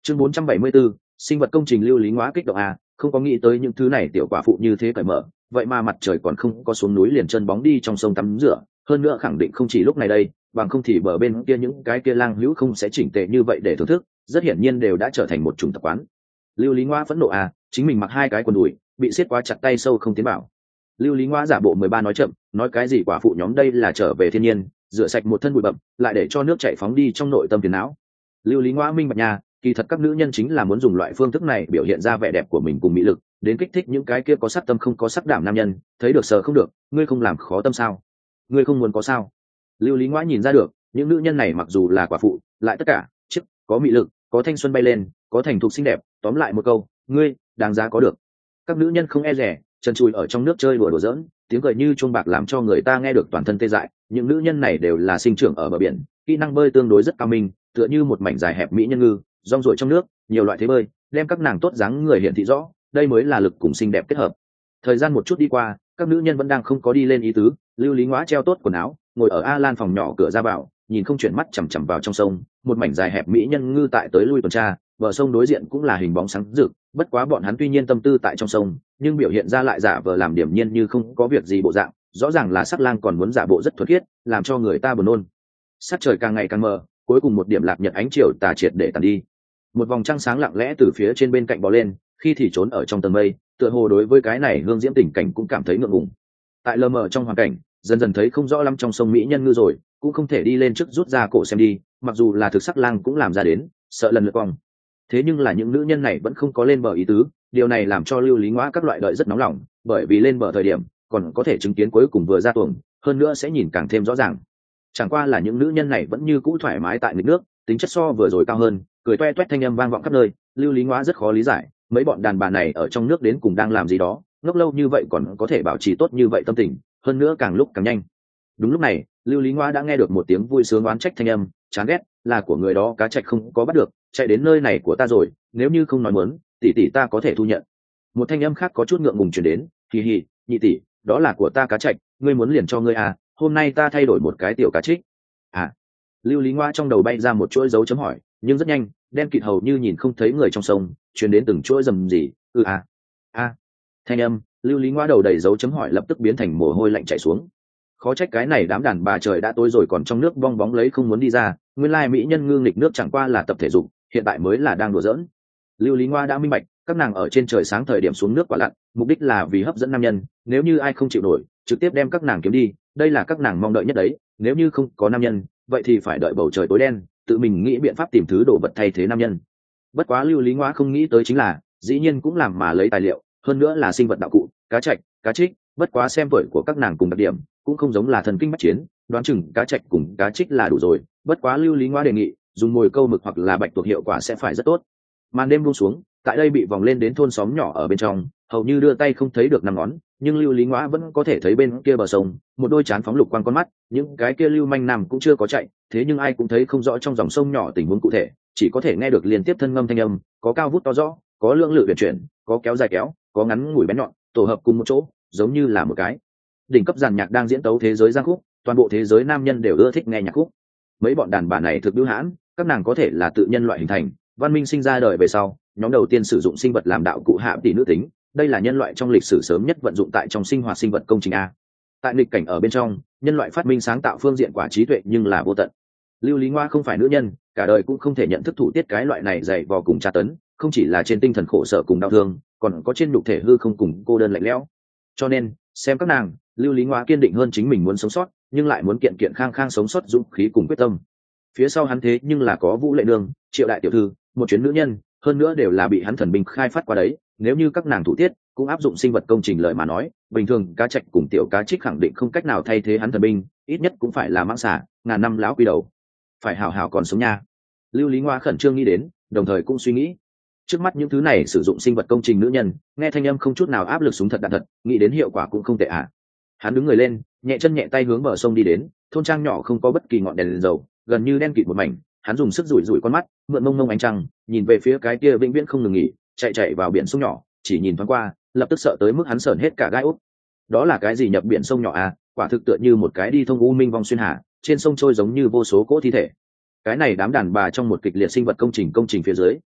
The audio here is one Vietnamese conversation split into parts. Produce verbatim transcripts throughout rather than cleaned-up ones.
Chương bốn trăm bảy mươi 4, sinh vật công trình lưu lý ngóa kích động à, không có nghĩ tới những thứ này tiểu quả phụ như thế cởi mở, vậy mà mặt trời còn không có xuống núi liền chân bóng đi trong sông tắm rửa, hơn nữa khẳng định không chỉ lúc này đây, bằng không thì bờ bên kia những cái kia lang hữu không sẽ chỉnh tề như vậy để thưởng thức, rất hiển nhiên đều đã trở thành một chủng tập quán. Lưu lý ngóa phẫn nộ à, chính mình mặc hai cái quần đùi, bị siết quá chặt tay sâu không tiến bảo. Lưu lý ngóa giả bộ mười ba nói chậm, nói cái gì quả phụ nhóm đây là trở về thiên nhiên, rửa sạch một thân bụi bặm, lại để cho nước chảy phóng đi trong nội tâm phiền não. Lưu lý ngóa minh bạch nhà, kỳ thật các nữ nhân chính là muốn dùng loại phương thức này biểu hiện ra vẻ đẹp của mình cùng mỹ lực, đến kích thích những cái kia có sắc tâm không có sắc đảm nam nhân, thấy được sờ không được, ngươi không làm khó tâm sao? Ngươi không muốn có sao? Lưu lý ngóa nhìn ra được, những nữ nhân này mặc dù là quả phụ, lại tất cả, chức, có mỹ lực, có thanh xuân bay lên, có thành thục xinh đẹp, tóm lại một câu, ngươi đáng giá có được. Các nữ nhân không e rẻ, chân chui ở trong nước chơi đùa đùa giỡn, tiếng cười như chuông bạc làm cho người ta nghe được toàn thân tê dại. Những nữ nhân này đều là sinh trưởng ở bờ biển, kỹ năng bơi tương đối rất cao minh, tựa như một mảnh dài hẹp mỹ nhân ngư, rong ruổi trong nước, nhiều loại thế bơi, đem các nàng tốt dáng người hiện thị rõ, đây mới là lực cùng xinh đẹp kết hợp. Thời gian một chút đi qua, các nữ nhân vẫn đang không có đi lên ý tứ. Lưu lý ngóa treo tốt quần áo, ngồi ở A Lan phòng nhỏ cửa ra vào, nhìn không chuyển mắt chằm chằm vào trong sông, một mảnh dài hẹp mỹ nhân ngư tại tới lui tuần tra, bờ sông đối diện cũng là hình bóng sáng rực, bất quá bọn hắn tuy nhiên tâm tư tại trong sông, nhưng biểu hiện ra lại giả vờ làm điểm nhiên như không có việc gì bộ dạng, rõ ràng là sắc lang còn muốn giả bộ rất thuật khiết, làm cho người ta buồn nôn. Sắc trời càng ngày càng mờ, cuối cùng một điểm lạc nhật ánh chiều tà triệt để tàn đi. Một vòng trăng sáng lặng lẽ từ phía trên bên cạnh bò lên, khi thì trốn ở trong tầng mây, tựa hồ đối với cái này hương diễm tình cảnh cũng cảm thấy ngượng ngùng. Tại lờ mờ trong hoàn cảnh, dần dần thấy không rõ lắm trong sông mỹ nhân ngư rồi, cũng không thể đi lên trước rút ra cổ xem đi, mặc dù là thực sắc lang cũng làm ra đến, sợ lần lượt cong. Thế nhưng là những nữ nhân này vẫn không có lên bờ ý tứ, điều này làm cho lưu lý ngóa các loại đợi rất nóng lòng, bởi vì lên bờ thời điểm còn có thể chứng kiến cuối cùng vừa ra tuồng, hơn nữa sẽ nhìn càng thêm rõ ràng. Chẳng qua là những nữ nhân này vẫn như cũ thoải mái tại nghịch nước, tính chất so vừa rồi cao hơn, cười toe toét thanh âm vang vọng khắp nơi. Lưu lý ngóa rất khó lý giải, mấy bọn đàn bà này ở trong nước đến cùng đang làm gì đó, ngốc lâu như vậy còn có thể bảo trì tốt như vậy tâm tình, hơn nữa càng lúc càng nhanh. Đúng lúc này, lưu lý ngóa đã nghe được một tiếng vui sướng oán trách thanh âm, chán ghét, là của người đó cá trạch không có bắt được, chạy đến nơi này của ta rồi, nếu như không nói muốn, tỷ tỷ ta có thể thu nhận. Một thanh âm khác có chút ngượng ngùng truyền đến, hì hì, nhị tỷ, đó là của ta cá trạch, ngươi muốn liền cho ngươi à, hôm nay ta thay đổi một cái tiểu cá trích. À, lưu lý ngóa trong đầu bay ra một chuỗi dấu chấm hỏi, nhưng rất nhanh, đen kịt hầu như nhìn không thấy người trong sông, truyền đến từng chuỗi rầm gì, ừ à, a, à. Thanh âm, lưu lý ngóa đầu đầy dấu chấm hỏi lập tức biến thành mồ hôi lạnh chảy xuống. Khó trách cái này đám đàn bà trời đã tối rồi còn trong nước bong bóng lấy không muốn đi ra, nguyên lai mỹ nhân ngư nghịch nước chẳng qua là tập thể dục, hiện tại mới là đang đùa giỡn. Lưu lý ngóa đã minh bạch, các nàng ở trên trời sáng thời điểm xuống nước quả lặn, mục đích là vì hấp dẫn nam nhân, nếu như ai không chịu nổi, trực tiếp đem các nàng kiếm đi, đây là các nàng mong đợi nhất đấy, nếu như không có nam nhân, vậy thì phải đợi bầu trời tối đen, tự mình nghĩ biện pháp tìm thứ đồ vật thay thế nam nhân. Bất quá lưu lý ngóa không nghĩ tới chính là, dĩ nhiên cũng làm mà lấy tài liệu, hơn nữa là sinh vật đạo cụ, cá trạch, cá trích, bất quá xem tuổi của các nàng cùng đặc điểm, cũng không giống là thần kinh bách chiến, đoán chừng cá trạch cùng cá trích là đủ rồi. Bất quá lưu lý ngóa đề nghị dùng mồi câu mực hoặc là bạch tuộc hiệu quả sẽ phải rất tốt. Màn đêm buông xuống, tại đây bị vòng lên đến thôn xóm nhỏ ở bên trong, hầu như đưa tay không thấy được năm ngón, nhưng lưu lý ngóa vẫn có thể thấy bên kia bờ sông một đôi chán phóng lục quang con mắt, những cái kia lưu manh nằm cũng chưa có chạy, thế nhưng ai cũng thấy không rõ trong dòng sông nhỏ tình huống cụ thể, chỉ có thể nghe được liên tiếp thân ngâm thanh âm, có cao vút to rõ, có lưỡng lự huyền chuyển, có kéo dài kéo, có ngắn ngủi bén nhọn, tổ hợp cùng một chỗ, giống như là một cái đỉnh cấp giàn nhạc đang diễn tấu thế giới giang khúc, toàn bộ thế giới nam nhân đều ưa thích nghe nhạc khúc. Mấy bọn đàn bà này thực bưu hãn, các nàng có thể là tự nhân loại hình thành, văn minh sinh ra đời về sau, nhóm đầu tiên sử dụng sinh vật làm đạo cụ hạ tỷ nữ tính, đây là nhân loại trong lịch sử sớm nhất vận dụng tại trong sinh hoạt sinh vật công trình a. Tại nghịch cảnh ở bên trong, nhân loại phát minh sáng tạo phương diện quả trí tuệ nhưng là vô tận. Lưu lý ngóa không phải nữ nhân, cả đời cũng không thể nhận thức thủ tiết cái loại này dày vò cùng tra tấn, không chỉ là trên tinh thần khổ sở cùng đau thương, còn có trên nhục thể hư không cùng cô đơn lạnh lẽo. Cho nên, xem các nàng, lưu lý ngóa kiên định hơn chính mình muốn sống sót, nhưng lại muốn kiện kiện khang khang sống sót dũng khí cùng quyết tâm. Phía sau hắn thế nhưng là có Vũ Lệ Nương, Triệu đại tiểu thư, một chuyến nữ nhân, hơn nữa đều là bị hắn thần binh khai phát qua đấy, nếu như các nàng thủ tiết cũng áp dụng sinh vật công trình lợi mà nói, bình thường cá trạch cùng tiểu cá trích khẳng định không cách nào thay thế hắn thần binh, ít nhất cũng phải là mãng xà, ngàn năm lão quy đầu, phải hảo hảo còn sống nha. Lưu lý ngóa khẩn trương nghĩ đến, đồng thời cũng suy nghĩ, trước mắt những thứ này sử dụng sinh vật công trình nữ nhân, nghe thanh âm không chút nào áp lực súng thật đạn thật, nghĩ đến hiệu quả cũng không tệ ạ. À. Hắn đứng người lên, nhẹ chân nhẹ tay hướng bờ sông đi đến, thôn trang nhỏ không có bất kỳ ngọn đèn, đèn dầu, gần như đen kịt một mảnh. Hắn dùng sức rủi rủi con mắt, mượn mông mông ánh trăng, nhìn về phía cái kia vĩnh viễn không ngừng nghỉ, chạy chạy vào biển sông nhỏ, chỉ nhìn thoáng qua, lập tức sợ tới mức hắn sởn hết cả gai ốc. Đó là cái gì nhập biển sông nhỏ à? Quả thực tựa như một cái đi thông u minh vong xuyên hà, trên sông trôi giống như vô số cỗ thi thể. Cái này đám đàn bà trong một kịch liệt sinh vật công trình công trình phía dưới,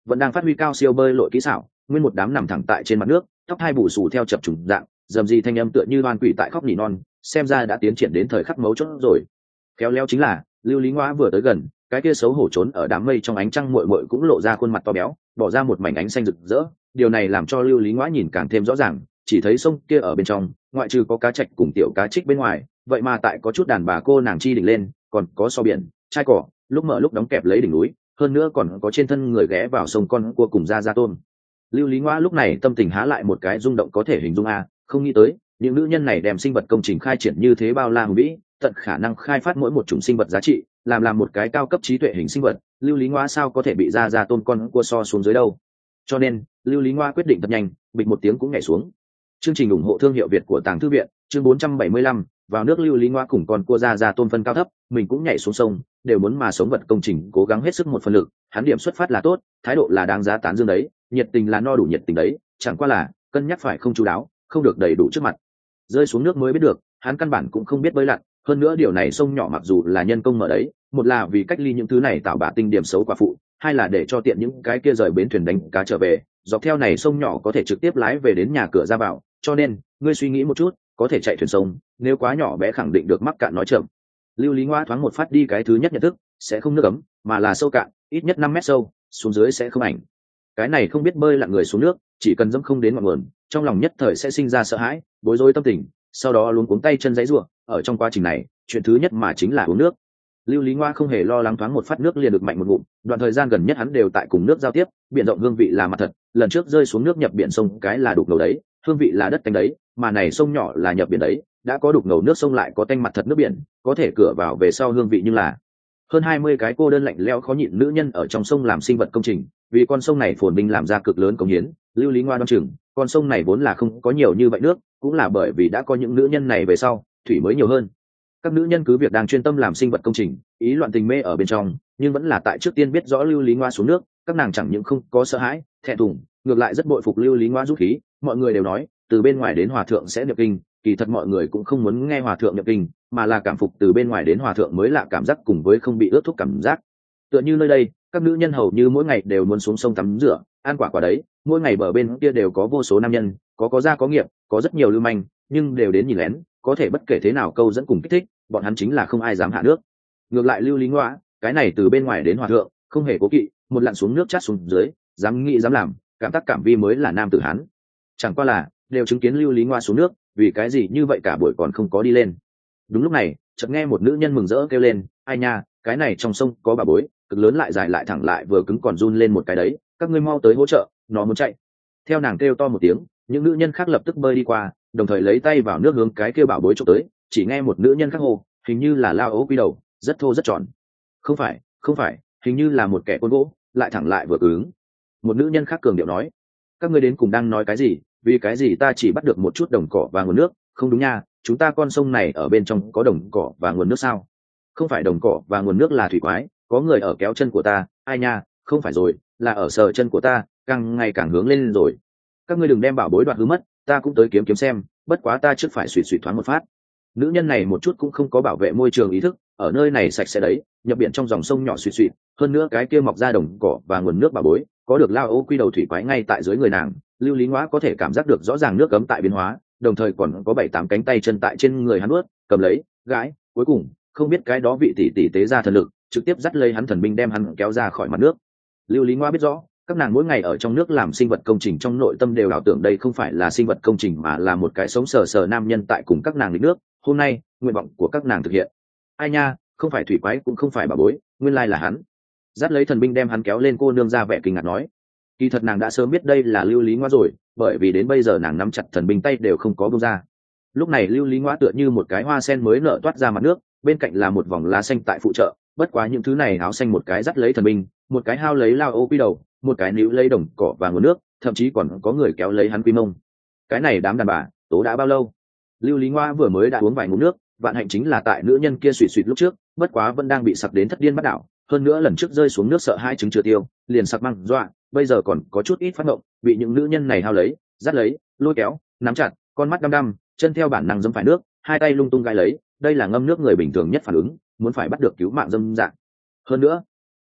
vẫn đang phát huy cao siêu bơi lội kỹ xảo, nguyên một đám nằm thẳng tại trên mặt nước, tóc hai bù xù theo chập trùng dạng, dầm gì thanh âm tựa như đoan quỷ tại khóc nỉ non, xem ra đã tiến triển đến thời khắc mấu chốt rồi. Khéo léo chính là Lưu Lý Ngoa vừa tới gần, cái kia xấu hổ trốn ở đám mây trong ánh trăng muội muội cũng lộ ra khuôn mặt to béo, bỏ ra một mảnh ánh xanh rực rỡ. Điều này làm cho Lưu Lý Ngoa nhìn càng thêm rõ ràng, chỉ thấy sông kia ở bên trong, ngoại trừ có cá trạch cùng tiểu cá trích bên ngoài, vậy mà tại có chút đàn bà cô nàng chi đỉnh lên, còn có so biển, trai cỏ, lúc mở lúc đóng kẹp lấy đỉnh núi, hơn nữa còn có trên thân người ghé vào sông con cua cùng ra ra tôm. Lưu Lý Ngoa lúc này tâm tình há lại một cái rung động có thể hình dung a, không nghĩ tới những nữ nhân này đem sinh vật công trình khai triển như thế bao la hùng vĩ, tận khả năng khai phát mỗi một chủng sinh vật giá trị, làm làm một cái cao cấp trí tuệ hình sinh vật. Lưu Lý Ngoa sao có thể bị ra ra tôm con cua so xuống dưới đâu. Cho nên Lưu Lý Ngoa quyết định thật nhanh, bịch một tiếng cũng nhảy xuống. Chương trình ủng hộ thương hiệu Việt của Tàng Thư viện, chương bốn trăm bảy mươi lăm, vào nước. Lưu Lý Ngoa cùng con cua ra ra tôm phân cao thấp, mình cũng nhảy xuống sông, đều muốn mà sống vật công trình cố gắng hết sức một phần lực, hắn điểm xuất phát là tốt, thái độ là đáng giá tán dương đấy, nhiệt tình là no đủ nhiệt tình đấy, chẳng qua là cân nhắc phải không chú đáo, không được đầy đủ trước mặt. Rơi xuống nước mới biết được, hắn căn bản cũng không biết bơi lặn, hơn nữa điều này sông nhỏ mặc dù là nhân công mở đấy, một là vì cách ly những thứ này tạo bạ tinh điểm xấu quả phụ, hai là để cho tiện những cái kia rời bến thuyền đánh cá trở về, dọc theo này sông nhỏ có thể trực tiếp lái về đến nhà cửa ra vào, cho nên ngươi suy nghĩ một chút, có thể chạy thuyền sông, nếu quá nhỏ bé khẳng định được mắc cạn nói chậm. Lưu Lý Ngoa thoáng một phát đi cái thứ nhất nhận thức, sẽ không nước ấm, mà là sâu cạn, ít nhất năm mét sâu, xuống dưới sẽ không ảnh. Cái này không biết bơi lặn người xuống nước, chỉ cần dẫm không đến ngọn nguồn, trong lòng nhất thời sẽ sinh ra sợ hãi, bối rối tâm tình, sau đó luống cuống tay chân giãy giụa. Ở trong quá trình này, chuyện thứ nhất mà chính là uống nước. Lưu Lý Ngoa không hề lo lắng, thoáng một phát nước liền được mạnh một ngụm, đoạn thời gian gần nhất hắn đều tại cùng nước giao tiếp, biển rộng hương vị là mặt thật, lần trước rơi xuống nước nhập biển sông cái là đục ngầu đấy, hương vị là đất canh đấy, mà này sông nhỏ là nhập biển đấy, đã có đục ngầu nước sông lại có tanh mặt thật nước biển, có thể cửa vào về sau hương vị nhưng là hơn hai mươi cái cô đơn lạnh lẽo khó nhịn nữ nhân ở trong sông làm sinh vật công trình, vì con sông này phồn vinh làm ra cực lớn công hiến. Lưu Lý Ngoa đoán chừng con sông này vốn là không có nhiều như vậy nước, cũng là bởi vì đã có những nữ nhân này về sau, thủy mới nhiều hơn. Các nữ nhân cứ việc đang chuyên tâm làm sinh vật công trình, ý loạn tình mê ở bên trong, nhưng vẫn là tại trước tiên biết rõ Lưu Lý Ngoa xuống nước, các nàng chẳng những không có sợ hãi, thẹn thùng, ngược lại rất bội phục Lưu Lý Ngoa dũng khí. Mọi người đều nói, từ bên ngoài đến hòa thượng sẽ niệm kinh, kỳ thật mọi người cũng không muốn nghe hòa thượng niệm kinh, mà là cảm phục từ bên ngoài đến hòa thượng mới lạ cảm giác cùng với không bị ướt thuốc cảm giác. Tựa như nơi đây, các nữ nhân hầu như mỗi ngày đều muốn xuống sông tắm rửa, ăn quả quả đấy, mỗi ngày bờ bên kia đều có vô số nam nhân, có có gia có nghiệp, có rất nhiều lưu manh, nhưng đều đến nhìn lén, có thể bất kể thế nào câu dẫn cùng kích thích, bọn hắn chính là không ai dám hạ nước. Ngược lại Lưu Lý Ngoa, cái này từ bên ngoài đến hòa thượng, không hề cố kỵ, một lặn xuống nước chát xuống dưới, dám nghĩ dám làm, cảm tác cảm vi mới là nam tử hắn. Chẳng qua là đều chứng kiến Lưu Lý Ngoa xuống nước, vì cái gì như vậy cả buổi còn không có đi lên. Đúng lúc này, chợt nghe một nữ nhân mừng rỡ kêu lên, ai nha, cái này trong sông có bà bối, cực lớn lại dài lại thẳng lại vừa cứng còn run lên một cái đấy, các ngươi mau tới hỗ trợ, nó muốn chạy. Theo nàng kêu to một tiếng, những nữ nhân khác lập tức bơi đi qua, đồng thời lấy tay vào nước hướng cái kêu bảo bối chụp tới. Chỉ nghe một nữ nhân khác hô, hình như là lao ấu quy đầu, rất thô rất tròn. Không phải, không phải, hình như là một kẻ côn gỗ, lại thẳng lại vừa cứng. Một nữ nhân khác cường điệu nói, các ngươi đến cùng đang nói cái gì? Vì cái gì ta chỉ bắt được một chút đồng cỏ và nguồn nước? Không đúng nha, chúng ta con sông này ở bên trong có đồng cỏ và nguồn nước sao? Không phải đồng cỏ và nguồn nước là thủy quái, có người ở kéo chân của ta. Ai nha, không phải rồi, là ở sờ chân của ta, càng ngày càng hướng lên rồi. Các ngươi đừng đem bảo bối đoạt hư mất, ta cũng tới kiếm kiếm xem, bất quá ta trước phải suy suy thoáng một phát. Nữ nhân này một chút cũng không có bảo vệ môi trường ý thức, ở nơi này sạch sẽ đấy, nhập biển trong dòng sông nhỏ suy suy, hơn nữa cái kia mọc ra đồng cỏ và nguồn nước bảo bối, có được lao ô quy đầu thủy quái ngay tại dưới người nàng. Lưu Lý Ngoa có thể cảm giác được rõ ràng nước cấm tại biến hóa, đồng thời còn có bảy tám cánh tay chân tại trên người hắn nuốt, cầm lấy, gãi, cuối cùng không biết cái đó vị tỷ tỷ tế ra thần lực, trực tiếp dắt lấy hắn thần binh đem hắn kéo ra khỏi mặt nước. Lưu Lý Ngoa biết rõ, các nàng mỗi ngày ở trong nước làm sinh vật công trình, trong nội tâm đều ảo tưởng đây không phải là sinh vật công trình mà là một cái sống sờ sờ nam nhân tại cùng các nàng lịch nước. Hôm nay nguyện vọng của các nàng thực hiện. Ai nha, không phải thủy quái cũng không phải bà bối, nguyên lai là hắn. Dắt lấy thần binh đem hắn kéo lên, cô nương ra vẻ kinh ngạc nói, kỳ thật nàng đã sớm biết đây là Lưu Lý Ngoa rồi, bởi vì đến bây giờ nàng nắm chặt thần binh tay đều không có buông ra. Lúc này Lưu Lý Ngoa tựa như một cái hoa sen mới nở toát ra mặt nước, bên cạnh là một vòng lá xanh tại phụ trợ, bất quá những thứ này áo xanh một cái dắt lấy thần binh, một cái hao lấy lao ô quy đầu, một cái níu lấy đồng cỏ và nguồn nước, thậm chí còn có người kéo lấy hắn quy mông. Cái này đám đàn bà, tố đã bao lâu? Lưu Lý Ngoa vừa mới đã uống vài ngụm nước, vạn hạnh chính là tại nữ nhân kia suýt suýt lúc trước, bất quá vẫn đang bị sặc đến thất điên bắt đảo, hơn nữa lần trước rơi xuống nước sợ hai trứng chưa tiêu, liền sặc măng dọa, bây giờ còn có chút ít phát ngộng, bị những nữ nhân này hao lấy, dắt lấy, lôi kéo, nắm chặt, con mắt đăm đăm, chân theo bản năng dẫm phải nước, hai tay lung tung gai lấy, đây là ngâm nước người bình thường nhất phản ứng, muốn phải bắt được cứu mạng dâm dạng. Hơn nữa,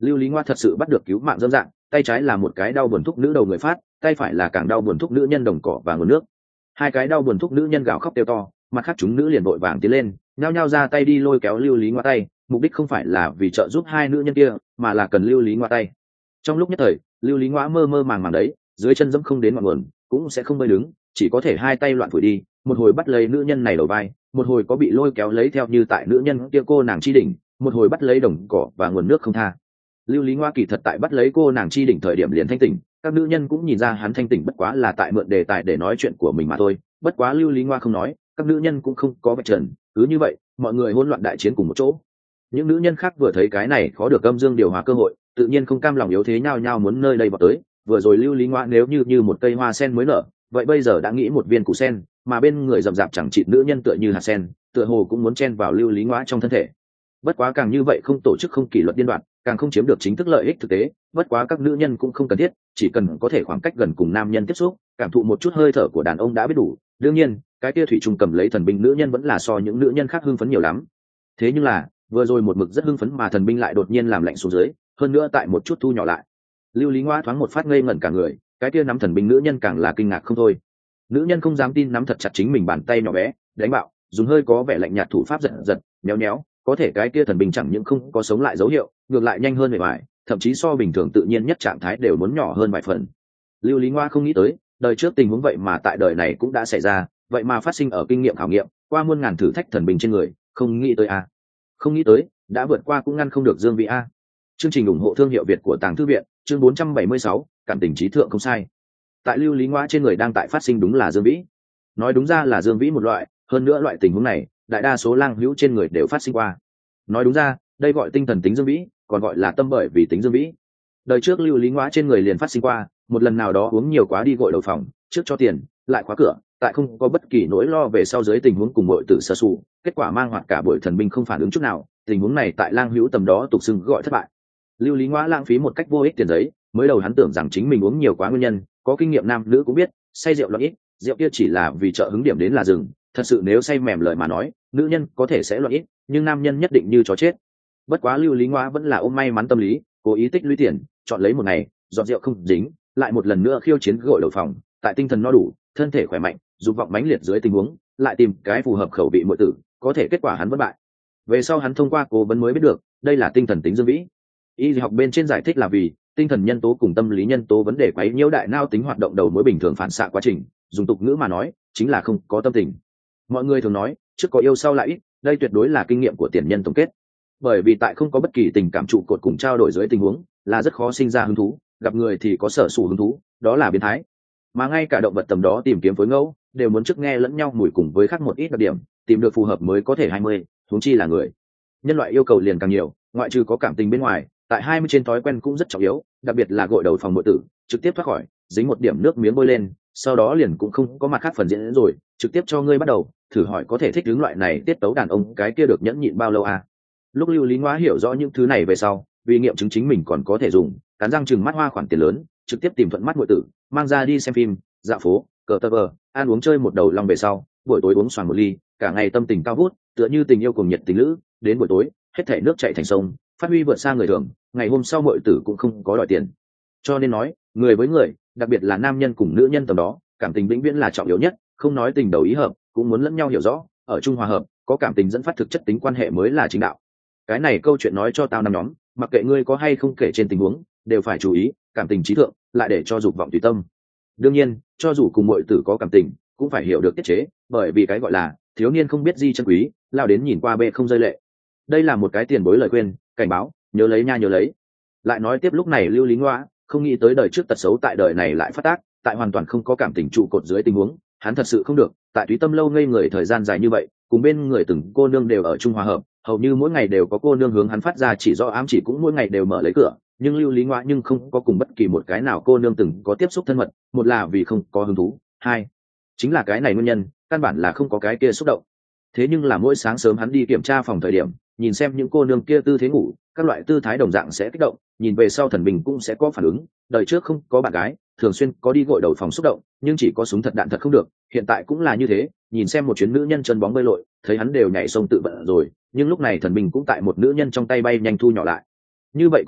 Lưu Lý Ngoa thật sự bắt được cứu mạng dâm dạng, tay trái là một cái đau buồn thúc nữ đầu người phát, tay phải là càng đau buồn thúc nữ nhân đồng cỏ và nguồn nước. Hai cái đau buồn thúc nữ nhân gào khóc kêu to, mặt khác chúng nữ liền vội vàng tiến lên, nhao nhao ra tay đi lôi kéo Lưu Lý Ngoa tay, mục đích không phải là vì trợ giúp hai nữ nhân kia, mà là cần Lưu Lý Ngoa tay. Trong lúc nhất thời, Lưu Lý Ngoa mơ mơ màng màng đấy, dưới chân dẫm không đến ngọn nguồn, cũng sẽ không bơi đứng, chỉ có thể hai tay loạn phủi đi, một hồi bắt lấy nữ nhân này đầu vai, một hồi có bị lôi kéo lấy theo như tại nữ nhân kia cô nàng chi đỉnh, một hồi bắt lấy đồng cỏ và nguồn nước không tha. Lưu Lý Ngoa kỳ thật tại bắt lấy cô nàng chi đỉnh thời điểm liền thanh tỉnh, các nữ nhân cũng nhìn ra hắn thanh tỉnh bất quá là tại mượn đề tài để nói chuyện của mình mà thôi. Bất quá Lưu Lý Ngoa không nói, các nữ nhân cũng không có vạch trần, cứ như vậy, mọi người hỗn loạn đại chiến cùng một chỗ. Những nữ nhân khác vừa thấy cái này khó được âm dương điều hòa cơ hội, tự nhiên không cam lòng yếu thế nhao nhao muốn nơi đây vào tới. Vừa rồi Lưu Lý Ngoa nếu như như một cây hoa sen mới nở, vậy bây giờ đã nghĩ một viên củ sen, mà bên người rậm rạp chẳng chịt nữ nhân tựa như hạt sen, tựa hồ cũng muốn chen vào Lưu Lý Ngoa trong thân thể. Bất quá càng như vậy không tổ chức không kỷ luật điên đoạn, càng không chiếm được chính thức lợi ích thực tế. Bất quá các nữ nhân cũng không cần thiết, chỉ cần có thể khoảng cách gần cùng nam nhân tiếp xúc, cảm thụ một chút hơi thở của đàn ông đã biết đủ. Đương nhiên, cái kia thủy trùng cầm lấy thần binh nữ nhân vẫn là so những nữ nhân khác hưng phấn nhiều lắm. Thế nhưng là, vừa rồi một mực rất hưng phấn mà thần binh lại đột nhiên làm lạnh xuống dưới, hơn nữa tại một chút thu nhỏ lại. Lưu Lý Ngoa thoáng một phát ngây ngẩn cả người, cái kia nắm thần binh nữ nhân càng là kinh ngạc không thôi. Nữ nhân không dám tin nắm thật chặt chính mình bàn tay nhỏ bé, đánh bạo, dùng hơi có vẻ lạnh nhạt thủ pháp giật giật, méo méo, có thể cái kia thần binh chẳng những không có sống lại dấu hiệu, ngược lại nhanh hơn vẻ vải, thậm chí so bình thường tự nhiên nhất trạng thái đều muốn nhỏ hơn vài phần. Lưu Lý Ngoa không nghĩ tới, đời trước tình huống vậy mà tại đời này cũng đã xảy ra, vậy mà phát sinh ở kinh nghiệm khảo nghiệm, qua muôn ngàn thử thách thần binh trên người, không nghĩ tới a. Không nghĩ tới, đã vượt qua cũng ngăn không được Dương Vĩ a. Chương trình ủng hộ thương hiệu Việt của Tàng Thư viện, chương bốn trăm bảy mươi sáu, cảm tình trí thượng không sai. Tại Lưu Lý Ngoa trên người đang tại phát sinh đúng là Dương Vĩ. Nói đúng ra là Dương Vĩ một loại, hơn nữa loại tình huống này, đại đa số lang hữu trên người đều phát sinh qua. Nói đúng ra, đây gọi tinh thần tính Dương Vĩ, còn gọi là tâm bởi vì tính Dương Vĩ. Đời trước Lưu Lý Ngoa trên người liền phát sinh qua, một lần nào đó uống nhiều quá đi gội đầu phòng, trước cho tiền, lại khóa cửa, tại không có bất kỳ nỗi lo về sau dưới tình huống cùng muội tử sơ sụ, kết quả mang hoạt cả buổi thần binh không phản ứng chút nào, tình huống này tại lang hữu tầm đó tục xưng gọi thất bại. Lưu Lý Ngoa lãng phí một cách vô ích tiền giấy, mới đầu hắn tưởng rằng chính mình uống nhiều quá nguyên nhân, có kinh nghiệm nam nữ cũng biết, say rượu loạn ít, rượu kia chỉ là vì trợ hứng điểm đến là dừng, thật sự nếu say mềm lời mà nói, nữ nhân có thể sẽ loạn ít, nhưng nam nhân nhất định như chó chết. Bất quá Lưu Lý Ngoa vẫn là ôm may mắn tâm lý, cố ý tích lũy tiền, chọn lấy một ngày, dọn rượu không dính, lại một lần nữa khiêu chiến gội đầu phòng, tại tinh thần no đủ, thân thể khỏe mạnh, dục vọng mãnh liệt dưới tình huống, lại tìm cái phù hợp khẩu vị muội tử, có thể kết quả hắn vẫn bại. Về sau hắn thông qua cố vấn mới biết được, đây là tinh thần tính Dương Vĩ. Y học bên trên giải thích là vì tinh thần nhân tố cùng tâm lý nhân tố vấn đề quấy nhiễu đại não tính hoạt động đầu mối bình thường phản xạ quá trình, dùng tục ngữ mà nói, chính là không có tâm tình. Mọi người thường nói, trước có yêu sau lại ít, đây tuyệt đối là kinh nghiệm của tiền nhân tổng kết. Bởi vì tại không có bất kỳ tình cảm trụ cột cùng trao đổi dưới tình huống, là rất khó sinh ra hứng thú, gặp người thì có sở sủ hứng thú, đó là biến thái. Mà ngay cả động vật tầm đó tìm kiếm phối ngẫu, đều muốn trước nghe lẫn nhau mùi cùng với khác một ít đặc điểm, tìm được phù hợp mới có thể hai mươi, huống chi là người. Nhân loại yêu cầu liền càng nhiều, ngoại trừ có cảm tình bên ngoài, tại hai mươi trên thói quen cũng rất trọng yếu, đặc biệt là gội đầu phòng muội tử, trực tiếp thoát khỏi, dính một điểm nước miếng bôi lên, sau đó liền cũng không có mặt khác phần diễn rồi, trực tiếp cho ngươi bắt đầu, thử hỏi có thể thích ứng loại này tiết tấu đàn ông cái kia được nhẫn nhịn bao lâu à? Lúc Lưu Lý Ngoa hiểu rõ những thứ này về sau, vì nghiệm chứng chính mình còn có thể dùng, cắn răng chừng mắt hoa khoản tiền lớn, trực tiếp tìm thuận mắt muội tử, mang ra đi xem phim, dạo phố, cờ tơ vờ, ăn uống chơi một đầu lòng về sau, buổi tối uống xoàng một ly, cả ngày tâm tình cao vút, tựa như tình yêu cùng nhiệt tình lữ, đến buổi tối, hết thảy nước chảy thành sông, phát huy vượt xa người thường, ngày hôm sau muội tử cũng không có đòi tiền. Cho nên nói, người với người, đặc biệt là nam nhân cùng nữ nhân tầm đó, cảm tình vĩnh viễn là trọng yếu nhất, không nói tình đầu ý hợp, cũng muốn lẫn nhau hiểu rõ, ở chung hòa hợp, có cảm tình dẫn phát thực chất tính quan hệ mới là chính đạo. Cái này câu chuyện nói cho tao năm nhóm, mặc kệ ngươi có hay không kể trên tình huống, đều phải chú ý, cảm tình trí thượng, lại để cho dục vọng tùy tâm. Đương nhiên, cho dù cùng muội tử có cảm tình, cũng phải hiểu được tiết chế, bởi vì cái gọi là thiếu niên không biết di chân quý, lao đến nhìn qua bê không rơi lệ. Đây là một cái tiền bối lời khuyên, cảnh báo, nhớ lấy nha nhớ lấy. Lại nói tiếp lúc này Lưu Lý Ngoa không nghĩ tới đời trước tật xấu tại đời này lại phát tác, tại hoàn toàn không có cảm tình trụ cột dưới tình huống, hắn thật sự không được, tại túy tâm lâu ngây người thời gian dài như vậy, cùng bên người từng cô nương đều ở chung hòa hợp, hầu như mỗi ngày đều có cô nương hướng hắn phát ra chỉ do ám chỉ, cũng mỗi ngày đều mở lấy cửa, nhưng Lưu Lý Ngoa nhưng không có cùng bất kỳ một cái nào cô nương từng có tiếp xúc thân mật, một là vì không có hứng thú, hai chính là cái này nguyên nhân, căn bản là không có cái kia xúc động. Thế nhưng là mỗi sáng sớm hắn đi kiểm tra phòng thời điểm, nhìn xem những cô nương kia tư thế ngủ, các loại tư thái đồng dạng sẽ kích động, nhìn về sau thần bình cũng sẽ có phản ứng. Đời trước không có bạn gái, thường xuyên có đi gội đầu phòng xúc động, nhưng chỉ có súng thật đạn thật không được, hiện tại cũng là như thế, nhìn xem một chuyến nữ nhân chân bóng bơi lội, thấy hắn đều nhảy sông tự bận rồi, nhưng lúc này thần bình cũng tại một nữ nhân trong tay bay nhanh thu nhỏ lại. Như vậy cũng tốt,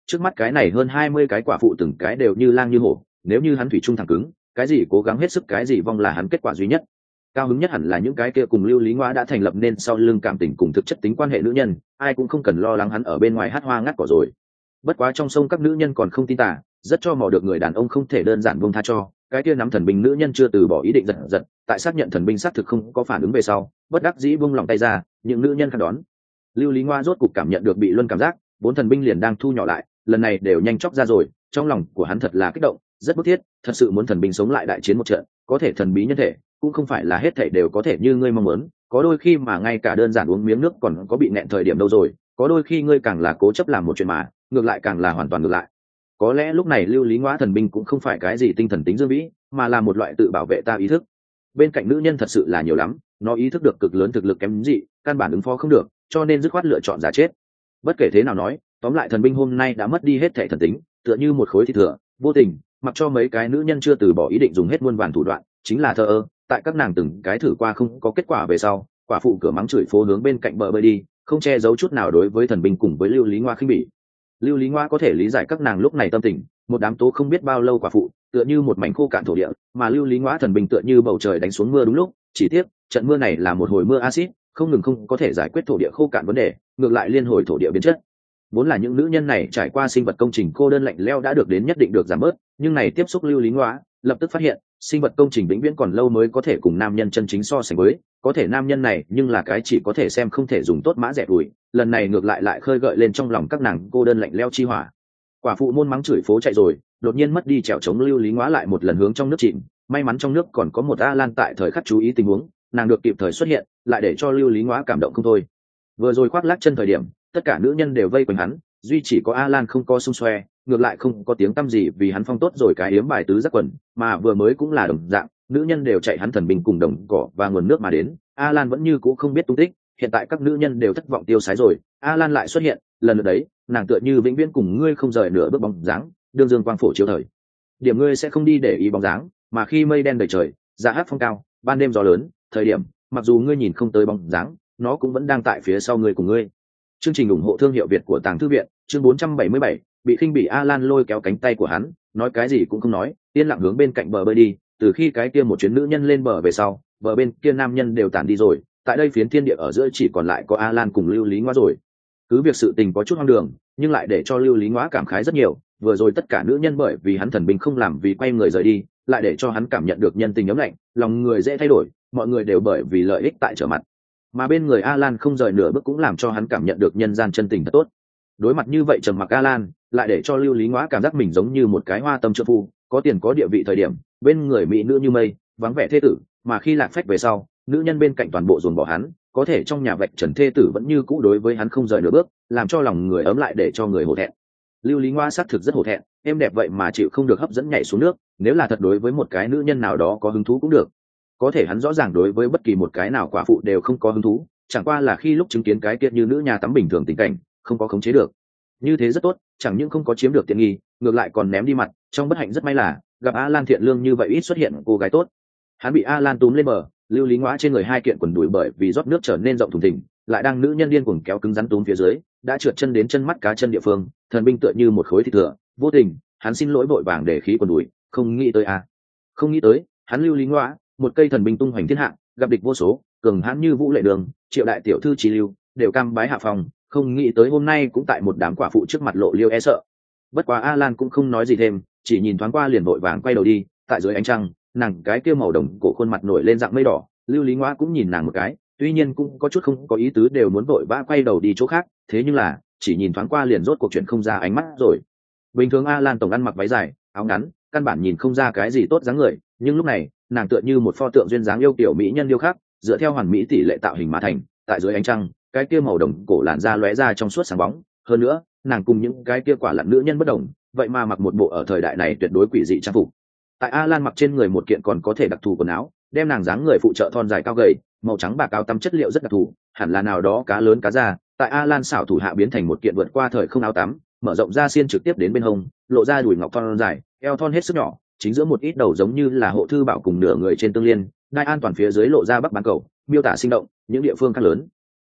trước mắt cái này hơn hai mươi cái quả phụ từng cái đều như lang như hổ, nếu như hắn thủy chung thẳng cứng, cái gì cố gắng hết sức cái gì vong là hắn kết quả duy nhất. Cao hứng nhất hẳn là những cái kia cùng Lưu Lý Ngoa đã thành lập nên sau lưng cảm tình cùng thực chất tính quan hệ nữ nhân, ai cũng không cần lo lắng hắn ở bên ngoài hát hoa ngắt cỏ rồi. Bất quá trong sông các nữ nhân còn không tin tả, rất cho mò được người đàn ông không thể đơn giản buông tha cho, cái kia nắm thần binh nữ nhân chưa từ bỏ ý định giật giật, tại xác nhận thần binh xác thực không có phản ứng về sau, bất đắc dĩ buông lòng tay ra, những nữ nhân khác đón. Lưu Lý Ngoa rốt cục cảm nhận được bị luân cảm giác, bốn thần binh liền đang thu nhỏ lại, lần này đều nhanh chóng ra rồi, trong lòng của hắn thật là kích động, rất bức thiết, thật sự muốn thần binh sống lại đại chiến một trận, có thể thần bí nhân thể, cũng không phải là hết thảy đều có thể như ngươi mong muốn, có đôi khi mà ngay cả đơn giản uống miếng nước còn có bị nẹn thời điểm đâu rồi, có đôi khi ngươi càng là cố chấp làm một chuyện mà, ngược lại càng là hoàn toàn ngược lại. Có lẽ lúc này Lưu Lý Ngoa thần binh cũng không phải cái gì tinh thần tính dương vĩ, mà là một loại tự bảo vệ ta ý thức. Bên cạnh nữ nhân thật sự là nhiều lắm, nó ý thức được cực lớn thực lực kém dị, căn bản ứng phó không được, cho nên dứt khoát lựa chọn giả chết. Bất kể thế nào nói, tóm lại thần binh hôm nay đã mất đi hết thể thần tính, tựa như một khối thịt thừa, vô tình, mặc cho mấy cái nữ nhân chưa từ bỏ ý định dùng hết muôn vàn thủ đoạn, chính là thờ ơ, tại các nàng từng cái thử qua không có kết quả về sau, quả phụ cửa mắng chửi phố hướng bên cạnh bờ bơi đi, không che giấu chút nào đối với thần binh cùng với Lưu Lý Ngoa khinh bỉ. Lưu Lý Ngoa có thể lý giải các nàng lúc này tâm tình, một đám tố không biết bao lâu quả phụ, tựa như một mảnh khô cạn thổ địa, mà Lưu Lý Ngoa thần binh tựa như bầu trời đánh xuống mưa đúng lúc, chỉ tiếc, trận mưa này là một hồi mưa axit, không ngừng không có thể giải quyết thổ địa khô cạn vấn đề, ngược lại liên hồi thổ địa biến chất. Vốn là những nữ nhân này trải qua sinh vật công trình cô đơn lạnh lẽo đã được đến nhất định được giảm bớt, nhưng này tiếp xúc Lưu Lý Ngoa, lập tức phát hiện, sinh vật công trình vĩnh viễn còn lâu mới có thể cùng nam nhân chân chính so sánh với, có thể nam nhân này nhưng là cái chỉ có thể xem không thể dùng tốt mã rẻ đuổi, lần này ngược lại lại khơi gợi lên trong lòng các nàng cô đơn lạnh lẽo chi hỏa. Quả phụ môn mắng chửi phố chạy rồi, đột nhiên mất đi trèo chống Lưu Lý Ngoa lại một lần hướng trong nước chìm, may mắn trong nước còn có một A Lan tại thời khắc chú ý tình huống, nàng được kịp thời xuất hiện, lại để cho Lưu Lý Ngoa cảm động không thôi. Vừa rồi khoác lác chân thời điểm, tất cả nữ nhân đều vây quanh hắn, duy chỉ có A Lan không có xung xoe, ngược lại không có tiếng tăm gì vì hắn phong tốt rồi cái yếm bài tứ giác quần, mà vừa mới cũng là đồng dạng, nữ nhân đều chạy hắn thần binh cùng đồng cỏ và nguồn nước mà đến, A Lan vẫn như cũ không biết tung tích, hiện tại các nữ nhân đều thất vọng tiêu sái rồi, A Lan lại xuất hiện, lần lượt đấy, nàng tựa như vĩnh viễn cùng ngươi không rời nửa bước bóng dáng, đương dương quang phổ chiếu thời. Điểm ngươi sẽ không đi để ý bóng dáng, mà khi mây đen đầy trời, giá hát phong cao, ban đêm gió lớn, thời điểm, mặc dù ngươi nhìn không tới bóng dáng, nó cũng vẫn đang tại phía sau ngươi cùng ngươi. Chương trình ủng hộ thương hiệu Việt của Tàng Thư viện, chương bốn trăm bảy mươi bảy, bị khinh bỉ A Lan lôi kéo cánh tay của hắn, nói cái gì cũng không nói, yên lặng hướng bên cạnh bờ bơi đi, từ khi cái kia một chuyến nữ nhân lên bờ về sau, bờ bên kia nam nhân đều tản đi rồi, tại đây phiến thiên địa ở giữa chỉ còn lại có A Lan cùng Lưu Lý Ngoa rồi. Cứ việc sự tình có chút hoang đường, nhưng lại để cho Lưu Lý Ngoa cảm khái rất nhiều, vừa rồi tất cả nữ nhân bởi vì hắn thần binh không làm vì quay người rời đi, lại để cho hắn cảm nhận được nhân tình ấm lạnh, lòng người dễ thay đổi, mọi người đều bởi vì lợi ích tại trở mặt. Mà bên người A Lan không rời nửa bước cũng làm cho hắn cảm nhận được nhân gian chân tình thật tốt. Đối mặt như vậy trầm mặc A Lan, lại để cho Lưu Lý Ngoa cảm giác mình giống như một cái hoa tâm trợ phu, có tiền có địa vị thời điểm, bên người mỹ nữ như mây, vắng vẻ thê tử, mà khi lạc phách về sau, nữ nhân bên cạnh toàn bộ dồn bỏ hắn, có thể trong nhà vạch trần thê tử vẫn như cũ đối với hắn không rời nửa bước, làm cho lòng người ấm lại để cho người hổ thẹn. Lưu Lý Ngoa xác thực rất hổ thẹn, em đẹp vậy mà chịu không được hấp dẫn nhảy xuống nước, nếu là thật đối với một cái nữ nhân nào đó có hứng thú cũng được. Có thể hắn rõ ràng đối với bất kỳ một cái nào quả phụ đều không có hứng thú, chẳng qua là khi lúc chứng kiến cái tiết như nữ nhà tắm bình thường tình cảnh, không có khống chế được. Như thế rất tốt, chẳng những không có chiếm được tiện nghi, ngược lại còn ném đi mặt, trong bất hạnh rất may là gặp A Lan thiện lương như vậy ít xuất hiện cô gái tốt. Hắn bị A Lan túm lên bờ, Lưu Lý Ngoa trên người hai kiện quần đùi bởi vì rót nước trở nên rộng thùng thình, lại đang nữ nhân điên cuồng kéo cứng rắn túm phía dưới, đã trượt chân đến chân mắt cá chân địa phương, thần binh tựa như một khối thịt thừa, vô tình, hắn xin lỗi vội vàng để khí quần đùi, không nghĩ tới a, không nghĩ tới, hắn Lưu Lý Ngoa, một cây thần binh tung hoành thiên hạ, gặp địch vô số, cường hãn như Vũ Lệ Đường, Triệu đại tiểu thư Trí Lưu, đều cam bái hạ phòng, không nghĩ tới hôm nay cũng tại một đám quả phụ trước mặt lộ liêu e sợ. Bất quá A Lan cũng không nói gì thêm, chỉ nhìn thoáng qua liền vội vàng quay đầu đi, tại dưới ánh trăng, nàng cái kia màu đồng cổ khuôn mặt nổi lên dạng mây đỏ, Lưu Lý Ngoa cũng nhìn nàng một cái, tuy nhiên cũng có chút không có ý tứ đều muốn vội vã quay đầu đi chỗ khác, thế nhưng là chỉ nhìn thoáng qua liền rốt cuộc chuyện không ra ánh mắt rồi. Bình thường A Lan tổng ăn mặc váy dài, áo ngắn, căn bản nhìn không ra cái gì tốt dáng người, nhưng lúc này nàng tựa như một pho tượng duyên dáng yêu kiểu mỹ nhân điêu khắc, dựa theo hoàn mỹ tỷ lệ tạo hình mà thành, tại dưới ánh trăng, cái kia màu đồng cổ làn da lóe ra trong suốt sáng bóng, hơn nữa, nàng cùng những cái kia quả lặn nữ nhân bất đồng, vậy mà mặc một bộ ở thời đại này tuyệt đối quỷ dị trang phục. Tại A Lan mặc trên người một kiện còn có thể đặc thù quần áo, đem nàng dáng người phụ trợ thon dài cao gầy, màu trắng bạc cao tăm chất liệu rất đặc thù, hẳn là nào đó cá lớn cá da, tại A Lan xảo thủ hạ biến thành một kiện vượt qua thời không áo tắm, mở rộng ra xiên trực tiếp đến bên hông, lộ ra đùi ngọc thon dài, eo thon hết sức nhỏ, chính giữa một ít đầu giống như là hộ thư bảo cùng nửa người trên tương liên, đai an toàn phía dưới lộ ra bắc bán cầu, miêu tả sinh động, những địa phương khác lớn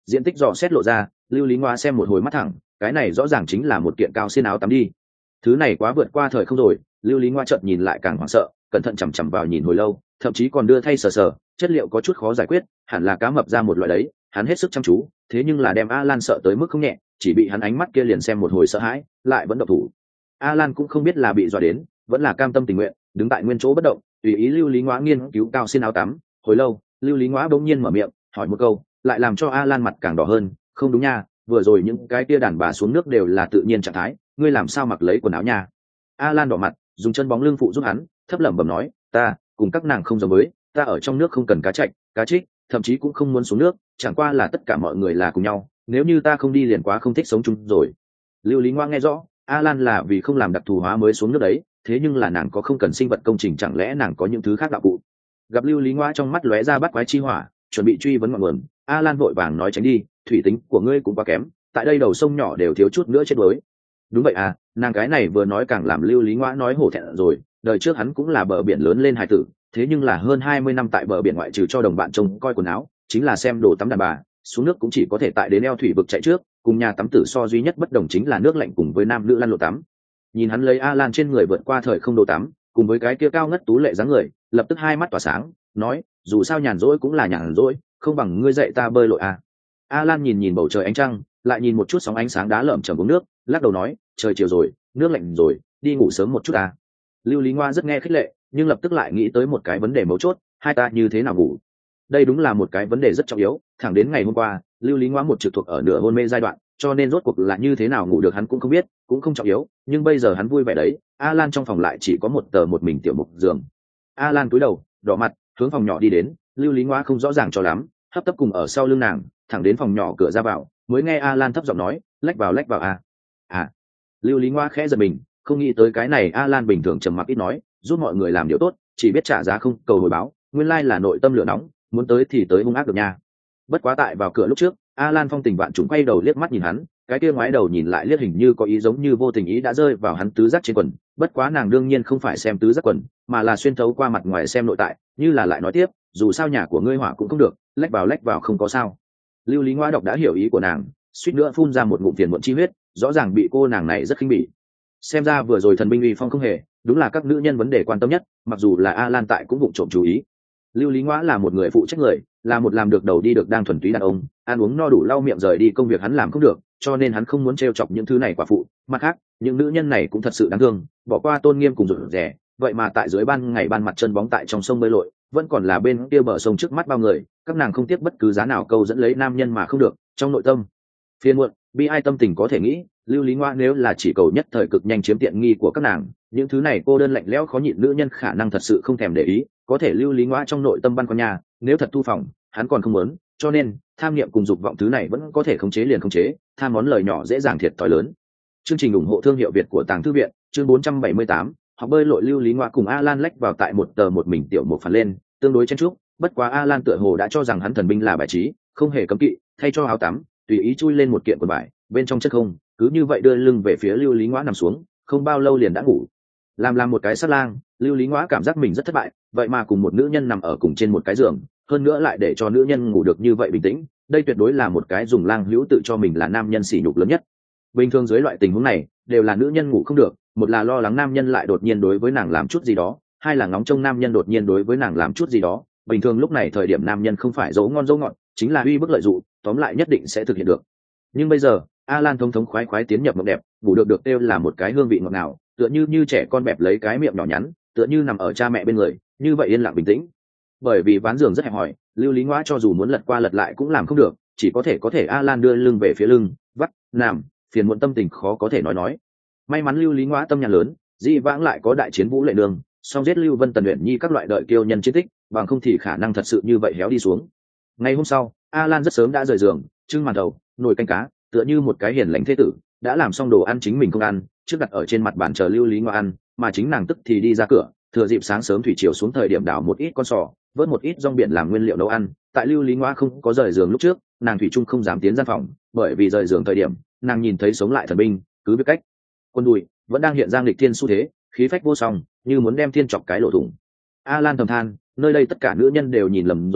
diện tích dò xét lộ ra, lưu lý ngoa xem một hồi mắt thẳng, cái này rõ ràng chính là một kiện cao xiên áo tắm đi. Thứ này quá vượt qua thời không rồi. Lưu lý ngoa chợt nhìn lại càng hoảng sợ, cẩn thận chằm chằm vào nhìn hồi lâu, thậm chí còn đưa thay sờ sờ, chất liệu có chút khó giải quyết, hẳn là cá mập ra một loại đấy. Hắn hết sức chăm chú, thế nhưng là đem A Lan sợ tới mức không nhẹ, chỉ bị hắn ánh mắt kia liền xem một hồi sợ hãi, lại vẫn động thủ. A Lan cũng không biết là bị dọa đến, vẫn là cam tâm tình nguyện, đứng tại nguyên chỗ bất động, tùy ý lưu lý ngoa nghiên cứu cao xiên áo tắm. Hồi lâu, lưu lý ngoa bỗng nhiên mở miệng hỏi một câu, lại làm cho A Lan mặt càng đỏ hơn. Không đúng nha, vừa rồi những cái tia đàn bà xuống nước đều là tự nhiên trạng thái, ngươi làm sao mặc lấy quần áo nha? A Lan đỏ mặt, dùng chân bóng lưng phụ giúp hắn, thấp lẩm bẩm nói, ta cùng các nàng không giống với, ta ở trong nước không cần cá chạch cá trích, thậm chí cũng không muốn xuống nước, chẳng qua là tất cả mọi người là cùng nhau, nếu như ta không đi liền quá không thích sống chung rồi. Lưu lý ngoa nghe rõ, A Lan là vì không làm đặc thù hóa mới xuống nước đấy, thế nhưng là nàng có không cần sinh vật công trình, chẳng lẽ nàng có những thứ khác đạo cụ? Gặp lưu lý ngoa trong mắt lóe ra bắt quái chi hỏa, chuẩn bị truy vấn ngọn nguồn, A Lan vội vàng nói tránh đi, thủy tính của ngươi cũng quá kém, tại đây đầu sông nhỏ đều thiếu chút nữa chết đuối. Đúng vậy à, nàng cái này vừa nói càng làm lưu lý ngoa nói hổ thẹn rồi, đời trước hắn cũng là bờ biển lớn lên hài tử, thế nhưng là hơn hai mươi năm tại bờ biển ngoại trừ cho đồng bạn trông coi quần áo, chính là xem đồ tắm đàn bà, xuống nước cũng chỉ có thể tại đến eo thủy vực chạy trước, cùng nhà tắm tử so duy nhất bất đồng chính là nước lạnh cùng với nam nữ lăn lộn tắm. Nhìn hắn lấy A Lan trên người vượt qua thời không đồ tắm, cùng với cái kia cao ngất tú lệ dáng người, lập tức hai mắt tỏa sáng, nói, dù sao nhàn rỗi cũng là nhàn rỗi, không bằng ngươi dạy ta bơi lội à. A Lan nhìn nhìn bầu trời ánh trăng, lại nhìn một chút sóng ánh sáng đá lởm chởm uống nước, lắc đầu nói, trời chiều rồi, nước lạnh rồi, đi ngủ sớm một chút à. Lưu lý ngoa rất nghe khích lệ, nhưng lập tức lại nghĩ tới một cái vấn đề mấu chốt, hai ta như thế nào ngủ? Đây đúng là một cái vấn đề rất trọng yếu, thẳng đến ngày hôm qua, lưu lý ngoa một trực thuộc ở nửa hôn mê giai đoạn, cho nên rốt cuộc là như thế nào ngủ được hắn cũng không biết, cũng không trọng yếu, nhưng bây giờ hắn vui vẻ đấy. A Lan trong phòng lại chỉ có một tờ một mình tiểu mục giường. A Lan cúi đầu, đỏ mặt, hướng phòng nhỏ đi đến, lưu lý ngoa không rõ ràng cho lắm, hấp tấp cùng ở sau lưng nàng, thẳng đến phòng nhỏ cửa ra vào, mới nghe A Lan thấp giọng nói, lách vào lách vào à. À. Lưu lý ngoa khẽ giật mình, không nghĩ tới cái này A Lan bình thường trầm mặc ít nói, giúp mọi người làm điều tốt, chỉ biết trả giá không cầu hồi báo, nguyên lai là nội tâm lửa nóng, muốn tới thì tới hung ác được nha. Bất quá tại vào cửa lúc trước, A Lan phong tình vạn trùng quay đầu liếc mắt nhìn hắn, cái kia ngoái đầu nhìn lại liếc hình như có ý giống như vô tình ý đã rơi vào hắn tứ giác trên quần, bất quá nàng đương nhiên không phải xem tứ giác quần, mà là xuyên thấu qua mặt ngoài xem nội tại, như là lại nói tiếp, dù sao nhà của ngươi hỏa cũng không được, lách vào lách vào không có sao. Lưu lý ngoa đọc đã hiểu ý của nàng, suýt nữa phun ra một ngụm phiền muộn chi huyết, rõ ràng bị cô nàng này rất khinh bỉ. Xem ra vừa rồi thần binh uy phong không hề, đúng là các nữ nhân vấn đề quan tâm nhất, mặc dù là A Lan tại cũng vụng trộm chú ý. Lưu lý ngoa là một người phụ trách người, là một làm được đầu đi được đang thuần túy đàn ông, ăn uống no đủ lau miệng rời đi công việc hắn làm không được, cho nên hắn không muốn trêu chọc những thứ này quả phụ. Mặt khác, những nữ nhân này cũng thật sự đáng thương, bỏ qua tôn nghiêm cùng rụt rè, vậy mà tại dưới ban ngày ban mặt chân bóng tại trong sông bơi lội, vẫn còn là bên kia bờ sông trước mắt bao người, các nàng không tiếc bất cứ giá nào câu dẫn lấy nam nhân mà không được, trong nội tâm phiền muộn, bi ai tâm tình có thể nghĩ. Lưu lý ngoa nếu là chỉ cầu nhất thời cực nhanh chiếm tiện nghi của các nàng, những thứ này cô đơn lạnh lẽo khó nhịn nữ nhân khả năng thật sự không thèm để ý, có thể lưu lý ngoa trong nội tâm băn khoăn nhà, nếu thật thu phòng, hắn còn không muốn, cho nên tham niệm cùng dục vọng thứ này vẫn có thể khống chế liền khống chế, tham món lời nhỏ dễ dàng thiệt thòi lớn. Chương trình ủng hộ thương hiệu Việt của Tàng Thư Viện, chương bốn trăm bảy mươi tám, học bơi lội. Lưu lý ngoa cùng A Lan lách vào tại một tờ một mình tiểu một phần lên, tương đối chen chúc, bất quá A Lan tựa hồ đã cho rằng hắn thần binh là bài trí, không hề cấm kỵ, thay cho áo tắm, tùy ý chui lên một kiện quần vải, bên trong chất không, cứ như vậy đưa lưng về phía lưu lý ngoa nằm xuống, không bao lâu liền đã ngủ. Làm làm một cái sát lang, lưu lý ngoa cảm giác mình rất thất bại, vậy mà cùng một nữ nhân nằm ở cùng trên một cái giường, hơn nữa lại để cho nữ nhân ngủ được như vậy bình tĩnh, đây tuyệt đối là một cái dùng lang hữu tự cho mình là nam nhân sỉ nhục lớn nhất. Bình thường dưới loại tình huống này, đều là nữ nhân ngủ không được, một là lo lắng nam nhân lại đột nhiên đối với nàng làm chút gì đó, hai là ngóng trông nam nhân đột nhiên đối với nàng làm chút gì đó. Bình thường lúc này thời điểm nam nhân không phải dỗ ngon dỗ ngọt, chính là uy bức lợi dụng, tóm lại nhất định sẽ thực hiện được. Nhưng bây giờ, A Lan thống thống khoái khoái tiến nhập mộng đẹp, ngủ được được kêu là một cái hương vị ngọt ngào, tựa như như trẻ con bẹp lấy cái miệng nhỏ nhắn, tựa như nằm ở cha mẹ bên người, như vậy yên lặng bình tĩnh. Bởi vì ván giường rất hẹp hòi, lưu lý ngoa cho dù muốn lật qua lật lại cũng làm không được, chỉ có thể có thể A Lan đưa lưng về phía lưng, vắt, nằm, phiền muộn tâm tình khó có thể nói nói. May mắn lưu lý ngoa tâm nhà lớn, dị vãng lại có đại chiến Vũ Lệ Đường, song giết Lưu Vân Tần Uyển Nhi các loại đợi kiêu nhân chiến tích, bằng không thì khả năng thật sự như vậy héo đi xuống. Ngày hôm sau, A Lan rất sớm đã rời giường, trưng màn thầu, nồi canh cá, tựa như một cái hiền lành thế tử, đã làm xong đồ ăn chính mình không ăn, trước đặt ở trên mặt bàn chờ lưu lý ngoa ăn, mà chính nàng tức thì đi ra cửa, thừa dịp sáng sớm thủy chiều xuống thời điểm đảo một ít con sò, vớt một ít rong biển làm nguyên liệu nấu ăn. Tại lưu lý ngoa không có rời giường lúc trước, nàng thủy chung không dám tiến gian phòng, bởi vì rời giường thời điểm nàng nhìn thấy sống lại thần binh, cứ biết cách quân đùi vẫn đang hiện ra nghịch thiên xu thế, khí phách vô song, như muốn đem thiên chọc cái lỗ thủng. A Lan thầm than, nơi đây tất cả nữ nhân đều nhìn lầm rồi,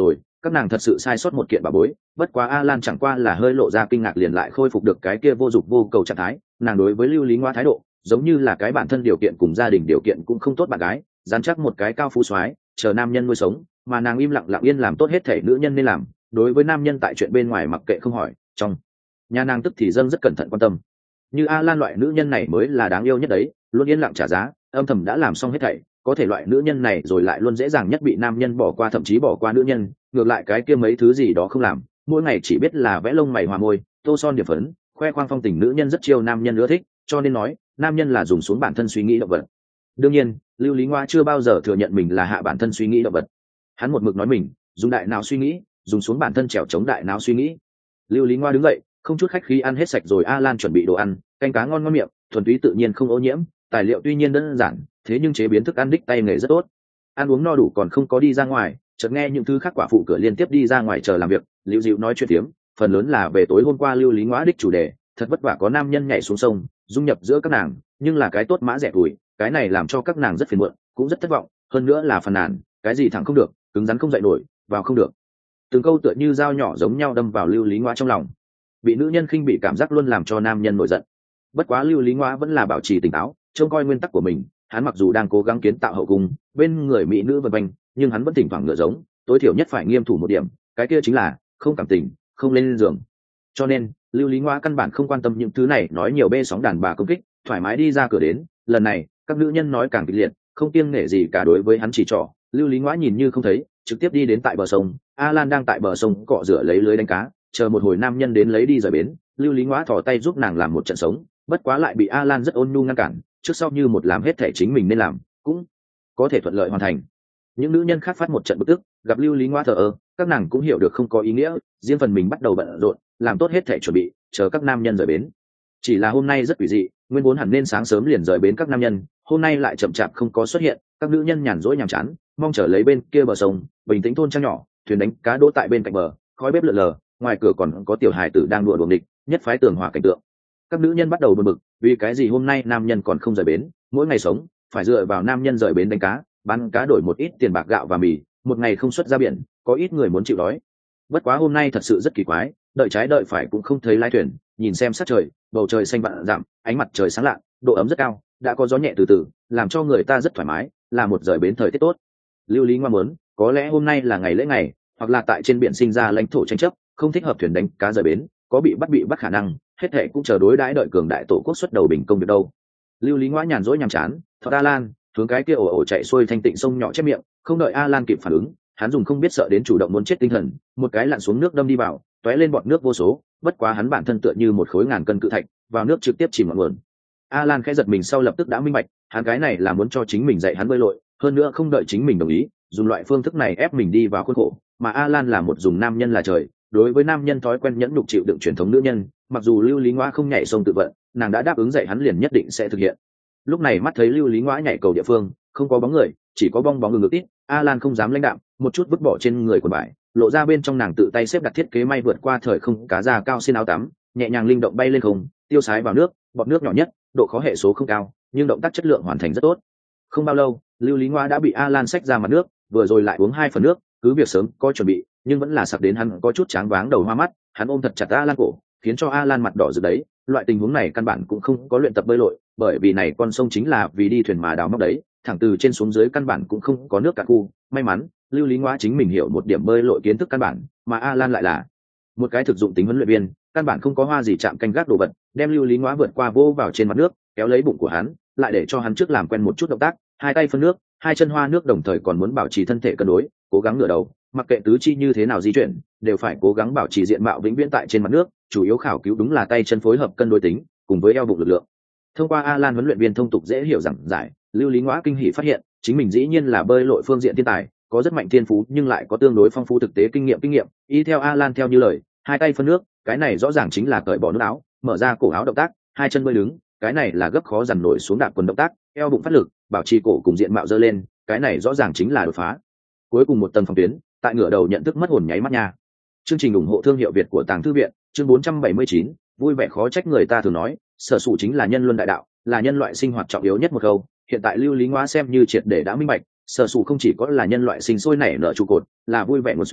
các nàng thật sự sai sót một kiện bà bối. Bất quá A Lan chẳng qua là hơi lộ ra kinh ngạc liền lại khôi phục được cái kia vô dụng vô cầu trạng thái. Nàng đối với Lưu Lý Ngoa thái độ giống như là cái bản thân điều kiện cùng gia đình điều kiện cũng không tốt bạn gái, dán chắc một cái cao phú soái chờ nam nhân nuôi sống, mà nàng im lặng lặng yên làm tốt hết thể nữ nhân nên làm. Đối với nam nhân tại chuyện bên ngoài mặc kệ không hỏi, trong nhà nàng tức thì dâng rất cẩn thận quan tâm. Như A Lan loại nữ nhân này mới là đáng yêu nhất đấy, luôn yên lặng trả giá, âm thầm đã làm xong hết thảy. Có thể loại nữ nhân này rồi lại luôn dễ dàng nhất bị nam nhân bỏ qua, thậm chí bỏ qua nữ nhân. Ngược lại cái kia mấy thứ gì đó không làm, mỗi ngày chỉ biết là vẽ lông mày hòa môi, tô son điểm phấn, khoe khoang phong tình nữ nhân rất chiêu nam nhân ưa thích. Cho nên nói nam nhân là dùng xuống bản thân suy nghĩ động vật. Đương nhiên Lưu Lý Ngoa chưa bao giờ thừa nhận mình là hạ bản thân suy nghĩ động vật. Hắn một mực nói mình dùng đại não suy nghĩ, dùng xuống bản thân trèo chống đại não suy nghĩ. Lưu Lý Ngoa đứng dậy, không chút khách khí ăn hết sạch rồi. A Lan chuẩn bị đồ ăn, canh cá ngon ngon miệng, thuần túy tự nhiên không ô nhiễm, tài liệu tuy nhiên đơn giản, thế nhưng chế biến thức ăn đích tay nghề rất tốt. Ăn uống no đủ còn không có đi ra ngoài, chợt nghe những thứ khác quả phụ cửa liên tiếp đi ra ngoài chờ làm việc, Lưu Dịu nói chuyện tiếm, phần lớn là về tối hôm qua Lưu Lý Ngoa đích chủ đề. Thật vất vả có nam nhân nhảy xuống sông dung nhập giữa các nàng, nhưng là cái tốt mã rẻ tuổi, cái này làm cho các nàng rất phiền muộn, cũng rất thất vọng, hơn nữa là phàn nàn, cái gì thẳng không được, cứng rắn không dậy nổi, vào không được. Từng câu tựa như dao nhỏ giống nhau đâm vào Lưu Lý Ngoa trong lòng. Bị nữ nhân khinh bị cảm giác luôn làm cho nam nhân nổi giận. Bất quá Lưu Lý Ngoa vẫn là bảo trì tỉnh táo, trông coi nguyên tắc của mình. Hắn mặc dù đang cố gắng kiến tạo hậu cung, bên người mỹ nữ vân vân, nhưng hắn vẫn thỉnh thoảng ngựa giống, tối thiểu nhất phải nghiêm thủ một điểm, cái kia chính là không cảm tình, không lên giường. Cho nên Lưu Lý Ngoa căn bản không quan tâm những thứ này, nói nhiều bê sóng đàn bà công kích, thoải mái đi ra cửa đến. Lần này các nữ nhân nói càng kịch liệt, không kiêng nể gì cả đối với hắn chỉ trỏ. Lưu Lý Ngoa nhìn như không thấy, trực tiếp đi đến tại bờ sông. A Lan đang tại bờ sông cọ rửa lấy lưới đánh cá, chờ một hồi nam nhân đến lấy đi rời bến. Lưu Lý Ngoa thò tay giúp nàng làm một trận sống, bất quá lại bị A Lan rất ôn nhu ngăn cản, trước sau như một làm hết thể chính mình nên làm, cũng có thể thuận lợi hoàn thành. Những nữ nhân khác phát một trận bực tức, gặp Lưu Lý Ngoa thờ ơ, các nàng cũng hiểu được không có ý nghĩa, riêng phần mình bắt đầu bận rộn, làm tốt hết thể chuẩn bị, chờ các nam nhân rời bến. Chỉ là hôm nay rất quỷ dị, nguyên vốn hẳn nên sáng sớm liền rời bến các nam nhân, hôm nay lại chậm chạp không có xuất hiện. Các nữ nhân nhàn rỗi nhàm chán, mong chờ lấy bên kia bờ sông, bình tĩnh thôn trang nhỏ, thuyền đánh cá đỗ tại bên cạnh bờ, khói bếp lượn lờ, ngoài cửa còn có tiểu hài tử đang đùa đùa địch, nhất phái tường hòa cảnh tượng. Các nữ nhân bắt đầu bực bực, vì cái gì hôm nay nam nhân còn không rời bến, mỗi ngày sống phải dựa vào nam nhân rời bến đánh cá, bán cá đổi một ít tiền bạc gạo và mì, một ngày không xuất ra biển, có ít người muốn chịu đói. Bất quá hôm nay thật sự rất kỳ quái, đợi trái đợi phải cũng không thấy lái thuyền, nhìn xem sát trời, bầu trời xanh vạn dặm, ánh mặt trời sáng lạ, độ ấm rất cao, đã có gió nhẹ từ từ, làm cho người ta rất thoải mái, là một rời bến thời tiết tốt. Lưu Lý Ngoa muốn, có lẽ hôm nay là ngày lễ ngày, hoặc là tại trên biển sinh ra lãnh thổ tranh chấp, không thích hợp thuyền đánh cá rời bến, có bị bắt bị bắt khả năng, hết thệ cũng chờ đối đãi đợi cường đại tổ quốc xuất đầu bình công việc đâu. Lưu Lý Ngoa nhàn rỗi nhàm chán, thọ A Lan, hướng cái kia ồ ồ chạy xuôi thanh tịnh sông nhỏ chép miệng, không đợi A Lan kịp phản ứng, hắn dùng không biết sợ đến chủ động muốn chết tinh thần, một cái lặn xuống nước đâm đi vào, tóe lên bọt nước vô số. Bất quá hắn bản thân tựa như một khối ngàn cân cự thạch, vào nước trực tiếp chìm ngọn nguồn. A Lan khẽ giật mình sau lập tức đã minh bạch, hắn cái này là muốn cho chính mình dạy hắn bơi lội, hơn nữa không đợi chính mình đồng ý, dùng loại phương thức này ép mình đi vào khuôn khổ. Mà A Lan là một dùng nam nhân là trời, đối với nam nhân thói quen nhẫn nhục chịu đựng truyền thống nữ nhân, mặc dù Lưu Lý Ngoa không nhảy sông tự vận, nàng đã đáp ứng dạy hắn liền nhất định sẽ thực hiện. Lúc này mắt thấy Lưu Lý Ngoa nhảy cầu địa phương, không có bóng người, chỉ có bong bóng ngừng ngực ít, A Lan không dám lãnh đạm, một chút vứt bỏ trên người quần bại, lộ ra bên trong nàng tự tay xếp đặt thiết kế may vượt qua thời không cá da cao xin áo tắm, nhẹ nhàng linh động bay lên không, tiêu sái vào nước, bọt nước nhỏ nhất, độ khó hệ số không cao, nhưng động tác chất lượng hoàn thành rất tốt. Không bao lâu, Lưu Lý Ngoa đã bị A Lan xách ra mặt nước, vừa rồi lại uống hai phần nước, cứ việc sớm có chuẩn bị, nhưng vẫn là sặc đến hắn có chút tráng váng đầu hoa mắt, hắn ôm thật chặt A Lan cổ, khiến cho A Lan mặt đỏ rực đấy. Loại tình huống này căn bản cũng không có luyện tập bơi lội, bởi vì này con sông chính là vì đi thuyền mà đào móc đấy, thẳng từ trên xuống dưới căn bản cũng không có nước cả khu. May mắn Lưu Lý Ngoa chính mình hiểu một điểm bơi lội kiến thức căn bản, mà A Lan lại là một cái thực dụng tính huấn luyện viên, căn bản không có hoa gì chạm canh gác đồ vật, đem Lưu Lý Ngoa vượt qua vô vào trên mặt nước, kéo lấy bụng của hắn, lại để cho hắn trước làm quen một chút động tác, hai tay phân nước, hai chân hoa nước, đồng thời còn muốn bảo trì thân thể cân đối, cố gắng ngửa đầu, mặc kệ tứ chi như thế nào di chuyển, đều phải cố gắng bảo trì diện mạo vĩnh viễn tại trên mặt nước, chủ yếu khảo cứu đúng là tay chân phối hợp cân đối tính, cùng với eo bụng lực lượng. Thông qua A Lan huấn luyện viên thông tục dễ hiểu giảng giải, Lưu Lý Ngoa kinh hỉ phát hiện, chính mình dĩ nhiên là bơi lội phương diện thiên tài, có rất mạnh thiên phú nhưng lại có tương đối phong phú thực tế kinh nghiệm kinh nghiệm. Y theo A Lan theo như lời, hai tay phân nước, cái này rõ ràng chính là cởi bỏ nút áo, mở ra cổ áo động tác, hai chân bơi đứng, cái này là gấp khó dằn nổi xuống đạp quần động tác, eo bụng phát lực, bảo trì cổ cùng diện mạo dơ lên, cái này rõ ràng chính là đột phá. Cuối cùng một tầng phòng tuyến, tại ngửa đầu nhận thức mất hồn nháy mắt nha. Chương trình ủng hộ thương hiệu Việt của Tàng Thư viện, chương bốn trăm bảy mươi chín, vui vẻ khó trách người ta thường nói, sở sụ chính là nhân luân đại đạo, là nhân loại sinh hoạt trọng yếu nhất một câu. Hiện tại Lưu Lý Ngoa xem như triệt để đã minh bạch, sở sụ không chỉ có là nhân loại sinh sôi nảy nở trụ cột, là vui vẻ nguồn suối,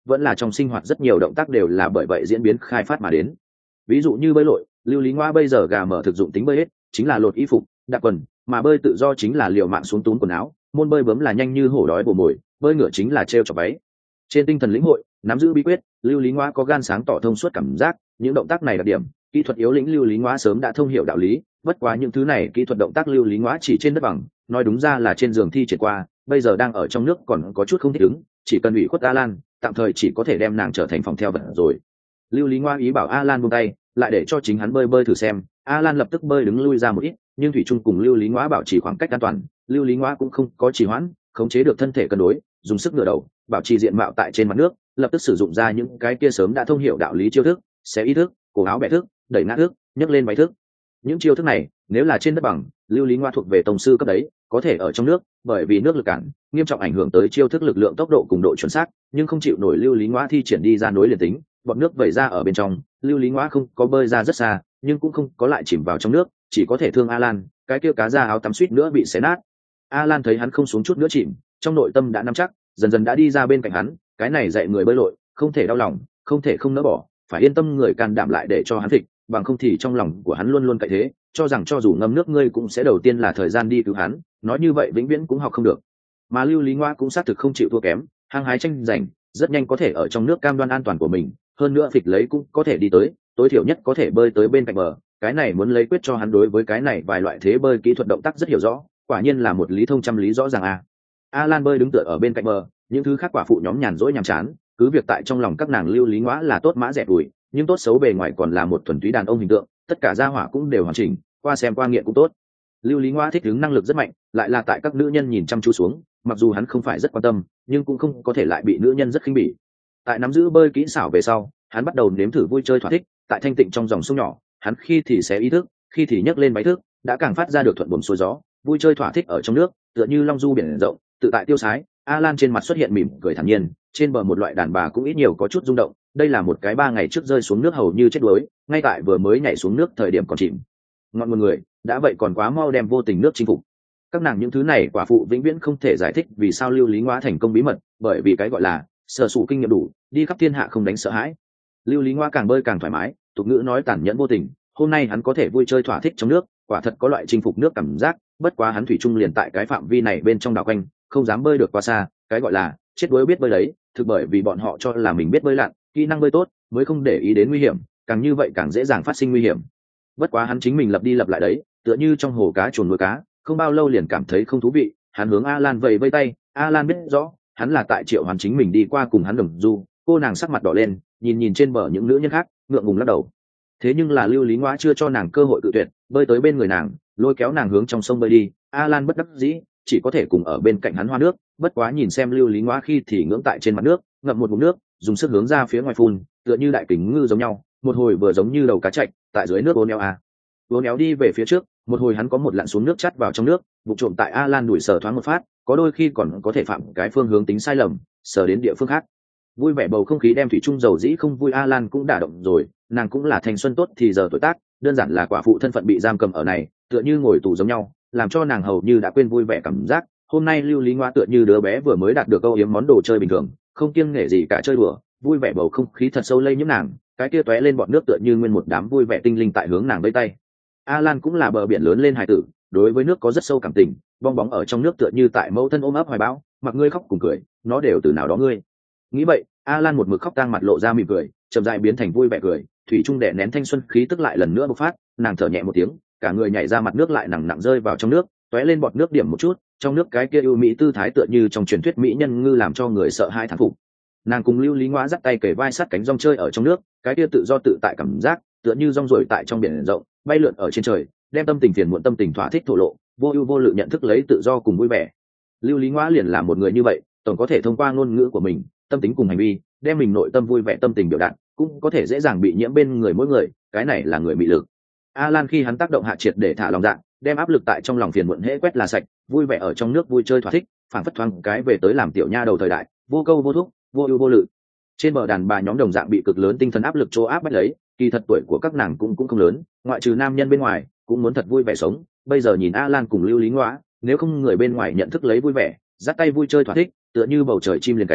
vẫn là trong sinh hoạt rất nhiều động tác đều là bởi vậy diễn biến khai phát mà đến. Ví dụ như bơi lội, lưu lý ngoa bây giờ gà mở thực dụng tính bơi hết chính là lột y phục, đạp quần, mà bơi tự do chính là liều mạng xuống túm quần áo, môn bơi bướm là nhanh như hổ đói bổ mồi, bơi ngửa chính là treo chọc váy. Trên tinh thần lĩnh hội, nắm giữ bí quyết, lưu lý ngoa có gan sáng tỏ thông suốt cảm giác, những động tác này đặc điểm, kỹ thuật yếu lĩnh lưu lý ngoa sớm đã thông hiểu đạo lý, bất quá những thứ này kỹ thuật động tác lưu lý ngoa chỉ trên đất bằng, nói đúng ra là trên giường thi triển qua, bây giờ đang ở trong nước còn có chút không thích ứng, chỉ cần ủy khuất Alan, tạm thời chỉ có thể đem nàng trở thành phòng theo vật rồi. Lưu lý ngoa ý bảo Alan buông tay, lại để cho chính hắn bơi bơi thử xem. Alan lập tức bơi đứng lui ra một ít, nhưng thủy chung cùng lưu lý ngoa bảo trì khoảng cách an toàn. Lưu lý ngoa cũng không có trì hoãn, khống chế được thân thể cân đối, dùng sức ngửa đầu, bảo trì diện mạo tại trên mặt nước, lập tức sử dụng ra những cái kia sớm đã thông hiểu đạo lý chiêu thức, xé ý thức, cổ áo bẻ thức, đẩy ngã thức, nhấc lên váy thức. Những chiêu thức này nếu là trên đất bằng, lưu lý ngoa thuộc về tông sư cấp đấy, có thể ở trong nước, bởi vì nước lực cản nghiêm trọng ảnh hưởng tới chiêu thức lực lượng, tốc độ cùng độ chuẩn xác, nhưng không chịu nổi lưu lý ngoa thi triển đi ra nối liền tính, bọt nước vẩy ra ở bên trong, lưu lý ngoa không có bơi ra rất xa, nhưng cũng không có lại chìm vào trong nước, chỉ có thể thương Alan, cái kia cá da áo tắm suýt nữa bị xé nát. Alan thấy hắn không xuống chút nữa chìm, trong nội tâm đã nắm chắc, dần dần đã đi ra bên cạnh hắn, cái này dạy người bơi lội, không thể đau lòng, không thể không nỡ bỏ, phải yên tâm người can đảm lại để cho hắn thịt, bằng không thì trong lòng của hắn luôn luôn cậy thế, cho rằng cho dù ngâm nước ngươi cũng sẽ đầu tiên là thời gian đi cứu hắn, nói như vậy vĩnh viễn cũng học không được. Mà lưu lý ngoa cũng xác thực không chịu thua kém, hăng hái tranh giành, rất nhanh có thể ở trong nước cam đoan an toàn của mình, hơn nữa phịch lấy cũng có thể đi tới, tối thiểu nhất có thể bơi tới bên cạnh bờ, cái này muốn lấy quyết cho hắn đối với cái này vài loại thế bơi kỹ thuật động tác rất hiểu rõ, quả nhiên là một lý thông trăm lý rõ ràng a. À. Alan bơi đứng tựa ở bên cạnh bờ, những thứ khác quả phụ nhóm nhàn rỗi nhàm chán, cứ việc tại trong lòng các nàng lưu lý ngoa là tốt mã rẻ đùi, nhưng tốt xấu bề ngoài còn là một thuần túy đàn ông hình tượng, tất cả gia hỏa cũng đều hoàn chỉnh, qua xem qua nghiện cũng tốt. Lưu lý ngoa thích ứng năng lực rất mạnh, lại là tại các nữ nhân nhìn chăm chú xuống, mặc dù hắn không phải rất quan tâm, nhưng cũng không có thể lại bị nữ nhân rất khinh bỉ. Tại nắm giữ bơi kỹ xảo về sau, hắn bắt đầu nếm thử vui chơi thỏa thích, tại thanh tịnh trong dòng sông nhỏ, hắn khi thì xé ý thức, khi thì nhấc lên váy thức, đã càng phát ra được thuận buồm xuôi gió, vui chơi thỏa thích ở trong nước, tựa như long du biển rộng, tự tại tiêu sái. Alan trên mặt xuất hiện mỉm cười thản nhiên, trên bờ một loại đàn bà cũng ít nhiều có chút rung động, đây là một cái ba ngày trước rơi xuống nước hầu như chết đuối, ngay tại vừa mới nhảy xuống nước thời điểm còn chìm ngọn một người, đã vậy còn quá mau đem vô tình nước chinh phục. Các nàng những thứ này quả phụ vĩnh viễn không thể giải thích vì sao lưu lý ngoa thành công bí mật, bởi vì cái gọi là sở sụ kinh nghiệm đủ, đi khắp thiên hạ không đánh sợ hãi. Lưu lý ngoa càng bơi càng thoải mái, tục ngữ nói tàn nhẫn vô tình, hôm nay hắn có thể vui chơi thỏa thích trong nước, quả thật có loại chinh phục nước cảm giác, bất quá hắn thủy chung liền tại cái phạm vi này bên trong đảo quanh, không dám bơi được quá xa, cái gọi là chết đuối biết bơi đấy, thực bởi vì bọn họ cho là mình biết bơi lặn, kỹ năng bơi tốt, mới không để ý đến nguy hiểm, càng như vậy càng dễ dàng phát sinh nguy hiểm. Bất quá hắn chính mình lập đi lập lại đấy, tựa như trong hồ cá chuồn nuôi cá, không bao lâu liền cảm thấy không thú vị, hắn hướng Alan vẫy vây tay, Alan biết rõ, hắn là tại triệu hoàn chính mình đi qua cùng hắn đồng du, cô nàng sắc mặt đỏ lên, nhìn nhìn trên bờ những nữ nhân khác, ngượng ngùng lắc đầu. Thế nhưng là lưu lý ngoa chưa cho nàng cơ hội cự tuyệt, bơi tới bên người nàng, lôi kéo nàng hướng trong sông bơi đi. Alan bất đắc dĩ, chỉ có thể cùng ở bên cạnh hắn hoa nước, bất quá nhìn xem lưu lý ngoa khi thì ngưỡng tại trên mặt nước, ngậm một ngụm nước, dùng sức hướng ra phía ngoài phun, tựa như đại kình ngư giống nhau, một hồi vừa giống như đầu cá chạch tại dưới nước uốn éo à. Uốn éo đi về phía trước, một hồi hắn có một lặn xuống nước chắt vào trong nước, vụ trộm tại Alan đuổi sờ thoáng một phát, có đôi khi còn có thể phạm cái phương hướng tính sai lầm, sờ đến địa phương khác. Vui vẻ bầu không khí đem thủy chung dầu dĩ không vui Alan cũng đả động rồi, nàng cũng là thanh xuân tốt thì giờ tuổi tác, đơn giản là quả phụ thân phận bị giam cầm ở này, tựa như ngồi tù giống nhau, làm cho nàng hầu như đã quên vui vẻ cảm giác. Hôm nay lưu lý ngoa tựa như đứa bé vừa mới đạt được câu yếm món đồ chơi bình thường, không kiêng nể gì cả chơi đùa, vui vẻ bầu không khí thật sâu lây nhiễm nàng, cái kia tóe lên bọt nước tựa như nguyên một đám vui vẻ tinh linh tại hướng nàng vẫy tay. Alan cũng là bờ biển lớn lên hài tử, đối với nước có rất sâu cảm tình, bong bóng ở trong nước tựa như tại mẫu thân ôm ấp hoài bão, mặc ngươi khóc cùng cười, nó đều từ nào đó ngươi. Nghĩ vậy, Alan một mực khóc tang mặt lộ ra mỉm cười, chậm rãi biến thành vui vẻ cười, thủy trung đè nén thanh xuân khí tức lại lần nữa bộc phát, nàng thở nhẹ một tiếng, cả người nhảy ra mặt nước lại nặng nặng rơi vào trong nước, tóe lên bọt nước điểm một chút, trong nước cái kia ưu mỹ tư thái tựa như trong truyền thuyết mỹ nhân ngư làm cho người sợ hãi thán phục. Nàng cùng lưu lý ngoa dắt tay kề vai sát cánh rong chơi ở trong nước, cái kia tự do tự tại cảm giác, tựa như rong ruổi tại trong biển rộng, bay lượn ở trên trời, đem tâm tình phiền muộn tâm tình thỏa thích thổ lộ, vô ưu vô lự nhận thức lấy tự do cùng vui vẻ. Lưu lý ngoa liền là một người như vậy, tổng có thể thông qua ngôn ngữ của mình, tâm tính cùng hành vi, đem mình nội tâm vui vẻ tâm tình biểu đạt, cũng có thể dễ dàng bị nhiễm bên người mỗi người, cái này là người mị lực. Alan khi hắn tác động hạ triệt để thả lòng dạ, đem áp lực tại trong lòng phiền muộn hễ quét là sạch, vui vẻ ở trong nước vui chơi thỏa thích, phản phất thoáng cái về tới làm tiểu nha đầu thời đại, vô câu vô thúc, vô ưu vô lự. Trên bờ đàn bà nhóm đồng dạng bị cực lớn tinh thần áp lực chỗ áp bách lấy, kỳ thật tuổi của các nàng cũng cũng không lớn, ngoại trừ nam nhân bên ngoài, cũng muốn thật vui vẻ sống. Bây giờ nhìn Alan cùng lưu lý ngoa, nếu không người bên ngoài nhận thức lấy vui vẻ, dắt tay vui chơi thỏa thích, tựa như bầu trời chim liền cánh,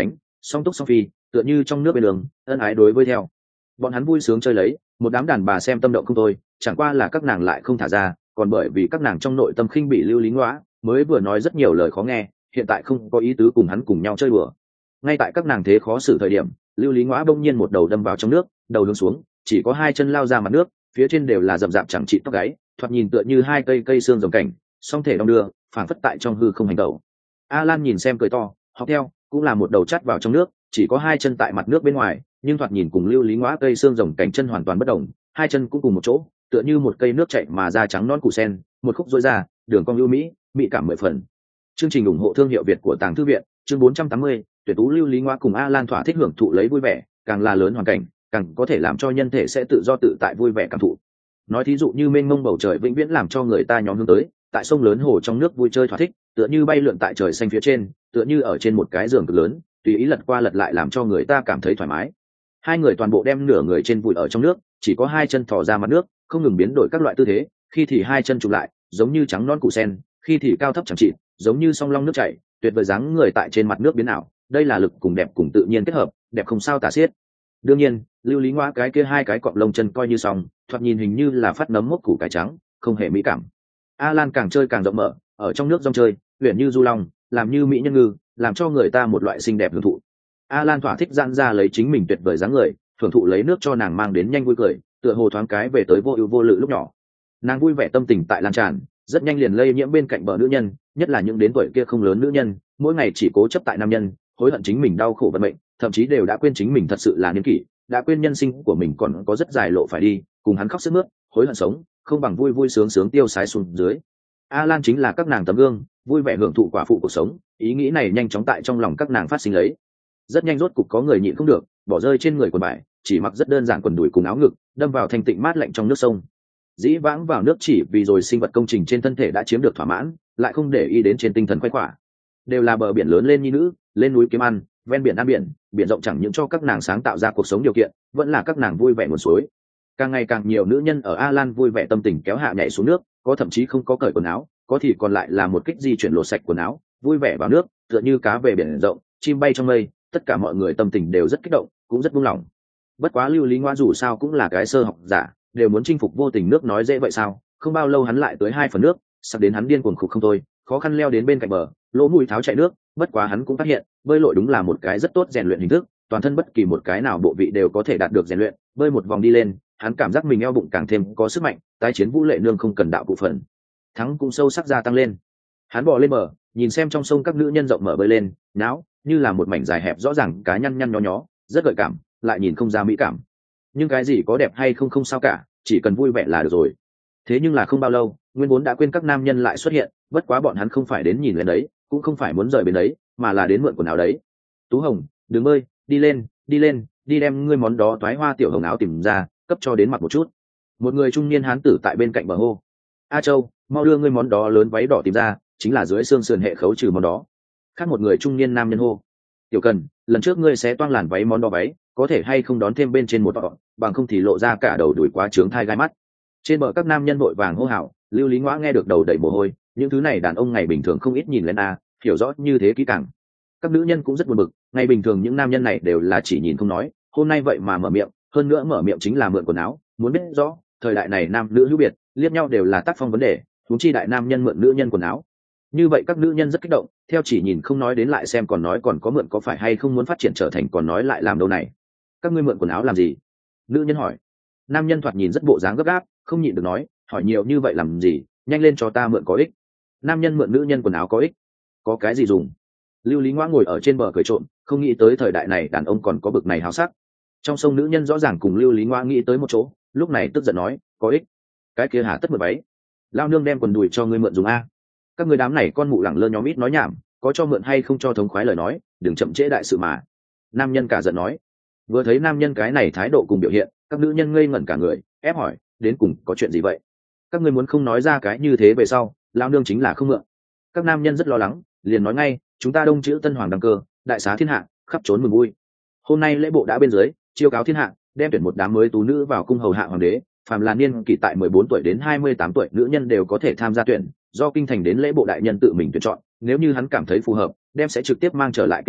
song túc song phi, tựa như trong nước bên đường ân ái đối với theo. Bọn hắn vui sướng chơi lấy, một đám đàn bà xem tâm động không thôi, chẳng qua là các nàng lại không thả ra, còn bởi vì các nàng trong nội tâm khinh bị lưu lý ngõa, mới vừa nói rất nhiều lời khó nghe, hiện tại không có ý tứ cùng hắn cùng nhau chơi đùa. Ngay tại các nàng thế khó xử thời điểm, lưu lý ngõa bỗng nhiên một đầu đâm vào trong nước, đầu hướng xuống, chỉ có hai chân lao ra mặt nước, phía trên đều là rậm rạp chẳng trị tóc gáy, thoạt nhìn tựa như hai cây cây xương rồng cảnh, song thể đong đưa, phảng phất tại trong hư không hành động. A Lan nhìn xem cười to, học theo, cũng là một đầu chắt vào trong nước, chỉ có hai chân tại mặt nước bên ngoài, nhưng thoạt nhìn cùng lưu lý ngõa cây xương rồng cảnh chân hoàn toàn bất đồng, hai chân cũng cùng một chỗ, tựa như một cây nước chảy mà da trắng non củ sen, một khúc rối ra, đường cong lưu mỹ, mỹ cảm mười phần. Chương trình ủng hộ thương hiệu Việt của Tàng Thư viện, chương bốn trăm tám mươi, tuyệt tú lưu lý ngõa cùng A Lan thỏa thích hưởng thụ lấy vui vẻ, càng là lớn hoàn cảnh, càng có thể làm cho nhân thể sẽ tự do tự tại vui vẻ cảm thụ. Nói thí dụ như mênh mông bầu trời vĩnh viễn làm cho người ta nhóm hướng tới, tại sông lớn hồ trong nước vui chơi thỏa thích, tựa như bay lượn tại trời xanh phía trên, tựa như ở trên một cái giường cực lớn, tùy ý lật qua lật lại làm cho người ta cảm thấy thoải mái. Hai người toàn bộ đem nửa người trên vùi ở trong nước, chỉ có hai chân thò ra mặt nước, không ngừng biến đổi các loại tư thế, khi thì hai chân chụp lại, giống như trắng non củ sen, khi thì cao thấp chẳng trị, giống như song long nước chảy, tuyệt vời dáng người tại trên mặt nước biến ảo. Đây là lực cùng đẹp cùng tự nhiên kết hợp, đẹp không sao tả xiết. Đương nhiên, lưu lý ngõa cái kia hai cái cọp lông chân coi như xong, thoạt nhìn hình như là phát nấm mốc củ cải trắng, không hề mỹ cảm. A Lan càng chơi càng rộng mở, ở trong nước rong chơi, huyền như du long, làm như mỹ nhân ngư, làm cho người ta một loại xinh đẹp hưởng thụ. A Lan thỏa thích giãn ra lấy chính mình tuyệt vời dáng người, thưởng thụ lấy nước cho nàng mang đến nhanh vui cười, tựa hồ thoáng cái về tới vô ưu vô lự lúc nhỏ. Nàng vui vẻ tâm tình tại lan tràn, rất nhanh liền lây nhiễm bên cạnh bờ nữ nhân, nhất là những đến tuổi kia không lớn nữ nhân, mỗi ngày chỉ cố chấp tại nam nhân, hối hận chính mình đau khổ vận mệnh, thậm chí đều đã quên chính mình thật sự là niên kỷ, đã quên nhân sinh của mình còn có rất dài lộ phải đi, cùng hắn khóc sướt mướt, hối hận sống, không bằng vui vui sướng sướng tiêu sái xuống dưới. A Lan chính là các nàng tấm gương, vui vẻ hưởng thụ quả phụ cuộc sống, ý nghĩ này nhanh chóng tại trong lòng các nàng phát sinh lấy. Rất nhanh rốt cục có người nhịn không được, bỏ rơi trên người quần bải, chỉ mặc rất đơn giản quần đùi cùng áo ngực, đâm vào thanh tịnh mát lạnh trong nước sông. Dĩ vãng vào nước chỉ vì rồi sinh vật công trình trên thân thể đã chiếm được thỏa mãn, lại không để ý đến trên tinh thần khoái khỏa. Đều là bờ biển lớn lên nhi nữ, lên núi kiếm ăn, ven biển ăn biển, biển rộng chẳng những cho các nàng sáng tạo ra cuộc sống điều kiện, vẫn là các nàng vui vẻ nguồn suối. Càng ngày càng nhiều nữ nhân ở A Lan vui vẻ tâm tình kéo hạ nhảy xuống nước, có thậm chí không có cởi quần áo, có thì còn lại là một kích di chuyển lột sạch quần áo, vui vẻ vào nước, tựa như cá về biển rộng, chim bay trong mây, tất cả mọi người tâm tình đều rất kích động, cũng rất buông lỏng. Bất quá lưu lý ngoa dù sao cũng là cái sơ học giả, đều muốn chinh phục vô tình nước nói dễ vậy sao? Không bao lâu hắn lại tới hai phần nước, sắp đến hắn điên cuồng khục không thôi, khó khăn leo đến bên cạnh bờ, lỗ mũi tháo chạy nước. Bất quá hắn cũng phát hiện, bơi lội đúng là một cái rất tốt rèn luyện hình thức, toàn thân bất kỳ một cái nào bộ vị đều có thể đạt được rèn luyện. Bơi một vòng đi lên, hắn cảm giác mình eo bụng càng thêm có sức mạnh, tái chiến vũ lệ nương không cần đạo cụ phần thắng cũng sâu sắc gia tăng lên. Hắn bò lên bờ, nhìn xem trong sông các nữ nhân rộng mở bơi lên, náo như là một mảnh dài hẹp rõ ràng cá nhăn nhăn nhó nhó, rất gợi cảm, lại nhìn không ra mỹ cảm. Nhưng cái gì có đẹp hay không không sao cả, chỉ cần vui vẻ là được rồi. Thế nhưng là không bao lâu, nguyên vốn đã quên các nam nhân lại xuất hiện, bất quá bọn hắn không phải đến nhìn lên đấy, cũng không phải muốn rời bên đấy, mà là đến mượn quần áo đấy. Tú Hồng, đừng bơi, đi lên, đi lên, đi đem ngươi món đó toái hoa tiểu hồng áo tìm ra, cấp cho đến mặc một chút. Một người trung niên hán tử tại bên cạnh bờ hô. A Châu, mau đưa ngươi món đó lớn váy đỏ tìm ra, chính là dưới xương sườn hệ khấu trừ món đó. Khác một người trung niên nam nhân hô. Tiểu Cần, lần trước ngươi xé toang làn váy món đó váy, có thể hay không đón thêm bên trên một họ, bằng không thì lộ ra cả đầu đuổi quá trướng thai gai mắt. Trên bờ các nam nhân vội vàng hô hào, Lưu Lý Ngoã nghe được đầu đầy mồ hôi, những thứ này đàn ông ngày bình thường không ít nhìn lên a, hiểu rõ như thế kỹ càng. Các nữ nhân cũng rất buồn bực, ngày bình thường những nam nhân này đều là chỉ nhìn không nói, hôm nay vậy mà mở miệng, hơn nữa mở miệng chính là mượn quần áo, muốn biết rõ, thời đại này nam nữ hữu biệt, liếc nhau đều là tác phong vấn đề, huống chi đại nam nhân mượn nữ nhân quần áo. Như vậy các nữ nhân rất kích động, theo chỉ nhìn không nói đến lại xem còn nói còn có mượn có phải hay không muốn phát triển trở thành còn nói lại làm đâu này. Các ngươi mượn quần áo làm gì? Nữ nhân hỏi. Nam nhân thoạt nhìn rất bộ dáng gấp gáp, không nhịn được nói, hỏi nhiều như vậy làm gì, nhanh lên cho ta mượn có ích. Nam nhân mượn nữ nhân quần áo có ích? Có cái gì dùng? Lưu Lý Ngoã ngồi ở trên bờ cười trộm, không nghĩ tới thời đại này đàn ông còn có bực này háo sắc. Trong sông nữ nhân rõ ràng cùng Lưu Lý Ngoã nghĩ tới một chỗ, lúc này tức giận nói, có ích? Cái kia hả tất mượn váy? Lao nương đem quần đùi cho ngươi mượn dùng a. Các người đám này con mụ lẳng lơ nhóm ít nói nhảm, có cho mượn hay không cho thống khoái lời nói, đừng chậm trễ đại sự mà. Nam nhân cả giận nói. Vừa thấy nam nhân cái này thái độ cùng biểu hiện, các nữ nhân ngây ngẩn cả người, ép hỏi, đến cùng có chuyện gì vậy? Các ngươi muốn không nói ra cái như thế về sau, lao nương chính là không mượn. Các nam nhân rất lo lắng, liền nói ngay, chúng ta đông chữ tân hoàng đăng cơ, đại xá thiên hạ, khắp trốn mừng vui. Hôm nay lễ bộ đã bên dưới, chiêu cáo thiên hạ, đem tuyển một đám mới tú nữ vào cung hầu hạ hoàng đế, phàm là niên kỷ tại mười bốn tuổi đến hai mươi tám tuổi nữ nhân đều có thể tham gia tuyển, do kinh thành đến lễ bộ đại nhân tự mình tuyển chọn, nếu như hắn cảm thấy phù hợp, đem sẽ trực tiếp mang trở lại kinh thành,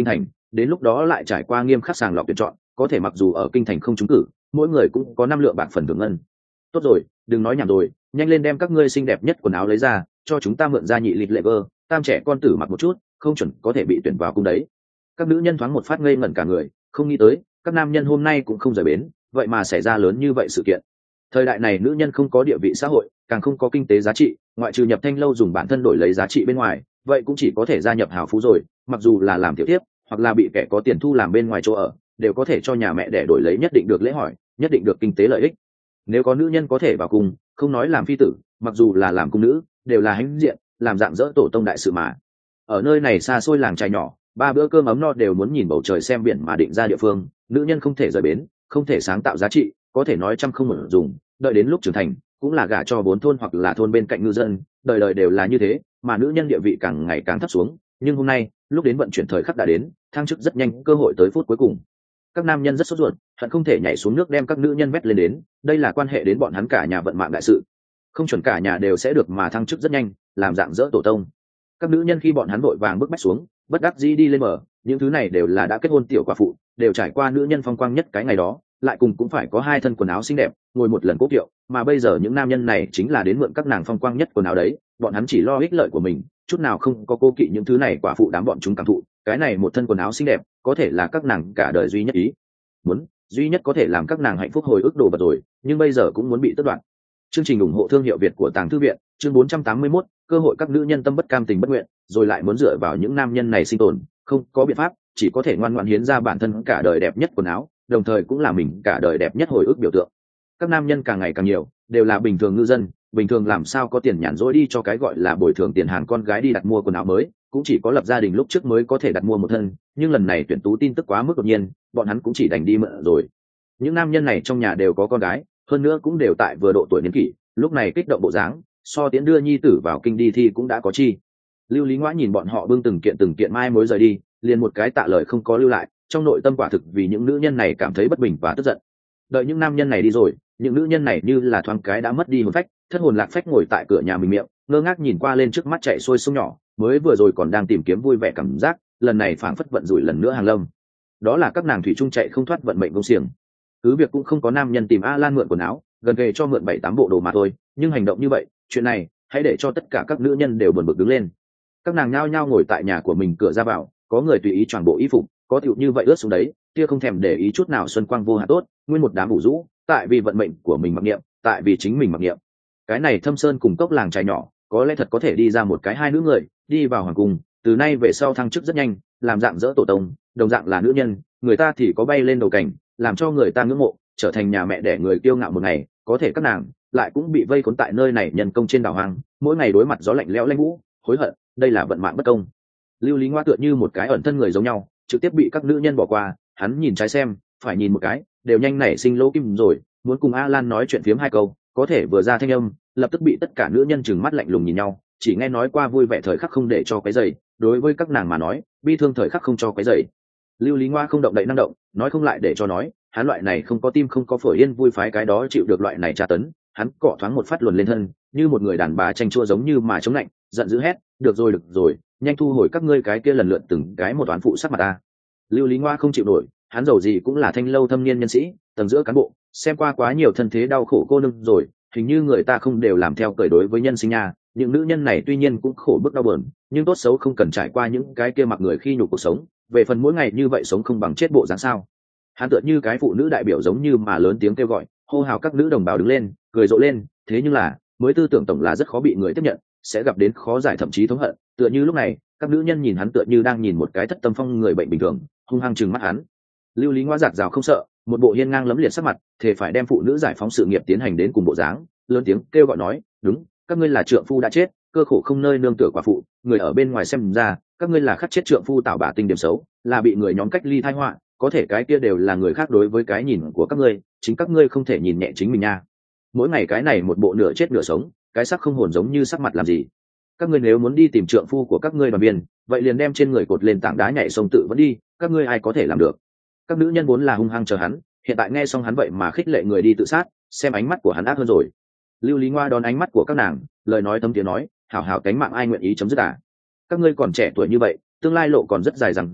đến lúc đó lại trải qua nghiêm khắc sàng lọc tuyển chọn, có thể mặc dù ở kinh thành không trúng cử, mỗi người cũng có năm lượng bạc phần thưởng ngân. Tốt rồi, đừng nói nhảm rồi, nhanh lên đem các ngươi xinh đẹp nhất quần áo lấy ra, cho chúng ta mượn ra nhị lịch lệ vơ, tam trẻ con tử mặc một chút, không chuẩn có thể bị tuyển vào cung đấy. Các nữ nhân thoáng một phát ngây ngẩn cả người, không nghĩ tới các nam nhân hôm nay cũng không rời bến, vậy mà xảy ra lớn như vậy sự kiện. Thời đại này nữ nhân không có địa vị xã hội, càng không có kinh tế giá trị, ngoại trừ nhập thanh lâu dùng bản thân đổi lấy giá trị bên ngoài, vậy cũng chỉ có thể gia nhập hào phú rồi, mặc dù là làm tiểu tiếp hoặc là bị kẻ có tiền thu làm bên ngoài chỗ ở, đều có thể cho nhà mẹ để đổi lấy nhất định được lễ hỏi, nhất định được kinh tế lợi ích. Nếu có nữ nhân có thể vào cung, không nói làm phi tử, mặc dù là làm cung nữ, đều là hãnh diện, làm dạng dỡ tổ tông đại sự mà. Ở nơi này xa xôi làng trài nhỏ, ba bữa cơm ấm no đều muốn nhìn bầu trời xem biển mà định ra địa phương, nữ nhân không thể rời bến, không thể sáng tạo giá trị, có thể nói trăm không một dùng, đợi đến lúc trưởng thành cũng là gả cho bốn thôn hoặc là thôn bên cạnh ngư dân, đời đời đều là như thế, mà nữ nhân địa vị càng ngày càng thấp xuống. Nhưng hôm nay lúc đến vận chuyển thời khắc đã đến, thăng chức rất nhanh, cơ hội tới phút cuối cùng. Các nam nhân rất sốt ruột, hận không thể nhảy xuống nước đem các nữ nhân vét lên đến, đây là quan hệ đến bọn hắn cả nhà vận mạng đại sự, không chuẩn cả nhà đều sẽ được mà thăng chức rất nhanh, làm dạng dỡ tổ tông. Các nữ nhân khi bọn hắn vội vàng bước bách xuống, bất đắc dĩ đi lên mở, những thứ này đều là đã kết hôn tiểu quả phụ, đều trải qua nữ nhân phong quang nhất cái ngày đó, lại cùng cũng phải có hai thân quần áo xinh đẹp, ngồi một lần cố kiệu, mà bây giờ những nam nhân này chính là đến mượn các nàng phong quang nhất quần áo đấy, bọn hắn chỉ lo ích lợi của mình, chút nào không có cố kỵ những thứ này quả phụ đám bọn chúng cảm thụ, cái này một thân quần áo xinh đẹp, có thể là các nàng cả đời duy nhất ý muốn, duy nhất có thể làm các nàng hạnh phúc hồi ức đồ vật rồi, nhưng bây giờ cũng muốn bị tước đoạt. Chương trình ủng hộ thương hiệu Việt của Tàng Thư viện, chương bốn trăm tám mươi mốt, cơ hội các nữ nhân tâm bất cam tình bất nguyện, rồi lại muốn dựa vào những nam nhân này sinh tồn, không có biện pháp, chỉ có thể ngoan ngoãn hiến ra bản thân cả đời đẹp nhất quần áo, đồng thời cũng là mình cả đời đẹp nhất hồi ức biểu tượng. Các nam nhân càng ngày càng nhiều, đều là bình thường ngư dân, bình thường làm sao có tiền nhàn rỗi đi cho cái gọi là bồi thường tiền hàng con gái đi đặt mua quần áo mới, cũng chỉ có lập gia đình lúc trước mới có thể đặt mua một thân, nhưng lần này tuyển tú tin tức quá mức đột nhiên, bọn hắn cũng chỉ đành đi mượn rồi. Những nam nhân này trong nhà đều có con gái, hơn nữa cũng đều tại vừa độ tuổi niên kỷ, lúc này kích động bộ dáng, so tiến đưa nhi tử vào kinh đi thi cũng đã có chi. Lưu Lý Ngoã nhìn bọn họ bưng từng kiện từng kiện mai mối rời đi, liền một cái tạ lời không có lưu lại, trong nội tâm quả thực vì những nữ nhân này cảm thấy bất bình và tức giận. Đợi những nam nhân này đi rồi, những nữ nhân này như là thoáng cái đã mất đi hồn phách, thất hồn lạc phách ngồi tại cửa nhà mình miệng, ngơ ngác nhìn qua lên trước mắt chạy xuôi sông nhỏ, mới vừa rồi còn đang tìm kiếm vui vẻ cảm giác, lần này phảng phất vận rủi lần nữa hàng lâm. Đó là các nàng thủy chung chạy không thoát vận mệnh công xiềng. Cứ việc cũng không có nam nhân tìm A Lan mượn quần áo, gần kề cho mượn bảy tám bộ đồ mà thôi, nhưng hành động như vậy, chuyện này hãy để cho tất cả các nữ nhân đều buồn bực đứng lên. Các nàng nhao nhao ngồi tại nhà của mình cửa ra vào, có người tùy ý choàng bộ y phục, có tựu như vậy ướt xuống đấy, kia không thèm để ý chút nào xuân quang vô hạn tốt, nguyên một đám ủ rũ, tại vì vận mệnh của mình mặc niệm, tại vì chính mình mặc niệm. Cái này thâm sơn cùng cốc làng trài nhỏ, có lẽ thật có thể đi ra một cái hai nữ người, đi vào hoàng cung, từ nay về sau thăng chức rất nhanh, làm dạng dỡ tổ tông, đồng dạng là nữ nhân, người ta thì có bay lên đầu cảnh, làm cho người ta ngưỡng mộ, trở thành nhà mẹ đẻ người kiêu ngạo một ngày, có thể các nàng lại cũng bị vây khốn tại nơi này nhân công trên đảo hoang, mỗi ngày đối mặt gió lạnh lẽo lanh vũ, hối hận, đây là vận mạng bất công. Lưu Lý Ngoa tựa như một cái ẩn thân người giống nhau, trực tiếp bị các nữ nhân bỏ qua, hắn nhìn trái xem, phải nhìn một cái, đều nhanh nảy sinh lỗ kim rồi, muốn cùng A Lan nói chuyện phiếm hai câu, có thể vừa ra thanh âm, lập tức bị tất cả nữ nhân trừng mắt lạnh lùng nhìn nhau, chỉ nghe nói qua vui vẻ thời khắc không để cho cái giày, đối với các nàng mà nói, bi thương thời khắc không cho cái giày. Lưu Lý Ngoa không động đậy năng động, nói không lại để cho nói, hắn loại này không có tim không có phổi yên vui phái cái đó chịu được loại này tra tấn, hắn cọ thoáng một phát luồn lên thân, như một người đàn bà tranh chua giống như mà chống lạnh, giận dữ hét, được rồi được rồi, nhanh thu hồi các ngươi cái kia lần lượt từng cái một toán phụ sắc mặt ta. Lưu Lý Ngoa không chịu nổi, hắn giàu gì cũng là thanh lâu thâm niên nhân sĩ, tầng giữa cán bộ, xem qua quá nhiều thân thế đau khổ cô nương rồi, hình như người ta không đều làm theo cởi đối với nhân sinh nha. Những nữ nhân này tuy nhiên cũng khổ bức đau buồn, nhưng tốt xấu không cần trải qua những cái kia mặc người khi nhục cuộc sống, về phần mỗi ngày như vậy sống không bằng chết bộ dáng sao. Hắn tựa như cái phụ nữ đại biểu giống như mà lớn tiếng kêu gọi, hô hào các nữ đồng bào đứng lên, cười rộ lên, thế nhưng là mới tư tưởng tổng là rất khó bị người tiếp nhận, sẽ gặp đến khó giải thậm chí thống hận. Tựa như lúc này các nữ nhân nhìn hắn tựa như đang nhìn một cái thất tâm phong người bệnh bình thường, hung hăng trừng mắt hắn. Lưu Lý Ngoa giạt rào không sợ, một bộ hiên ngang lấm liệt sắc mặt, thể phải đem phụ nữ giải phóng sự nghiệp tiến hành đến cùng bộ dáng, lớn tiếng kêu gọi nói, đúng, các ngươi là trượng phu đã chết, cơ khổ không nơi nương tựa quả phụ, người ở bên ngoài xem ra các ngươi là khắc chết trượng phu tạo bả tinh điểm xấu, là bị người nhóm cách ly tai họa, có thể cái kia đều là người khác đối với cái nhìn của các ngươi, chính các ngươi không thể nhìn nhẹ chính mình nha. Mỗi ngày cái này một bộ nửa chết nửa sống, cái sắc không hồn giống như sắc mặt làm gì. Các ngươi nếu muốn đi tìm trượng phu của các ngươi đoàn viên, vậy liền đem trên người cột lên tảng đá nhảy sông tự vẫn đi, các ngươi ai có thể làm được. Các nữ nhân vốn là hung hăng chờ hắn, hiện tại nghe xong hắn vậy mà khích lệ người đi tự sát, xem ánh mắt của hắn ác hơn rồi. Lưu Lý Ngoa đón ánh mắt của các nàng, lời nói thấm tiếng nói, hảo hảo cánh mạng ai nguyện ý chấm dứt à. Các ngươi còn trẻ tuổi như vậy, tương lai lộ còn rất dài rằng giặc,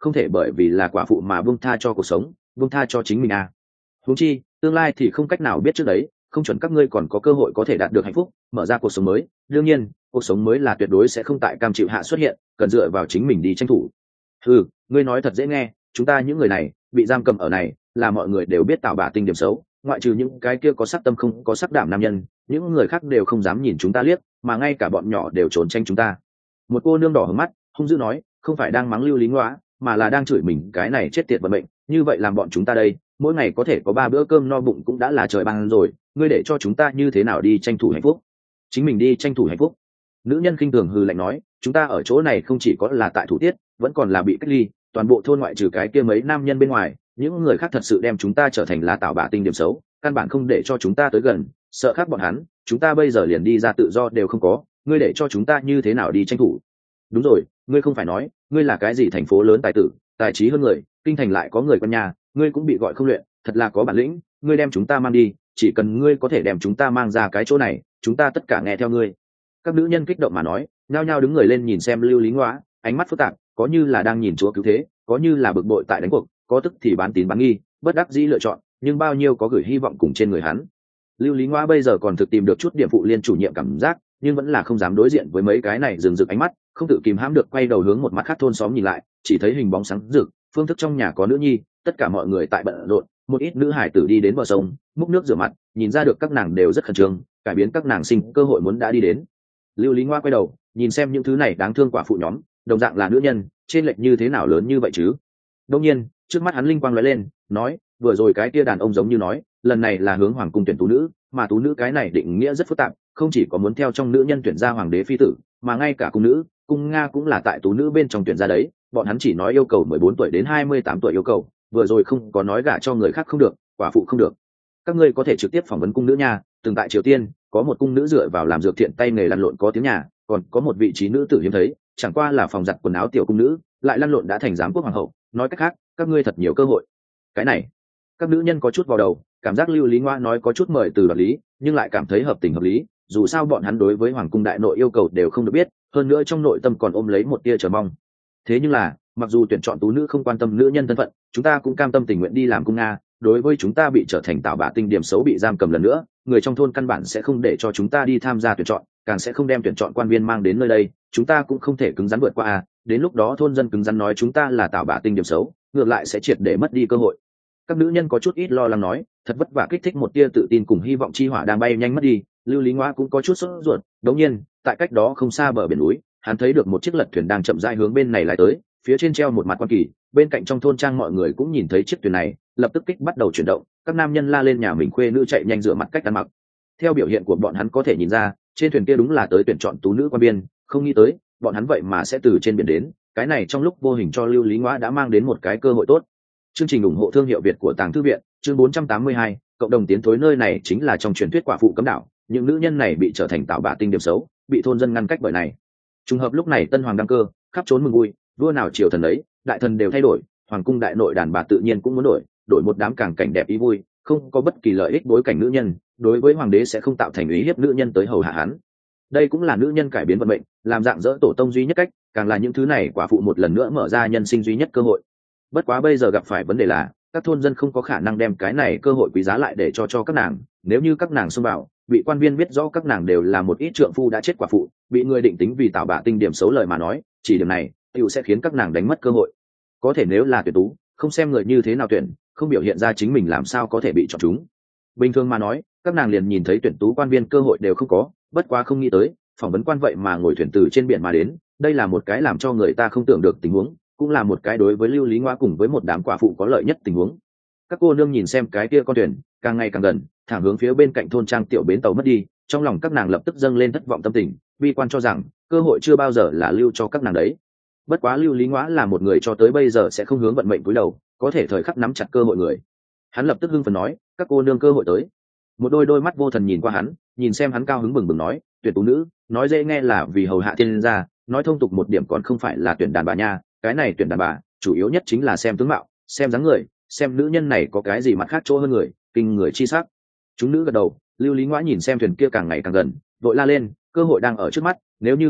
không thể bởi vì là quả phụ mà buông tha cho cuộc sống, buông tha cho chính mình à. Huống chi tương lai thì không cách nào biết trước đấy, không chuẩn các ngươi còn có cơ hội có thể đạt được hạnh phúc, mở ra cuộc sống mới. Đương nhiên cuộc sống mới là tuyệt đối sẽ không tại cam chịu hạ xuất hiện, cần dựa vào chính mình đi tranh thủ. Ừ, ngươi nói thật dễ nghe, chúng ta những người này bị giam cầm ở này là mọi người đều biết tạo bả tinh điểm xấu, ngoại trừ những cái kia có sắc tâm không có sắc đảm nam nhân, những người khác đều không dám nhìn chúng ta liếc, mà ngay cả bọn nhỏ đều trốn tranh chúng ta. Một cô nương đỏ hứng mắt hung dữ nói, không phải đang mắng Lưu Lý Ngoá, mà là đang chửi mình cái này chết tiệt vận mệnh, như vậy làm bọn chúng ta đây mỗi ngày có thể có ba bữa cơm no bụng cũng đã là trời ban rồi, ngươi để cho chúng ta như thế nào đi tranh thủ hạnh phúc? Chính mình đi tranh thủ hạnh phúc. Nữ nhân khinh thường hừ lạnh nói, chúng ta ở chỗ này không chỉ có là tại thủ tiết, vẫn còn là bị cách ly, toàn bộ thôn ngoại trừ cái kia mấy nam nhân bên ngoài, những người khác thật sự đem chúng ta trở thành là tạo bả tinh điểm xấu, căn bản không để cho chúng ta tới gần, sợ khác bọn hắn, chúng ta bây giờ liền đi ra tự do đều không có, ngươi để cho chúng ta như thế nào đi tranh thủ? Đúng rồi, ngươi không phải nói ngươi là cái gì thành phố lớn tài tử, tài trí hơn người, kinh thành lại có người con nhà, ngươi cũng bị gọi không luyện, thật là có bản lĩnh, ngươi đem chúng ta mang đi, chỉ cần ngươi có thể đem chúng ta mang ra cái chỗ này, chúng ta tất cả nghe theo ngươi. Các nữ nhân kích động mà nói, nhao nhao đứng người lên nhìn xem Lưu Lý Ngoá, ánh mắt phức tạp, có như là đang nhìn chúa cứu thế, có như là bực bội tại đánh cuộc, có tức thì bán tín bán nghi, bất đắc dĩ lựa chọn, nhưng bao nhiêu có gửi hy vọng cùng trên người hắn. Lưu Lý Ngoá bây giờ còn thực tìm được chút điểm phụ liên chủ nhiệm cảm giác, nhưng vẫn là không dám đối diện với mấy cái này rừng rực ánh mắt, không tự kìm hãm được quay đầu hướng một mặt khác thôn xóm nhìn lại, chỉ thấy hình bóng sáng rực, phương thức trong nhà có nữ nhi, tất cả mọi người tại bận rộn, một ít nữ hải tử đi đến bờ sông, múc nước rửa mặt, nhìn ra được các nàng đều rất khẩn trương, cải biến các nàng sinh cơ hội muốn đã đi đến. Lưu Lý Ngoá quay đầu, nhìn xem những thứ này đáng thương quả phụ nhóm, đồng dạng là nữ nhân, trên lệch như thế nào lớn như vậy chứ? Đương nhiên, trước mắt hắn linh quang lóe lên, nói, vừa rồi cái kia đàn ông giống như nói, lần này là hướng hoàng cung tuyển tú nữ, mà tú nữ cái này định nghĩa rất phức tạp, không chỉ có muốn theo trong nữ nhân tuyển ra hoàng đế phi tử, mà ngay cả cung nữ, cung nga cũng là tại tú nữ bên trong tuyển ra đấy, bọn hắn chỉ nói yêu cầu mười bốn tuổi đến hai mươi tám tuổi yêu cầu, vừa rồi không có nói gả cho người khác không được, quả phụ không được. Các ngươi có thể trực tiếp phỏng vấn cung nữ nha, từng tại Triều Tiên, có một cung nữ dựa vào làm dược thiện tay nghề lăn lộn có tiếng nhà, còn có một vị trí nữ tử hiếm thấy, chẳng qua là phòng giặt quần áo tiểu cung nữ, lại lăn lộn đã thành giám quốc hoàng hậu, nói cách khác, các ngươi thật nhiều cơ hội. Cái này, các nữ nhân có chút vào đầu, cảm giác Lưu Lý Ngoá nói có chút mời từ đoạt lý, nhưng lại cảm thấy hợp tình hợp lý, dù sao bọn hắn đối với hoàng cung đại nội yêu cầu đều không được biết, hơn nữa trong nội tâm còn ôm lấy một tia chờ mong. Thế nhưng là, mặc dù tuyển chọn tú nữ không quan tâm nữ nhân thân phận, chúng ta cũng cam tâm tình nguyện đi làm cung nga, đối với chúng ta bị trở thành tạo bả tinh điểm xấu bị giam cầm lần nữa, người trong thôn căn bản sẽ không để cho chúng ta đi tham gia tuyển chọn, càng sẽ không đem tuyển chọn quan viên mang đến nơi đây, chúng ta cũng không thể cứng rắn vượt qua à, đến lúc đó thôn dân cứng rắn nói chúng ta là tạo bả tinh điểm xấu, ngược lại sẽ triệt để mất đi cơ hội. Các nữ nhân có chút ít lo lắng nói, thật vất vả kích thích một tia tự tin cùng hy vọng chi hỏa đang bay nhanh mất đi. Lưu Lý Ngoá cũng có chút sốt ruột, đống nhiên tại cách đó không xa bờ biển núi, hắn thấy được một chiếc lật thuyền đang chậm rãi hướng bên này lại tới, phía trên treo một mặt quan kỳ, bên cạnh trong thôn trang mọi người cũng nhìn thấy chiếc thuyền này, lập tức kích bắt đầu chuyển động, các nam nhân la lên nhà mình khuê nữ chạy nhanh rửa mặt cách ăn mặc. Theo biểu hiện của bọn hắn có thể nhìn ra, trên thuyền kia đúng là tới tuyển chọn tú nữ quan biên, không nghĩ tới bọn hắn vậy mà sẽ từ trên biển đến, cái này trong lúc vô hình cho Lưu Lý Ngoá đã mang đến một cái cơ hội tốt. Chương trình ủng hộ thương hiệu Việt của Tàng Thư viện, chương bốn trăm tám mươi hai, cộng đồng tiến thối nơi này chính là trong truyền thuyết quả phụ cấm đảo, những nữ nhân này bị trở thành tạo bả tinh điểm xấu, bị thôn dân ngăn cách bởi này. Trùng hợp lúc này tân hoàng đăng cơ, khắp trốn mừng vui, vua nào triều thần ấy, đại thần đều thay đổi, hoàng cung đại nội đàn bà tự nhiên cũng muốn đổi, đổi một đám càng cảnh đẹp ý vui, không có bất kỳ lợi ích bối cảnh nữ nhân, đối với hoàng đế sẽ không tạo thành ý hiếp nữ nhân tới hầu hạ hắn. Đây cũng là nữ nhân cải biến vận mệnh, làm dạng dỡ tổ tông duy nhất cách, càng là những thứ này quả phụ một lần nữa mở ra nhân sinh duy nhất cơ hội. Bất quá bây giờ gặp phải vấn đề là, các thôn dân không có khả năng đem cái này cơ hội quý giá lại để cho cho các nàng, nếu như các nàng xông vào, bị quan viên biết rõ các nàng đều là một ít trượng phu đã chết quả phụ, bị người định tính vì tạo bả tinh điểm xấu lời mà nói, chỉ điểm này tiểu sẽ khiến các nàng đánh mất cơ hội. Có thể nếu là tuyển tú, không xem người như thế nào tuyển, không biểu hiện ra chính mình làm sao có thể bị chọn chúng. Bình thường mà nói, các nàng liền nhìn thấy tuyển tú quan viên cơ hội đều không có, bất quá không nghĩ tới, phỏng vấn quan vậy mà ngồi thuyền từ trên biển mà đến, đây là một cái làm cho người ta không tưởng được tình huống, cũng là một cái đối với Lưu Lý Ngoá cùng với một đám quả phụ có lợi nhất tình huống. Các cô nương nhìn xem cái kia con thuyền càng ngày càng gần, thẳng hướng phía bên cạnh thôn trang tiểu bến tàu mất đi, trong lòng các nàng lập tức dâng lên thất vọng tâm tình, bi quan cho rằng cơ hội chưa bao giờ là lưu cho các nàng đấy. Bất quá Lưu Lý Ngoá là một người cho tới bây giờ sẽ không hướng vận mệnh cúi đầu, có thể thời khắc nắm chặt cơ hội người. Hắn lập tức hưng phấn nói, các cô nương cơ hội tới. Một đôi đôi mắt vô thần nhìn qua hắn, nhìn xem hắn cao hứng bừng bừng nói, tuyển tú nữ, nói dễ nghe là vì hầu hạ thiên gia, nói thông tục một điểm còn không phải là tuyển đàn bà nha, cái này tuyển đàn bà chủ yếu nhất chính là xem tướng mạo, xem dáng người, xem nữ nhân này có cái gì mặt khác chỗ hơn người, kinh người chi sắc. Chúng nữ gật đầu. Lưu Lý Ngoá nhìn xem thuyền kia càng ngày càng gần, vội la lên, cơ hội đang ở trước mắt, nếu như các loại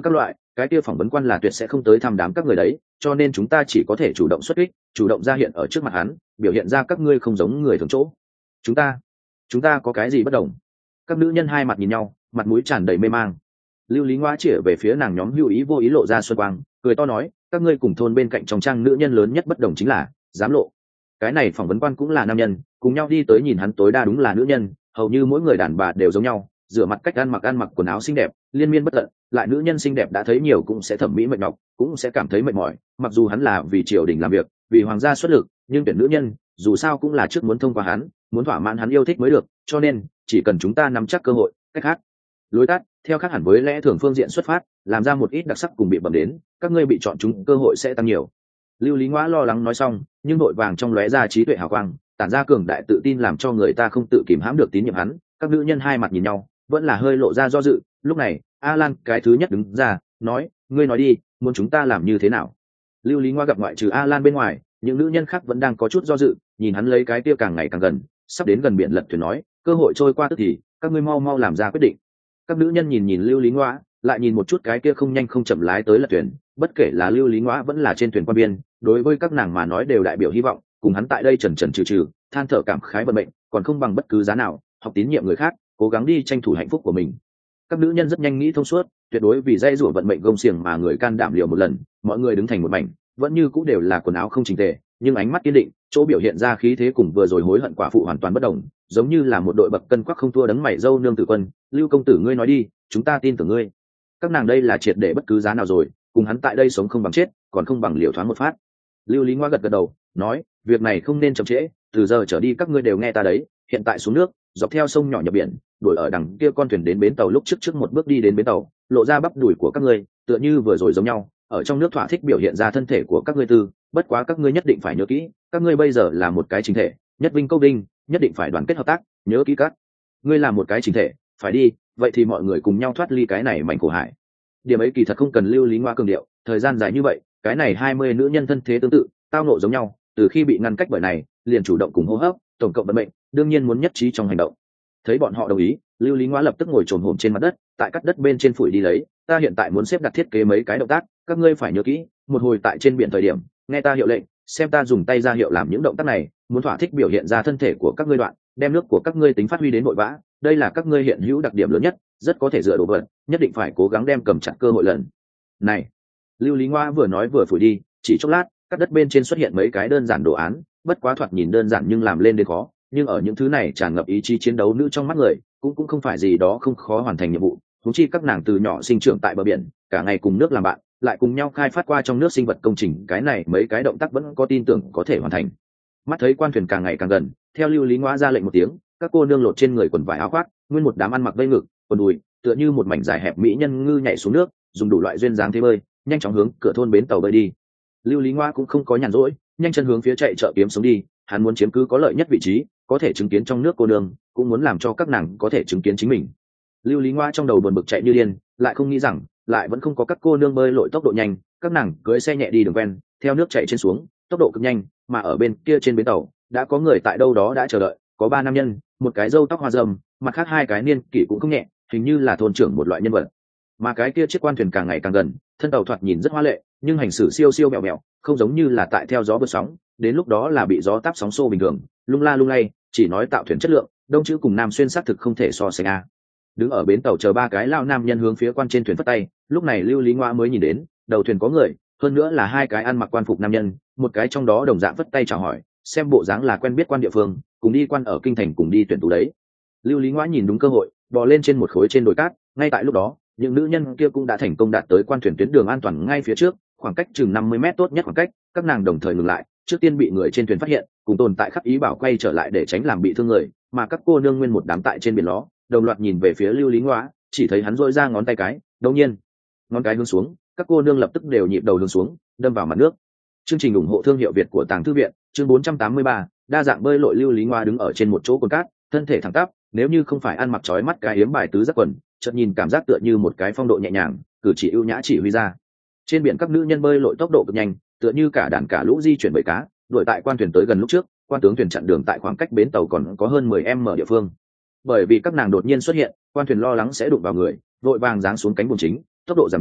cái kia phỏng vấn quan là tuyệt sẽ không tới thăm đám các người đấy, cho nên chúng ta chỉ có thể chủ động xuất kích, chủ động ra hiện ở trước mặt hắn, biểu hiện ra các ngươi không giống người thường chỗ. chúng ta chúng ta có cái gì bất đồng? Các nữ nhân hai mặt nhìn nhau, mặt mũi tràn đầy mê mang. Lưu Lý Ngoa chĩa về phía nàng nhóm hữu ý vô ý lộ ra xuân quang, cười to nói, các ngươi cùng thôn bên cạnh trong trang nữ nhân lớn nhất bất đồng chính là dám lộ. Cái này phỏng vấn quan cũng là nam nhân, cùng nhau đi tới nhìn hắn tối đa đúng là nữ nhân, hầu như mỗi người đàn bà đều giống nhau, rửa mặt cách ăn mặc ăn mặc quần áo xinh đẹp, liên miên bất tận, lại nữ nhân xinh đẹp đã thấy nhiều cũng sẽ thẩm mỹ mệt nhọc, cũng sẽ cảm thấy mệt mỏi, mặc dù hắn là vì triều đình làm việc, vì hoàng gia xuất lực, nhưng tuyển nữ nhân, dù sao cũng là trước muốn thông qua hắn, muốn thỏa mãn hắn yêu thích mới được, cho nên chỉ cần chúng ta nắm chắc cơ hội, cách khác lối tắt, theo khác hẳn với lẽ thường phương diện xuất phát, làm ra một ít đặc sắc cùng bị bẩm đến, các ngươi bị chọn chúng cơ hội sẽ tăng nhiều. Lưu Lý Ngoã lo lắng nói xong, nhưng nội vàng trong lóe ra trí tuệ hào quang, tản ra cường đại tự tin làm cho người ta không tự kìm hãm được tín nhiệm hắn. Các nữ nhân hai mặt nhìn nhau, vẫn là hơi lộ ra do dự. Lúc này, Alan cái thứ nhất đứng ra, nói, ngươi nói đi, muốn chúng ta làm như thế nào? Lưu Lý Ngoã gặp ngoại trừ Alan bên ngoài, những nữ nhân khác vẫn đang có chút do dự, nhìn hắn lấy cái tiêu càng ngày càng gần, sắp đến gần biển lật thuyền nói, cơ hội trôi qua tức thì, các ngươi mau mau làm ra quyết định. Các nữ nhân nhìn nhìn Lưu Lý Ngoã, lại nhìn một chút cái kia không nhanh không chậm lái tới lật thuyền, bất kể là Lưu Lý Ngoã vẫn là trên thuyền quan biên, đối với các nàng mà nói đều đại biểu hy vọng, cùng hắn tại đây trần trần trừ trừ, than thở cảm khái vận mệnh, còn không bằng bất cứ giá nào, học tín nhiệm người khác, cố gắng đi tranh thủ hạnh phúc của mình. Các nữ nhân rất nhanh nghĩ thông suốt, tuyệt đối vì dây rủa vận mệnh gông xiềng mà người can đảm liều một lần, mọi người đứng thành một mảnh, vẫn như cũng đều là quần áo không chỉnh tề, nhưng ánh mắt kiên định, chỗ biểu hiện ra khí thế cùng vừa rồi hối hận quả phụ hoàn toàn bất đồng, giống như là một đội bậc cân quắc không thua đấng mày dâu nương tử quân. Lưu công tử ngươi nói đi, chúng ta tin tưởng ngươi. Các nàng đây là triệt để bất cứ giá nào rồi, cùng hắn tại đây sống không bằng chết, còn không bằng liều thoáng một phát. Lưu Lý Ngoa gật gật đầu, nói, việc này không nên chậm trễ, từ giờ trở đi các ngươi đều nghe ta đấy, hiện tại xuống nước, dọc theo sông nhỏ nhập biển, đuổi ở đằng kia con thuyền đến bến tàu, lúc trước trước một bước đi đến bến tàu, lộ ra bắp đùi của các ngươi, tựa như vừa rồi giống nhau, ở trong nước thỏa thích biểu hiện ra thân thể của các ngươi tư, bất quá các ngươi nhất định phải nhớ kỹ, các ngươi bây giờ là một cái chính thể, nhất vinh câu đinh, nhất định phải đoàn kết hợp tác, nhớ kỹ các ngươi là một cái chính thể, phải đi, vậy thì mọi người cùng nhau thoát ly cái này mảnh khổ hải. Điểm ấy kỳ thật không cần Lưu Lý Ngoa cường điệu, thời gian dài như vậy, cái này hai mươi nữ nhân thân thế tương tự, tao nộ giống nhau, từ khi bị ngăn cách bởi này, liền chủ động cùng hô hấp, tổng cộng vận mệnh, đương nhiên muốn nhất trí trong hành động. Thấy bọn họ đồng ý, Lưu Lý Ngoa lập tức ngồi trồm hổm trên mặt đất, tại cắt đất bên trên phủi đi lấy, ta hiện tại muốn xếp đặt thiết kế mấy cái động tác, các ngươi phải nhớ kỹ, một hồi tại trên biển thời điểm, nghe ta hiệu lệnh, xem ta dùng tay ra hiệu làm những động tác này, muốn thỏa thích biểu hiện ra thân thể của các ngươi đoạn, đem nước của các ngươi tính phát huy đến nội vã, đây là các ngươi hiện hữu đặc điểm lớn nhất, rất có thể dựa đồ vật, nhất định phải cố gắng đem cầm chặt cơ hội lần này. Lưu Lý Ngoa vừa nói vừa phủi đi, chỉ chốc lát, các đất bên trên xuất hiện mấy cái đơn giản đồ án, bất quá thoạt nhìn đơn giản nhưng làm lên đến khó, nhưng ở những thứ này tràn ngập ý chí chiến đấu nữ trong mắt người, cũng cũng không phải gì đó không khó hoàn thành nhiệm vụ. Huống chi các nàng từ nhỏ sinh trưởng tại bờ biển, cả ngày cùng nước làm bạn, lại cùng nhau khai phát qua trong nước sinh vật công trình, cái này mấy cái động tác vẫn có tin tưởng có thể hoàn thành. Mắt thấy quan thuyền càng ngày càng gần, theo Lưu Lý Ngoa ra lệnh một tiếng, các cô nương lột trên người quần vải áo khoác, nguyên một đám ăn mặc vây ngực, quần đùi, tựa như một mảnh dài hẹp mỹ nhân ngư nhảy xuống nước, dùng đủ loại duyên dáng thế bơi, nhanh chóng hướng cửa thôn bến tàu bơi đi. Lưu Lý Ngoa cũng không có nhàn rỗi, nhanh chân hướng phía chạy chợ kiếm sống đi, hắn muốn chiếm cứ có lợi nhất vị trí, có thể chứng kiến trong nước cô nương, cũng muốn làm cho các nàng có thể chứng kiến chính mình. Lưu Lý Ngoa trong đầu buồn bực chạy như điên, lại không nghĩ rằng, lại vẫn không có các cô nương bơi lội tốc độ nhanh, các nàng cưỡi xe nhẹ đi đường quen, theo nước chạy trên xuống, tốc độ cực nhanh, mà ở bên kia trên bến tàu, đã có người tại đâu đó đã chờ đợi, có ba nam nhân, một cái râu tóc hoa râm, mặt khác hai cái niên kỷ cũng không nhẹ, hình như là thôn trưởng một loại nhân vật. Mà cái kia chiếc quan thuyền càng ngày càng gần, thân tàu thoạt nhìn rất hoa lệ, nhưng hành xử siêu siêu mẹo mẹo, không giống như là tại theo gió vượt sóng, đến lúc đó là bị gió táp sóng xô bình thường, lung la lung lay, chỉ nói tạo thuyền chất lượng, đông chữ cùng nam xuyên xác thực không thể so sánh a. Đứng ở bến tàu chờ ba cái lao nam nhân hướng phía quan trên thuyền phất tay, lúc này Lưu Lý Ngoa mới nhìn đến, đầu thuyền có người, hơn nữa là hai cái ăn mặc quan phục nam nhân, một cái trong đó đồng dạng phất tay chào hỏi, xem bộ dáng là quen biết quan địa phương, cùng đi quan ở kinh thành cùng đi tuyển tú đấy. Lưu Lý Ngoa nhìn đúng cơ hội, bò lên trên một khối trên đồi cát, ngay tại lúc đó, những nữ nhân kia cũng đã thành công đạt tới quan thuyền tuyến đường an toàn ngay phía trước, khoảng cách chừng năm mươi mét tốt nhất khoảng cách, các nàng đồng thời ngừng lại, trước tiên bị người trên thuyền phát hiện, cùng tồn tại khắc ý bảo quay trở lại để tránh làm bị thương người, mà các cô nương nguyên một đám tại trên biển ló, đồng loạt nhìn về phía Lưu Lý Ngoa, chỉ thấy hắn rỗi ra ngón tay cái, đột nhiên, ngón cái hướng xuống, các cô nương lập tức đều nhịp đầu hướng xuống, đâm vào mặt nước. Chương trình ủng hộ thương hiệu Việt của Tàng Thư viện, chương bốn trăm tám mươi ba, đa dạng bơi lội. Lưu Lý Ngoa đứng ở trên một chỗ cồn cát, thân thể thẳng tắp, nếu như không phải ăn mặc trói mắt cái yếm bài tứ giác quần, chợt nhìn cảm giác tựa như một cái phong độ nhẹ nhàng, cử chỉ ưu nhã chỉ huy ra. Trên biển các nữ nhân bơi lội tốc độ cực nhanh, tựa như cả đàn cả lũ di chuyển bầy cá, đuổi tại quan thuyền tới gần lúc trước, quan tướng thuyền chặn đường tại khoảng cách bến tàu còn có hơn mười em mở địa phương. Bởi vì các nàng đột nhiên xuất hiện, quan thuyền lo lắng sẽ đụng vào người, vội vàng giáng xuống cánh buồm chính, tốc độ giảm nhanh,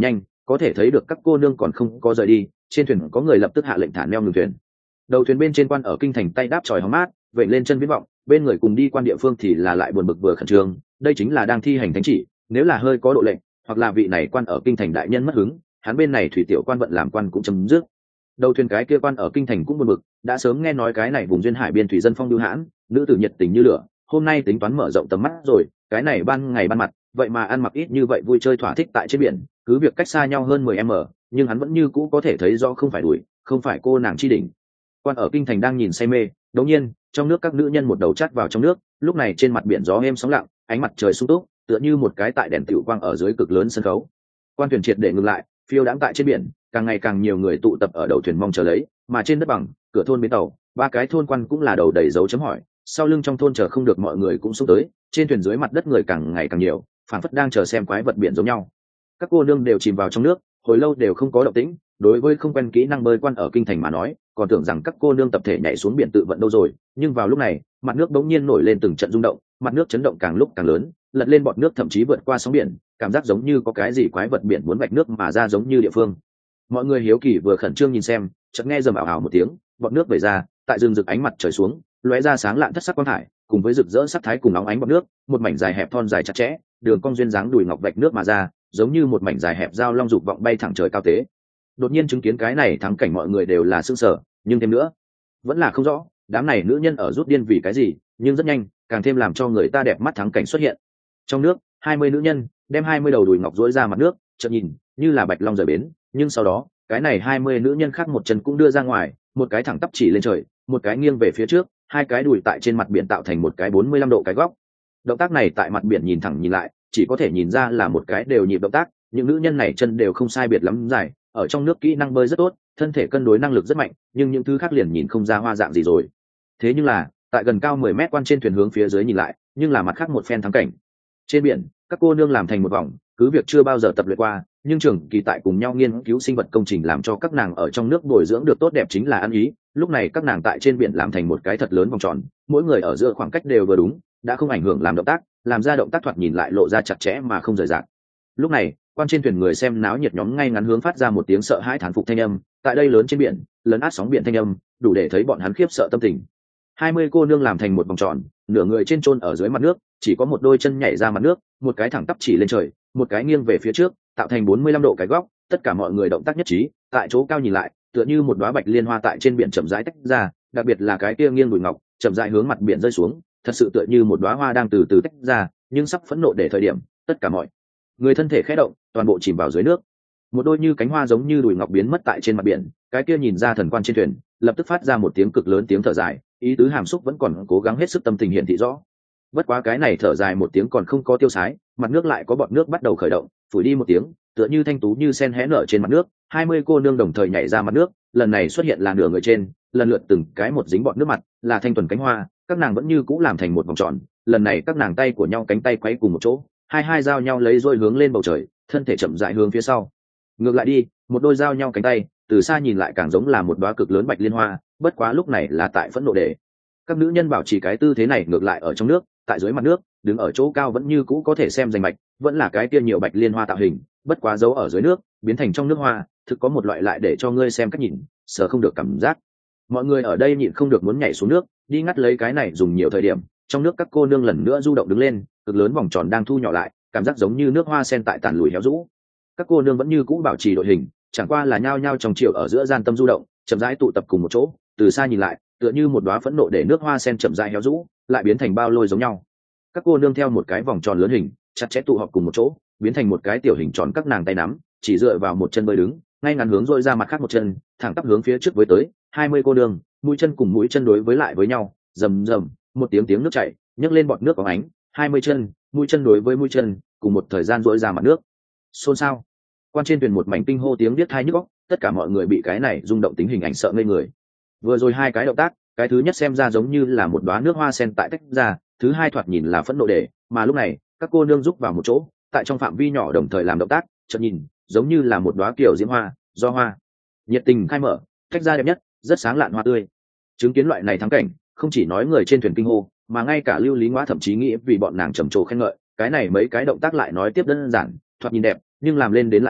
có thể thấy được các cô nương còn không có rời đi, trên thuyền có người lập tức hạ lệnh thả neo ngừng thuyền. Đầu thuyền bên trên quan ở kinh thành tay đáp tròi hóng mát, vậy lên chân viễn vọng, bên người cùng đi quan địa phương thì là lại buồn bực vừa khẩn trương, đây chính là đang thi hành thánh chỉ, nếu là hơi có độ lệnh, hoặc là vị này quan ở kinh thành đại nhân mất hứng, hắn bên này thủy tiểu quan vận làm quan cũng chấm dứt. Đầu thuyền cái kia quan ở kinh thành cũng buồn bực, đã sớm nghe nói cái này vùng duyên hải biên thủy dân phong lưu hãn, nữ tử nhiệt tình như lửa, hôm nay tính toán mở rộng tầm mắt rồi, cái này ban ngày ban mặt, vậy mà ăn mặc ít như vậy vui chơi thỏa thích tại trên biển, cứ việc cách xa nhau hơn mười mét, nhưng hắn vẫn như cũ có thể thấy rõ không phải đuổi, không phải cô nàng chi đỉnh. Quan ở kinh thành đang nhìn say mê, đột nhiên, trong nước các nữ nhân một đầu chát vào trong nước, lúc này trên mặt biển gió êm sóng lặng, ánh mặt trời sung túc, tựa như một cái tại đèn tiểu quang ở dưới cực lớn sân khấu. Quan thuyền triệt để ngừng lại, phiêu đãng tại trên biển, càng ngày càng nhiều người tụ tập ở đầu thuyền mong chờ lấy, mà trên đất bằng, cửa thôn bến tàu, ba cái thôn quan cũng là đầu đầy dấu chấm hỏi, sau lưng trong thôn chờ không được mọi người cũng xúc tới, trên thuyền dưới mặt đất người càng ngày càng nhiều, phảng phất đang chờ xem quái vật biển giống nhau. Các cô nương đều chìm vào trong nước, hồi lâu đều không có động tĩnh, đối với không quen kỹ năng bơi quan ở kinh thành mà nói, còn tưởng rằng các cô nương tập thể nhảy xuống biển tự vận đâu rồi, nhưng vào lúc này, mặt nước bỗng nhiên nổi lên từng trận rung động, mặt nước chấn động càng lúc càng lớn, lật lên bọt nước thậm chí vượt qua sóng biển, cảm giác giống như có cái gì quái vật biển muốn vạch nước mà ra giống như địa phương. Mọi người hiếu kỳ vừa khẩn trương nhìn xem, chợt nghe rầm ảo ảo một tiếng, bọt nước vẩy ra, tại rừng rực ánh mặt trời xuống, lóe ra sáng lạn thất sắc quang thải, cùng với rực rỡ sắc thái cùng óng ánh bọt nước, một mảnh dài hẹp thon dài chặt chẽ, đường cong duyên dáng đùi ngọc vạch nước mà ra, giống như một mảnh dài hẹp dao long dục vọng bay thẳng trời cao tế. Đột nhiên chứng kiến cái này thắng cảnh mọi người đều là sững sờ, nhưng thêm nữa, vẫn là không rõ, đám này nữ nhân ở rút điên vì cái gì, nhưng rất nhanh, càng thêm làm cho người ta đẹp mắt thắng cảnh xuất hiện. Trong nước, hai mươi nữ nhân đem hai mươi đầu đùi ngọc duỗi ra mặt nước, chợt nhìn, như là bạch long rời bến, nhưng sau đó, cái này hai mươi nữ nhân khác một chân cũng đưa ra ngoài, một cái thẳng tắp chỉ lên trời, một cái nghiêng về phía trước, hai cái đùi tại trên mặt biển tạo thành một cái bốn mươi lăm độ cái góc. Động tác này tại mặt biển nhìn thẳng nhìn lại, chỉ có thể nhìn ra là một cái đều nhịp động tác, những nữ nhân này chân đều không sai biệt lắm dài, ở trong nước kỹ năng bơi rất tốt, thân thể cân đối năng lực rất mạnh, nhưng những thứ khác liền nhìn không ra hoa dạng gì rồi. Thế nhưng là, tại gần cao mười mét quan trên thuyền hướng phía dưới nhìn lại, nhưng là mặt khác một phen thắng cảnh. Trên biển, các cô nương làm thành một vòng, cứ việc chưa bao giờ tập luyện qua, nhưng trường kỳ tại cùng nhau nghiên cứu sinh vật công trình làm cho các nàng ở trong nước bồi dưỡng được tốt đẹp chính là ăn ý. Lúc này các nàng tại trên biển làm thành một cái thật lớn vòng tròn, mỗi người ở giữa khoảng cách đều vừa đúng, đã không ảnh hưởng làm động tác, làm ra động tác thoạt nhìn lại lộ ra chặt chẽ mà không rời rạc. Lúc này, quan trên thuyền người xem náo nhiệt nhóm ngay ngắn hướng phát ra một tiếng sợ hãi thán phục thanh âm, tại đây lớn trên biển, lớn át sóng biển thanh âm, đủ để thấy bọn hắn khiếp sợ tâm tình. Hai mươi cô nương làm thành một vòng tròn, nửa người trên chôn ở dưới mặt nước, chỉ có một đôi chân nhảy ra mặt nước, một cái thẳng tắp chỉ lên trời, một cái nghiêng về phía trước, tạo thành bốn mươi lăm độ cái góc, tất cả mọi người động tác nhất trí, tại chỗ cao nhìn lại, tựa như một đóa bạch liên hoa tại trên biển chậm rãi tách ra, đặc biệt là cái kia nghiêng đùi ngọc, chậm rãi hướng mặt biển rơi xuống, thật sự tựa như một đóa hoa đang từ từ tách ra, nhưng sắp phẫn nộ để thời điểm, tất cả mọi người thân thể khẽ động, toàn bộ chìm vào dưới nước. Một đôi như cánh hoa giống như đùi ngọc biến mất tại trên mặt biển, cái kia nhìn ra thần quan trên thuyền, lập tức phát ra một tiếng cực lớn tiếng thở dài, ý tứ hàm xúc vẫn còn cố gắng hết sức tâm tình hiện thị rõ. Bất quá cái này thở dài một tiếng còn không có tiêu sái, mặt nước lại có bọt nước bắt đầu khởi động, phủi đi một tiếng, tựa như thanh tú như sen hé nở trên mặt nước, hai mươi cô nương đồng thời nhảy ra mặt nước, lần này xuất hiện là nửa người trên, lần lượt từng cái một dính bọt nước mặt, là thanh tuần cánh hoa, các nàng vẫn như cũ làm thành một vòng tròn, lần này các nàng tay của nhau cánh tay quấy cùng một chỗ, hai hai giao nhau lấy rồi hướng lên bầu trời, thân thể chậm rãi hướng phía sau. Ngược lại đi, một đôi giao nhau cánh tay, từ xa nhìn lại càng giống là một đóa cực lớn bạch liên hoa, bất quá lúc này là tại phẫn nộ để. Các nữ nhân bảo trì cái tư thế này ngược lại ở trong nước, tại dưới mặt nước, đứng ở chỗ cao vẫn như cũ có thể xem rành mạch, vẫn là cái kia nhiều bạch liên hoa tạo hình, bất quá giấu ở dưới nước, biến thành trong nước hoa, thực có một loại lại để cho ngươi xem cách nhìn, sợ không được cảm giác. Mọi người ở đây nhịn không được muốn nhảy xuống nước, đi ngắt lấy cái này dùng nhiều thời điểm, trong nước các cô nương lần nữa du động đứng lên, cực lớn vòng tròn đang thu nhỏ lại, cảm giác giống như nước hoa sen tại tàn lùi héo rũ. Các cô nương vẫn như cũ bảo trì đội hình, chẳng qua là nhao nhao trong chiều ở giữa gian tâm du động, chậm rãi tụ tập cùng một chỗ, từ xa nhìn lại, tựa như một đóa phẫn nộ để nước hoa sen chậm rãi héo rũ, lại biến thành bao lôi giống nhau. Các cô nương theo một cái vòng tròn lớn hình, chặt chẽ tụ họp cùng một chỗ, biến thành một cái tiểu hình tròn, các nàng tay nắm, chỉ dựa vào một chân bơi đứng, ngay ngắn hướng dội ra mặt khác một chân, thẳng tắp hướng phía trước với tới. Hai mươi cô nương, mũi chân cùng mũi chân đối với lại với nhau, rầm rầm, một tiếng tiếng nước chảy, nhấc lên bọt nước có ánh. Hai mươi chân, mũi chân đối với mũi chân, cùng một thời gian dội ra mặt nước. Xôn xao. Quan trên thuyền một mảnh kinh hô tiếng biết tai nhức óc, tất cả mọi người bị cái này rung động tính hình ảnh sợ ngây người. Vừa rồi hai cái động tác, cái thứ nhất xem ra giống như là một đóa nước hoa sen tại tách ra, thứ hai thoạt nhìn là phẫn nộ để, mà lúc này các cô nương rúc vào một chỗ, tại trong phạm vi nhỏ đồng thời làm động tác, chợt nhìn giống như là một đóa kiểu diễm hoa, do hoa nhiệt tình khai mở, tách ra đẹp nhất, rất sáng lạn hoa tươi. Chứng kiến loại này thắng cảnh, không chỉ nói người trên thuyền kinh hô, mà ngay cả Lưu Lý Ngoa thậm chí nghĩ vì bọn nàng trầm trồ khen ngợi, cái này mấy cái động tác lại nói tiếp đơn giản, thoạt nhìn đẹp, nhưng làm lên đến lại khó,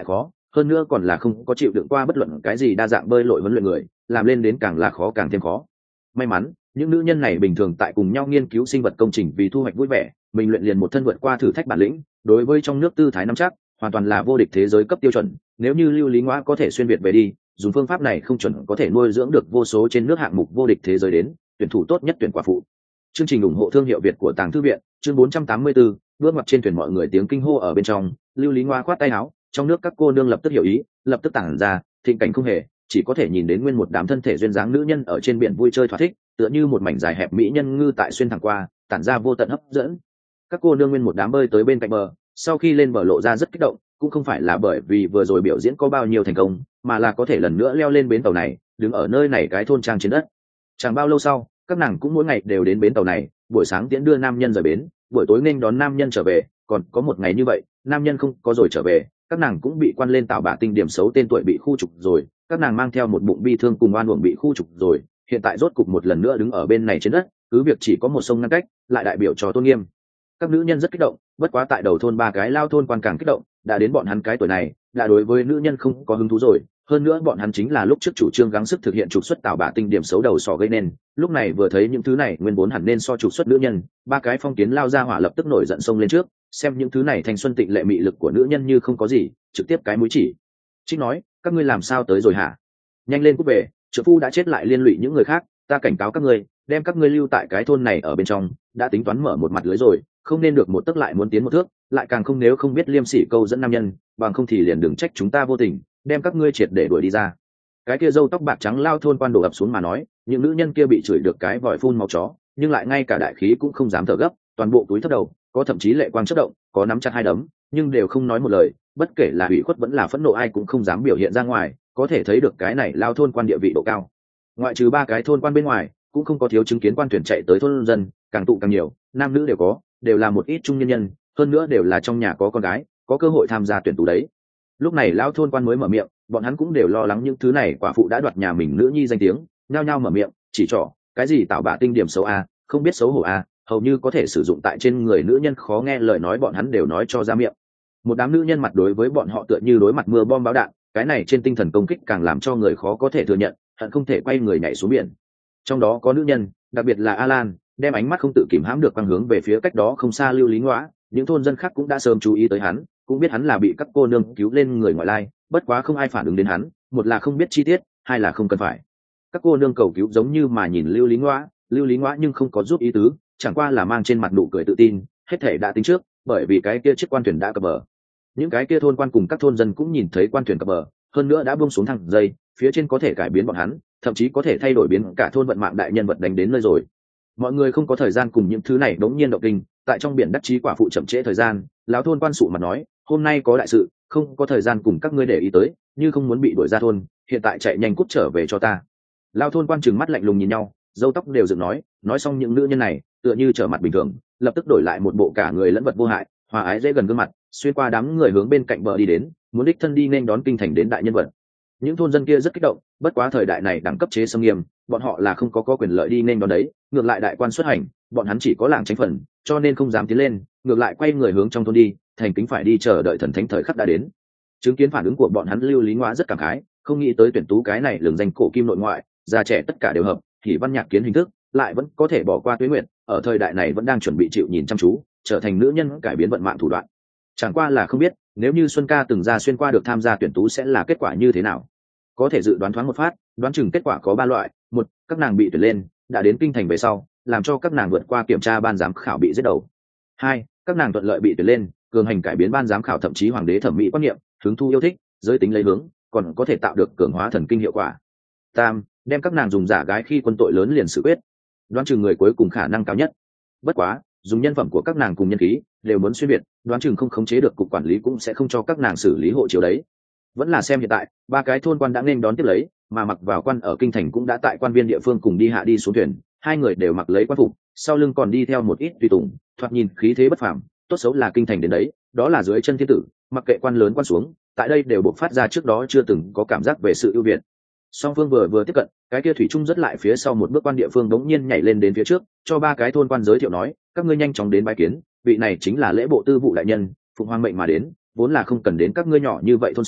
hơn nữa còn là không có chịu đựng qua bất luận cái gì đa dạng bơi lội huấn luyện người, làm lên đến càng là khó càng thêm khó. May mắn những nữ nhân này bình thường tại cùng nhau nghiên cứu sinh vật công trình vì thu hoạch vui vẻ, mình luyện liền một thân vượt qua thử thách bản lĩnh, đối với trong nước tư thái nắm chắc hoàn toàn là vô địch thế giới cấp tiêu chuẩn. Nếu như Lưu Lý Ngoa có thể xuyên việt về đi, dùng phương pháp này không chuẩn có thể nuôi dưỡng được vô số trên nước hạng mục vô địch thế giới đến tuyển thủ tốt nhất tuyển quả phụ. Chương trình ủng hộ thương hiệu Việt của Tàng Thư viện, chương bốn trăm tám mươi tư, bước ngoặt trên thuyền mọi người tiếng kinh hô ở bên trong, Lưu Lý Ngoa khoát tay áo, trong nước các cô nương lập tức hiểu ý, lập tức tản ra, thịnh cảnh không hề, chỉ có thể nhìn đến nguyên một đám thân thể duyên dáng nữ nhân ở trên biển vui chơi thỏa thích, tựa như một mảnh dài hẹp mỹ nhân ngư tại xuyên thẳng qua, tản ra vô tận hấp dẫn. Các cô nương nguyên một đám bơi tới bên cạnh bờ, sau khi lên bờ lộ ra rất kích động, cũng không phải là bởi vì vừa rồi biểu diễn có bao nhiêu thành công, mà là có thể lần nữa leo lên bến tàu này, đứng ở nơi này cái thôn trang trên đất. Chẳng bao lâu sau, các nàng cũng mỗi ngày đều đến bến tàu này, buổi sáng tiễn đưa nam nhân rời bến, buổi tối nên đón nam nhân trở về, còn có một ngày như vậy, nam nhân không có rồi trở về, các nàng cũng bị quan lên tàu bạ tinh điểm xấu tên tuổi bị khu trục rồi, các nàng mang theo một bụng bi thương cùng oan uổng bị khu trục rồi, hiện tại rốt cục một lần nữa đứng ở bên này trên đất, cứ việc chỉ có một sông ngăn cách, lại đại biểu cho tôn nghiêm. Các nữ nhân rất kích động, bất quá tại đầu thôn ba cái lao thôn quan càng kích động, đã đến bọn hắn cái tuổi này, đã đối với nữ nhân không có hứng thú rồi, hơn nữa bọn hắn chính là lúc trước chủ trương gắng sức thực hiện trục xuất tàu bạ tinh điểm xấu đầu sỏ gây nên, lúc này vừa thấy những thứ này nguyên vốn hẳn nên so trục xuất nữ nhân, ba cái phong kiến lao ra hỏa lập tức nổi giận xông lên trước, xem những thứ này thanh xuân tịnh lệ mị lực của nữ nhân như không có gì, trực tiếp cái mũi chỉ. Trích nói, các ngươi làm sao tới rồi hả? Nhanh lên cút về, trợ phu đã chết lại liên lụy những người khác, ta cảnh cáo các ngươi, đem các ngươi lưu tại cái thôn này ở bên trong, đã tính toán mở một mặt lưới rồi, không nên được một tấc lại muốn tiến một thước, lại càng không nếu không biết liêm sỉ câu dẫn nam nhân, bằng không thì liền đừng trách chúng ta vô tình, đem các ngươi triệt để đuổi đi ra. Cái kia râu tóc bạc trắng lao thôn quan đổ ập xuống mà nói, những nữ nhân kia bị chửi được cái vòi phun máu chó, nhưng lại ngay cả đại khí cũng không dám thở gấp, toàn bộ túi thấp đầu, có thậm chí lệ quang chớp động, có nắm chặt hai đấm, nhưng đều không nói một lời, bất kể là ủy khuất vẫn là phẫn nộ ai cũng không dám biểu hiện ra ngoài, có thể thấy được cái này lao thôn quan địa vị độ cao. Ngoại trừ ba cái thôn quan bên ngoài, cũng không có thiếu chứng kiến quan thuyền chạy tới thôn dân, càng tụ càng nhiều, nam nữ đều có, đều là một ít trung nhân nhân, hơn nữa đều là trong nhà có con gái, có cơ hội tham gia tuyển tú đấy. Lúc này lão thôn quan mới mở miệng, bọn hắn cũng đều lo lắng những thứ này quả phụ đã đoạt nhà mình nữ nhi danh tiếng, nhao nhao mở miệng, chỉ trỏ, cái gì tạo bạ tinh điểm xấu a, không biết xấu hổ a, hầu như có thể sử dụng tại trên người nữ nhân khó nghe lời nói bọn hắn đều nói cho ra miệng. Một đám nữ nhân mặt đối với bọn họ tựa như đối mặt mưa bom báo đạn, cái này trên tinh thần công kích càng làm cho người khó có thể thừa nhận, hận không thể quay người nhảy xuống biển. Trong đó có nữ nhân, đặc biệt là Alan, đem ánh mắt không tự kìm hãm được quang hướng về phía cách đó không xa Lưu Lý Ngoã, những thôn dân khác cũng đã sớm chú ý tới hắn, cũng biết hắn là bị các cô nương cứu lên người ngoại lai, bất quá không ai phản ứng đến hắn, một là không biết chi tiết, hai là không cần phải. Các cô nương cầu cứu giống như mà nhìn Lưu Lý Ngoã, Lưu Lý Ngoã nhưng không có giúp ý tứ, chẳng qua là mang trên mặt nụ cười tự tin, hết thể đã tính trước, bởi vì cái kia chiếc quan thuyền đã cập bờ. Những cái kia thôn quan cùng các thôn dân cũng nhìn thấy quan thuyền cập bờ, hơn nữa đã buông xuống thẳng dây, phía trên có thể cải biến bọn hắn, thậm chí có thể thay đổi biến cả thôn vận mạng đại nhân vật đánh đến nơi rồi. Mọi người không có thời gian cùng những thứ này đống nhiên động kinh, tại trong biển đắc chí quả phụ chậm trễ thời gian, lão thôn quan sụ mặt nói, hôm nay có đại sự, không có thời gian cùng các ngươi để ý tới, như không muốn bị đuổi ra thôn, hiện tại chạy nhanh cút trở về cho ta. Lão thôn quan trừng mắt lạnh lùng nhìn nhau, râu tóc đều dựng nói, nói xong những nữ nhân này tựa như trở mặt bình thường, lập tức đổi lại một bộ cả người lẫn vật vô hại, hòa ái dễ gần gương mặt, xuyên qua đám người hướng bên cạnh bờ đi đến, muốn đích thân đi nên đón kinh thành đến đại nhân vật. Những thôn dân kia rất kích động, bất quá thời đại này đẳng cấp chế xâm nghiêm, bọn họ là không có có quyền lợi đi nên đón đấy, ngược lại đại quan xuất hành, bọn hắn chỉ có làng tránh phần, cho nên không dám tiến lên, ngược lại quay người hướng trong thôn đi, thành kính phải đi chờ đợi thần thánh thời khắc đã đến. Chứng kiến phản ứng của bọn hắn, Lưu Lý Ngoã rất cảm khái, không nghĩ tới tuyển tú cái này lường danh cổ kim nội ngoại, già trẻ tất cả đều hợp, thì văn nhạc kiến hình thức, lại vẫn có thể bỏ qua tuế nguyện, ở thời đại này vẫn đang chuẩn bị chịu nhìn chăm chú, trở thành nữ nhân cải biến vận mạng thủ đoạn. Chẳng qua là không biết, nếu như Xuân Ca từng ra xuyên qua được tham gia tuyển tú sẽ là kết quả như thế nào. Có thể dự đoán thoáng một phát, đoán chừng kết quả có ba loại: một, các nàng bị tuyển lên, đã đến kinh thành về sau, làm cho các nàng vượt qua kiểm tra ban giám khảo bị giết đầu; hai, các nàng thuận lợi bị tuyển lên, cường hành cải biến ban giám khảo thậm chí hoàng đế thẩm mỹ quan niệm, hứng thu yêu thích, giới tính lấy hướng, còn có thể tạo được cường hóa thần kinh hiệu quả; tam, đem các nàng dùng giả gái khi quân tội lớn liền xử quyết. Đoán chừng người cuối cùng khả năng cao nhất. Bất quá, dùng nhân phẩm của các nàng cùng nhân khí đều muốn xuyên việt, đoán chừng không khống chế được cục quản lý cũng sẽ không cho các nàng xử lý hộ chiếu đấy. Vẫn là xem hiện tại, ba cái thôn quan đã nên đón tiếp lấy, mà mặc vào quan ở kinh thành cũng đã tại quan viên địa phương cùng đi hạ đi xuống thuyền, hai người đều mặc lấy quan phục, sau lưng còn đi theo một ít tùy tùng, thoạt nhìn khí thế bất phàm, tốt xấu là kinh thành đến đấy, đó là dưới chân thiên tử, mặc kệ quan lớn quan xuống, tại đây đều bộc phát ra trước đó chưa từng có cảm giác về sự ưu việt. Song phương vừa vừa tiếp cận, cái kia thủy trung rất lại phía sau một bước quan địa phương đống nhiên nhảy lên đến phía trước, cho ba cái thôn quan giới thiệu nói, các ngươi nhanh chóng đến bái kiến, vị này chính là lễ bộ tư vụ đại nhân, phụng hoàng mệnh mà đến, vốn là không cần đến các ngươi nhỏ như vậy thôn xóm,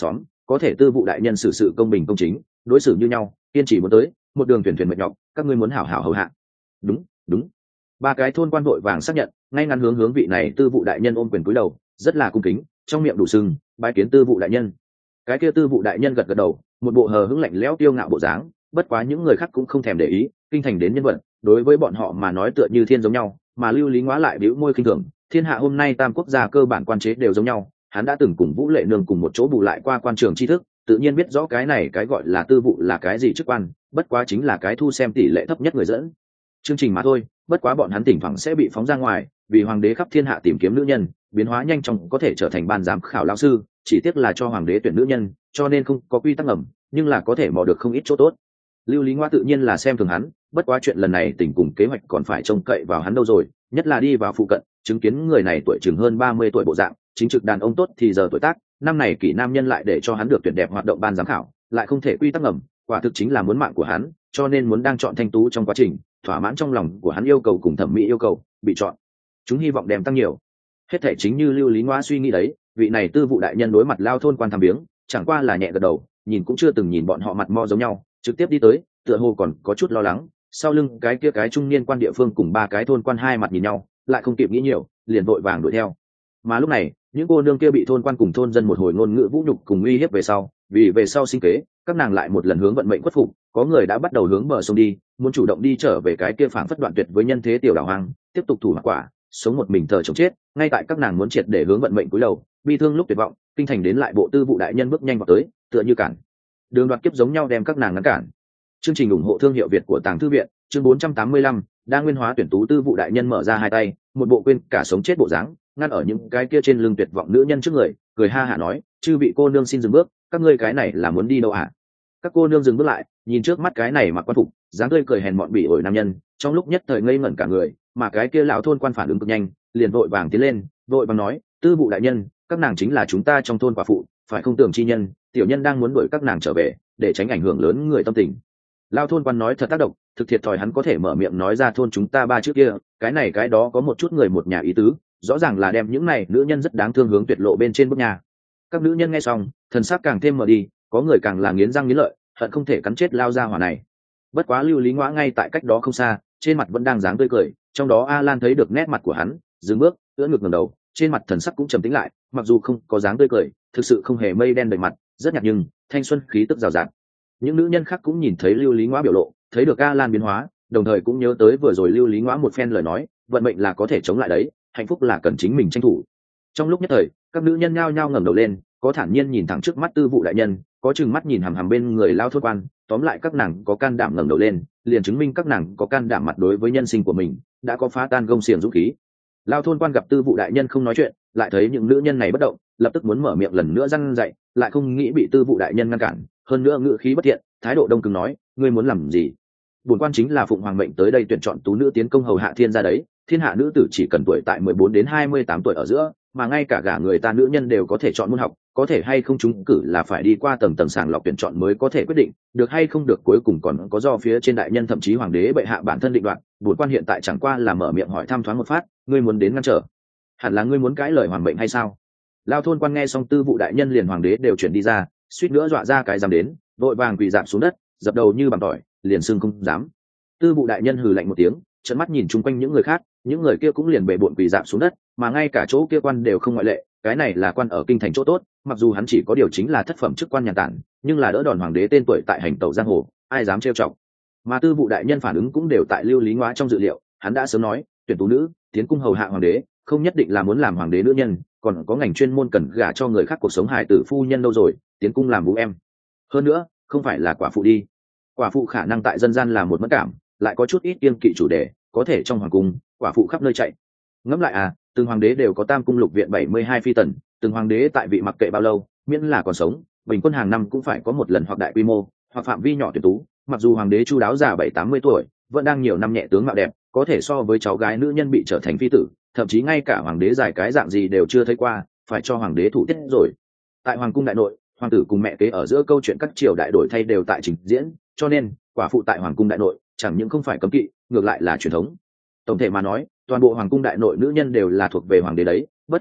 có thể tư vụ đại nhân xử sự công bình công chính, đối xử như nhau, kiên trì muốn tới một đường thuyền thuyền mệt nhọc, các ngươi muốn hảo hảo hầu hạ. Đúng, đúng. Ba cái thôn quan vội vàng xác nhận, ngay ngắn hướng hướng vị này tư vụ đại nhân ôm quyền cúi đầu, rất là cung kính, trong miệng đủ sưng bái kiến tư vụ đại nhân. Cái kia tư vụ đại nhân gật gật đầu, một bộ hờ hững lạnh lẽo tiêu ngạo bộ dáng, bất quá những người khác cũng không thèm để ý, kinh thành đến nhân vật đối với bọn họ mà nói tựa như thiên giống nhau, mà Lưu Lý Ngoá lại bĩu môi khinh thường, thiên hạ hôm nay tam quốc gia cơ bản quan chế đều giống nhau, hắn đã từng cùng Vũ Lệ Nương cùng một chỗ bù lại qua quan trường tri thức, tự nhiên biết rõ cái này cái gọi là tư vụ là cái gì chức quan, bất quá chính là cái thu xem tỷ lệ thấp nhất người dẫn chương trình mà thôi. Bất quá bọn hắn thỉnh thoảng sẽ bị phóng ra ngoài, vì hoàng đế khắp thiên hạ tìm kiếm nữ nhân, biến hóa nhanh chóng có thể trở thành ban giám khảo lão sư, chỉ tiếc là cho hoàng đế tuyển nữ nhân, cho nên không có quy tắc ngầm, nhưng là có thể mò được không ít chỗ tốt. Lưu Lý Ngoa tự nhiên là xem thường hắn, bất quá chuyện lần này tỉnh cùng kế hoạch còn phải trông cậy vào hắn đâu rồi, nhất là đi vào phụ cận, chứng kiến người này tuổi chừng hơn ba mươi tuổi bộ dạng, chính trực đàn ông tốt thì giờ tuổi tác, năm này kỷ nam nhân lại để cho hắn được tuyển đẹp hoạt động ban giám khảo, lại không thể quy tắc ngầm, quả thực chính là muốn mạng của hắn, cho nên muốn đang chọn thanh tú trong quá trình, thỏa mãn trong lòng của hắn yêu cầu cùng thẩm mỹ yêu cầu, bị chọn. Chúng hy vọng đem tăng nhiều. Hết thể chính như Lưu Lý Ngoa suy nghĩ đấy, vị này tư vụ đại nhân đối mặt lao thôn quan tham biếng, chẳng qua là nhẹ gật đầu, nhìn cũng chưa từng nhìn bọn họ mặt mo giống nhau, trực tiếp đi tới, tựa hồ còn có chút lo lắng, sau lưng cái kia cái trung niên quan địa phương cùng ba cái thôn quan hai mặt nhìn nhau, lại không kịp nghĩ nhiều, liền vội vàng đuổi theo. Mà lúc này, những cô nương kia bị thôn quan cùng thôn dân một hồi ngôn ngữ vũ nhục cùng uy hiếp về sau, vì về sau sinh kế, các nàng lại một lần hướng vận mệnh khuất phục, có người đã bắt đầu hướng bờ sông đi, muốn chủ động đi trở về cái kia phảng phất đoạn tuyệt với nhân thế tiểu đảo hoang, tiếp tục thủ mặc quả, sống một mình thờ chống chết. Ngay tại các nàng muốn triệt để hướng vận mệnh cúi đầu, bi thương lúc tuyệt vọng, kinh thành đến lại bộ tư vụ đại nhân bước nhanh vào tới, tựa như cản đường đoạt kiếp giống nhau đem các nàng ngăn cản. Chương trình ủng hộ thương hiệu Việt của Tàng Thư viện, chương bốn trăm tám mươi lăm, đa nguyên hóa tuyển tú tư vụ đại nhân mở ra hai tay, một bộ quên cả sống chết bộ dáng, ngăn ở những cái kia trên lưng tuyệt vọng nữ nhân trước người, cười ha hả nói, chư vị cô nương xin dừng bước, các ngươi cái này là muốn đi đâu hả? Các cô nương dừng bước lại, nhìn trước mắt cái này mặc quan phục, dáng tươi cười hèn mọn bỉ ổi nam nhân, trong lúc nhất thời ngây ngẩn cả người, mà cái kia lão thôn quan phản ứng cực nhanh, liền vội vàng tiến lên, vội vàng nói, tư vụ đại nhân, các nàng chính là chúng ta trong thôn quả phụ, phải không tưởng chi nhân, tiểu nhân đang muốn đuổi các nàng trở về, để tránh ảnh hưởng lớn người tâm tình. Lão thôn quan nói thật tác động, thực thiệt thòi hắn có thể mở miệng nói ra thôn chúng ta ba trước kia, cái này cái đó có một chút người một nhà ý tứ, rõ ràng là đem những này nữ nhân rất đáng thương hướng tuyệt lộ bên trên bước nhà. Các nữ nhân nghe xong, thần sắc càng thêm mờ đi, có người càng là nghiến răng nghiến lợi, hận không thể cắn chết lao ra hỏa này. Bất quá Lưu Lý Ngoã ngay tại cách đó không xa, trên mặt vẫn đang dáng tươi cười, trong đó A Lan thấy được nét mặt của hắn, dừng bước, ưỡn ngực ngẩng đầu, trên mặt thần sắc cũng trầm tĩnh lại, mặc dù không có dáng tươi cười, thực sự không hề mây đen đầy mặt, rất nhạt nhưng thanh xuân khí tức rào rạt. Những nữ nhân khác cũng nhìn thấy Lưu Lý Ngoã biểu lộ, thấy được A Lan biến hóa, đồng thời cũng nhớ tới vừa rồi Lưu Lý Ngoã một phen lời nói, vận mệnh là có thể chống lại đấy, hạnh phúc là cần chính mình tranh thủ. Trong lúc nhất thời, các nữ nhân nhao nhao ngẩng đầu lên, có thản nhiên nhìn thẳng trước mắt tư vụ đại nhân, có chừng mắt nhìn hằm hằm bên người lao thôn quan, tóm lại các nàng có can đảm ngẩng đầu lên, liền chứng minh các nàng có can đảm mặt đối với nhân sinh của mình, đã có phá tan gông xiềng dũng khí. Lao thôn quan gặp tư vụ đại nhân không nói chuyện, lại thấy những nữ nhân này bất động, lập tức muốn mở miệng lần nữa răn dạy, lại không nghĩ bị tư vụ đại nhân ngăn cản, hơn nữa ngữ khí bất thiện, thái độ đông cứng nói, ngươi muốn làm gì? Bổn quan chính là phụng hoàng mệnh tới đây tuyển chọn tú nữ tiến công hầu hạ thiên gia đấy, thiên hạ nữ tử chỉ cần tuổi tại mười bốn đến hai mươi tám tuổi ở giữa, mà ngay cả gả người ta nữ nhân đều có thể chọn môn học, có thể hay không trúng cử là phải đi qua tầng tầng sàng lọc tuyển chọn mới có thể quyết định, được hay không được cuối cùng còn có do phía trên đại nhân thậm chí hoàng đế bệ hạ bản thân định đoạt. Bổn quan hiện tại chẳng qua là mở miệng hỏi thăm thoáng một phát, ngươi muốn đến ngăn trở, hẳn là ngươi muốn cãi lời hoàng mệnh hay sao? Lao thôn quan nghe xong tư vụ đại nhân liền hoàng đế đều chuyển đi ra, suýt nữa dọa ra cái dám đến, vội vàng quỳ dạp xuống đất, dập đầu như bằng tỏi, liền xưng không dám. Tư vụ đại nhân hừ lạnh một tiếng, trợn mắt nhìn chung quanh những người khác, những người kia cũng liền bề bộn quỳ dạp xuống đất, mà ngay cả chỗ kia quan đều không ngoại lệ, cái này là quan ở kinh thành chỗ tốt, mặc dù hắn chỉ có điều chính là thất phẩm chức quan nhàn tản, nhưng là đỡ đòn hoàng đế tên tuổi tại hành tẩu giang hồ, ai dám trêu chọc. Mà tư vụ đại nhân phản ứng cũng đều tại Lưu Lý Ngoã trong dự liệu, hắn đã sớm nói, tuyển tú nữ, tiến cung hầu hạ hoàng đế, không nhất định là muốn làm hoàng đế nữ nhân, còn có ngành chuyên môn cần gả cho người khác cuộc sống hài tử phu nhân đâu rồi, tiến cung làm vũ em. Hơn nữa, không phải là quả phụ đi. Quả phụ khả năng tại dân gian là một mất cảm, lại có chút ít kiêng kỵ chủ đề, có thể trong hoàng cung, quả phụ khắp nơi chạy. Ngẫm lại à, từng hoàng đế đều có tam cung lục viện bảy mươi hai phi tần, từng hoàng đế tại vị mặc kệ bao lâu, miễn là còn sống, bình quân hàng năm cũng phải có một lần hoặc đại quy mô, hoặc phạm vi nhỏ tuyển tú. Mặc dù hoàng đế chu đáo già bảy tám mươi tuổi, vẫn đang nhiều năm nhẹ tướng mạo đẹp, có thể so với cháu gái nữ nhân bị trở thành phi tử, thậm chí ngay cả hoàng đế dài cái dạng gì đều chưa thấy qua, phải cho hoàng đế thủ tiết rồi. Tại hoàng cung đại nội, hoàng tử cùng mẹ kế ở giữa câu chuyện các triều đại đổi thay đều tại trình diễn, cho nên quả phụ tại hoàng cung đại nội chẳng những không phải cấm kỵ, ngược lại là truyền thống. Tổng thể mà nói, toàn bộ hoàng cung đại nội nữ nhân đều là thuộc về hoàng đế đấy, bất quá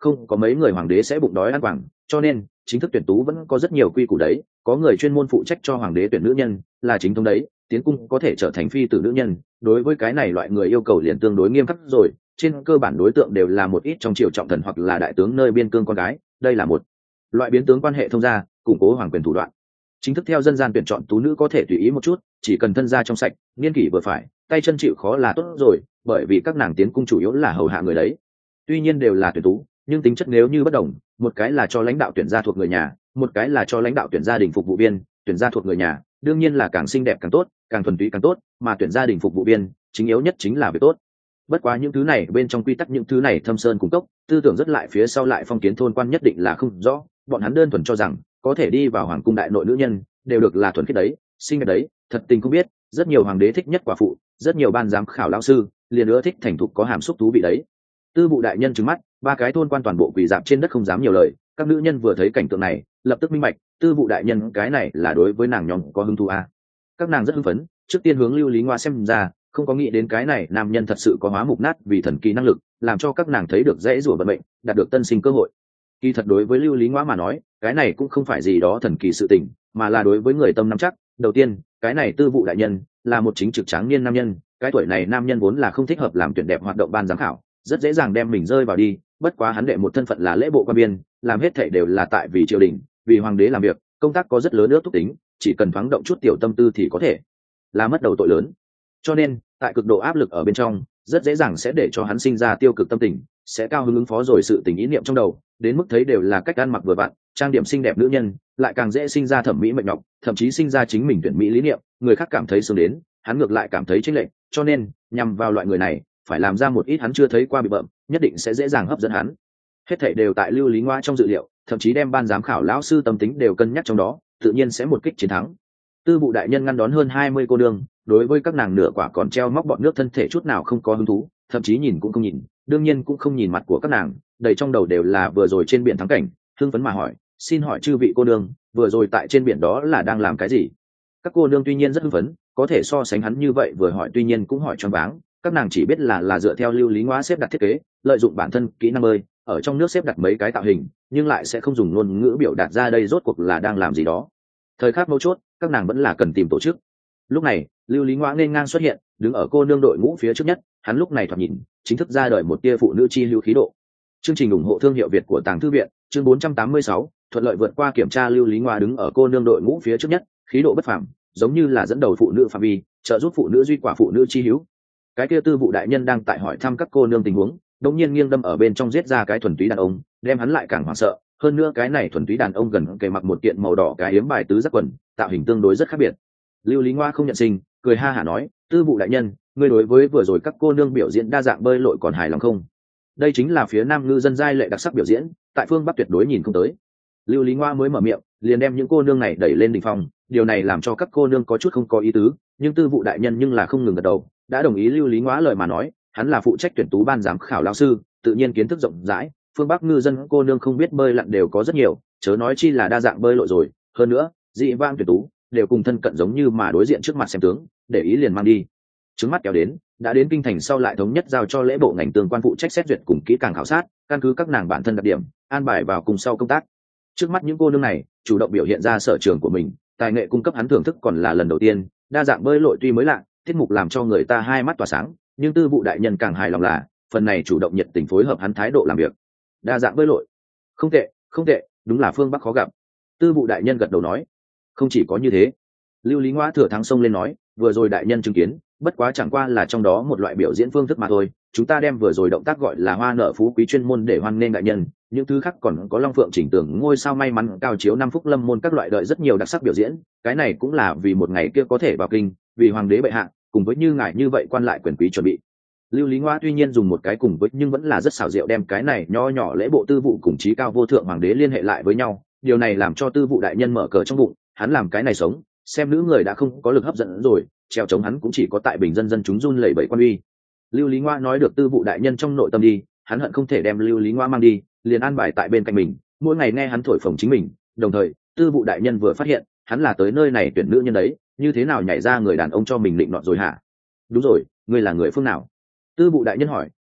không có mấy người hoàng đế sẽ bụng đói ăn quảng, cho nên chính thức tuyển tú vẫn có rất nhiều quy củ đấy, có người chuyên môn phụ trách cho hoàng đế tuyển nữ nhân, là chính thống đấy, tiến cung có thể trở thành phi tử nữ nhân, đối với cái này loại người yêu cầu liền tương đối nghiêm khắc rồi, trên cơ bản đối tượng đều là một ít trong triều trọng thần hoặc là đại tướng nơi biên cương con gái, đây là một loại biến tướng quan hệ thông gia, củng cố hoàng quyền thủ đoạn. Chính thức theo dân gian tuyển chọn tú nữ có thể tùy ý một chút, chỉ cần thân gia trong sạch, niên kỷ vừa phải, tay chân chịu khó là tốt rồi, bởi vì các nàng tiến cung chủ yếu là hầu hạ người đấy. Tuy nhiên đều là tuyển tú, nhưng tính chất nếu như bất đồng, một cái là cho lãnh đạo tuyển gia thuộc người nhà, một cái là cho lãnh đạo tuyển gia đình phục vụ viên. Tuyển gia thuộc người nhà đương nhiên là càng xinh đẹp càng tốt, càng thuần túy càng tốt, mà tuyển gia đình phục vụ viên chính yếu nhất chính là việc tốt. Bất quá những thứ này bên trong quy tắc, những thứ này thâm sơn cung cấp tư tưởng rất lại phía sau lại phong kiến thôn quan nhất định là không rõ, bọn hắn đơn thuần cho rằng có thể đi vào hoàng cung đại nội nữ nhân đều được là thuần khiết đấy, xinh đẹp đấy, thật tình không biết rất nhiều hoàng đế thích nhất quả phụ, rất nhiều ban giám khảo lão sư liền nữa thích thành thục có hàm xúc thú vị đấy. Tư vụ đại nhân trừng mắt, ba cái thôn quan toàn bộ quỳ dạp trên đất không dám nhiều lời, các nữ nhân vừa thấy cảnh tượng này lập tức minh bạch, tư vụ đại nhân cái này là đối với nàng nhóm có hứng thú à. Các nàng rất hưng phấn, trước tiên hướng Lưu Lý Ngoa xem ra, không có nghĩ đến cái này nam nhân thật sự có hóa mục nát vì thần kỳ năng lực, làm cho các nàng thấy được dễ rủa vận mệnh, đạt được tân sinh cơ hội. Kỳ thật đối với Lưu Lý Ngoa mà nói, cái này cũng không phải gì đó thần kỳ sự tình, mà là đối với người tâm nắm chắc. Đầu tiên, cái này tư vụ đại nhân là một chính trực tráng niên nam nhân, cái tuổi này nam nhân vốn là không thích hợp làm tuyển đẹp hoạt động ban giám khảo, rất dễ dàng đem mình rơi vào đi. Bất quá hắn đệ một thân phận là lễ bộ quan biên, làm hết thảy đều là tại vì triều đình, vì hoàng đế làm việc, công tác có rất lớn ước thúc tính, chỉ cần thoáng động chút tiểu tâm tư thì có thể là mất đầu tội lớn. Cho nên tại cực độ áp lực ở bên trong, rất dễ dàng sẽ để cho hắn sinh ra tiêu cực tâm tình, sẽ cao hứng ứng phó rồi sự tình ý niệm trong đầu, đến mức thấy đều là cách ăn mặc vừa vặn, trang điểm xinh đẹp nữ nhân, lại càng dễ sinh ra thẩm mỹ mệnh nhọc, thậm chí sinh ra chính mình tuyển mỹ lý niệm, người khác cảm thấy sướng đến, hắn ngược lại cảm thấy chênh lệch, cho nên nhằm vào loại người này, phải làm ra một ít hắn chưa thấy qua bị bợm, nhất định sẽ dễ dàng hấp dẫn hắn. Hết thảy đều tại Lưu Lý Ngoa trong dự liệu, thậm chí đem ban giám khảo lão sư tâm tính đều cân nhắc trong đó, tự nhiên sẽ một kích chiến thắng. Tư vụ đại nhân ngăn đón hơn hai mươi cô đương, đối với các nàng nửa quả còn treo móc bọn nước thân thể chút nào không có hứng thú, thậm chí nhìn cũng không nhìn, đương nhiên cũng không nhìn mặt của các nàng, đầy trong đầu đều là vừa rồi trên biển thắng cảnh, hưng phấn mà hỏi, xin hỏi chư vị cô đương, vừa rồi tại trên biển đó là đang làm cái gì? Các cô đương tuy nhiên rất hưng phấn, có thể so sánh hắn như vậy vừa hỏi tuy nhiên cũng hỏi choáng váng, các nàng chỉ biết là là dựa theo Lưu Lý Ngoa xếp đặt thiết kế, lợi dụng bản thân kỹ năng bơi, ở trong nước xếp đặt mấy cái tạo hình, nhưng lại sẽ không dùng ngôn ngữ biểu đạt ra đây rốt cuộc là đang làm gì đó. Thời khắc mấu chốt, các nàng vẫn là cần tìm tổ chức. Lúc này, Lưu Lý Ngoa nên ngang xuất hiện, đứng ở cô nương đội ngũ phía trước nhất, hắn lúc này thoạt nhìn, chính thức ra đời một tia phụ nữ chi lưu khí độ. Chương trình ủng hộ thương hiệu Việt của Tàng Thư viện, chương bốn trăm tám mươi sáu, thuận lợi vượt qua kiểm tra. Lưu Lý Ngoa đứng ở cô nương đội ngũ phía trước nhất, khí độ bất phàm, giống như là dẫn đầu phụ nữ phạm vi, trợ giúp phụ nữ duy quả phụ nữ chi hữu. Cái kia tư vụ đại nhân đang tại hỏi thăm các cô nương tình huống, đột nhiên nghiêng đâm ở bên trong giết ra cái thuần túy đàn ông, đem hắn lại càng hoảng sợ. Hơn nữa cái này thuần túy đàn ông gần kề mặc một kiện màu đỏ cái yếm bài tứ giác quần, tạo hình tương đối rất khác biệt. Lưu Lý Ngoa không nhận sinh, cười ha hả nói, tư vụ đại nhân, ngươi đối với vừa rồi các cô nương biểu diễn đa dạng bơi lội còn hài lòng không? Đây chính là phía nam ngư dân giai lệ đặc sắc biểu diễn, tại phương bắc tuyệt đối nhìn không tới. Lưu Lý Ngoa mới mở miệng, liền đem những cô nương này đẩy lên đỉnh phong, điều này làm cho các cô nương có chút không có ý tứ, nhưng tư vụ đại nhân nhưng là không ngừng gật đầu, đã đồng ý Lưu Lý Ngoa lời mà nói, hắn là phụ trách tuyển tú ban giám khảo lão sư, tự nhiên kiến thức rộng rãi, phương bắc ngư dân cô nương không biết bơi lặn đều có rất nhiều, chớ nói chi là đa dạng bơi lội rồi, hơn nữa, dị vang tuyển tú đều cùng thân cận giống như mà đối diện trước mặt xem tướng, để ý liền mang đi. Trứng mắt kéo đến, đã đến kinh thành sau lại thống nhất giao cho lễ bộ ngành tương quan phụ trách xét duyệt cùng kỹ càng khảo sát, căn cứ các nàng bản thân đặc điểm, an bài vào cùng sau công tác. Trước mắt những cô nương này chủ động biểu hiện ra sở trường của mình, tài nghệ cung cấp hắn thưởng thức còn là lần đầu tiên, đa dạng bơi lội tuy mới lạ, tiết mục làm cho người ta hai mắt tỏa sáng, nhưng tư vụ đại nhân càng hài lòng là phần này chủ động nhiệt tình phối hợp hắn thái độ làm việc. Đa dạng bơi lội, không tệ, không tệ, đúng là phương Bắc khó gặp. Tư vụ đại nhân gật đầu nói, không chỉ có như thế. Lưu Lý Ngoa thừa thắng sông lên nói, vừa rồi đại nhân chứng kiến, bất quá chẳng qua là trong đó một loại biểu diễn phương thức mà thôi, chúng ta đem vừa rồi động tác gọi là hoa nở phú quý chuyên môn để hoan nghênh đại nhân, những thứ khác còn có long phượng chỉnh tường ngôi sao may mắn cao chiếu năm phúc lâm môn các loại đợi rất nhiều đặc sắc biểu diễn, cái này cũng là vì một ngày kia có thể vào kinh, vì hoàng đế bệ hạ cùng với như ngài như vậy quan lại quyền quý chuẩn bị. Lưu Lý Ngoa tuy nhiên dùng một cái cùng với nhưng vẫn là rất xảo diệu đem cái này nho nhỏ lễ bộ tư vụ cùng trí cao vô thượng hoàng đế liên hệ lại với nhau, điều này làm cho tư vụ đại nhân mở cờ trong bụng, hắn làm cái này sống, xem nữ người đã không có lực hấp dẫn rồi, treo chống hắn cũng chỉ có tại bình dân dân chúng run lẩy bẩy quan uy. Lưu Lý Ngoa nói được tư vụ đại nhân trong nội tâm đi, hắn hận không thể đem Lưu Lý Ngoa mang đi, liền an bài tại bên cạnh mình, mỗi ngày nghe hắn thổi phồng chính mình. Đồng thời, tư vụ đại nhân vừa phát hiện, hắn là tới nơi này tuyển nữ nhân đấy, như thế nào nhảy ra người đàn ông cho mình định nọt rồi hả? Đúng rồi, ngươi là người phương nào? Tư vụ đại nhân hỏi,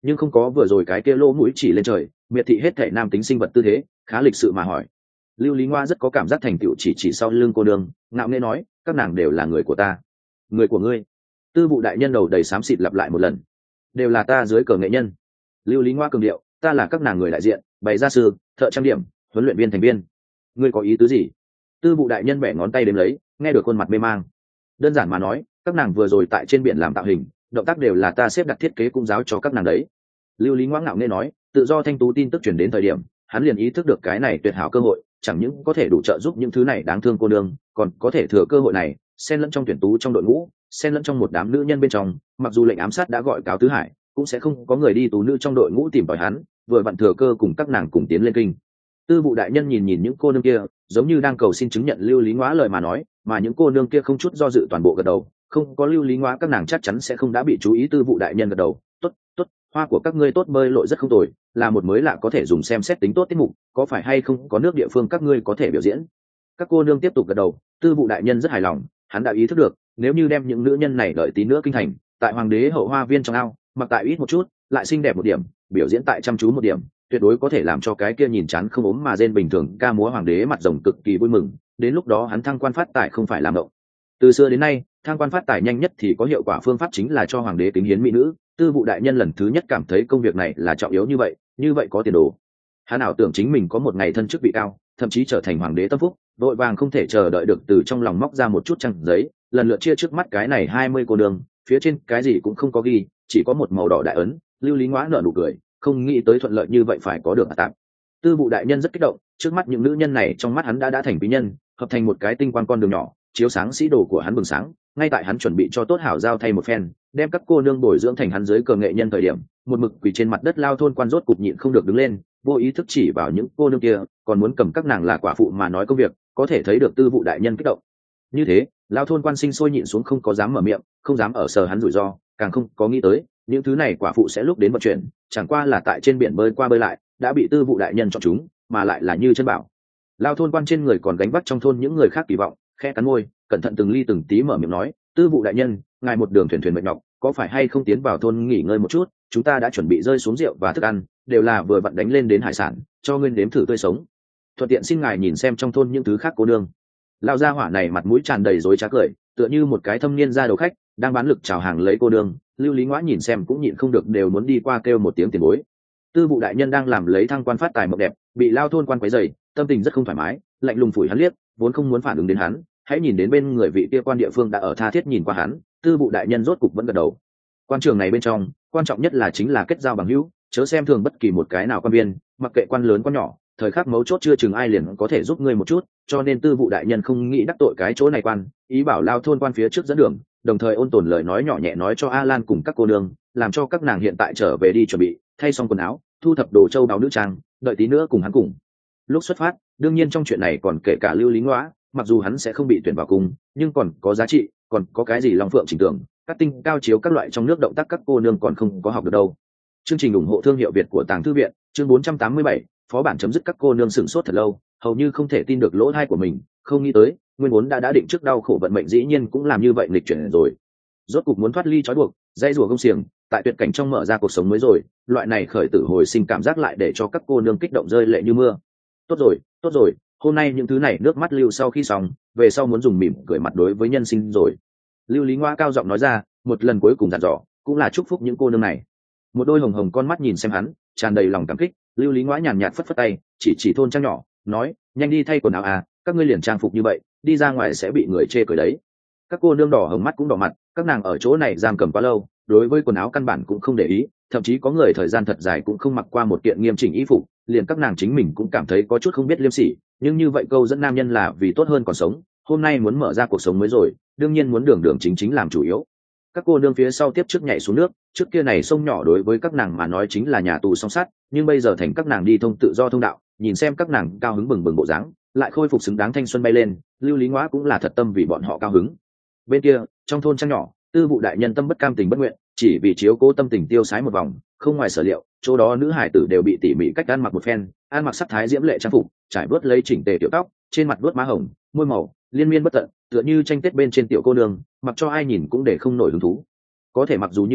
nhưng không có vừa rồi cái kia lỗ mũi chỉ lên trời miệt thị hết thể nam tính sinh vật tư thế, khá lịch sự mà hỏi. Lưu Lý Ngoa rất có cảm giác thành tựu, chỉ chỉ sau lưng cô nương ngạo nghễ nói, các nàng đều là người của ta. Người của ngươi? Tư vụ đại nhân đầu đầy xám xịt lặp lại một lần. Đều là ta dưới cờ nghệ nhân. Lưu Lý Ngoa cường điệu, ta là các nàng người đại diện, bày gia sư, thợ trang điểm, huấn luyện viên, thành viên. Ngươi có ý tứ gì? Tư vụ đại nhân bẻ ngón tay đếm lấy, nghe được khuôn mặt mê mang. Đơn giản mà nói, các nàng vừa rồi tại trên biển làm tạo hình, động tác đều là ta xếp đặt thiết kế cung giáo cho các nàng đấy. Lưu Lý Ngoa ngạo nghễ nói. Tự do thanh tú tin tức truyền đến thời điểm, hắn liền ý thức được cái này tuyệt hảo cơ hội, chẳng những có thể đủ trợ giúp những thứ này đáng thương cô nương, còn có thể thừa cơ hội này xen lẫn trong tuyển tú trong đội ngũ, xen lẫn trong một đám nữ nhân bên trong. Mặc dù lệnh ám sát đã gọi cáo tứ hải, cũng sẽ không có người đi tú nữ trong đội ngũ tìm tòi hắn, vừa vặn thừa cơ cùng các nàng cùng tiến lên kinh. Tư vụ đại nhân nhìn nhìn những cô nương kia, giống như đang cầu xin chứng nhận Lưu Lý Ngoá lời mà nói, mà những cô nương kia không chút do dự toàn bộ gật đầu. Không có Lưu Lý Ngoá các nàng chắc chắn sẽ không đã bị chú ý. Tư vụ đại nhân gật đầu, tốt tốt, hoa của các ngươi tốt, bơi lội rất không tồi, là một mới lạ có thể dùng xem xét tính tốt tiết mục, có phải hay không có nước địa phương các ngươi có thể biểu diễn? Các cô nương tiếp tục gật đầu. Tư vụ đại nhân rất hài lòng, hắn đã ý thức được, nếu như đem những nữ nhân này đợi tí nữa kinh thành, tại hoàng đế hậu hoa viên trong ao, mặc tại ít một chút, lại xinh đẹp một điểm, biểu diễn tại chăm chú một điểm, tuyệt đối có thể làm cho cái kia nhìn chán không ốm mà rên bình thường ca múa hoàng đế mặt rồng cực kỳ vui mừng. Đến lúc đó hắn thăng quan phát tài không phải làm mộng. Từ xưa đến nay, thăng quan phát tài nhanh nhất thì có hiệu quả phương pháp chính là cho hoàng đế kính hiến mỹ nữ. Tư vụ đại nhân lần thứ nhất cảm thấy công việc này là trọng yếu như vậy, như vậy có tiền đồ. Hắn ảo tưởng chính mình có một ngày thân chức vị cao, thậm chí trở thành hoàng đế tâm phúc, vội vàng không thể chờ đợi được từ trong lòng móc ra một chút trang giấy, lần lượt chia trước mắt cái này hai mươi cô đường, phía trên cái gì cũng không có ghi, chỉ có một màu đỏ đại ấn. Lưu Lý Ngoã nở nụ cười, không nghĩ tới thuận lợi như vậy phải có được à tạm. Tư vụ đại nhân rất kích động, trước mắt những nữ nhân này trong mắt hắn đã đã thành quý nhân, hợp thành một cái tinh quang con đường nhỏ, chiếu sáng sĩ đồ của hắn bừng sáng. Ngay tại hắn chuẩn bị cho tốt hảo giao thay một phen, đem các cô nương bồi dưỡng thành hắn dưới cờ nghệ nhân thời điểm, một mực quỳ trên mặt đất Lao thôn quan rốt cục nhịn không được đứng lên, vô ý thức chỉ vào những cô nương kia, còn muốn cầm các nàng là quả phụ mà nói công việc, có thể thấy được tư vụ đại nhân kích động. Như thế, Lao thôn quan sinh sôi nhịn xuống, không có dám mở miệng, không dám ở sờ hắn rủi ro, càng không có nghĩ tới những thứ này quả phụ sẽ lúc đến vận chuyển, chẳng qua là tại trên biển bơi qua bơi lại, đã bị tư vụ đại nhân chọn chúng, mà lại là như chân bảo. Lao thôn quan trên người còn gánh vác trong thôn những người khác kỳ vọng, khẽ cắn môi, cẩn thận từng ly từng tí mở miệng nói, tư vụ đại nhân, ngài một đường thuyền thuyền mệt nhọc, có phải hay không tiến vào thôn nghỉ ngơi một chút, chúng ta đã chuẩn bị rơi xuống rượu và thức ăn, đều là vừa vặn đánh lên đến hải sản, cho ngươi nếm thử tươi sống. Thuận tiện xin ngài nhìn xem trong thôn những thứ khác cô nương. Lao gia hỏa này mặt mũi tràn đầy rối trá cười, tựa như một cái thâm niên gia đầu khách đang bán lực chào hàng lấy cô nương. Lưu Lý Ngoã nhìn xem cũng nhịn không được đều muốn đi qua kêu một tiếng tiền bối. Tư vụ đại nhân đang làm lấy thăng quan phát tài mộng đẹp, bị Lao thôn quan quấy rầy, tâm tình rất không thoải mái, lạnh lùng phủi hắn liếc, vốn không muốn phản ứng đến hắn, hãy nhìn đến bên người vị kia quan địa phương đã ở tha thiết nhìn qua hắn. Tư vụ đại nhân rốt cục vẫn gật đầu. Quan trường này bên trong, quan trọng nhất là chính là kết giao bằng hữu, chớ xem thường bất kỳ một cái nào quan viên, mặc kệ quan lớn quan nhỏ, thời khắc mấu chốt chưa chừng ai liền có thể giúp ngươi một chút, cho nên tư vụ đại nhân không nghĩ đắc tội cái chỗ này quan, ý bảo Lao thôn quan phía trước dẫn đường, đồng thời ôn tồn lời nói nhỏ nhẹ nói cho A Lan cùng các cô nương, làm cho các nàng hiện tại trở về đi chuẩn bị, thay xong quần áo, thu thập đồ châu báu nữ trang, đợi tí nữa cùng hắn cùng lúc xuất phát. Đương nhiên trong chuyện này còn kể cả Lưu Lý Ngoã, mặc dù hắn sẽ không bị tuyển vào cung, nhưng còn có giá trị, còn có cái gì long phượng chỉnh tưởng, các tinh cao chiếu các loại trong nước động tác các cô nương còn không có học được đâu. Chương trình ủng hộ thương hiệu Việt của Tàng Thư viện, chương bốn trăm tám mươi bảy, phó bản chấm dứt. Các cô nương sửng sốt thật lâu, hầu như không thể tin được lỗ tai của mình, không nghĩ tới nguyên vốn đã đã định trước đau khổ vận mệnh dĩ nhiên cũng làm như vậy nghịch chuyển rồi. Rốt cục muốn thoát ly trói buộc, dây rùa gông xiềng, tại tuyệt cảnh trong mở ra cuộc sống mới rồi, loại này khởi tử hồi sinh cảm giác lại để cho các cô nương kích động rơi lệ như mưa. Tốt rồi, tốt rồi, hôm nay những thứ này nước mắt lưu sau khi xong, về sau muốn dùng mỉm cười mặt đối với nhân sinh rồi. Lưu Lý Ngoã cao giọng nói ra, một lần cuối cùng dặn dò, cũng là chúc phúc những cô nương này. Một đôi hồng hồng con mắt nhìn xem hắn, tràn đầy lòng cảm kích. Lưu Lý Ngoã nhàn nhạt phất phất tay, chỉ chỉ thôn trang nhỏ, nói, nhanh đi thay quần áo à, các ngươi liền trang phục như vậy, đi ra ngoài sẽ bị người chê cười đấy. Các cô nương đỏ hồng mắt cũng đỏ mặt, các nàng ở chỗ này giam cầm quá lâu, đối với quần áo căn bản cũng không để ý, thậm chí có người thời gian thật dài cũng không mặc qua một kiện nghiêm chỉnh y phục, liền các nàng chính mình cũng cảm thấy có chút không biết liêm sỉ. Nhưng như vậy câu dẫn nam nhân là vì tốt hơn còn sống, hôm nay muốn mở ra cuộc sống mới rồi, đương nhiên muốn đường đường chính chính làm chủ yếu. Các cô nương phía sau tiếp trước nhảy xuống nước, trước kia này sông nhỏ đối với các nàng mà nói chính là nhà tù song sắt, nhưng bây giờ thành các nàng đi thông tự do thông đạo. Nhìn xem các nàng cao hứng bừng bừng bộ dáng, lại khôi phục xứng đáng thanh xuân bay lên, Lưu Lý Ngoã cũng là thật tâm vì bọn họ cao hứng. Bên kia, trong thôn trang nhỏ, tư vụ đại nhân tâm bất cam tình bất nguyện, chỉ vì chiếu cố tâm tình tiêu sái một vòng, không ngoài sở liệu, chỗ đó nữ hải tử đều bị tỉ mỉ cách ăn mặc một phen, ăn mặc sắc thái diễm lệ trang phục, trải vuốt lấy chỉnh tề tiểu tóc, trên mặt vuốt má hồng, môi màu liên miên bất tận, tựa như tranh tết bên trên tiểu cô nương, mặc cho ai nhìn cũng để không nổi hứng thú. Có thể mặc dù như thế,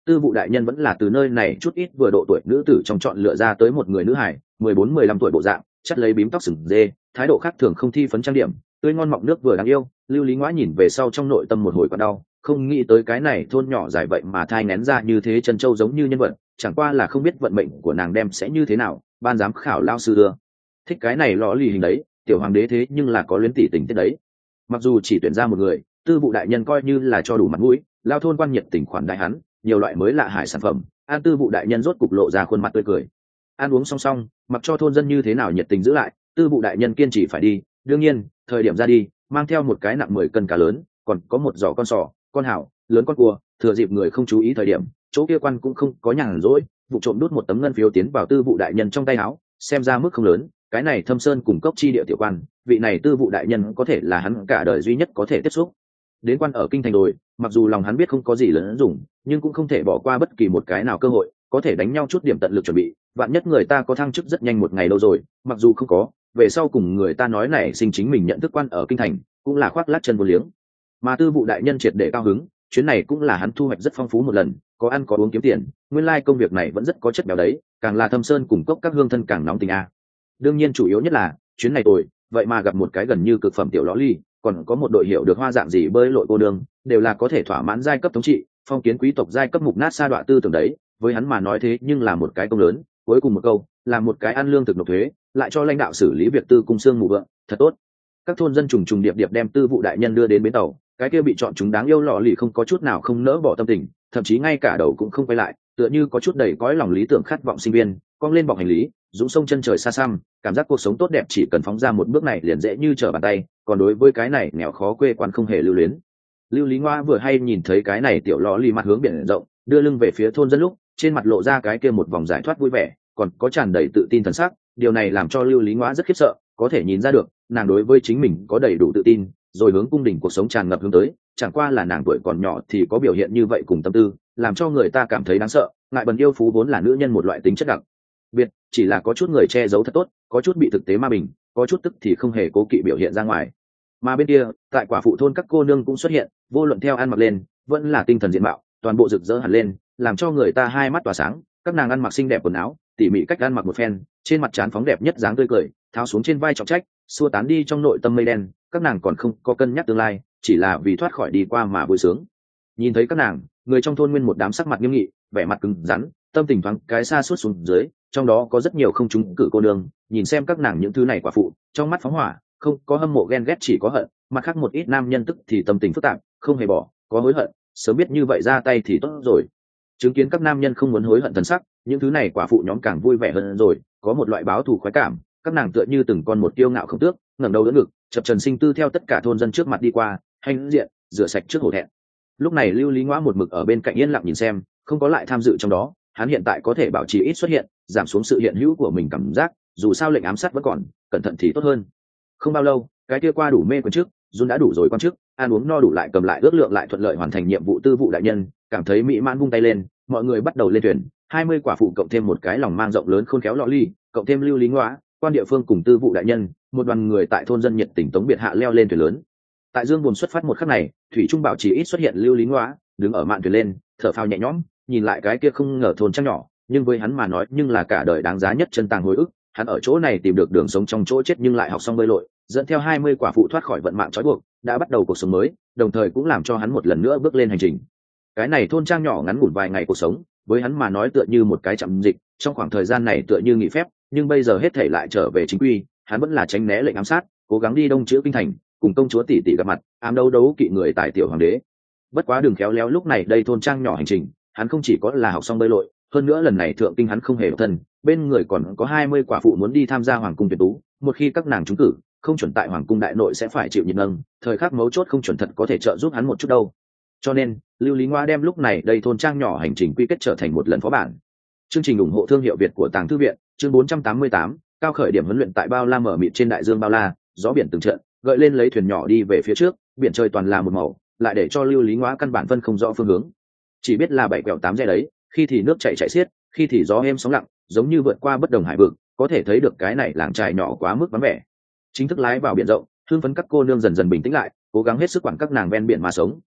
tư vụ đại nhân vẫn là từ nơi này chút ít vừa độ tuổi nữ tử trong chọn lựa ra tới một người nữ hải mười bốn mười lăm tuổi bộ dạng, chắt lấy bím tóc sừng dê, thái độ khác thường không thi phấn trang điểm, tươi ngon mọng nước vừa đáng yêu. Lưu Lý Ngoã nhìn về sau trong nội tâm một hồi còn đau, không nghĩ tới cái này thôn nhỏ dài vậy mà thai nén ra như thế chân châu giống như nhân vật, chẳng qua là không biết vận mệnh của nàng đem sẽ như thế nào. Ban giám khảo lao sư đưa thích cái này lõ lì hình đấy, tiểu hoàng đế thế nhưng là có luyến tỷ tình tiết đấy. Mặc dù chỉ tuyển ra một người, tư vụ đại nhân coi như là cho đủ mặt mũi, lao thôn quan nhiệt tình khoản đại hắn nhiều loại mới lạ hải sản phẩm. An tư vụ đại nhân rốt cục lộ ra khuôn mặt tươi cười. Ăn uống song song, mặc cho thôn dân như thế nào nhiệt tình giữ lại, tư vụ đại nhân kiên trì phải đi. Đương nhiên thời điểm ra đi mang theo một cái nặng mười cân cá lớn, còn có một giỏ con sò, con hảo, lớn con cua. Thừa dịp người không chú ý thời điểm, chỗ kia quan cũng không có nhàn rỗi, vụ trộm đút một tấm ngân phiếu tiến vào tư vụ đại nhân trong tay áo. Xem ra mức không lớn, cái này Thâm Sơn cùng cốc chi địa tiểu quan, vị này tư vụ đại nhân có thể là hắn cả đời duy nhất có thể tiếp xúc đến quan ở kinh thành đồi. Mặc dù lòng hắn biết không có gì lớn dùng, nhưng cũng không thể bỏ qua bất kỳ một cái nào cơ hội, có thể đánh nhau chút điểm tận lực chuẩn bị. Vạn nhất người ta có thăng chức rất nhanh một ngày đâu rồi, mặc dù không có, về sau cùng người ta nói này sinh chính mình nhận thức quan ở kinh thành cũng là khoác lác chân vô liếng. Mà tư vụ đại nhân triệt để cao hứng, chuyến này cũng là hắn thu hoạch rất phong phú một lần, có ăn có uống kiếm tiền, nguyên lai like công việc này vẫn rất có chất béo đấy, càng là Thâm Sơn cùng cốc các hương thân càng nóng tình a. Đương nhiên chủ yếu nhất là chuyến này tôi vậy mà gặp một cái gần như cực phẩm tiểu lõ ly, còn có một đội hiểu được hoa dạng gì bơi lội cô đường, đều là có thể thỏa mãn giai cấp thống trị, phong kiến quý tộc giai cấp mục nát sa đọa tư tưởng đấy. Với hắn mà nói thế nhưng là một cái công lớn. Cuối cùng một câu là một cái ăn lương thực nộp thuế, lại cho lãnh đạo xử lý việc tư cung xương mù vượng, thật tốt. Các thôn dân trùng trùng điệp điệp đem tư vụ đại nhân đưa đến bến tàu, cái kia bị chọn chúng đáng yêu lọ lì không có chút nào không nỡ bỏ tâm tình, thậm chí ngay cả đầu cũng không quay lại, tựa như có chút đầy cõi lòng lý tưởng khát vọng sinh viên cong lên bọc hành lý dũng sông chân trời xa xăm, cảm giác cuộc sống tốt đẹp chỉ cần phóng ra một bước này liền dễ như trở bàn tay. Còn đối với cái này nghèo khó quê quan không hề lưu luyến. Lưu Lý Ngoa vừa hay nhìn thấy cái này tiểu lò lì mặt hướng biển rộng, đưa lưng về phía thôn dân lúc trên mặt lộ ra cái kia một vòng giải thoát vui vẻ, còn có tràn đầy tự tin thần sắc. Điều này làm cho Lưu Lý Ngoa rất khiếp sợ, có thể nhìn ra được nàng đối với chính mình có đầy đủ tự tin, rồi hướng cung đình cuộc sống tràn ngập hướng tới. Chẳng qua là nàng tuổi còn nhỏ thì có biểu hiện như vậy cùng tâm tư, làm cho người ta cảm thấy đáng sợ. Ngại bần yêu phú vốn là nữ nhân một loại tính chất đặc biệt, chỉ là có chút người che giấu thật tốt, có chút bị thực tế ma bình, có chút tức thì không hề cố kỵ biểu hiện ra ngoài. Mà bên kia tại quả phụ thôn các cô nương cũng xuất hiện, vô luận theo ăn mặc lên vẫn là tinh thần diện mạo, toàn bộ rực rỡ hẳn lên, làm cho người ta hai mắt tỏa sáng. Các nàng ăn mặc xinh đẹp quần áo, tỉ mỉ cách ăn mặc một phen, trên mặt trán phóng đẹp nhất dáng tươi cười, tháo xuống trên vai trọng trách, xua tán đi trong nội tâm mây đen. Các nàng còn không có cân nhắc tương lai, chỉ là vì thoát khỏi đi qua mà vui sướng. Nhìn thấy các nàng, người trong thôn nguyên một đám sắc mặt nghiêm nghị, vẻ mặt cứng rắn, tâm tình thoáng cái xa suốt xuống dưới. Trong đó có rất nhiều không trúng cử cô nương, nhìn xem các nàng những thứ này quả phụ, trong mắt phóng hỏa, không có hâm mộ ghen ghét chỉ có hận. Mặt khác một ít nam nhân tức thì tâm tình phức tạp, không hề bỏ, có hối hận, sớm biết như vậy ra tay thì tốt rồi. Chứng kiến các nam nhân không muốn hối hận thần sắc, những thứ này quả phụ nhóm càng vui vẻ hơn rồi, có một loại báo thù khoái cảm. Các nàng tựa như từng con một kiêu ngạo không tước, ngẩng đầu đỡ ngực, chập trần sinh tư theo tất cả thôn dân trước mặt đi qua, hãnh diện, rửa sạch trước hổ thẹn. Lúc này Lưu Lý Ngoã một mực ở bên cạnh yên lặng nhìn xem, không có lại tham dự trong đó. Hắn hiện tại có thể bảo trì ít xuất hiện, giảm xuống sự hiện hữu của mình cảm giác, dù sao lệnh ám sát vẫn còn, cẩn thận thì tốt hơn. Không bao lâu, cái kia qua đủ mê quan trước, Jun đã đủ rồi quan trước, ăn uống no đủ lại cầm lại ước lượng lại thuận lợi hoàn thành nhiệm vụ tư vụ đại nhân, cảm thấy mỹ mãn vung tay lên, mọi người bắt đầu lên thuyền. Hai mươi quả phụ cộng thêm một cái lòng mang rộng lớn khôn khéo lọ ly, cộng thêm Lưu Lý Ngoã, quan địa phương cùng tư vụ đại nhân, một đoàn người tại thôn dân nhiệt tình tống biệt hạ leo lên thuyền lớn. Tại dương buồn xuất phát một khắc này, thủy trung bảo trì ít xuất hiện Lưu Lý Ngoã, đứng ở mạn thuyền lên, thở phào nhẹ nhõm, nhìn lại cái kia không ngờ thôn trang nhỏ, nhưng với hắn mà nói nhưng là cả đời đáng giá nhất chân tàng hồi ức. Hắn ở chỗ này tìm được đường sống trong chỗ chết, nhưng lại học xong bơi lội, dẫn theo hai mươi quả phụ thoát khỏi vận mạng trói buộc, đã bắt đầu cuộc sống mới, đồng thời cũng làm cho hắn một lần nữa bước lên hành trình. Cái này thôn trang nhỏ ngắn ngủn vài ngày cuộc sống, với hắn mà nói tựa như một cái trạm dịch, trong khoảng thời gian này tựa như nghỉ phép, nhưng bây giờ hết thể lại trở về chính quy. Hắn vẫn là tránh né lệnh ám sát, cố gắng đi đông chữa kinh thành, cùng công chúa tỷ tỷ gặp mặt, ám đấu đấu kỵ người tài tiểu hoàng đế. Bất quá đường khéo léo lúc này đây thôn trang nhỏ hành trình, hắn không chỉ có là học xong bơi lội, hơn nữa lần này thượng kinh hắn không hề độc thân, bên người còn có hai mươi quả phụ muốn đi tham gia hoàng cung tuyển tú. Một khi các nàng trúng cử, không chuẩn tại hoàng cung đại nội sẽ phải chịu nhiệt nâng, thời khắc mấu chốt không chuẩn thật có thể trợ giúp hắn một chút đâu. Cho nên Lưu Lý Ngoa đem lúc này đây thôn trang nhỏ hành trình quy kết trở thành một lần phó bản. Chương trình ủng hộ thương hiệu Việt của Tàng Thư viện, chương bốn trăm tám mươi tám, cao khởi điểm huấn luyện tại bao la mở mịt trên đại dương bao la, gió biển từng trận gợi lên lấy thuyền nhỏ đi về phía trước, biển trời toàn là một màu, lại để cho Lưu Lý Ngoa căn bản phân không rõ phương hướng, chỉ biết là bảy quẹo tám rẽ đấy, khi thì nước chảy chảy xiết, khi thì gió êm sóng lặng, giống như vượt qua bất đồng hải vực. Có thể thấy được cái này làng trài nhỏ quá mức vắng vẻ. Chính thức lái vào biển rộng, hương phấn các cô nương dần dần bình tĩnh lại, cố gắng hết sức quản các nàng ven biển mà sống,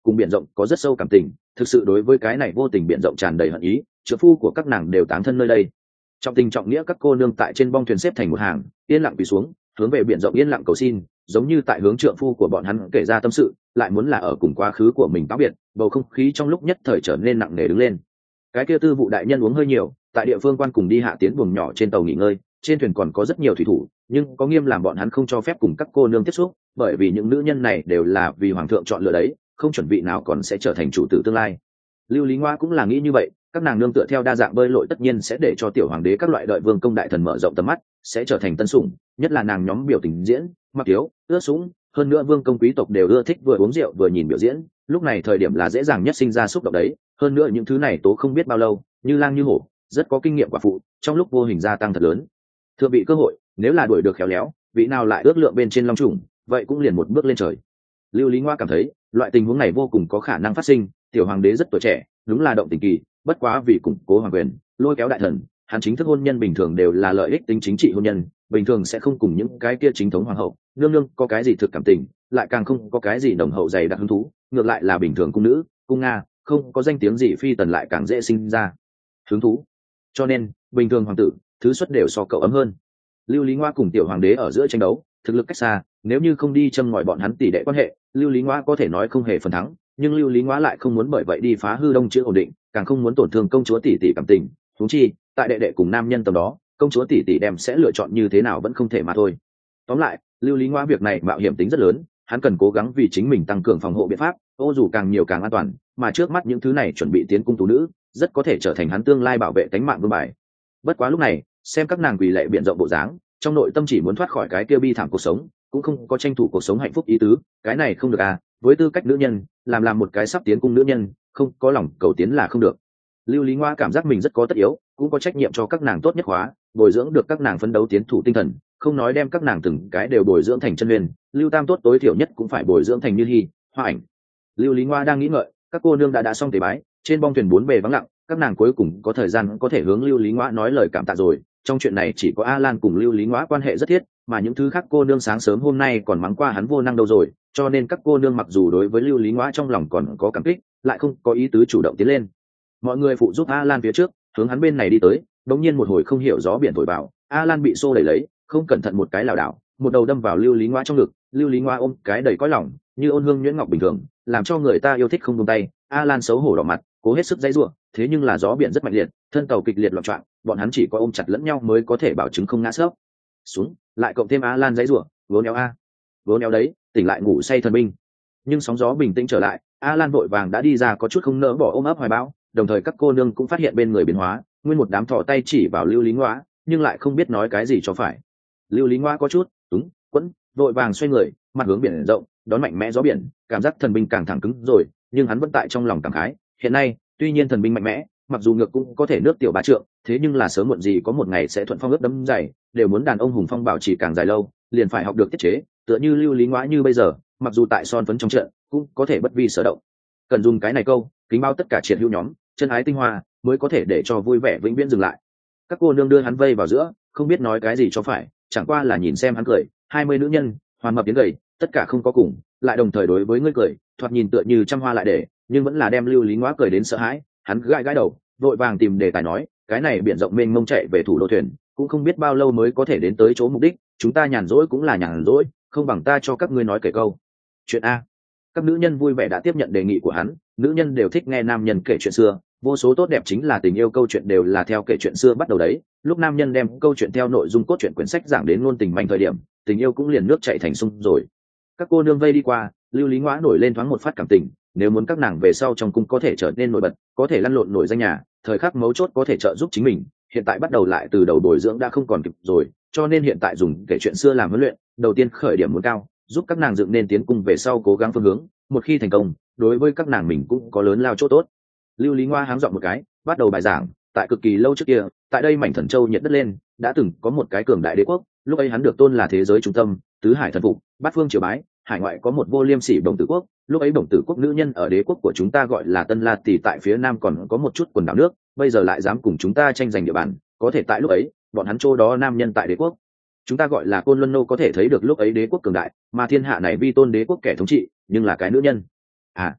cùng biển rộng có rất sâu cảm tình, thực sự đối với cái này vô tình biển rộng tràn đầy hận ý, trợ phu của các nàng đều táng thân nơi đây. Trọng tình trọng nghĩa các cô nương tại trên bong thuyền xếp thành một hàng, yên lặng quỳ xuống, hướng về biển rộng yên lặng cầu xin, giống như tại hướng trượng phu của bọn hắn kể ra tâm sự, lại muốn là ở cùng quá khứ của mình táo biệt, bầu không khí trong lúc nhất thời trở nên nặng nề đứng lên. Cái kia tư vụ đại nhân uống hơi nhiều, tại địa phương quan cùng đi hạ tiến buồng nhỏ trên tàu nghỉ ngơi, trên thuyền còn có rất nhiều thủy thủ, nhưng có nghiêm làm bọn hắn không cho phép cùng các cô nương tiếp xúc, bởi vì những nữ nhân này đều là vì hoàng thượng chọn lựa đấy, không chuẩn bị nào còn sẽ trở thành chủ tử tương lai. Lưu Lý Ngoa cũng là nghĩ như vậy, các nàng nương tựa theo đa dạng bơi lội tất nhiên sẽ để cho tiểu hoàng đế các loại đợi vương công đại thần mở rộng tầm mắt, sẽ trở thành tân sủng, nhất là nàng nhóm biểu tình diễn, mặc tiếu, ưa súng, hơn nữa vương công quý tộc đều ưa thích vừa uống rượu vừa nhìn biểu diễn, lúc này thời điểm là dễ dàng nhất sinh ra xúc động đấy, hơn nữa những thứ này tố không biết bao lâu, như lang như hổ, rất có kinh nghiệm quả phụ, trong lúc vô hình gia tăng thật lớn. Thượng vị cơ hội, nếu là đuổi được khéo léo, vị nào lại ước lượng bên trên long trùng, vậy cũng liền một bước lên trời. Lưu Lý Ngoa cảm thấy, loại tình huống này vô cùng có khả năng phát sinh, tiểu hoàng đế rất tuổi trẻ, đúng là động tình kỳ, bất quá vì củng cố hoàng quyền, lôi kéo đại thần, hắn chính thức hôn nhân bình thường đều là lợi ích tính chính trị hôn nhân, bình thường sẽ không cùng những cái kia chính thống hoàng hậu, nương nương có cái gì thực cảm tình, lại càng không có cái gì nồng hậu dày đặc hứng thú, ngược lại là bình thường cung nữ, cung nga, không có danh tiếng gì phi tần lại càng dễ sinh ra hứng thú. Cho nên, bình thường hoàng tử, thứ suất đều so cậu ấm hơn. Lưu Lý Ngoa cùng tiểu hoàng đế ở giữa tranh đấu, thực lực cách xa, nếu như không đi châm ngòi bọn hắn tỷ đệ quan hệ, Lưu Lý Ngoa có thể nói không hề phần thắng, nhưng Lưu Lý Ngoa lại không muốn bởi vậy đi phá hư đông chữ ổn định, càng không muốn tổn thương công chúa tỷ tỷ cảm tình, huống chi, tại đệ đệ cùng nam nhân tầm đó, công chúa tỷ tỷ đem sẽ lựa chọn như thế nào vẫn không thể mà thôi. Tóm lại, Lưu Lý Ngoa việc này mạo hiểm tính rất lớn, hắn cần cố gắng vì chính mình tăng cường phòng hộ biện pháp, ô dù càng nhiều càng an toàn, mà trước mắt những thứ này chuẩn bị tiến cung tú nữ, rất có thể trở thành hắn tương lai bảo vệ tính mạng vương bài. Bất quá lúc này, xem các nàng quỳ lệ biển rộng bộ dáng, trong nội tâm chỉ muốn thoát khỏi cái kia bi thảm cuộc sống, cũng không có tranh thủ cuộc sống hạnh phúc ý tứ, cái này không được à, với tư cách nữ nhân, làm làm một cái sắp tiến cung nữ nhân, không có lòng cầu tiến là không được. Lưu Lý Ngoa cảm giác mình rất có tất yếu, cũng có trách nhiệm cho các nàng tốt nhất hóa, bồi dưỡng được các nàng phấn đấu tiến thủ tinh thần, không nói đem các nàng từng cái đều bồi dưỡng thành chân huyền, Lưu Tam tốt tối thiểu nhất cũng phải bồi dưỡng thành Như Hi, Hoa Ảnh. Lưu Lý Ngoa đang nghĩ ngợi, các cô nương đã đã xong tế bái, trên bong thuyền bốn bề vắng lặng, các nàng cuối cùng có thời gian có thể hướng Lưu Lý Ngoa nói lời cảm tạ rồi. Trong chuyện này chỉ có A Lan cùng Lưu Lý Ngoa quan hệ rất thiết, mà những thứ khác cô nương sáng sớm hôm nay còn mắng qua hắn vô năng đâu rồi, cho nên các cô nương mặc dù đối với Lưu Lý Ngoa trong lòng còn có cảm kích, lại không có ý tứ chủ động tiến lên. Mọi người phụ giúp A Lan phía trước, hướng hắn bên này đi tới, đống nhiên một hồi không hiểu gió biển thổi vào, A Lan bị xô đẩy lấy, không cẩn thận một cái lảo đảo, một đầu đâm vào Lưu Lý Ngoa trong ngực, Lưu Lý Ngoa ôm cái đầy cõi lòng, như ôn hương nhuyễn ngọc bình thường, làm cho người ta yêu thích không buông tay. A Lan xấu hổ đỏ mặt, cố hết sức dãy giụa, thế nhưng là gió biển rất mạnh liệt, thân tàu kịch liệt loạn choạng, bọn hắn chỉ có ôm chặt lẫn nhau mới có thể bảo chứng không ngã sấp xuống, lại cộng thêm A Lan dãy giụa, vốn éo a, vốn éo đấy, tỉnh lại ngủ say thần binh. Nhưng sóng gió bình tĩnh trở lại, A Lan vội vàng đã đi ra có chút không nỡ bỏ ôm ấp hoài bão, đồng thời các cô nương cũng phát hiện bên người biến hóa, nguyên một đám thò tay chỉ vào Lưu Lý Ngoa, nhưng lại không biết nói cái gì cho phải. Lưu Lý Ngoa có chút túng quẫn, vội vàng xoay người, mặt hướng biển rộng, đón mạnh mẽ gió biển, cảm giác thần binh càng thẳng cứng rồi, nhưng hắn vẫn tại trong lòng cảm khái, hiện nay, tuy nhiên thần binh mạnh mẽ, mặc dù ngược cũng có thể nước tiểu bá trượng, thế nhưng là sớm muộn gì có một ngày sẽ thuận phong ướt đấm dày, đều muốn đàn ông hùng phong bảo trì càng dài lâu, liền phải học được tiết chế, tựa như Lưu Lý Ngoa như bây giờ, mặc dù tại son phấn trong trận, cũng có thể bất vi sở động. Cần dùng cái này câu, kính bao tất cả triệt hữu nhóm, chân ái tinh hoa, mới có thể để cho vui vẻ vĩnh viễn dừng lại. Các cô nương đưa hắn vây vào giữa, không biết nói cái gì cho phải, chẳng qua là nhìn xem hắn cười, hai mươi nữ nhân, hoàn mập tiến gầy, tất cả không có cùng, lại đồng thời đối với ngươi cười, thoạt nhìn tựa như trăm hoa lại để, nhưng vẫn là đem Lưu Lý Ngoa cười đến sợ hãi, hắn gãi gãi đầu, vội vàng tìm đề tài nói, cái này biển rộng mênh mông chạy về thủ đô thuyền, cũng không biết bao lâu mới có thể đến tới chỗ mục đích, chúng ta nhàn rỗi cũng là nhàn rỗi, không bằng ta cho các ngươi nói kể câu chuyện a. Các nữ nhân vui vẻ đã tiếp nhận đề nghị của hắn, nữ nhân đều thích nghe nam nhân kể chuyện xưa, vô số tốt đẹp chính là tình yêu, câu chuyện đều là theo kể chuyện xưa bắt đầu đấy. Lúc nam nhân đem câu chuyện theo nội dung cốt truyện quyển sách giảng đến ngôn tình manh thời điểm, tình yêu cũng liền nước chảy thành sông rồi. Các cô nương vây đi qua, Lưu Lý Ngoa nổi lên thoáng một phát cảm tình, nếu muốn các nàng về sau trong cung có thể trở nên nổi bật, có thể lăn lộn nổi danh nhà, thời khắc mấu chốt có thể trợ giúp chính mình, hiện tại bắt đầu lại từ đầu bồi dưỡng đã không còn kịp rồi, cho nên hiện tại dùng kể chuyện xưa làm huấn luyện, đầu tiên khởi điểm muốn cao, giúp các nàng dựng nên tiến cung về sau cố gắng phương hướng, một khi thành công, đối với các nàng mình cũng có lớn lao chỗ tốt. Lưu Lý Ngoa háng giọng một cái, bắt đầu bài giảng, tại cực kỳ lâu trước kia, tại đây mảnh thần châu nhiệt đất lên, đã từng có một cái cường đại đế quốc, lúc ấy hắn được tôn là thế giới trung tâm, tứ hải thần phục, bát phương triều bái, hải ngoại có một vô liêm sỉ Đồng Tử quốc, lúc ấy Đồng Tử quốc nữ nhân ở đế quốc của chúng ta gọi là Tân La Tỷ, tại phía nam còn có một chút quần đảo nước, bây giờ lại dám cùng chúng ta tranh giành địa bàn, có thể tại lúc ấy, bọn hắn chỗ đó nam nhân tại đế quốc chúng ta gọi là Côn Luân Nô, có thể thấy được lúc ấy đế quốc cường đại, mà thiên hạ này vi tôn đế quốc kẻ thống trị, nhưng là cái nữ nhân. À,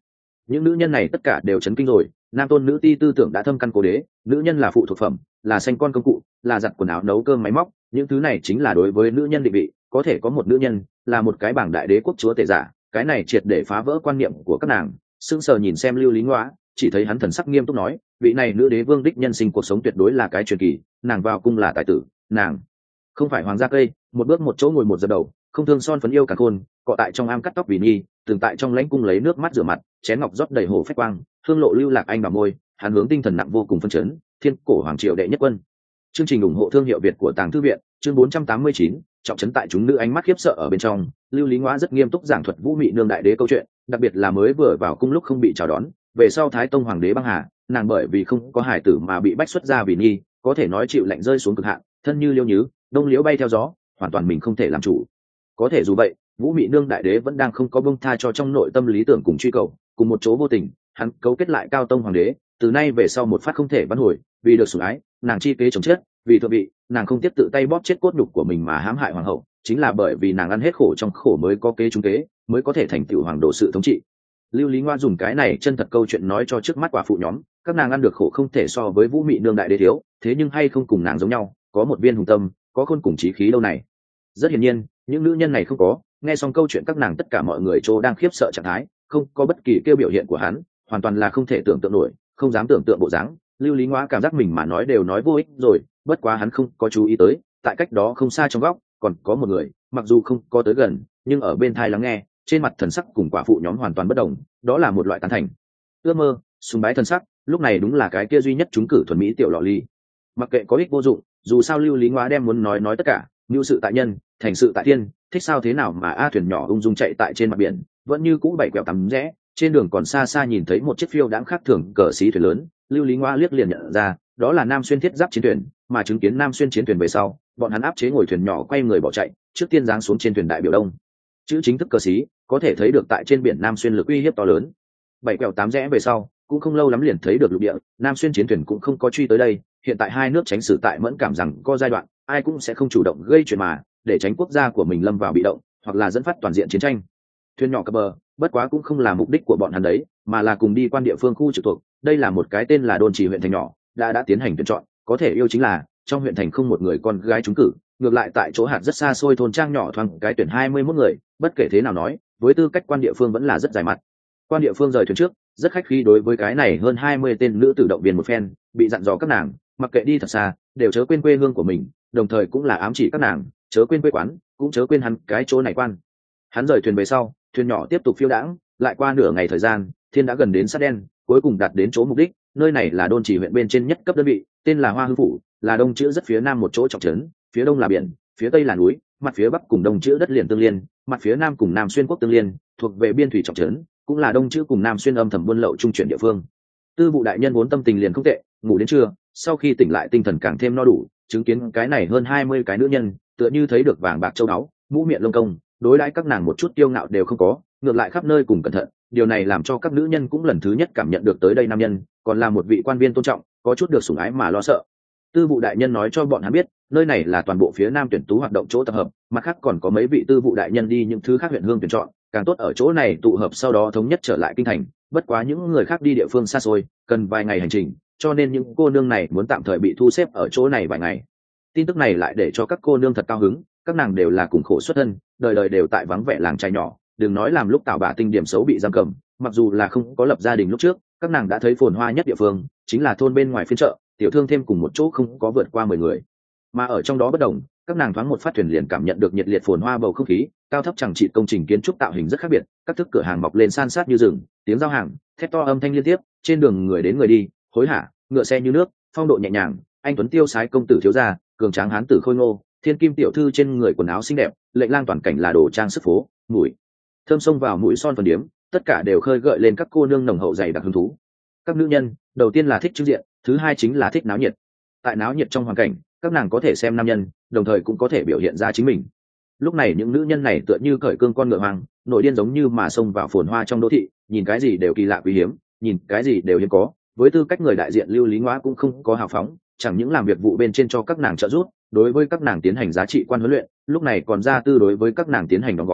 những nữ nhân này tất cả đều chấn kinh rồi. Nam tôn nữ ti tư tưởng đã thâm căn cố đế, nữ nhân là phụ thuộc phẩm, là sanh con công cụ, là giặt quần áo nấu cơm máy móc, những thứ này chính là đối với nữ nhân định vị. Có thể có một nữ nhân là một cái bảng đại đế quốc chúa tể giả, cái này triệt để phá vỡ quan niệm của các nàng. Sững sờ nhìn xem Lưu Lý Ngoa, chỉ thấy hắn thần sắc nghiêm túc nói, vị này nữ đế vương đích nhân sinh cuộc sống tuyệt đối là cái truyền kỳ, nàng vào cung là tài tử, nàng không phải hoàng gia cây, một bước một chỗ ngồi một giật đầu, không thương son phấn yêu cả khôn, cọ tại trong am cắt tóc vì nhi, từng tại trong lãnh cung lấy nước mắt rửa mặt, chén ngọc rót đầy hồ phách quang, hương lộ lưu lạc anh vào môi, hắn hướng tinh thần nặng vô cùng phân chấn, thiên cổ hoàng triều đệ nhất quân. Chương trình ủng hộ thương hiệu Việt của Tàng Thư viện, chương bốn trăm tám mươi chín, trọng trấn tại chúng nữ ánh mắt khiếp sợ ở bên trong. Lưu Lý Ngoa rất nghiêm túc giảng thuật Vũ Mị nương đại đế câu chuyện, đặc biệt là mới vừa vào cung lúc không bị chào đón, về sau Thái Tông hoàng đế băng hà, nàng bởi vì không có hài tử mà bị bách xuất ra vì nhi, có thể nói chịu lạnh rơi xuống cực hạn, thân như liêu nhứ, đông liễu bay theo gió, hoàn toàn mình không thể làm chủ. Có thể dù vậy, Vũ Mị nương đại đế vẫn đang không có bông tha cho trong nội tâm lý tưởng cùng truy cầu, cùng một chỗ vô tình, hắn cấu kết lại Cao Tông hoàng đế, từ nay về sau một phát không thể vãn hồi, vì được sủng ái, nàng chi kế chồng chết, vì thượng vị, nàng không tiếp tự tay bóp chết cốt nhục của mình mà hãm hại hoàng hậu, chính là bởi vì nàng ăn hết khổ trong khổ mới có kế trúng kế, mới có thể thành tựu hoàng độ sự thống trị. Lưu Lý Ngoa dùng cái này chân thật câu chuyện nói cho trước mắt quả phụ nhóm, các nàng ăn được khổ không thể so với Vũ Mị nương đại đế thiếu, thế nhưng hay không cùng nàng giống nhau, có một viên hùng tâm, có khôn cùng chí khí đâu này. Rất hiển nhiên, những nữ nhân này không có. Nghe xong câu chuyện các nàng tất cả mọi người trô đang khiếp sợ trạng thái, không có bất kỳ kêu biểu hiện của hắn, hoàn toàn là không thể tưởng tượng nổi, không dám tưởng tượng bộ dáng. Lưu Lý Ngoa cảm giác mình mà nói đều nói vô ích rồi, bất quá hắn không có chú ý tới, tại cách đó không xa trong góc còn có một người, mặc dù không có tới gần, nhưng ở bên tai lắng nghe, trên mặt thần sắc cùng quả phụ nhóm hoàn toàn bất đồng, đó là một loại tán thành, ước mơ, sùng bái thần sắc. Lúc này đúng là cái kia duy nhất trúng cử thuần mỹ tiểu lọ ly. Mặc kệ có ích vô dụng, dù sao Lưu Lý Ngoa đem muốn nói nói tất cả, nhu sự tại nhân, thành sự tại thiên, thích sao thế nào mà a thuyền nhỏ ung dung chạy tại trên mặt biển, vẫn như cũ bảy quẹo tắm rẽ. Trên đường còn xa xa nhìn thấy một chiếc phiêu đãng khác thường cờ xí thuyền lớn, Lưu Lý Ngoa liếc liền nhận ra, đó là Nam Xuyên thiết giáp chiến thuyền, mà chứng kiến Nam Xuyên chiến thuyền về sau, bọn hắn áp chế ngồi thuyền nhỏ quay người bỏ chạy, trước tiên giáng xuống trên thuyền đại biểu đông. Chữ chính thức cờ xí, có thể thấy được tại trên biển Nam Xuyên lực uy hiếp to lớn. Bảy quẹo tám rẽ về sau, cũng không lâu lắm liền thấy được lục địa, Nam Xuyên chiến thuyền cũng không có truy tới đây, hiện tại hai nước tránh xử tại mẫn cảm rằng có giai đoạn, ai cũng sẽ không chủ động gây chuyện mà, để tránh quốc gia của mình lâm vào bị động, hoặc là dẫn phát toàn diện chiến tranh. Thuyền nhỏ cập bờ, bất quá cũng không là mục đích của bọn hắn đấy, mà là cùng đi quan địa phương khu trực thuộc. Đây là một cái tên là Đôn Trì huyện thành nhỏ, đã đã tiến hành tuyển chọn, có thể yêu chính là trong huyện thành không một người con gái trúng cử, ngược lại tại chỗ hạt rất xa xôi thôn trang nhỏ thoáng cái tuyển hai mươi mốt người, bất kể thế nào nói, với tư cách quan địa phương vẫn là rất dài mặt. Quan địa phương rời thuyền trước, rất khách khí đối với cái này hơn hai mươi tên nữ tử động viên một phen, bị dặn dò các nàng, mặc kệ đi thật xa, đều chớ quên quê hương của mình, đồng thời cũng là ám chỉ các nàng, chớ quên quê quán, cũng chớ quên hắn cái chỗ này quan. Hắn rời thuyền về sau, thuyền nhỏ tiếp tục phiêu đãng, lại qua nửa ngày thời gian, thiên đã gần đến sát đen, cuối cùng đạt đến chỗ mục đích. Nơi này là Đôn Trì huyện bên trên nhất cấp đơn vị, tên là Hoa Hưng phủ, là đông chữ rất phía nam một chỗ trọng trấn, phía đông là biển, phía tây là núi, mặt phía bắc cùng đông chữ đất liền tương liên, mặt phía nam cùng Nam Xuyên quốc tương liên, thuộc về biên thủy trọng trấn, cũng là đông chữ cùng Nam Xuyên âm thầm buôn lậu trung chuyển địa phương. Tư vụ đại nhân vốn tâm tình liền không tệ, ngủ đến trưa, sau khi tỉnh lại tinh thần càng thêm no đủ, chứng kiến cái này hơn hai mươi cái nữ nhân, tựa như thấy được vàng bạc châu báu, mũ miệng lông công, đối đãi các nàng một chút kiêu ngạo đều không có, ngược lại khắp nơi cùng cẩn thận. Điều này làm cho các nữ nhân cũng lần thứ nhất cảm nhận được tới đây nam nhân còn là một vị quan viên tôn trọng, có chút được sủng ái mà lo sợ. Tư vụ đại nhân nói cho bọn hắn biết, nơi này là toàn bộ phía nam tuyển tú hoạt động chỗ tập hợp, mặt khác còn có mấy vị tư vụ đại nhân đi những thứ khác huyện hương tuyển chọn, càng tốt ở chỗ này tụ hợp sau đó thống nhất trở lại kinh thành. Bất quá những người khác đi địa phương xa xôi, cần vài ngày hành trình, cho nên những cô nương này muốn tạm thời bị thu xếp ở chỗ này vài ngày. Tin tức này lại để cho các cô nương thật cao hứng, các nàng đều là cùng khổ xuất thân, đời đời đều tại vắng vẻ làng trai nhỏ, đừng nói làm lúc Tào Bà Tinh điểm xấu bị giam cầm, mặc dù là không có lập gia đình lúc trước, các nàng đã thấy phồn hoa nhất địa phương chính là thôn bên ngoài phiên chợ, tiểu thương thêm cùng một chỗ không có vượt qua mười người, mà ở trong đó bất đồng, các nàng thoáng một phát thuyền liền cảm nhận được nhiệt liệt phồn hoa bầu không khí, cao thấp chẳng trị công trình kiến trúc tạo hình rất khác biệt, các thức cửa hàng mọc lên san sát như rừng, tiếng giao hàng, thét to âm thanh liên tiếp, trên đường người đến người đi, hối hả, ngựa xe như nước, phong độ nhẹ nhàng, anh tuấn tiêu sái công tử thiếu gia, cường tráng hán tử khôi ngô, thiên kim tiểu thư trên người quần áo xinh đẹp, lệnh lang toàn cảnh là đồ trang sức phố, mùi thơm xông vào mũi son phần điếm, tất cả đều khơi gợi lên các cô nương nồng hậu dày đặc hứng thú. Các nữ nhân, đầu tiên là thích trưng diện, thứ hai chính là thích náo nhiệt. Tại náo nhiệt trong hoàn cảnh, các nàng có thể xem nam nhân, đồng thời cũng có thể biểu hiện ra chính mình. Lúc này những nữ nhân này tựa như cởi cương con ngựa hoang, nổi điên giống như mà xông vào phồn hoa trong đô thị, nhìn cái gì đều kỳ lạ quý hiếm, nhìn cái gì đều hiếm có. Với tư cách người đại diện Lưu Lý Ngoa cũng không có hào phóng, chẳng những làm việc vụ bên trên cho các nàng trợ giúp, đối với các nàng tiến hành giá trị quan huấn luyện, lúc này còn ra tư đối với các nàng tiến hành đóng gói,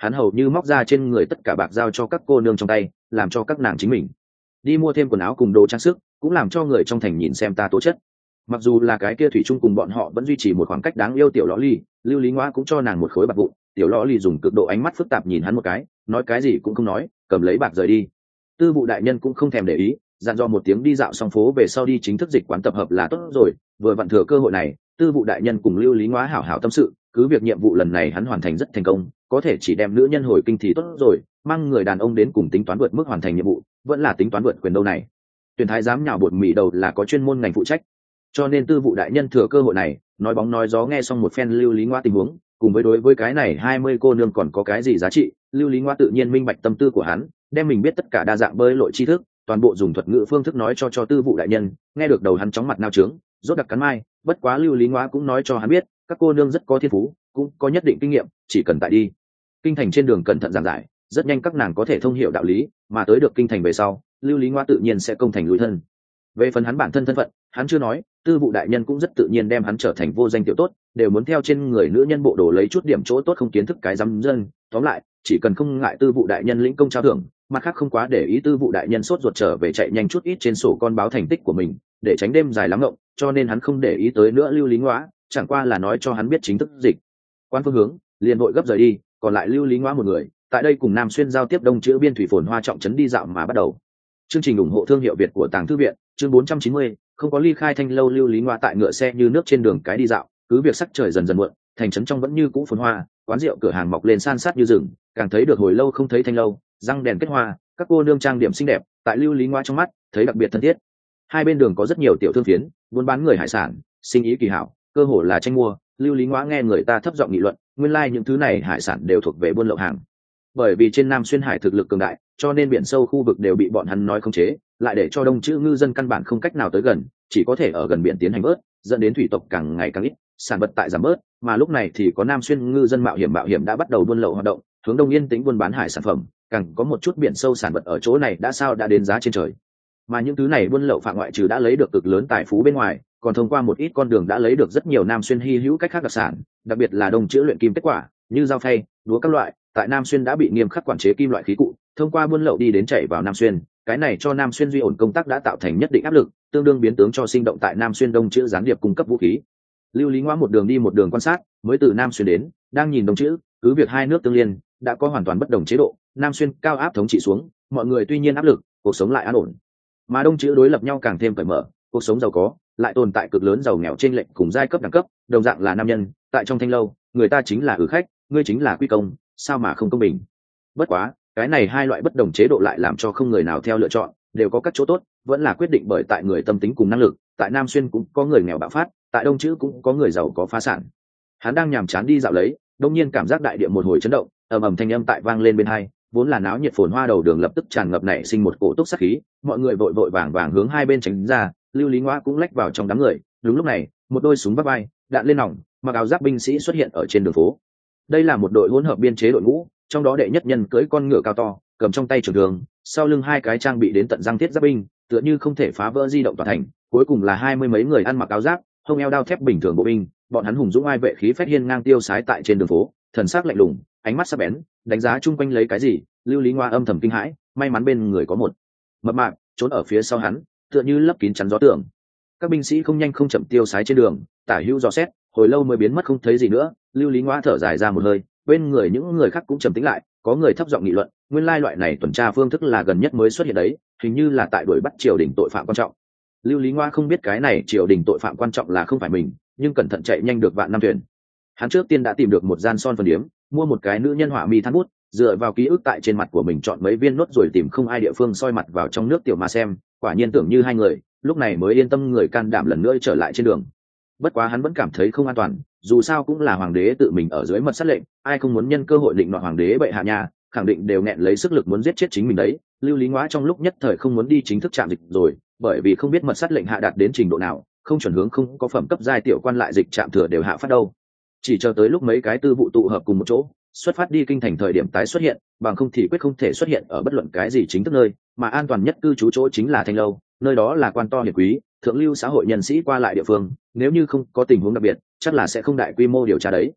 hắn hầu như móc ra trên người tất cả bạc giao cho các cô nương trong tay, làm cho các nàng chính mình đi mua thêm quần áo cùng đồ trang sức, cũng làm cho người trong thành nhìn xem ta tố chất. Mặc dù là cái kia thủy chung cùng bọn họ vẫn duy trì một khoảng cách đáng yêu, tiểu lõ ly, Lưu Lý Ngoa cũng cho nàng một khối bạc vụn. Tiểu lõ ly dùng cực độ ánh mắt phức tạp nhìn hắn một cái, nói cái gì cũng không nói, cầm lấy bạc rời đi. Tư vụ đại nhân cũng không thèm để ý, dặn dò một tiếng đi dạo xong phố về sau đi chính thức dịch quán tập hợp là tốt rồi. Vừa vặn thừa cơ hội này, tư vụ đại nhân cùng Lưu Lý Ngoa hảo hảo tâm sự, cứ việc nhiệm vụ lần này hắn hoàn thành rất thành công, có thể chỉ đem nữ nhân hồi kinh thì tốt rồi, mang người đàn ông đến cùng tính toán vượt mức hoàn thành nhiệm vụ, vẫn là tính toán vượt quyền đâu này. Tuyển thái giám nhào bột mì đầu là có chuyên môn ngành phụ trách, cho nên tư vụ đại nhân thừa cơ hội này nói bóng nói gió nghe xong một phen Lưu Lý Ngoa tình huống, cùng với đối với cái này hai mươi cô nương còn có cái gì giá trị, Lưu Lý Ngoa tự nhiên minh bạch tâm tư của hắn, đem mình biết tất cả đa dạng bơi lội tri thức, toàn bộ dùng thuật ngữ phương thức nói cho cho tư vụ đại nhân. Nghe được đầu hắn chóng mặt nao trướng, rốt đặc cắn mai. Bất quá Lưu Lý Ngoa cũng nói cho hắn biết, các cô nương rất có thiên phú, cũng có nhất định kinh nghiệm, chỉ cần tại đi kinh thành trên đường cẩn thận giảng giải, rất nhanh các nàng có thể thông hiểu đạo lý, mà tới được kinh thành về sau, Lưu Lý Ngoa tự nhiên sẽ công thành lùi thân. Về phần hắn bản thân thân phận, hắn chưa nói, tư vụ đại nhân cũng rất tự nhiên đem hắn trở thành vô danh tiểu tốt, đều muốn theo trên người nữ nhân bộ đồ lấy chút điểm chỗ tốt không kiến thức cái dám dân. Tóm lại, chỉ cần không ngại tư vụ đại nhân lĩnh công trao thưởng, mặt khác không quá để ý tư vụ đại nhân sốt ruột trở về chạy nhanh chút ít trên sổ con báo thành tích của mình, để tránh đêm dài lắm ngộng, cho nên hắn không để ý tới nữa Lưu Lý Ngoa, chẳng qua là nói cho hắn biết chính thức dịch quan phương hướng, liền vội gấp rời đi. Còn lại Lưu Lý Ngoa một người tại đây cùng Nam Xuyên giao tiếp đông chữ biên thủy phồn hoa trọng trấn đi dạo mà bắt đầu. Chương trình ủng hộ thương hiệu Việt của Tàng Thư viện, chương bốn trăm chín mươi, không có ly khai Thanh lâu. Lưu Lý Ngoa tại ngựa xe như nước trên đường cái đi dạo, cứ việc sắc trời dần dần muộn, thành trấn trong vẫn như cũ phồn hoa, quán rượu cửa hàng mọc lên san sát như rừng, càng thấy được hồi lâu không thấy Thanh lâu, răng đèn kết hoa, các cô nương trang điểm xinh đẹp, tại Lưu Lý Ngoa trong mắt thấy đặc biệt thân thiết. Hai bên đường có rất nhiều tiểu thương phiến, buôn bán người hải sản, sinh ý kỳ hảo, cơ hồ là tranh mua. Lưu Lý Ngoa nghe người ta thấp giọng nghị luận, nguyên lai like những thứ này hải sản đều thuộc về buôn lậu hàng. Bởi vì trên Nam Xuyên hải thực lực cường đại, cho nên biển sâu khu vực đều bị bọn hắn nói khống chế, lại để cho đông chữ ngư dân căn bản không cách nào tới gần, chỉ có thể ở gần biển tiến hành bớt, dẫn đến thủy tộc càng ngày càng ít, sản vật tại giảm bớt. Mà lúc này thì có Nam Xuyên ngư dân mạo hiểm mạo hiểm đã bắt đầu buôn lậu hoạt động, hướng đông yên tĩnh buôn bán hải sản phẩm, càng có một chút biển sâu sản vật ở chỗ này đã sao đã đến giá trên trời. Mà những thứ này buôn lậu phạm ngoại trừ đã lấy được cực lớn tài phú bên ngoài, còn thông qua một ít con đường đã lấy được rất nhiều Nam Xuyên hy hữu cách khác đặc sản, đặc biệt là đông chữ luyện kim kết quả, như dao phay, đũa các loại, tại Nam Xuyên đã bị nghiêm khắc quản chế kim loại khí cụ, thông qua buôn lậu đi đến chảy vào Nam Xuyên, cái này cho Nam Xuyên duy ổn công tác đã tạo thành nhất định áp lực, tương đương biến tướng cho sinh động tại Nam Xuyên đông chữ gián điệp cung cấp vũ khí. Lưu Lý Ngoa một đường đi một đường quan sát, mới từ Nam Xuyên đến, đang nhìn đông chữ, cứ việc hai nước tương liên, đã có hoàn toàn bất đồng chế độ, Nam Xuyên cao áp thống trị xuống, mọi người tuy nhiên áp lực, cuộc sống lại an ổn. Mà đông chữ đối lập nhau càng thêm cởi mở, cuộc sống giàu có, lại tồn tại cực lớn giàu nghèo trên lệnh cùng giai cấp đẳng cấp, đồng dạng là nam nhân, tại trong Thanh lâu, người ta chính là ử khách, ngươi chính là quy công, sao mà không công bình. Bất quá, cái này hai loại bất đồng chế độ lại làm cho không người nào theo lựa chọn, đều có các chỗ tốt, vẫn là quyết định bởi tại người tâm tính cùng năng lực. Tại Nam Xuyên cũng có người nghèo bạo phát, tại đông chữ cũng có người giàu có phá sản. Hắn đang nhàm chán đi dạo lấy, đông nhiên cảm giác đại địa một hồi chấn động, ầm ầm thanh âm tại vang lên bên hai, vốn là náo nhiệt phồn hoa đầu đường lập tức tràn ngập nảy sinh một cổ túc sát khí, mọi người vội vội vàng vàng hướng hai bên tránh ra. Lưu Lý Ngoa cũng lách vào trong đám người. Đúng lúc này, một đôi súng vắt vai, đạn lên nòng, mặc áo giáp binh sĩ xuất hiện ở trên đường phố. Đây là một đội hỗn hợp biên chế đội ngũ, trong đó đệ nhất nhân cưỡi con ngựa cao to, cầm trong tay trường đường, sau lưng hai cái trang bị đến tận răng thiết giáp binh, tựa như không thể phá vỡ di động toàn thành. Cuối cùng là hai mươi mấy người ăn mặc áo giáp, hông eo đao thép bình thường bộ binh, bọn hắn hùng dũng ai vệ khí phách hiên ngang tiêu sái tại trên đường phố, thần sắc lạnh lùng, ánh mắt sắc bén, đánh giá chung quanh lấy cái gì. Lưu Lý Ngoa âm thầm kinh hãi, may mắn bên người có một mập mạp trốn ở phía sau hắn, tựa như lấp kín chắn gió tường. Các binh sĩ không nhanh không chậm tiêu sái trên đường, tả hữu dò xét, hồi lâu mới biến mất không thấy gì nữa. Lưu Lý Ngoa thở dài ra một hơi, bên người những người khác cũng trầm tĩnh lại, có người thấp giọng nghị luận, nguyên lai loại này tuần tra phương thức là gần nhất mới xuất hiện đấy, hình như là tại đuổi bắt triều đình tội phạm quan trọng. Lưu Lý Ngoa không biết cái này triều đình tội phạm quan trọng là không phải mình, nhưng cẩn thận chạy nhanh được vạn năm thuyền. Hắn trước tiên đã tìm được một gian son phần điếm, mua một cái nữ nhân họa mi than bút, dựa vào ký ức tại trên mặt của mình chọn mấy viên nốt rồi tìm không ai địa phương soi mặt vào trong nước tiểu mà xem, quả nhiên tưởng như hai người, lúc này mới yên tâm người can đảm lần nữa trở lại trên đường. Bất quá hắn vẫn cảm thấy không an toàn, dù sao cũng là hoàng đế tự mình ở dưới mật sát lệnh, ai không muốn nhân cơ hội định nọ hoàng đế bệ hạ nhà, khẳng định đều nghẹn lấy sức lực muốn giết chết chính mình đấy. Lưu Lý Ngoa trong lúc nhất thời không muốn đi chính thức chạm dịch rồi, bởi vì không biết mật sát lệnh hạ đạt đến trình độ nào, không chuẩn hướng không có phẩm cấp giai tiểu quan lại dịch chạm thừa đều hạ phát đâu. Chỉ chờ tới lúc mấy cái tư vụ tụ hợp cùng một chỗ, xuất phát đi kinh thành thời điểm tái xuất hiện, bằng không thì quyết không thể xuất hiện ở bất luận cái gì chính thức nơi, mà an toàn nhất cư trú chỗ chính là Thanh lâu, nơi đó là quan to hiển quý, thượng lưu xã hội nhân sĩ qua lại địa phương, nếu như không có tình huống đặc biệt, chắc là sẽ không đại quy mô điều tra đấy.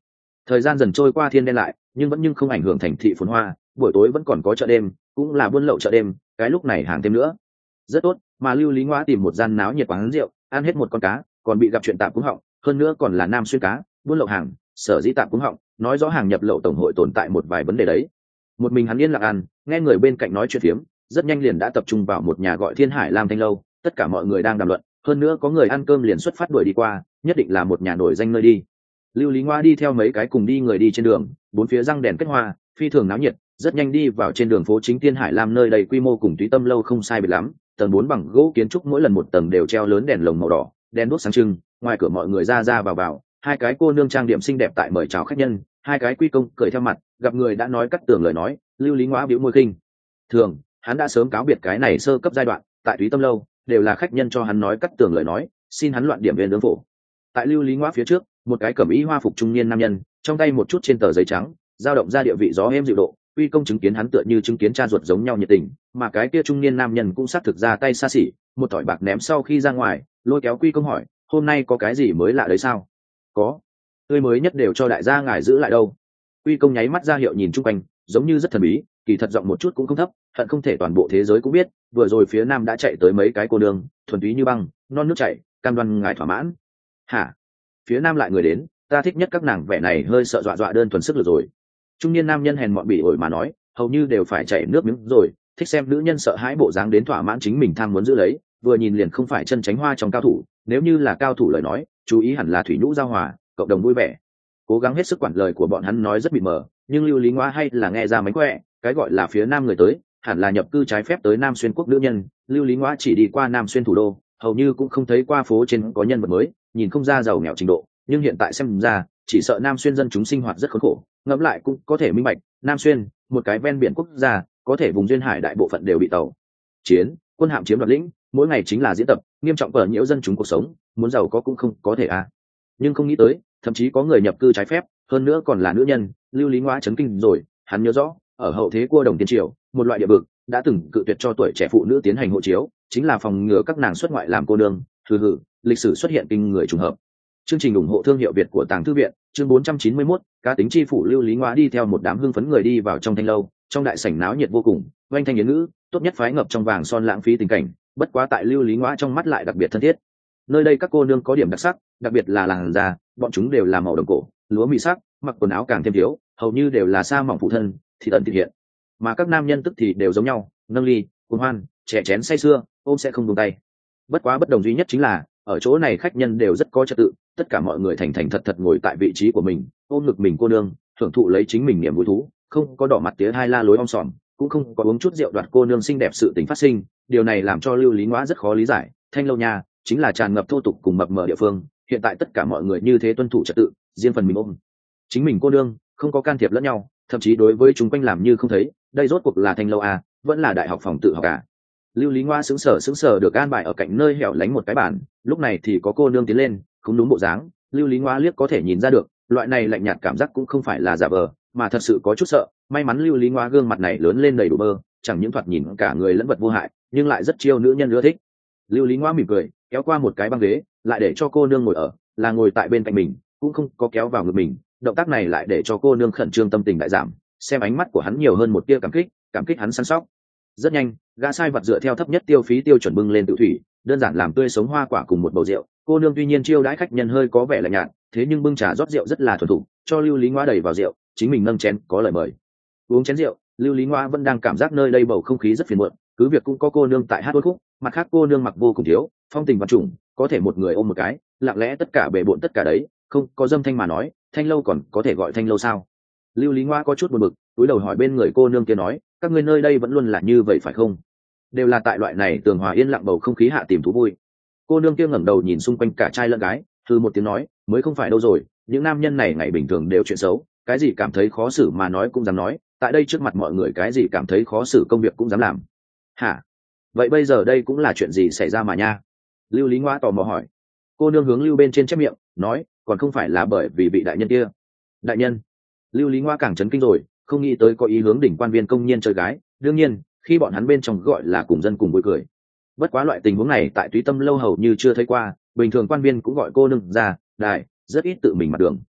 Thời gian dần trôi qua thiên đen lại, nhưng vẫn nhưng không ảnh hưởng thành thị phồn hoa, buổi tối vẫn còn có chợ đêm, cũng là buôn lậu chợ đêm, cái lúc này hàng thêm nữa. Rất tốt, mà Lưu Lý Ngoa tìm một gian náo nhiệt quán rượu, ăn hết một con cá, còn bị gặp chuyện tạm cúng họng, hơn nữa còn là nam xuyên cá, buôn lậu hàng, sở dĩ tạm cúng họng, nói rõ hàng nhập lậu tổng hội tồn tại một vài vấn đề đấy. Một mình hắn yên lặng ăn, nghe người bên cạnh nói chuyện phiếm, rất nhanh liền đã tập trung vào một nhà gọi Thiên Hải Lam Thanh lâu, tất cả mọi người đang đàm luận, hơn nữa có người ăn cơm liền xuất phát đuổi đi qua, nhất định là một nhà nổi danh nơi đi. Lưu Lý Ngoa đi theo mấy cái cùng đi người đi trên đường, bốn phía răng đèn kết hoa, phi thường náo nhiệt, rất nhanh đi vào trên đường phố chính Thiên Hải Lam, nơi đầy quy mô cùng Túy Tâm lâu không sai biệt lắm, tầng bốn bằng gỗ kiến trúc, mỗi lần một tầng đều treo lớn đèn lồng màu đỏ, đèn đuốc sáng trưng, ngoài cửa mọi người ra ra vào vào, hai cái cô nương trang điểm xinh đẹp tại mời chào khách nhân, hai cái quy công cười theo mặt, gặp người đã nói cắt tường lời nói. Lưu Lý Ngoa bĩu môi khinh thường, hắn đã sớm cáo biệt cái này sơ cấp giai đoạn, tại Túy Tâm lâu đều là khách nhân cho hắn nói cắt tường lời nói, xin hắn loạn điểm viên lương phổ. Tại Lưu Lý Ngoa phía trước, một cái cẩm y hoa phục trung niên nam nhân, trong tay một chút trên tờ giấy trắng, dao động ra địa vị gió êm dịu độ, uy công chứng kiến hắn tựa như chứng kiến cha ruột giống nhau nhiệt tình, mà cái kia trung niên nam nhân cũng xác thực ra tay xa xỉ, một thỏi bạc ném sau khi ra ngoài, lôi kéo quy công hỏi, hôm nay có cái gì mới lạ đấy sao? Có, tươi mới nhất đều cho đại gia ngài giữ lại đâu. Quy công nháy mắt ra hiệu nhìn chung quanh, giống như rất thần bí, kỳ thật giọng một chút cũng không thấp, hận không thể toàn bộ thế giới cũng biết, vừa rồi phía nam đã chạy tới mấy cái cô đường, thuần túy như băng, non nước chảy, cam đoan ngài thỏa mãn. Hả? Phía nam lại người đến, ta thích nhất các nàng vẻ này hơi sợ dọa dọa đơn thuần sức lực rồi. Trung niên nam nhân hèn mọn bỉ ổi mà nói, hầu như đều phải chảy nước miếng rồi, thích xem nữ nhân sợ hãi bộ dáng đến thỏa mãn chính mình tham muốn giữ lấy, vừa nhìn liền không phải chân tránh hoa trong cao thủ, nếu như là cao thủ lời nói, chú ý hẳn là thủy nhũ giao hòa, cộng đồng vui vẻ. Cố gắng hết sức quản lời của bọn hắn nói rất bị mờ, nhưng Lưu Lý Ngoa hay là nghe ra mánh khỏe, cái gọi là phía nam người tới, hẳn là nhập cư trái phép tới Nam Xuyên quốc nữ nhân. Lưu Lý Ngoa chỉ đi qua Nam Xuyên thủ đô, hầu như cũng không thấy qua phố trên có nhân vật mới, nhìn không ra giàu nghèo trình độ, nhưng hiện tại xem ra, chỉ sợ Nam Xuyên dân chúng sinh hoạt rất khốn khổ, ngẫm lại cũng có thể minh bạch, Nam Xuyên, một cái ven biển quốc gia, có thể vùng duyên hải đại bộ phận đều bị tàu chiến, quân hạm chiếm đoạt lĩnh, mỗi ngày chính là diễn tập, nghiêm trọng cờ nhiễu dân chúng cuộc sống, muốn giàu có cũng không có thể à. Nhưng không nghĩ tới, thậm chí có người nhập cư trái phép, hơn nữa còn là nữ nhân. Lưu Lý Ngoa chấn kinh rồi, hắn nhớ rõ, ở hậu thế cua đồng tiên triều, một loại địa vực đã từng cự tuyệt cho tuổi trẻ phụ nữ tiến hành hộ chiếu, chính là phòng ngừa các nàng xuất ngoại làm cô nương. Hừ hừ, lịch sử xuất hiện kinh người trùng hợp. Chương trình ủng hộ thương hiệu Việt của Tàng Thư viện, chương bốn trăm chín mươi mốt, cá tính chi phủ. Lưu Lý Ngoa đi theo một đám hưng phấn người đi vào trong thanh lâu, trong đại sảnh náo nhiệt vô cùng, oanh thanh yến ngữ, tốt nhất phái ngập trong vàng son lãng phí tình cảnh, bất quá tại Lưu Lý Ngoa trong mắt lại đặc biệt thân thiết. Nơi đây các cô nương có điểm đặc sắc, đặc biệt là làn da, bọn chúng đều là màu đồng cổ, lúa mì sắc, mặc quần áo càng thêm thiếu, hầu như đều là sa mỏng phụ thân, thì tận thực hiện. Mà các nam nhân tức thì đều giống nhau, nâng ly, cuồng hoan, trẻ chén say sưa, ôm sẽ không buông tay. Bất quá bất đồng duy nhất chính là, ở chỗ này khách nhân đều rất có trật tự, tất cả mọi người thành thành thật thật ngồi tại vị trí của mình, ôm ngực mình cô nương, thưởng thụ lấy chính mình niềm vui thú, không có đỏ mặt tía hai la lối om sòm, cũng không có uống chút rượu đoạt cô nương xinh đẹp sự tình phát sinh. Điều này làm cho Lưu Lý Ngoa rất khó lý giải, thanh lâu nhà chính là tràn ngập thô tục cùng mập mờ địa phương, hiện tại tất cả mọi người như thế tuân thủ trật tự, riêng phần mình ôm chính mình cô nương, không có can thiệp lẫn nhau, thậm chí đối với chúng quanh làm như không thấy. Đây rốt cuộc là thanh lâu à, vẫn là đại học phòng tự học à? Lưu Lý Ngoa sững sờ sững sờ được an bài ở cạnh nơi hẻo lánh một cái bàn, lúc này thì có cô nương tiến lên, không đúng bộ dáng. Lưu Lý Ngoa liếc có thể nhìn ra được, loại này lạnh nhạt cảm giác cũng không phải là giả vờ, mà thật sự có chút sợ. May mắn Lưu Lý Ngoa gương mặt này lớn lên đầy đủ bơ, chẳng những thoạt nhìn cả người lẫn vật vô hại, nhưng lại rất chiêu nữ nhân ưa thích. Lưu Lý Ngoa mỉm cười, kéo qua một cái băng ghế, lại để cho cô nương ngồi ở, là ngồi tại bên cạnh mình, cũng không có kéo vào ngực mình. Động tác này lại để cho cô nương khẩn trương tâm tình đại giảm, xem ánh mắt của hắn nhiều hơn một tia cảm kích, cảm kích hắn săn sóc. Rất nhanh, gã sai vật dựa theo thấp nhất tiêu phí tiêu chuẩn bưng lên tự thủy, đơn giản làm tươi sống hoa quả cùng một bầu rượu. Cô nương tuy nhiên chiêu đãi khách nhân hơi có vẻ lạnh nhạt, thế nhưng bưng trà rót rượu rất là thuần thục, cho Lưu Lý Ngoa đầy vào rượu, chính mình nâng chén có lời mời. Uống chén rượu, Lưu Lý Ngoa vẫn đang cảm giác nơi đây bầu không khí rất phiền muộn, cứ việc cũng có cô nương tại hát uất khúc, mặt khác cô nương mặc vô cùng thiếu, phong tình vật chủng, có thể một người ôm một cái, lặng lẽ tất cả bề bộn tất cả đấy, không có dâm thanh mà nói, thanh lâu còn có thể gọi thanh lâu sao? Lưu Lý Ngoa có chút buồn bực, cúi đầu hỏi bên người cô nương kia nói, các ngươi nơi đây vẫn luôn là như vậy phải không? Đều là tại loại này tường hòa yên lặng bầu không khí hạ tìm thú vui. Cô nương kia ngẩng đầu nhìn xung quanh cả trai lẫn gái, thư một tiếng nói, mới không phải đâu rồi, những nam nhân này ngày bình thường đều chuyện xấu, cái gì cảm thấy khó xử mà nói cũng dám nói, tại đây trước mặt mọi người cái gì cảm thấy khó xử công việc cũng dám làm. Hả? Vậy bây giờ đây cũng là chuyện gì xảy ra mà nha? Lưu Lý Ngoa tò mò hỏi. Cô nương hướng Lưu bên trên chép miệng, nói, còn không phải là bởi vì vị đại nhân kia. Đại nhân? Lưu Lý Ngoa càng chấn kinh rồi, không nghĩ tới có ý hướng đỉnh quan viên công nhân chơi gái, đương nhiên khi bọn hắn bên trong gọi là cùng dân cùng vui cười. Bất quá loại tình huống này tại Túy Tâm lâu hầu như chưa thấy qua, bình thường quan viên cũng gọi cô nương ra đại, rất ít tự mình mặt đường.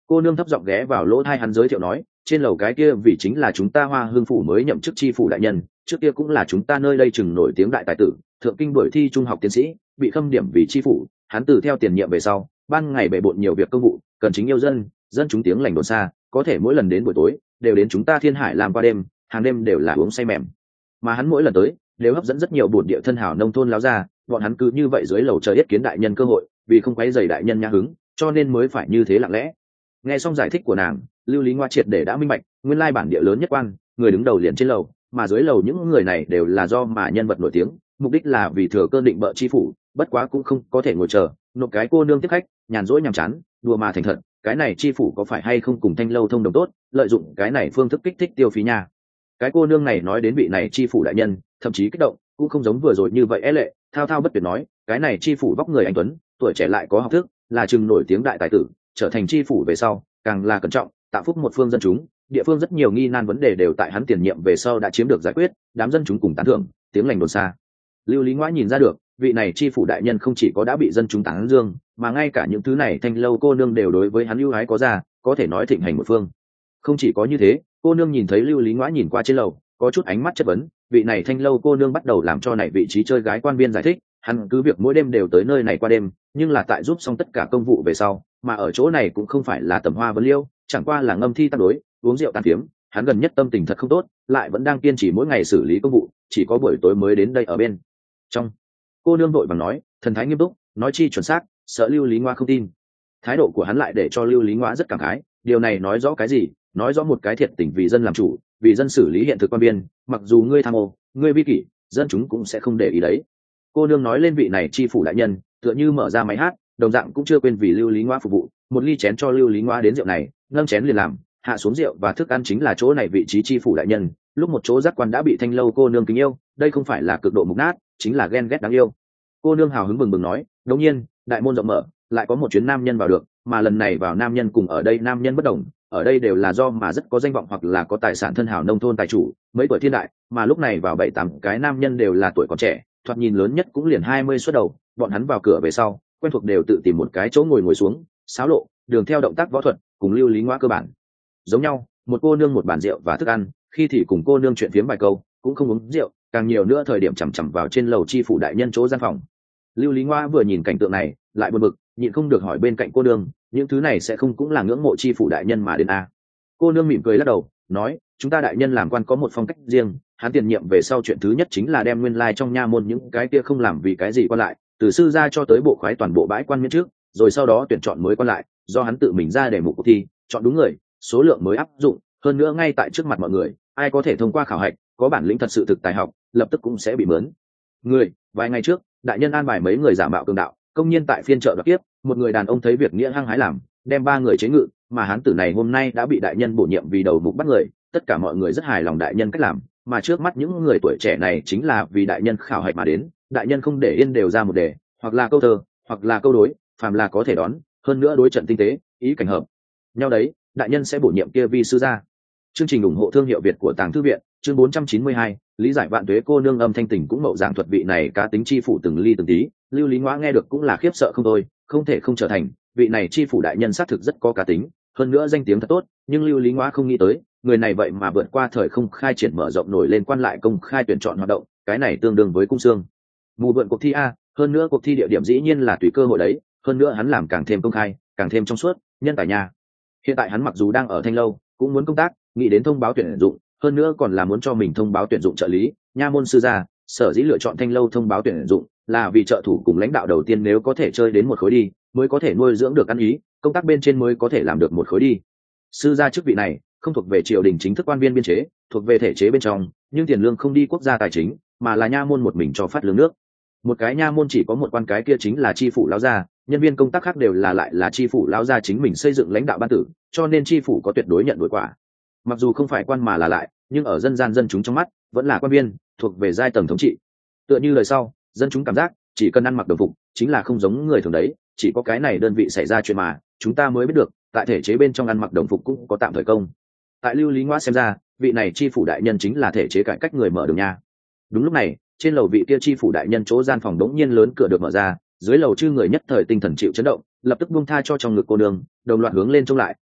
Cô nương thấp giọng ghé vào lỗ tai hắn giới thiệu nói, trên lầu cái kia vì chính là chúng ta Hoa Hương phủ mới nhậm chức chi phủ đại nhân, trước kia cũng là chúng ta nơi đây chừng nổi tiếng đại tài tử, thượng kinh đuổi thi trung học tiến sĩ, bị khâm điểm vì chi phủ. Hắn từ theo tiền nhiệm về sau, ban ngày bề bộn nhiều việc công vụ, cần chính yêu dân, dân chúng tiếng lành đồn xa, có thể mỗi lần đến buổi tối đều đến chúng ta Thiên Hải làm qua đêm, hàng đêm đều là uống say mềm. Mà hắn mỗi lần tới đều hấp dẫn rất nhiều bổn địa thân hảo nông thôn láo ra, bọn hắn cứ như vậy dưới lầu trời yết kiến đại nhân cơ hội, vì không quấy rầy đại nhân nhã hứng, cho nên mới phải như thế lặng lẽ. Nghe xong giải thích của nàng, Lưu Lý Ngoa triệt để đã minh bạch, nguyên lai bản địa lớn nhất quan, người đứng đầu liền trên lầu, mà dưới lầu những người này đều là do mà nhân vật nổi tiếng, mục đích là vì thừa cơ định bợ chi phủ, bất quá cũng không có thể ngồi chờ, nộp cái cô nương tiếp khách, nhàn rỗi nhàm chán, đùa mà thành thật, cái này chi phủ có phải hay không cùng Thanh lâu thông đồng tốt, lợi dụng cái này phương thức kích thích tiêu phí nha. Cái cô nương này nói đến vị này chi phủ đại nhân, thậm chí kích động, cũng không giống vừa rồi như vậy é lệ, thao thao bất tuyệt nói, cái này chi phủ vóc người anh tuấn, tuổi trẻ lại có học thức, là chừng nổi tiếng đại tài tử, trở thành chi phủ về sau, càng là cẩn trọng, tạo phúc một phương dân chúng, địa phương rất nhiều nghi nan vấn đề đều tại hắn tiền nhiệm về sau đã chiếm được giải quyết, đám dân chúng cùng tán thưởng, tiếng lành đồn xa. Lưu Lý Ngoã nhìn ra được, vị này chi phủ đại nhân không chỉ có đã bị dân chúng tán dương, mà ngay cả những thứ này Thanh lâu cô nương đều đối với hắn ưu ái có ra, có thể nói thịnh hành một phương. Không chỉ có như thế, cô nương nhìn thấy Lưu Lý Ngoã nhìn qua trên lầu, có chút ánh mắt chất vấn, vị này Thanh lâu cô nương bắt đầu làm cho này vị trí chơi gái quan viên giải thích, hắn cứ việc mỗi đêm đều tới nơi này qua đêm, nhưng là tại giúp xong tất cả công vụ về sau, mà ở chỗ này cũng không phải là tầm hoa vấn liêu, chẳng qua là ngâm thi tác đối, uống rượu tàn phiếm, hắn gần nhất tâm tình thật không tốt, lại vẫn đang kiên trì mỗi ngày xử lý công vụ, chỉ có buổi tối mới đến đây ở bên trong. Cô nương vội vàng nói, thần thái nghiêm túc, nói chi chuẩn xác, sợ Lưu Lý Ngoa không tin. Thái độ của hắn lại để cho Lưu Lý Ngoa rất cảm khái, điều này nói rõ cái gì? Nói rõ một cái thiệt tình vì dân làm chủ, vì dân xử lý hiện thực quan biên, mặc dù ngươi tham ô, ngươi vi kỷ, dân chúng cũng sẽ không để ý đấy. Cô nương nói lên vị này chi phủ đại nhân, tựa như mở ra máy hát, đồng dạng cũng chưa quên vì Lưu Lý Ngoa phục vụ, một ly chén cho Lưu Lý Ngoa đến rượu này, nâng chén liền làm, hạ xuống rượu và thức ăn chính là chỗ này vị trí chi phủ đại nhân, lúc một chỗ giác quan đã bị Thanh lâu cô nương kính yêu, đây không phải là cực độ mục nát, chính là ghen ghét đáng yêu. Cô nương hào hứng bừng bừng nói, đương nhiên, đại môn rộng mở, lại có một chuyến nam nhân vào được, mà lần này vào nam nhân cùng ở đây nam nhân bất đồng, ở đây đều là do mà rất có danh vọng hoặc là có tài sản thân hào nông thôn tài chủ, mấy tuổi thiên đại, mà lúc này vào bảy tám cái nam nhân đều là tuổi còn trẻ, thoạt nhìn lớn nhất cũng liền hai mươi xuất đầu, bọn hắn vào cửa về sau, quen thuộc đều tự tìm một cái chỗ ngồi ngồi xuống, xáo lộ, đường theo động tác võ thuật, cùng Lưu Lý Ngoa cơ bản giống nhau, một cô nương một bàn rượu và thức ăn, khi thì cùng cô nương chuyện phiếm vài câu, cũng không uống rượu, càng nhiều nữa thời điểm chằm chằm vào trên lầu chi phủ đại nhân chỗ gian phòng. Lưu Lý Ngoa vừa nhìn cảnh tượng này, lại buồn bực, nhịn không được hỏi bên cạnh cô nương, những thứ này sẽ không cũng là ngưỡng mộ chi phủ đại nhân mà đến à? Cô nương mỉm cười lắc đầu, nói, chúng ta đại nhân làm quan có một phong cách riêng, hắn tiền nhiệm về sau chuyện thứ nhất chính là đem nguyên lai trong nha môn những cái kia không làm vì cái gì quan lại, từ sư gia cho tới bộ khoái toàn bộ bãi quan miễn trước, rồi sau đó tuyển chọn mới quan lại, do hắn tự mình ra để mục cuộc thi, chọn đúng người, số lượng mới áp dụng, hơn nữa ngay tại trước mặt mọi người, ai có thể thông qua khảo hạch, có bản lĩnh thật sự thực tài học, lập tức cũng sẽ bị mớn. Người, vài ngày trước, đại nhân an bài mấy người giả mạo cường đạo, công nhiên tại phiên chợ đoạt kiếp, một người đàn ông thấy việc nghĩa hăng hái làm, đem ba người chế ngự, mà hán tử này hôm nay đã bị đại nhân bổ nhiệm vì đầu mục bắt người, tất cả mọi người rất hài lòng đại nhân cách làm, mà trước mắt những người tuổi trẻ này chính là vì đại nhân khảo hạch mà đến, đại nhân không để yên đều ra một đề, hoặc là câu thơ, hoặc là câu đối, phàm là có thể đón, hơn nữa đối trận tinh tế, ý cảnh hợp nhau đấy, đại nhân sẽ bổ nhiệm kia vi sư gia. Chương trình ủng hộ thương hiệu Việt của Tàng Thư viện, chương bốn trăm chín mươi hai, lý giải vạn tuế cô nương âm thanh tình cũng mậu giảng thuật vị này cá tính chi phủ từng ly từng tí, Lưu Lý Ngoa nghe được cũng là khiếp sợ không thôi, không thể không trở thành, vị này chi phủ đại nhân xác thực rất có cá tính, hơn nữa danh tiếng thật tốt, nhưng Lưu Lý Ngoa không nghĩ tới, người này vậy mà vượt qua thời không khai triển mở rộng nổi lên quan lại công khai tuyển chọn hoạt động, cái này tương đương với cung xương mù vượn cuộc thi a, hơn nữa cuộc thi địa điểm dĩ nhiên là tùy cơ hội đấy, hơn nữa hắn làm càng thêm công khai, càng thêm trong suốt, nhân tài nhà. Hiện tại hắn mặc dù đang ở Thanh lâu, cũng muốn công tác, nghĩ đến thông báo tuyển dụng, hơn nữa còn là muốn cho mình thông báo tuyển dụng trợ lý, nha môn sư gia, sở dĩ lựa chọn Thanh lâu thông báo tuyển dụng, là vì trợ thủ cùng lãnh đạo đầu tiên nếu có thể chơi đến một khối đi, mới có thể nuôi dưỡng được ăn ý, công tác bên trên mới có thể làm được một khối đi. Sư gia chức vị này không thuộc về triều đình chính thức quan viên biên chế, thuộc về thể chế bên trong, nhưng tiền lương không đi quốc gia tài chính, mà là nha môn một mình cho phát lương nước. Một cái nha môn chỉ có một quan, cái kia chính là chi phủ lão gia, nhân viên công tác khác đều là lại là chi phủ lão gia chính mình xây dựng lãnh đạo ban tử, cho nên chi phủ có tuyệt đối nhận đối quả. Mặc dù không phải quan mà là lại, nhưng ở dân gian dân chúng trong mắt vẫn là quan viên, thuộc về giai tầng thống trị. Tựa như lời sau, dân chúng cảm giác chỉ cần ăn mặc đồng phục chính là không giống người thường đấy, chỉ có cái này đơn vị xảy ra chuyện mà chúng ta mới biết được, tại thể chế bên trong ăn mặc đồng phục cũng có tạm thời công. Tại Lưu Lý Ngoa xem ra, vị này chi phủ đại nhân chính là thể chế cải cách người mở đường nha. Đúng lúc này, trên lầu vị kia chi phủ đại nhân chỗ gian phòng đống nhiên lớn cửa được mở ra, dưới lầu chư người nhất thời tinh thần chịu chấn động, lập tức buông tha cho trong ngực cô nương, đồng loạt hướng lên trông lại,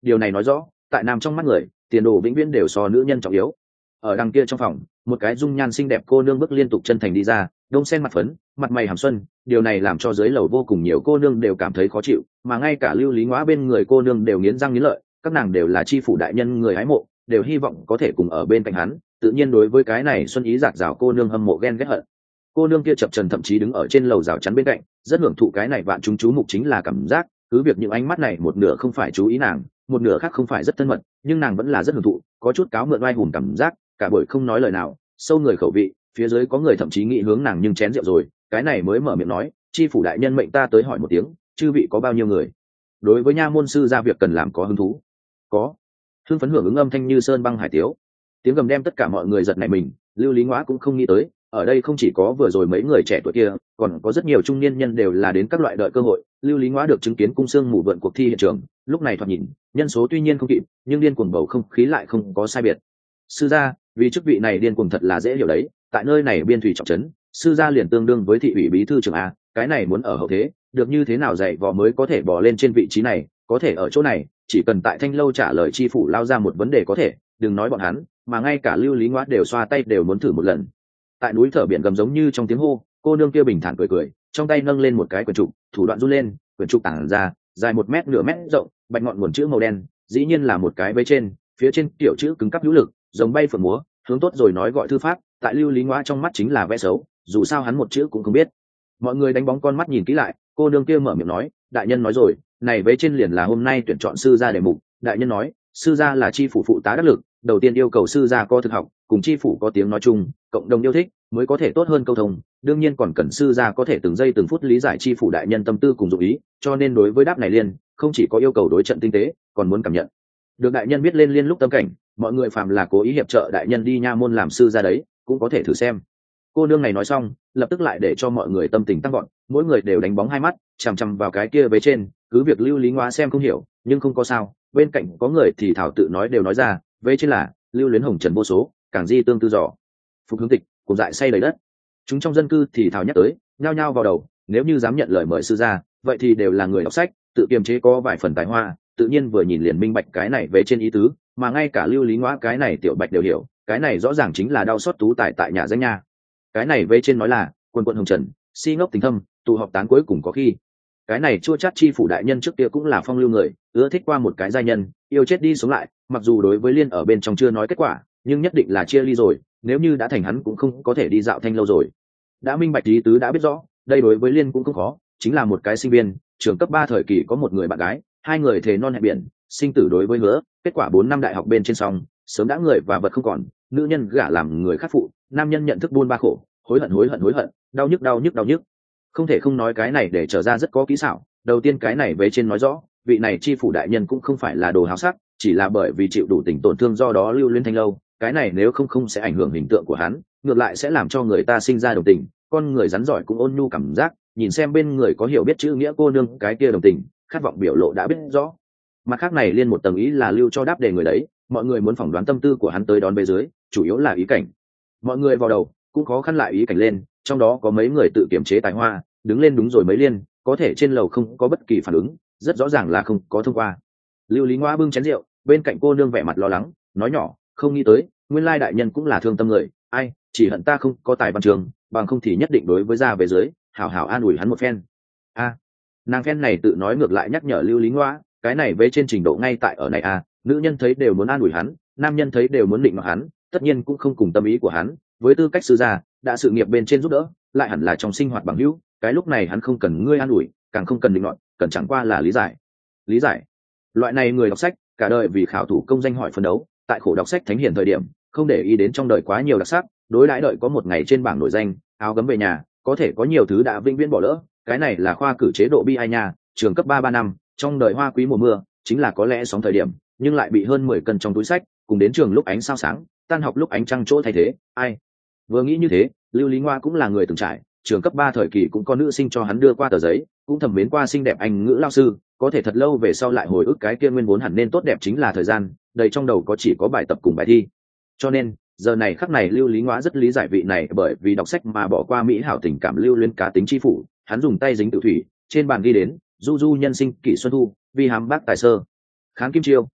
điều này nói rõ tại nam trong mắt người tiền đồ vĩnh viễn đều so nữ nhân trọng yếu. Ở đằng kia trong phòng, một cái dung nhan xinh đẹp cô nương bước liên tục chân thành đi ra, đông sen mặt phấn, mặt mày hàm xuân, điều này làm cho dưới lầu vô cùng nhiều cô nương đều cảm thấy khó chịu, mà ngay cả Lưu Lý Ngõa bên người cô nương đều nghiến răng nghiến lợi, các nàng đều là chi phủ đại nhân người hái mộ, đều hy vọng có thể cùng ở bên cạnh hắn, tự nhiên đối với cái này xuân ý dạt dào cô nương hâm mộ ghen ghét hận. Cô nương kia chập chờn thậm chí đứng ở trên lầu rào chắn bên cạnh, rất hưởng thụ cái này vạn chúng chú mục chính là cảm giác, cứ việc những ánh mắt này một nửa không phải chú ý nàng, một nửa khác không phải rất thân mật, nhưng nàng vẫn là rất hưởng thụ, có chút cáo mượn oai hùng cảm giác, cả buổi không nói lời nào, sâu người khẩu vị, phía dưới có người thậm chí nghĩ hướng nàng nhưng chén rượu rồi, cái này mới mở miệng nói, chi phủ đại nhân mệnh ta tới hỏi một tiếng, chư vị có bao nhiêu người? Đối với nha môn sư ra việc cần làm có hứng thú. Có. Hưng phấn hưởng ứng âm thanh như sơn băng hải tiếu. Tiếng gầm đem tất cả mọi người giật nảy mình, Lưu Lý Ngõa cũng không nghĩ tới, ở đây không chỉ có vừa rồi mấy người trẻ tuổi kia, còn có rất nhiều trung niên nhân đều là đến các loại đợi cơ hội. Lưu Lý Ngõa được chứng kiến cung xương mù vượn cuộc thi hiện trường, lúc này thoạt nhìn, nhân số tuy nhiên không kịp, nhưng điên cuồng bầu không khí lại không có sai biệt. Sư gia, vì chức vị này điên cuồng thật là dễ hiểu đấy, tại nơi này biên thủy trọng trấn, sư gia liền tương đương với thị ủy bí thư trưởng a, cái này muốn ở hậu thế, được như thế nào dạy vò mới có thể bò lên trên vị trí này, có thể ở chỗ này, chỉ cần tại Thanh lâu trả lời chi phủ lao ra một vấn đề có thể, đừng nói bọn hắn, mà ngay cả Lưu Lý Ngõa đều xoa tay đều muốn thử một lần. Tại núi thở biển gầm giống như trong tiếng hô, cô nương kia bình thản cười cười, trong tay nâng lên một cái quyển trục, thủ đoạn run lên, quyển trục tản ra, dài một mét nửa mét rộng, bạch ngọn nguồn chữ màu đen, dĩ nhiên là một cái vế trên, phía trên tiểu chữ cứng cắp hữu lực, giống bay phượng múa, hướng tốt rồi nói gọi thư pháp, tại Lưu Lý Ngõa trong mắt chính là vẽ xấu, dù sao hắn một chữ cũng không biết. Mọi người đánh bóng con mắt nhìn kỹ lại, cô nương kia mở miệng nói, đại nhân nói rồi, này vế trên liền là hôm nay tuyển chọn sư gia đề mục, đại nhân nói, sư gia là chi phủ phụ tá đắc lực, đầu tiên yêu cầu sư gia có thực học, cùng chi phủ có tiếng nói chung, cộng đồng yêu thích mới có thể tốt hơn câu thông, đương nhiên còn cần sư gia có thể từng giây từng phút lý giải chi phủ đại nhân tâm tư cùng dụng ý, cho nên đối với đáp này liên, không chỉ có yêu cầu đối trận tinh tế, còn muốn cảm nhận được đại nhân biết lên liên lúc tâm cảnh, mọi người phàm là cố ý hiệp trợ đại nhân đi nha môn làm sư gia đấy, cũng có thể thử xem. Cô nương này nói xong, lập tức lại để cho mọi người tâm tình tăng gọn, mỗi người đều đánh bóng hai mắt, chằm chằm vào cái kia vế trên, cứ việc Lưu Lý Ngõa xem không hiểu, nhưng không có sao, bên cạnh có người thì thảo tự nói đều nói ra, vế trên là lưu luyến hồng trần vô số, càng di tương tư dò, phục hướng tịch, cùng dại say đầy đất. Chúng trong dân cư thì thảo nhắc tới, nhao nhao vào đầu, nếu như dám nhận lời mời sư gia, vậy thì đều là người đọc sách, tự kiềm chế có vài phần tài hoa, tự nhiên vừa nhìn liền minh bạch cái này vế trên ý tứ, mà ngay cả Lưu Lý Ngõa cái này tiểu bạch đều hiểu, cái này rõ ràng chính là đau xót tú tài tại nhà danh nha. Cái này vế trên nói là quân quận hồng trần, si ngốc tình thâm, tụ họp tán cuối cùng có khi. Cái này chua chát chi phủ đại nhân trước kia cũng là phong lưu người, ưa thích qua một cái giai nhân, yêu chết đi sống lại, mặc dù đối với liên ở bên trong chưa nói kết quả, nhưng nhất định là chia ly rồi, nếu như đã thành hắn cũng không có thể đi dạo Thanh lâu rồi. Đã minh bạch ý tứ đã biết rõ, đây đối với liên cũng không khó, chính là một cái sinh viên, trường cấp ba thời kỳ có một người bạn gái, hai người thề non hẹn biển, sinh tử đối với hứa, kết quả bốn năm đại học bên trên xong, sớm đã người và vật không còn, nữ nhân gả làm người khác phụ, nam nhân nhận thức buôn ba khổ, hối hận hối hận hối hận, đau nhức đau nhức đau nhức. Không thể không nói cái này để trở ra rất có kỹ xảo, đầu tiên cái này vế trên nói rõ, vị này chi phủ đại nhân cũng không phải là đồ háo sắc, chỉ là bởi vì chịu đủ tình tổn thương do đó lưu luyến Thanh lâu, cái này nếu không không sẽ ảnh hưởng hình tượng của hắn, ngược lại sẽ làm cho người ta sinh ra đồng tình, con người rắn giỏi cũng ôn nhu cảm giác, nhìn xem bên người có hiểu biết chữ nghĩa cô nương, cái kia đồng tình, khát vọng biểu lộ đã biết rõ. Mặt khác này liên một tầng ý là lưu cho đáp đề người đấy, mọi người muốn phỏng đoán tâm tư của hắn tới đón bề dưới, chủ yếu là ý cảnh. Mọi người vào đầu cũng khó khăn lại ý cảnh lên, trong đó có mấy người tự kiểm chế tài hoa, đứng lên đúng rồi mấy liên, có thể trên lầu không có bất kỳ phản ứng, rất rõ ràng là không có thông qua. Lưu Lý Ngõa bưng chén rượu, bên cạnh cô nương vẻ mặt lo lắng, nói nhỏ, không nghĩ tới, nguyên lai đại nhân cũng là thương tâm người, ai, chỉ hận ta không có tài văn trường, bằng không thì nhất định đối với gia về dưới, hảo hảo an ủi hắn một phen. A, à, nàng phen này tự nói ngược lại nhắc nhở Lưu Lý Ngõa, cái này về trên trình độ ngay tại ở này a, à, nữ nhân thấy đều muốn an ủi hắn, nam nhân thấy đều muốn định mặc hắn, tất nhiên cũng không cùng tâm ý của hắn, với tư cách sư gia, đã sự nghiệp bên trên giúp đỡ, lại hẳn là trong sinh hoạt bằng hữu, cái lúc này hắn không cần ngươi an ủi, càng không cần định luận, cần chẳng qua là lý giải. Lý giải. Loại này người đọc sách, cả đời vì khảo thủ công danh hỏi phấn đấu, tại khổ đọc sách thánh hiển thời điểm, không để ý đến trong đời quá nhiều đặc sắc, đối đãi đợi có một ngày trên bảng nổi danh, áo gấm về nhà, có thể có nhiều thứ đã vĩnh viễn bỏ lỡ, cái này là khoa cử chế độ bi ai nha, trường cấp ba ba năm, trong đời hoa quý mùa mưa, chính là có lẽ sóng thời điểm, nhưng lại bị hơn mười cân trong túi sách, cùng đến trường lúc ánh sao sáng, tan học lúc ánh trăng chỗ thay thế, ai. Vừa nghĩ như thế, Lưu Lý Ngõa cũng là người từng trải, trường cấp ba thời kỳ cũng có nữ sinh cho hắn đưa qua tờ giấy, cũng thầm mến qua xinh đẹp anh ngữ lao sư, có thể thật lâu về sau lại hồi ức cái kia nguyên vốn hẳn nên tốt đẹp chính là thời gian, đầy trong đầu có chỉ có bài tập cùng bài thi. Cho nên, giờ này khắc này Lưu Lý Ngõa rất lý giải vị này bởi vì đọc sách mà bỏ qua mỹ hảo tình cảm lưu luyến cá tính chi phủ, hắn dùng tay dính tự thủy, trên bàn ghi đến, du du nhân sinh kỷ xuân thu, vi hám bác tài sơ. Kháng Kim Chiêu,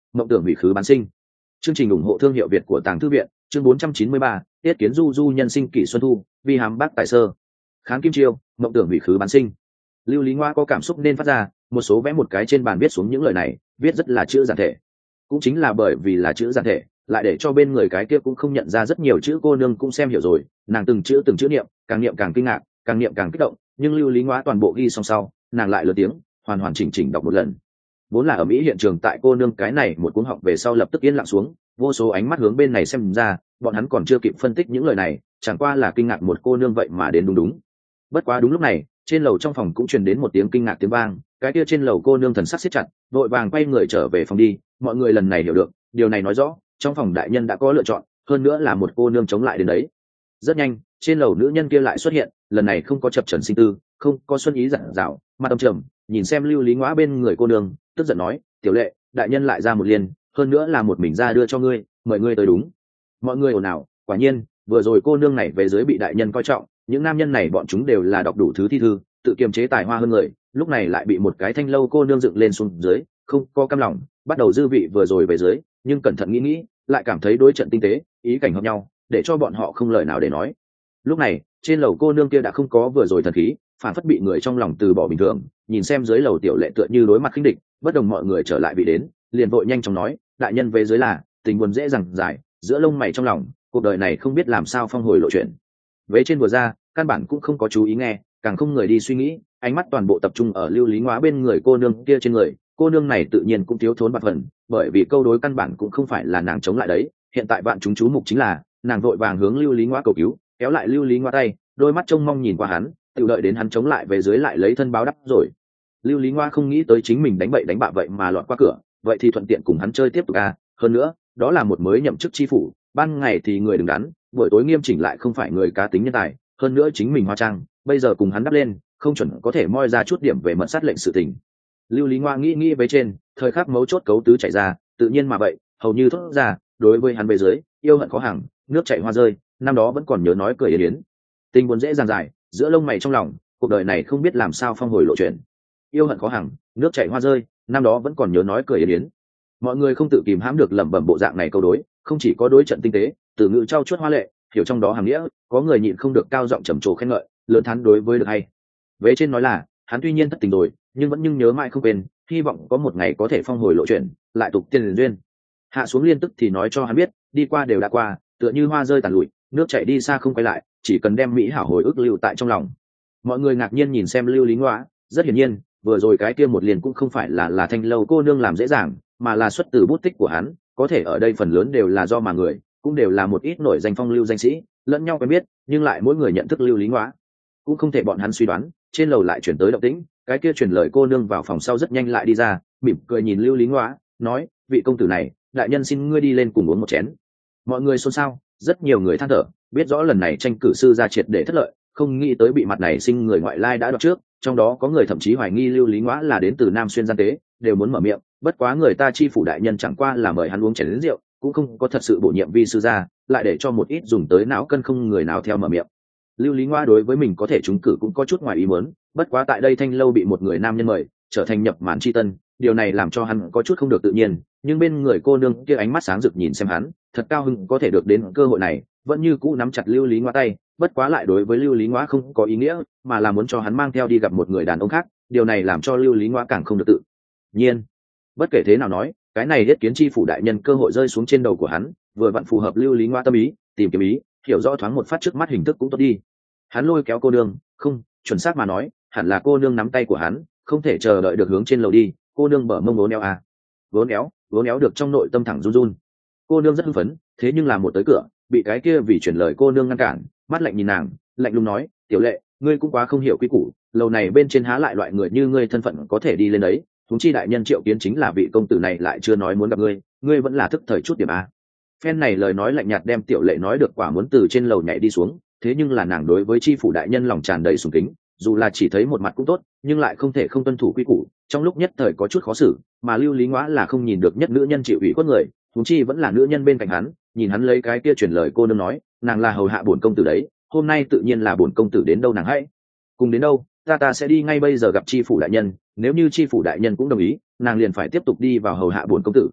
mộng tưởng hủy khứ bán sinh. Chương trình ủng hộ thương hiệu Việt của Tàng Thư viện. Chương bốn trăm chín mươi ba, tiết kiến du du nhân sinh kỷ xuân thu, vi hàm bác tài sơ. Kháng Kim Chiêu, mộng tưởng hủy khứ bán sinh. Lưu Lý Ngoa có cảm xúc nên phát ra, một số vẽ một cái trên bàn viết xuống những lời này, viết rất là chữ giản thể. Cũng chính là bởi vì là chữ giản thể, lại để cho bên người cái kia cũng không nhận ra rất nhiều chữ cô nương cũng xem hiểu rồi, nàng từng chữ từng chữ niệm, càng niệm càng kinh ngạc, càng niệm càng kích động, nhưng Lưu Lý Ngoa toàn bộ ghi xong sau, nàng lại lớn tiếng, hoàn hoàn chỉnh chỉnh đọc một lần. Vốn là ở Mỹ hiện trường tại cô nương cái này một cuống họng về sau lập tức yên lặng xuống, vô số ánh mắt hướng bên này xem ra, bọn hắn còn chưa kịp phân tích những lời này, chẳng qua là kinh ngạc một cô nương vậy mà đến đúng đúng. Bất quá đúng lúc này, trên lầu trong phòng cũng truyền đến một tiếng kinh ngạc tiếng vang, cái kia trên lầu cô nương thần sắc siết chặt, vội vàng quay người trở về phòng đi. Mọi người lần này hiểu được, điều này nói rõ trong phòng đại nhân đã có lựa chọn, hơn nữa là một cô nương chống lại đến đấy. Rất nhanh, trên lầu nữ nhân kia lại xuất hiện, lần này không có chập chờn sinh tư, không có xuân ý dặn dạo, mà âm trầm nhìn xem Lưu Lý Ngoa bên người cô nương, tức giận nói, tiểu lệ, đại nhân lại ra một liên, hơn nữa là một mình ra đưa cho ngươi, mời ngươi tới đúng. Mọi người ồn ào, quả nhiên vừa rồi cô nương này về dưới bị đại nhân coi trọng, những nam nhân này bọn chúng đều là đọc đủ thứ thi thư, tự kiềm chế tài hoa hơn người, lúc này lại bị một cái thanh lâu cô nương dựng lên xuống dưới, không có cam lòng, bắt đầu dư vị vừa rồi về dưới, nhưng cẩn thận nghĩ nghĩ, lại cảm thấy đối trận tinh tế, ý cảnh hợp nhau, để cho bọn họ không lời nào để nói. Lúc này, trên lầu cô nương kia đã không có vừa rồi thần khí, phản phất bị người trong lòng từ bỏ bình thường, nhìn xem dưới lầu tiểu lệ tựa như đối mặt khinh địch, bất đồng mọi người trở lại bị đến, liền vội nhanh chóng nói, đại nhân về dưới là tình buồn dễ dàng giải, giữa lông mày trong lòng, cuộc đời này không biết làm sao phong hồi lộ chuyện. Vế trên vừa ra, căn bản cũng không có chú ý nghe, càng không người đi suy nghĩ, ánh mắt toàn bộ tập trung ở Lưu Lý Ngoa bên người cô nương kia trên người, cô nương này tự nhiên cũng thiếu thốn bạc phần, bởi vì câu đối căn bản cũng không phải là nàng chống lại đấy, hiện tại bạn chúng chú mục chính là nàng vội vàng hướng Lưu Lý Ngoa cầu cứu, kéo lại Lưu Lý Ngoa tay, đôi mắt trông mong nhìn qua hắn, tự đợi đến hắn chống lại về dưới lại lấy thân báo đáp rồi. Lưu Lý Ngoa không nghĩ tới chính mình đánh bậy đánh bạ vậy mà lọt qua cửa, vậy thì thuận tiện cùng hắn chơi tiếp tục à, hơn nữa, đó là một mới nhậm chức chi phủ, ban ngày thì người đứng đắn, buổi tối nghiêm chỉnh lại không phải người cá tính nhân tài, hơn nữa chính mình hóa trang, bây giờ cùng hắn đắp lên, không chuẩn có thể moi ra chút điểm về mật sát lệnh sự tình. Lưu Lý Ngoa nghĩ nghĩ với trên, thời khắc mấu chốt cấu tứ chảy ra, tự nhiên mà vậy, hầu như thốt ra, đối với hắn về dưới, yêu hận khó hàng, nước chảy hoa rơi, năm đó vẫn còn nhớ nói cười yến yến. Tình buồn dễ dàng dài, giữa lông mày trong lòng, cuộc đời này không biết làm sao phong hồi lộ chuyện. Yêu hận khó hàng, nước chảy hoa rơi, năm đó vẫn còn nhớ nói cười yến yến. Mọi người không tự kìm hãm được lẩm bẩm bộ dạng này câu đối, không chỉ có đối trận tinh tế, từ ngữ trau chuốt hoa lệ, hiểu trong đó hàm nghĩa, có người nhịn không được cao giọng trầm trồ khen ngợi, lớn thán đối với được hay. Vế trên nói là, hắn tuy nhiên thất tình rồi, nhưng vẫn nhưng nhớ mãi không quên, hy vọng có một ngày có thể phong hồi lộ chuyện, lại tục tiên liền duyên. Hạ xuống liên tức thì nói cho hắn biết, đi qua đều đã qua, tựa như hoa rơi tàn lụi, nước chảy đi xa không quay lại, chỉ cần đem mỹ hảo hồi ức lưu tại trong lòng. Mọi người ngạc nhiên nhìn xem Lưu Lý Ngoa, rất hiển nhiên, vừa rồi cái kia một liền cũng không phải là là thanh lâu cô nương làm dễ dàng, mà là xuất từ bút tích của hắn, có thể ở đây phần lớn đều là do mà người, cũng đều là một ít nổi danh phong lưu danh sĩ, lẫn nhau quen biết, nhưng lại mỗi người nhận thức Lưu Lý Ngoa, cũng không thể bọn hắn suy đoán. Trên lầu lại chuyển tới động tĩnh, cái kia truyền lời cô nương vào phòng sau rất nhanh lại đi ra, mỉm cười nhìn Lưu Lý Ngoa, nói, vị công tử này, đại nhân xin ngươi đi lên cùng uống một chén. Mọi người xôn xao, rất nhiều người than thở, biết rõ lần này tranh cử sư ra triệt để thất lợi, không nghĩ tới bị mặt này sinh người ngoại lai đã đoạt trước, trong đó có người thậm chí hoài nghi Lưu Lý Ngoa là đến từ Nam Xuyên gian tế, đều muốn mở miệng, bất quá người ta chi phủ đại nhân chẳng qua là mời hắn uống chén lớn rượu, cũng không có thật sự bổ nhiệm vi sư gia, lại để cho một ít dùng tới não cân không người nào theo mở miệng. Lưu Lý Ngoa đối với mình có thể trúng cử cũng có chút ngoài ý muốn, bất quá tại đây thanh lâu bị một người nam nhân mời, trở thành nhập màn chi tân, điều này làm cho hắn có chút không được tự nhiên, nhưng bên người cô nương kia ánh mắt sáng rực nhìn xem hắn, thật cao hứng có thể được đến cơ hội này, vẫn như cũ nắm chặt Lưu Lý Ngoa tay, bất quá lại đối với Lưu Lý Ngoa không có ý nghĩa, mà là muốn cho hắn mang theo đi gặp một người đàn ông khác, điều này làm cho Lưu Lý Ngoa càng không được tự nhiên. Bất kể thế nào nói, cái này yết kiến chi phủ đại nhân cơ hội rơi xuống trên đầu của hắn, vừa vặn phù hợp Lưu Lý Ngoa tâm ý, tìm kiếm ý, hiểu rõ thoáng một phát trước mắt hình thức cũng tốt đi. Hắn lôi kéo cô nương, không, chuẩn xác mà nói, hẳn là cô nương nắm tay của hắn, không thể chờ đợi được hướng trên lầu đi, cô nương bở mông vốn éo à. Vốn éo, vốn éo được trong nội tâm thẳng run run. Cô nương rất hưng phấn, thế nhưng là một tới cửa, bị cái kia vì chuyển lời cô nương ngăn cản, mắt lạnh nhìn nàng, lạnh lùng nói, tiểu lệ, ngươi cũng quá không hiểu quy củ, lầu này bên trên há lại loại người như ngươi thân phận có thể đi lên đấy, chúng chi đại nhân Triệu Kiến chính là vị công tử này lại chưa nói muốn gặp ngươi, ngươi vẫn là thức thời chút điểm à. Phen này lời nói lạnh nhạt đem tiểu lệ nói được quả muốn từ trên lầu nhảy đi xuống, thế nhưng là nàng đối với chi phủ đại nhân lòng tràn đầy sùng kính, dù là chỉ thấy một mặt cũng tốt, nhưng lại không thể không tuân thủ quy củ, trong lúc nhất thời có chút khó xử, mà Lưu Lý Ngoa là không nhìn được nhất nữ nhân chịu ủy khuất người, chúng chi vẫn là nữ nhân bên cạnh hắn, nhìn hắn lấy cái kia truyền lời cô nương nói, nàng là hầu hạ bổn công tử đấy, hôm nay tự nhiên là bổn công tử đến đâu nàng hãy cùng đến đâu, ta ta sẽ đi ngay bây giờ gặp chi phủ đại nhân, nếu như chi phủ đại nhân cũng đồng ý, nàng liền phải tiếp tục đi vào hầu hạ bổn công tử.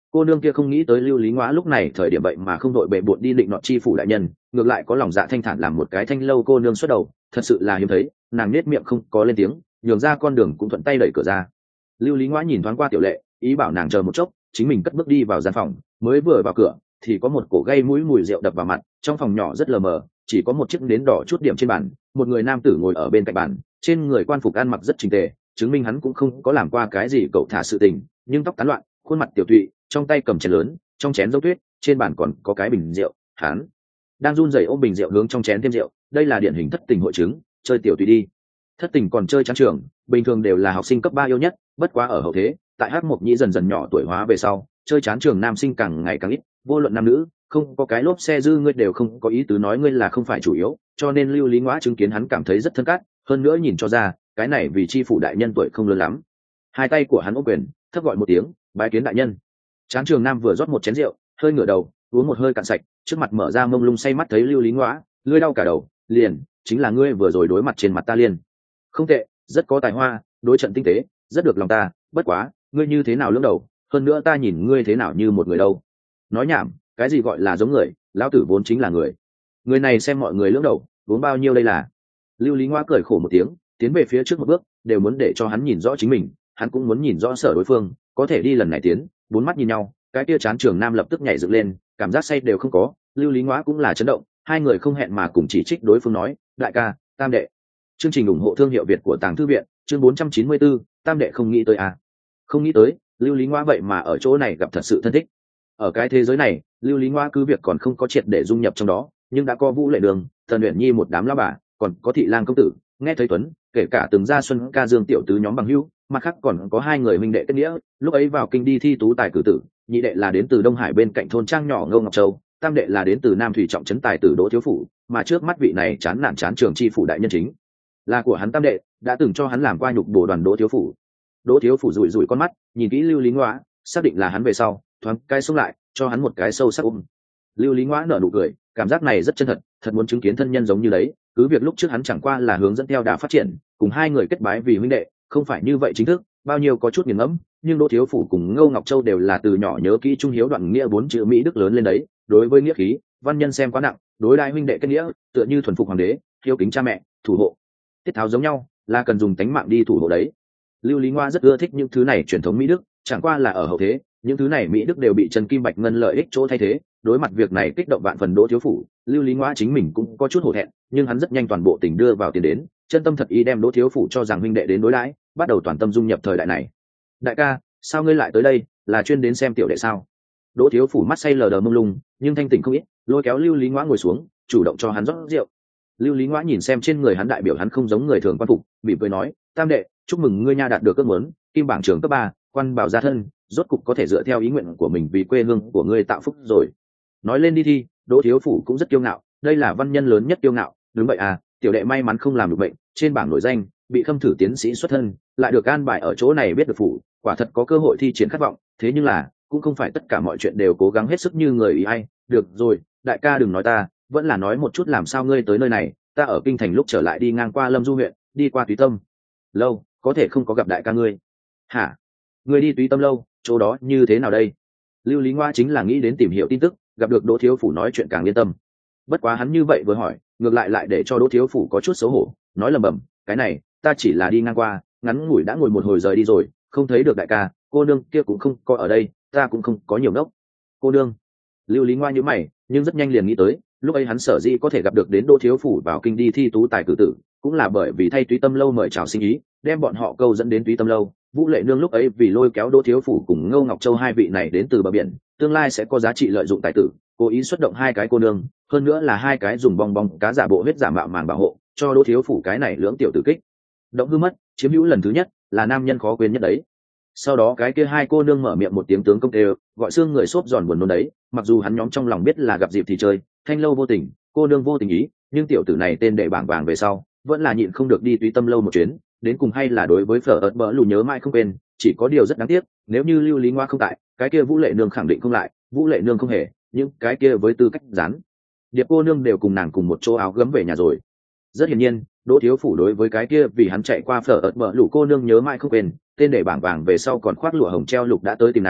Cô nương kia không nghĩ tới lưu lý ngõa lúc này thời điểm vậy mà không đội bệ bộn đi định nọ chi phủ đại nhân, ngược lại có lòng dạ thanh thản làm một cái thanh lâu cô nương xuất đầu, thật sự là hiếm thấy. Nàng nết miệng không có lên tiếng, nhường ra con đường cũng thuận tay đẩy cửa ra. Lưu lý ngõa nhìn thoáng qua Tiểu Lệ, ý bảo nàng chờ một chốc, chính mình cất bước đi vào gian phòng. Mới vừa vào cửa thì có một cổ gây mũi mùi rượu đập vào mặt. Trong phòng nhỏ rất lờ mờ, chỉ có một chiếc nến đỏ chút điểm trên bàn, một người nam tử ngồi ở bên cạnh bàn, trên người quan phục ăn mặc rất chỉnh tề, chứng minh hắn cũng không có làm qua cái gì cậu thả sự tình, nhưng tóc tán loạn, khuôn mặt tiểu tụy, trong tay cầm chén lớn, trong chén dấu tuyết, trên bàn còn có cái bình rượu. Hắn đang run rẩy ôm bình rượu hướng trong chén thêm rượu. Đây là điển hình thất tình hội chứng, chơi tiểu tùy đi. Thất tình còn chơi chán trường, bình thường đều là học sinh cấp ba yêu nhất, bất quá ở hậu thế, tại Hắc Mộc Nhĩ dần dần nhỏ tuổi hóa về sau, chơi chán trường nam sinh càng ngày càng ít, vô luận nam nữ, không có cái lốp xe dư ngươi đều không có ý tứ nói ngươi là không phải chủ yếu, cho nên Lưu Lý Ngõa chứng kiến hắn cảm thấy rất thân cát, hơn nữa nhìn cho ra, cái này vì chi phủ đại nhân tuổi không lớn lắm. Hai tay của hắn ôm quyền, thấp gọi một tiếng, bái kiến đại nhân. Chán trường nam vừa rót một chén rượu, hơi ngửa đầu, uống một hơi cạn sạch, trước mặt mở ra mông lung say mắt thấy Lưu Lý Ngõa, lưỡi đau cả đầu, liền, chính là ngươi vừa rồi đối mặt trên mặt ta liền. Không tệ, rất có tài hoa, đối trận tinh tế, rất được lòng ta, bất quá, ngươi như thế nào lưỡng đầu, hơn nữa ta nhìn ngươi thế nào như một người đâu. Nói nhảm, cái gì gọi là giống người, lão tử vốn chính là người. Người này xem mọi người lưỡng đầu, uống bao nhiêu đây là. Lưu Lý Ngõa cười khổ một tiếng, tiến về phía trước một bước, đều muốn để cho hắn nhìn rõ chính mình, hắn cũng muốn nhìn rõ sở đối phương, có thể đi lần này tiến, bốn mắt nhìn nhau, cái kia chán trường nam lập tức nhảy dựng lên, cảm giác say đều không có. Lưu Lý Ngõa cũng là chấn động, hai người không hẹn mà cùng chỉ trích đối phương nói, đại ca, tam đệ. Chương trình ủng hộ thương hiệu Việt của Tàng Thư viện, chương bốn trăm chín mươi bốn, tam đệ không nghĩ tới à? Không nghĩ tới, Lưu Lý Ngõa vậy mà ở chỗ này gặp thật sự thân thích. Ở cái thế giới này, Lưu Lý Ngõa cứ việc còn không có triệt để dung nhập trong đó, nhưng đã có Vũ Lệ Đường, Tần Uyển Nhi một đám lão bà, còn có Thị Lang công tử, nghe thấy Tuấn, kể cả từng gia Xuân Ca Dương tiểu tứ nhóm bằng hữu, mặt khác còn có hai người huynh đệ kết nghĩa, lúc ấy vào kinh đi thi tú tài cử tử, nhị đệ là đến từ Đông Hải bên cạnh thôn trang nhỏ Ngô Ngọc Châu, tam đệ là đến từ Nam Thủy trọng trấn tài tử Đỗ Thiếu phủ, mà trước mắt vị này chán nản chán trường chi phủ đại nhân chính là của hắn tam đệ, đã từng cho hắn làm qua nhục bổ đoàn Đỗ Thiếu phủ. Đỗ Thiếu phủ rủi rủi con mắt, nhìn kỹ Lưu Lý Ngõa, xác định là hắn về sau, thoáng cái xông lại, cho hắn một cái sâu sắc ôm. Lưu Lý Ngõa nở nụ cười, cảm giác này rất chân thật, thật muốn chứng kiến thân nhân giống như đấy, cứ việc lúc trước hắn chẳng qua là hướng dẫn theo đà phát triển, cùng hai người kết bái vì huynh đệ, không phải như vậy chính thức, bao nhiêu có chút nghiền ngẫm, nhưng Đỗ Thiếu phủ cùng Ngô Ngọc Châu đều là từ nhỏ nhớ kỹ trung hiếu đoạn nghĩa bốn chữ Mỹ đức lớn lên đấy, đối với nghĩa khí, văn nhân xem quá nặng, đối đại huynh đệ kết nghĩa, tựa như thuần phục hoàng đế, hiếu kính cha mẹ, thủ hộ. Tiết tháo giống nhau, là cần dùng tánh mạng đi thủ hộ đấy. Lưu Lý Ngõa rất ưa thích những thứ này truyền thống Mỹ đức, chẳng qua là ở hậu thế, những thứ này Mỹ đức đều bị Trần Kim Bạch Ngân lợi ích chỗ thay thế, đối mặt việc này kích động vạn phần Đỗ Thiếu phủ, Lưu Lý Ngõa chính mình cũng có chút hổ thẹn, nhưng hắn rất nhanh toàn bộ tình đưa vào tiền đến, chân tâm thật ý đem Đỗ Thiếu phủ cho rằng huynh đệ đến đối đãi, bắt đầu toàn tâm dung nhập thời đại này. Đại ca, sao ngươi lại tới đây, là chuyên đến xem tiểu đệ sao? Đỗ Thiếu phủ mắt say lờ đờ mông lung, nhưng thanh tỉnh không ít, lôi kéo Lưu Lý Ngõa ngồi xuống, chủ động cho hắn rót rượu. Lưu Lý Ngõa nhìn xem trên người hắn đại biểu hắn không giống người thường quan phục, mỉm cười nói, tam đệ, chúc mừng ngươi nha đạt được ước muốn, kim bảng trưởng cấp ba, quan bảo gia thân, rốt cục có thể dựa theo ý nguyện của mình vì quê hương của ngươi tạo phúc rồi. Nói lên đi thi, Đỗ Thiếu phủ cũng rất kiêu ngạo, đây là văn nhân lớn nhất kiêu ngạo, đúng vậy à, tiểu đệ may mắn không làm được bệnh, trên bảng nổi danh, bị khâm thử tiến sĩ xuất thân, lại được an bài ở chỗ này biết được phủ, quả thật có cơ hội thi triển khát vọng, thế nhưng là, cũng không phải tất cả mọi chuyện đều cố gắng hết sức như người ý ai, được rồi, đại ca đừng nói ta, vẫn là nói một chút làm sao ngươi tới nơi này, ta ở kinh thành lúc trở lại đi ngang qua Lâm Du huyện, đi qua Túy Tâm lâu, có thể không có gặp đại ca ngươi. Hả? Ngươi đi Túy Tâm lâu, chỗ đó như thế nào đây? Lưu Lý Ngõa chính là nghĩ đến tìm hiểu tin tức, gặp được Đỗ Thiếu phủ nói chuyện càng yên tâm. Bất quá hắn như vậy vừa hỏi, ngược lại lại để cho Đỗ Thiếu phủ có chút xấu hổ, nói lầm bầm, cái này, ta chỉ là đi ngang qua, ngắn ngủi đã ngồi một hồi rời đi rồi, không thấy được đại ca, cô nương kia cũng không có ở đây, ta cũng không có nhiều nốc. Cô nương. Lưu Lý Ngõa nhíu mày, nhưng rất nhanh liền nghĩ tới, lúc ấy hắn sở dĩ có thể gặp được đến Đỗ Thiếu phủ vào kinh đi thi tú tài cử tử, cũng là bởi vì thay Túy Tâm lâu mời chào sinh ý, đem bọn họ câu dẫn đến Túy Tâm lâu. Vũ Lệ Nương lúc ấy vì lôi kéo Đỗ Thiếu phủ cùng Ngô Ngọc Châu hai vị này đến từ bờ biển, tương lai sẽ có giá trị lợi dụng tài tử, cố ý xuất động hai cái cô nương, hơn nữa là hai cái dùng bong bong cá giả bộ huyết giả mạo màng bảo hộ, cho Đỗ Thiếu phủ cái này lưỡng tiểu tử kích động hư mất, chiếm hữu lần thứ nhất, là nam nhân khó quên nhất đấy. Sau đó cái kia hai cô nương mở miệng một tiếng tướng công tê, gọi xương người xốp giòn buồn nôn đấy, mặc dù hắn nhóm trong lòng biết là gặp dịp thì chơi, thanh lâu vô tình, cô nương vô tình ý, nhưng tiểu tử này tên đệ bảng vàng về sau, vẫn là nhịn không được đi Túy Tâm lâu một chuyến, đến cùng hay là đối với phở ợt bỡ lù nhớ mãi không quên, chỉ có điều rất đáng tiếc, nếu như Lưu Lý Ngõa không tại, cái kia Vũ Lệ Nương khẳng định không lại, Vũ Lệ Nương không hề, nhưng cái kia với tư cách gián điệp cô nương đều cùng nàng cùng một chỗ áo gấm về nhà rồi. Rất hiển nhiên, Đỗ Thiếu phủ đối với cái kia vì hắn chạy qua phở ợt bỡ lù cô nương nhớ mãi không quên, tên để bảng vàng về sau còn khoác lụa hồng treo lục đã tới tìm nàng,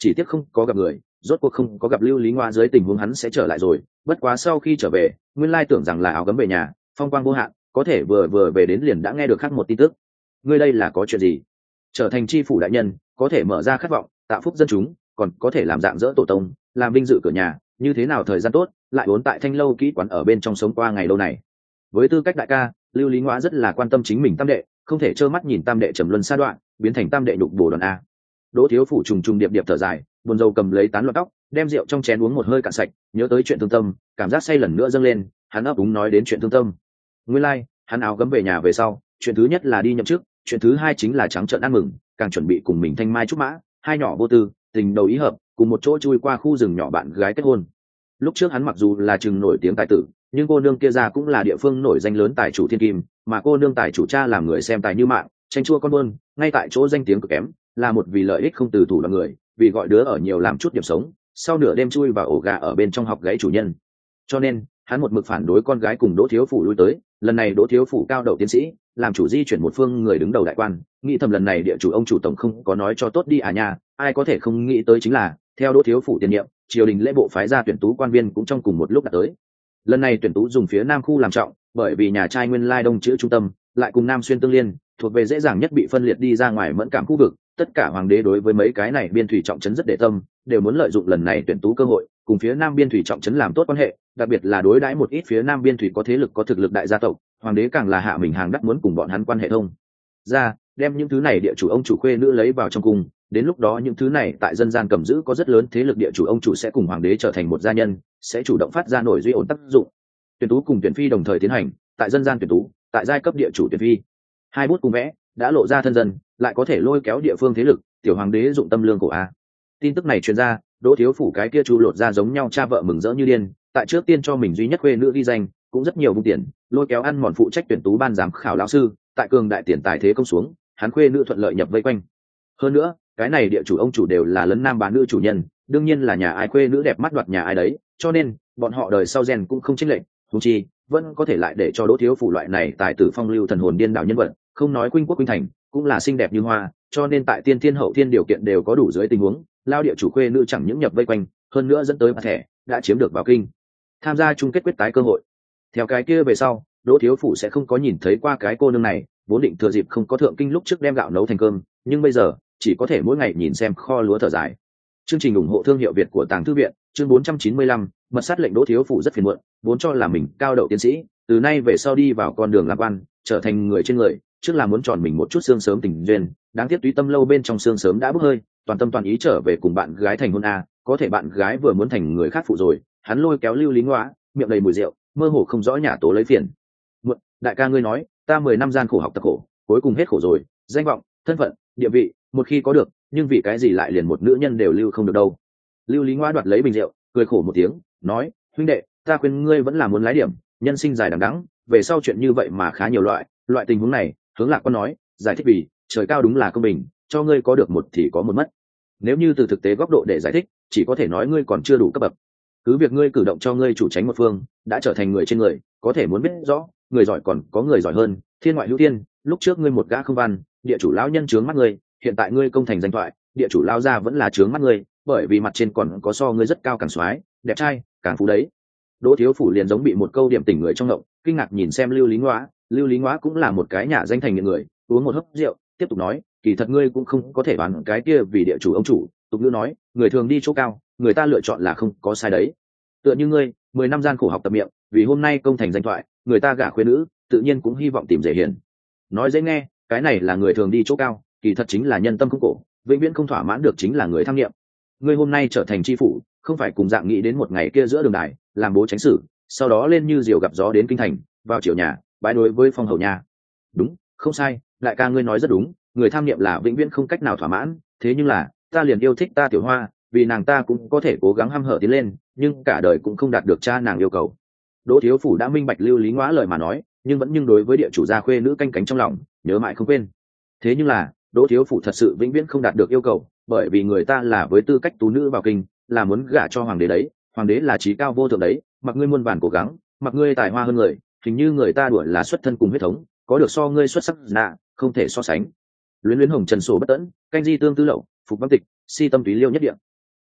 chỉ tiếc không có gặp người, rốt cuộc không có gặp lưu lý ngoa dưới tình huống hắn sẽ trở lại rồi. Bất quá sau khi trở về, nguyên lai tưởng rằng là áo gấm về nhà, phong quang vô hạn, có thể vừa vừa về đến liền đã nghe được khác một tin tức. Ngươi đây là có chuyện gì? Trở thành tri phủ đại nhân, có thể mở ra khát vọng, tạo phúc dân chúng, còn có thể làm dạng dỡ tổ tông, làm vinh dự cửa nhà, như thế nào thời gian tốt, lại vốn tại thanh lâu kỹ quán ở bên trong sống qua ngày lâu này. Với tư cách đại ca, lưu lý ngoa rất là quan tâm chính mình tam đệ, không thể trơ mắt nhìn tam đệ trầm luân sa đoạn, biến thành tam đệ nhục bổ đoàn a. Đỗ thiếu phủ trùng trùng điệp điệp thở dài, buồn rầu cầm lấy tán loạn tóc, đem rượu trong chén uống một hơi cạn sạch, nhớ tới chuyện thương tâm, cảm giác say lần nữa dâng lên, hắn ấp úng nói đến chuyện thương tâm. Nguyên lai, like, hắn áo gấm về nhà về sau, chuyện thứ nhất là đi nhậm chức, chuyện thứ hai chính là trắng trợn ăn mừng, càng chuẩn bị cùng mình thanh mai trúc mã, hai nhỏ vô tư, tình đầu ý hợp, cùng một chỗ chui qua khu rừng nhỏ bạn gái kết hôn. Lúc trước hắn mặc dù là chừng nổi tiếng tài tử, nhưng cô nương kia ra cũng là địa phương nổi danh lớn tài chủ thiên kim, mà cô nương tài chủ cha làm người xem tài như mạng, tranh chua con buôn, ngay tại chỗ danh tiếng cực kém, là một vì lợi ích không từ thủ đoạn người, vì gọi đứa ở nhiều làm chút điểm sống, sau nửa đêm chui vào ổ gà ở bên trong học gãy chủ nhân. Cho nên hắn một mực phản đối con gái cùng Đỗ thiếu phủ lui tới. Lần này Đỗ thiếu phủ cao đậu tiến sĩ, làm chủ di chuyển một phương người đứng đầu đại quan, nghĩ thầm lần này địa chủ ông chủ tổng không có nói cho tốt đi à nha, ai có thể không nghĩ tới chính là theo Đỗ thiếu phủ tiền nhiệm, triều đình lễ bộ phái ra tuyển tú quan viên cũng trong cùng một lúc đã tới. Lần này tuyển tú dùng phía nam khu làm trọng, bởi vì nhà trai nguyên lai đông chữ trung tâm, lại cùng nam xuyên tương liên, thuộc về dễ dàng nhất bị phân liệt đi ra ngoài mẫn cảm khu vực. Tất cả hoàng đế đối với mấy cái này biên thủy trọng trấn rất để tâm, đều muốn lợi dụng lần này tuyển tú cơ hội cùng phía nam biên thủy trọng trấn làm tốt quan hệ, đặc biệt là đối đãi một ít phía nam biên thủy có thế lực có thực lực đại gia tộc, hoàng đế càng là hạ mình hàng đắt muốn cùng bọn hắn quan hệ thông ra, đem những thứ này địa chủ ông chủ khuê nữ lấy vào trong cung. Đến lúc đó những thứ này tại dân gian cầm giữ có rất lớn thế lực địa chủ ông chủ sẽ cùng hoàng đế trở thành một gia nhân, sẽ chủ động phát ra nổi duy ổn tác dụng. Tuyển tú cùng tuyển phi đồng thời tiến hành, tại dân gian tuyển tú, tại giai cấp địa chủ tuyển phi, hai bút cùng vẽ đã lộ ra thân dân, lại có thể lôi kéo địa phương thế lực, tiểu hoàng đế dụng tâm lương cổ a. Tin tức này truyền ra, Đỗ thiếu phủ cái kia chu lột ra giống nhau cha vợ mừng rỡ như điên, tại trước tiên cho mình duy nhất khuê nữ ghi danh, cũng rất nhiều vung tiền, lôi kéo ăn mòn phụ trách tuyển tú ban giám khảo lão sư, tại cường đại tiền tài thế công xuống, hắn khuê nữ thuận lợi nhập vây quanh. Hơn nữa, cái này địa chủ ông chủ đều là lấn nam bán nữ chủ nhân, đương nhiên là nhà ai khuê nữ đẹp mắt đoạt nhà ai đấy, cho nên bọn họ đời sau gen cũng không chênh lệch, thú chi vẫn có thể lại để cho Đỗ thiếu phủ loại này tài tử phong lưu thần hồn điên đảo nhân vật, không nói khuynh quốc khuynh thành, cũng là xinh đẹp như hoa, cho nên tại tiên thiên hậu thiên điều kiện đều có đủ dưới tình huống, lao địa chủ khuê nữ chẳng những nhập vây quanh, hơn nữa dẫn tới mặt thẻ đã chiếm được vào kinh, tham gia chung kết quyết tái cơ hội. Theo cái kia về sau, Đỗ thiếu phủ sẽ không có nhìn thấy qua cái cô nương này, vốn định thừa dịp không có thượng kinh lúc trước đem gạo nấu thành cơm, nhưng bây giờ chỉ có thể mỗi ngày nhìn xem kho lúa thở dài. Chương trình ủng hộ thương hiệu Việt của Tàng Thư viện, chương bốn trăm chín mươi lăm, mật sát lệnh Đỗ thiếu phủ rất phiền muộn, vốn cho là mình cao đậu tiến sĩ, từ nay về sau đi vào con đường làm quan, trở thành người trên người, trước là muốn tròn mình một chút xương sớm tình duyên, đáng tiếc túy tâm lâu bên trong xương sớm đã bốc hơi, toàn tâm toàn ý trở về cùng bạn gái thành hôn a, có thể bạn gái vừa muốn thành người khác phụ rồi, hắn lôi kéo lưu lý ngõa, miệng đầy mùi rượu, mơ hồ không rõ nhà tố lấy phiền. Muộn, đại ca ngươi nói, ta mười năm gian khổ học tập khổ, cuối cùng hết khổ rồi, danh vọng, thân phận, địa vị, một khi có được, nhưng vì cái gì lại liền một nữ nhân đều lưu không được đâu. Lưu lý ngõa đoạt lấy bình rượu, cười khổ một tiếng, nói, huynh đệ, ta khuyên ngươi vẫn là muốn lái điểm, nhân sinh dài đằng đẵng, về sau chuyện như vậy mà khá nhiều loại, loại tình huống này, Hướng Lạc Quan nói, giải thích vì, trời cao đúng là công bình, cho ngươi có được một thì có một mất. Nếu như từ thực tế góc độ để giải thích, chỉ có thể nói ngươi còn chưa đủ cấp bậc. Cứ việc ngươi cử động cho ngươi chủ tránh một phương, đã trở thành người trên người, có thể muốn biết rõ, người giỏi còn có người giỏi hơn, thiên ngoại hữu thiên, lúc trước ngươi một gã không văn, địa chủ lão nhân trướng mắt ngươi, hiện tại ngươi công thành danh thoại, địa chủ lão gia vẫn là trướng mắt ngươi, bởi vì mặt trên còn có so ngươi rất cao càng soái, đẹp trai, càng phú đấy. Đỗ thiếu phủ liền giống bị một câu điểm tỉnh người trong động, kinh ngạc nhìn xem Lưu Lý Ngoá, Lưu Lý Ngoá cũng là một cái nhà danh thành nghiện người, uống một hớp rượu, tiếp tục nói, kỳ thật ngươi cũng không có thể đoán cái kia vì địa chủ ông chủ, tục ngữ nói, người thường đi chỗ cao, người ta lựa chọn là không có sai đấy. Tựa như ngươi, mười năm gian khổ học tập miệng, vì hôm nay công thành danh thoại, người ta gả khuê nữ, tự nhiên cũng hy vọng tìm dễ hiền. Nói dễ nghe, cái này là người thường đi chỗ cao, kỳ thật chính là nhân tâm không cổ, vĩnh viễn không thỏa mãn được chính là người tham nghiệm. Ngươi hôm nay trở thành tri phủ, không phải cùng dạng nghĩ đến một ngày kia giữa đường đài, làm bố tránh sử, sau đó lên như diều gặp gió đến kinh thành, vào triều nhà, bái đối với phong hầu nhà. Đúng, không sai, đại ca ngươi nói rất đúng, người tham nghiệm là vĩnh viễn không cách nào thỏa mãn, thế nhưng là, ta liền yêu thích ta tiểu hoa, vì nàng ta cũng có thể cố gắng hăm hở tiến lên, nhưng cả đời cũng không đạt được cha nàng yêu cầu. Đỗ thiếu phủ đã minh bạch Lưu Lý Ngoá lời mà nói, nhưng vẫn nhưng đối với địa chủ gia khuê nữ canh cánh trong lòng, nhớ mãi không quên. Thế nhưng là, Đỗ thiếu phủ thật sự vĩnh viễn không đạt được yêu cầu, bởi vì người ta là với tư cách tú nữ vào kinh, là muốn gả cho hoàng đế đấy, hoàng đế là trí cao vô thượng đấy, mặc ngươi muôn vàn cố gắng, mặc ngươi tài hoa hơn người, hình như người ta đuổi là xuất thân cùng huyết thống, có được so ngươi xuất sắc nạ, không thể so sánh. Luyến luyến hồng trần sổ bất tẫn, canh di tương tư lậu, phục văn tịch, si tâm túy liêu nhất địa.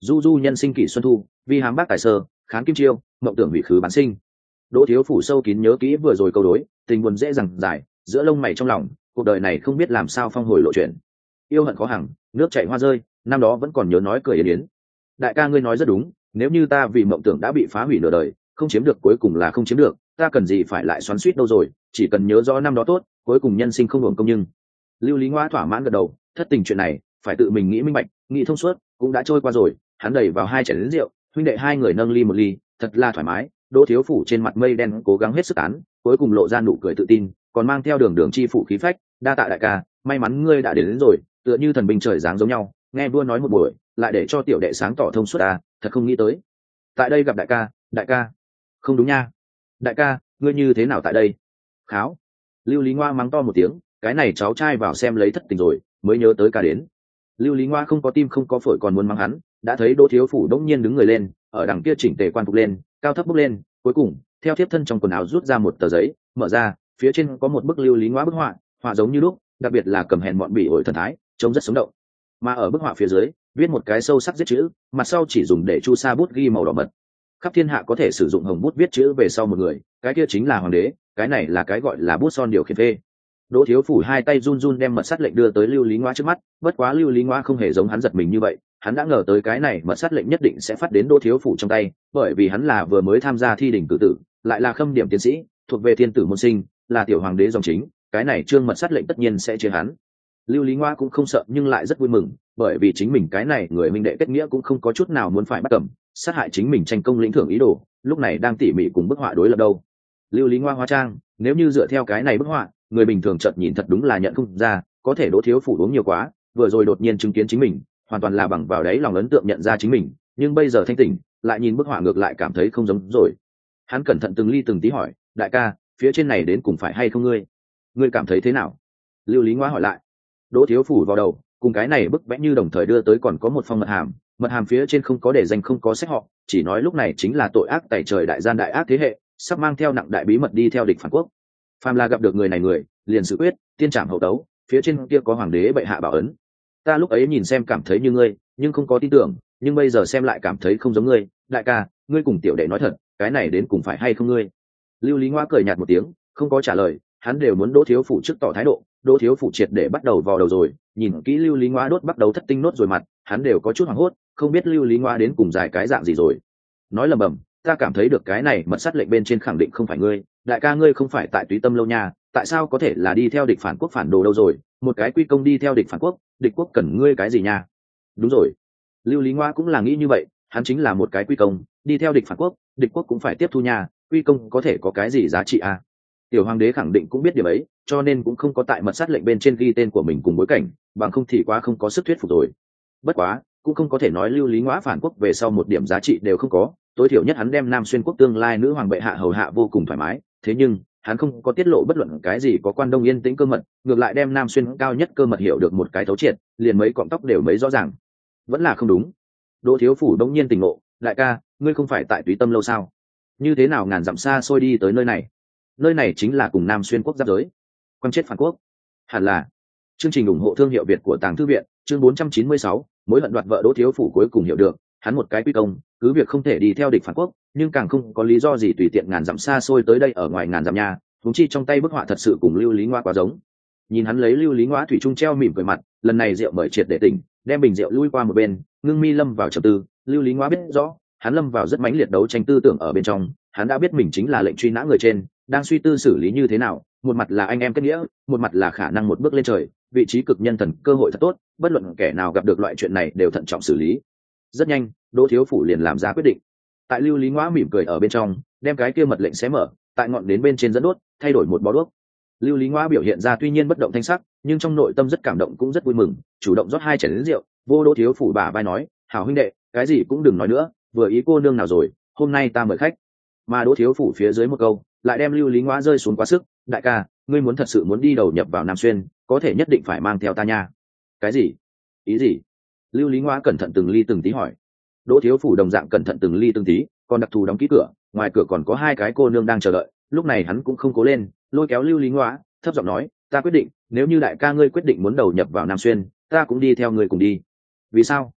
du du nhân sinh kỷ xuân thu, vi hám bác tài sơ, kháng kim chiêu, mộng tưởng hủy khứ bán sinh. Đỗ Thiếu Phủ sâu kín nhớ kỹ vừa rồi câu đối, tình buồn dễ dàng giải giữa lông mày trong lòng, cuộc đời này không biết làm sao phong hồi lộ chuyện. Yêu hận khó hằng, nước chảy hoa rơi, năm đó vẫn còn nhớ nói cười yến yến. Đại ca ngươi nói rất đúng, nếu như ta vì mộng tưởng đã bị phá hủy nửa đời, không chiếm được cuối cùng là không chiếm được, ta cần gì phải lại xoắn xuýt đâu rồi, chỉ cần nhớ rõ năm đó tốt, cuối cùng nhân sinh không hưởng công. Nhưng Lưu Lý Ngoa thỏa mãn gật đầu, thất tình chuyện này phải tự mình nghĩ minh bạch, nghĩ thông suốt, cũng đã trôi qua rồi. Hắn đẩy vào hai chén lớn rượu, huynh đệ hai người nâng ly một ly, thật là thoải mái. Đỗ Thiếu Phủ trên mặt mây đen cố gắng hết sức tán, cuối cùng lộ ra nụ cười tự tin, còn mang theo đường đường chi phủ khí phách. Đa tạ đại ca, may mắn ngươi đã đến, đến rồi, tựa như thần binh trời giáng giống nhau. Nghe vua nói một buổi, lại để cho tiểu đệ sáng tỏ thông suốt à, thật không nghĩ tới. Tại đây gặp đại ca, đại ca, không đúng nha, đại ca, ngươi như thế nào tại đây? Kháo. Lưu Lý Ngoa mắng to một tiếng, cái này cháu trai vào xem lấy thất tình rồi, mới nhớ tới ca đến. Lưu Lý Ngoa không có tim không có phổi còn muốn mắng hắn, đã thấy Đỗ Thiếu Phủ đống nhiên đứng người lên, ở đằng kia chỉnh tề quan phục lên, cao thấp bước lên, cuối cùng theo thiếp thân trong quần áo rút ra một tờ giấy, mở ra, phía trên có một bức Lưu Lý Ngoa bức họa, họa giống như lúc, đặc biệt là cầm hèn mọn bỉ ổi thần thái, trông rất sống động. Mà ở bức họa phía dưới, viết một cái sâu sắc viết chữ, mặt sau chỉ dùng để chu sa bút ghi màu đỏ mật. Khắp thiên hạ có thể sử dụng hồng bút viết chữ về sau một người, cái kia chính là hoàng đế, cái này là cái gọi là bút son điều khiển phê. Đỗ Thiếu Phủ hai tay run run đem mật sắt lệnh đưa tới Lưu Lý Ngoa trước mắt, bất quá Lưu Lý Ngoa không hề giống hắn giật mình như vậy, hắn đã ngờ tới cái này mật sắt lệnh nhất định sẽ phát đến Đỗ Thiếu Phủ trong tay, bởi vì hắn là vừa mới tham gia thi đỉnh cử tử, lại là khâm điểm tiến sĩ, thuộc về thiên tử môn sinh, là tiểu hoàng đế dòng chính, cái này trương mật sắt lệnh tất nhiên sẽ chia hắn. Lưu Lý Ngoa cũng không sợ nhưng lại rất vui mừng, bởi vì chính mình cái này người minh đệ kết nghĩa cũng không có chút nào muốn phải bắt cầm, sát hại chính mình tranh công lĩnh thưởng ý đồ, lúc này đang tỉ mỉ cùng bức họa đối lập đâu. Lưu Lý Ngoa hóa trang, nếu như dựa theo cái này bức họa, người bình thường chợt nhìn thật đúng là nhận không ra, có thể Đỗ Thiếu Phủ uống nhiều quá, vừa rồi đột nhiên chứng kiến chính mình, hoàn toàn là bằng vào đấy lòng ấn tượng nhận ra chính mình, nhưng bây giờ thanh tỉnh, lại nhìn bức họa ngược lại cảm thấy không giống rồi. Hắn cẩn thận từng ly từng tí hỏi, đại ca, phía trên này đến cùng phải hay không ngươi? Ngươi cảm thấy thế nào? Lưu Lý Ngoa hỏi lại. Đỗ Thiếu Phủ vào đầu, cùng cái này bức vẽ như đồng thời đưa tới còn có một phong mật hàm, mật hàm phía trên không có để danh không có sách họ, chỉ nói lúc này chính là tội ác tày trời đại gian đại ác thế hệ, sắp mang theo nặng đại bí mật đi theo địch phản quốc. Phàm là gặp được người này người, liền xử quyết, tiên trảm hậu tấu, phía trên kia có hoàng đế bệ hạ bảo ấn. Ta lúc ấy nhìn xem cảm thấy như ngươi, nhưng không có tin tưởng, nhưng bây giờ xem lại cảm thấy không giống ngươi, đại ca, ngươi cùng tiểu đệ nói thật, cái này đến cùng phải hay không ngươi? Lưu Lý Ngoa cười nhạt một tiếng, không có trả lời, hắn đều muốn Đỗ Thiếu Phủ trước tỏ thái độ, Đỗ Thiếu Phủ triệt để bắt đầu vào đầu rồi, nhìn kỹ Lưu Lý Ngoa đốt bắt đầu thất tinh nốt rồi mặt, hắn đều có chút hoảng hốt, không biết Lưu Lý Ngoa đến cùng dài cái dạng gì rồi. Nói lầm bầm, ta cảm thấy được cái này mật sắt lệnh bên trên khẳng định không phải ngươi, đại ca ngươi không phải tại Túy Tâm lâu nha, tại sao có thể là đi theo địch phản quốc phản đồ đâu rồi, một cái quy công đi theo địch phản quốc, địch quốc cần ngươi cái gì nha? Đúng rồi, Lưu Lý Ngoa cũng là nghĩ như vậy, hắn chính là một cái quy công, đi theo địch phản quốc, địch quốc cũng phải tiếp thu nha, quy công có thể có cái gì giá trị à? Tiểu hoàng đế khẳng định cũng biết điểm ấy, cho nên cũng không có tại mật sát lệnh bên trên ghi tên của mình cùng bối cảnh, bằng không thì quá không có sức thuyết phục rồi. Bất quá, cũng không có thể nói Lưu Lý Ngoa phản quốc về sau một điểm giá trị đều không có, tối thiểu nhất hắn đem Nam Xuyên quốc tương lai nữ hoàng bệ hạ hầu hạ vô cùng thoải mái, thế nhưng hắn không có tiết lộ bất luận cái gì có quan Đông yên tĩnh cơ mật, ngược lại đem Nam Xuyên cao nhất cơ mật hiểu được một cái thấu triệt, liền mấy cọng tóc đều mấy rõ ràng. Vẫn là không đúng. Đỗ Thiếu Phủ đống nhiên tỉnh ngộ, đại ca, ngươi không phải tại Túy Tâm lâu sao? Như thế nào ngàn dặm xa xôi đi tới nơi này? Nơi này chính là cùng Nam Xuyên quốc giáp giới. Quan chết phản quốc. Hẳn là. Chương trình ủng hộ thương hiệu Việt của Tàng Thư viện, chương bốn trăm chín mươi sáu, mối hận đoạt vợ Đỗ Thiếu Phủ cuối cùng hiểu được, hắn một cái quy công, cứ việc không thể đi theo địch phản quốc, nhưng càng không có lý do gì tùy tiện ngàn dặm xa xôi tới đây ở ngoài ngàn dặm nhà, huống chi trong tay bức họa thật sự cùng Lưu Lý Ngoa quá giống. Nhìn hắn lấy Lưu Lý Ngoa thủy chung treo mỉm cười mặt, lần này rượu mời triệt để tỉnh, đem bình rượu lui qua một bên, ngưng mi lâm vào trầm tư. Lưu Lý Ngoa biết rõ, hắn lâm vào rất mãnh liệt đấu tranh tư tưởng ở bên trong, hắn đã biết mình chính là lệnh truy nã người trên, đang suy tư xử lý như thế nào, một mặt là anh em kết nghĩa, một mặt là khả năng một bước lên trời, vị trí cực nhân thần cơ hội thật tốt, bất luận kẻ nào gặp được loại chuyện này đều thận trọng xử lý. Rất nhanh, Đỗ Thiếu Phủ liền làm ra quyết định. Tại Lưu Lý Ngoa mỉm cười ở bên trong, đem cái kia mật lệnh xé mở, tại ngọn đến bên trên dẫn đốt, thay đổi một bó đuốc. Lưu Lý Ngoa biểu hiện ra tuy nhiên bất động thanh sắc, nhưng trong nội tâm rất cảm động cũng rất vui mừng, chủ động rót hai chén lớn rượu, vô Đỗ Thiếu Phủ bả vai nói, hảo huynh đệ, cái gì cũng đừng nói nữa, vừa ý cô nương nào rồi, hôm nay ta mời khách. Mà Đỗ Thiếu Phủ phía dưới một câu, lại đem Lưu Lý Ngoa rơi xuống quá sức, đại ca, ngươi muốn thật sự muốn đi đầu nhập vào Nam Xuyên, có thể nhất định phải mang theo ta nha. Cái gì? Ý gì? Lưu Lý Ngoa cẩn thận từng ly từng tí hỏi. Đỗ Thiếu Phủ đồng dạng cẩn thận từng ly từng tí, còn đặc thù đóng kỹ cửa, ngoài cửa còn có hai cái cô nương đang chờ đợi, lúc này hắn cũng không cố lên, lôi kéo Lưu Lý Ngoa, thấp giọng nói, ta quyết định, nếu như đại ca ngươi quyết định muốn đầu nhập vào Nam Xuyên, ta cũng đi theo ngươi cùng đi. Vì sao?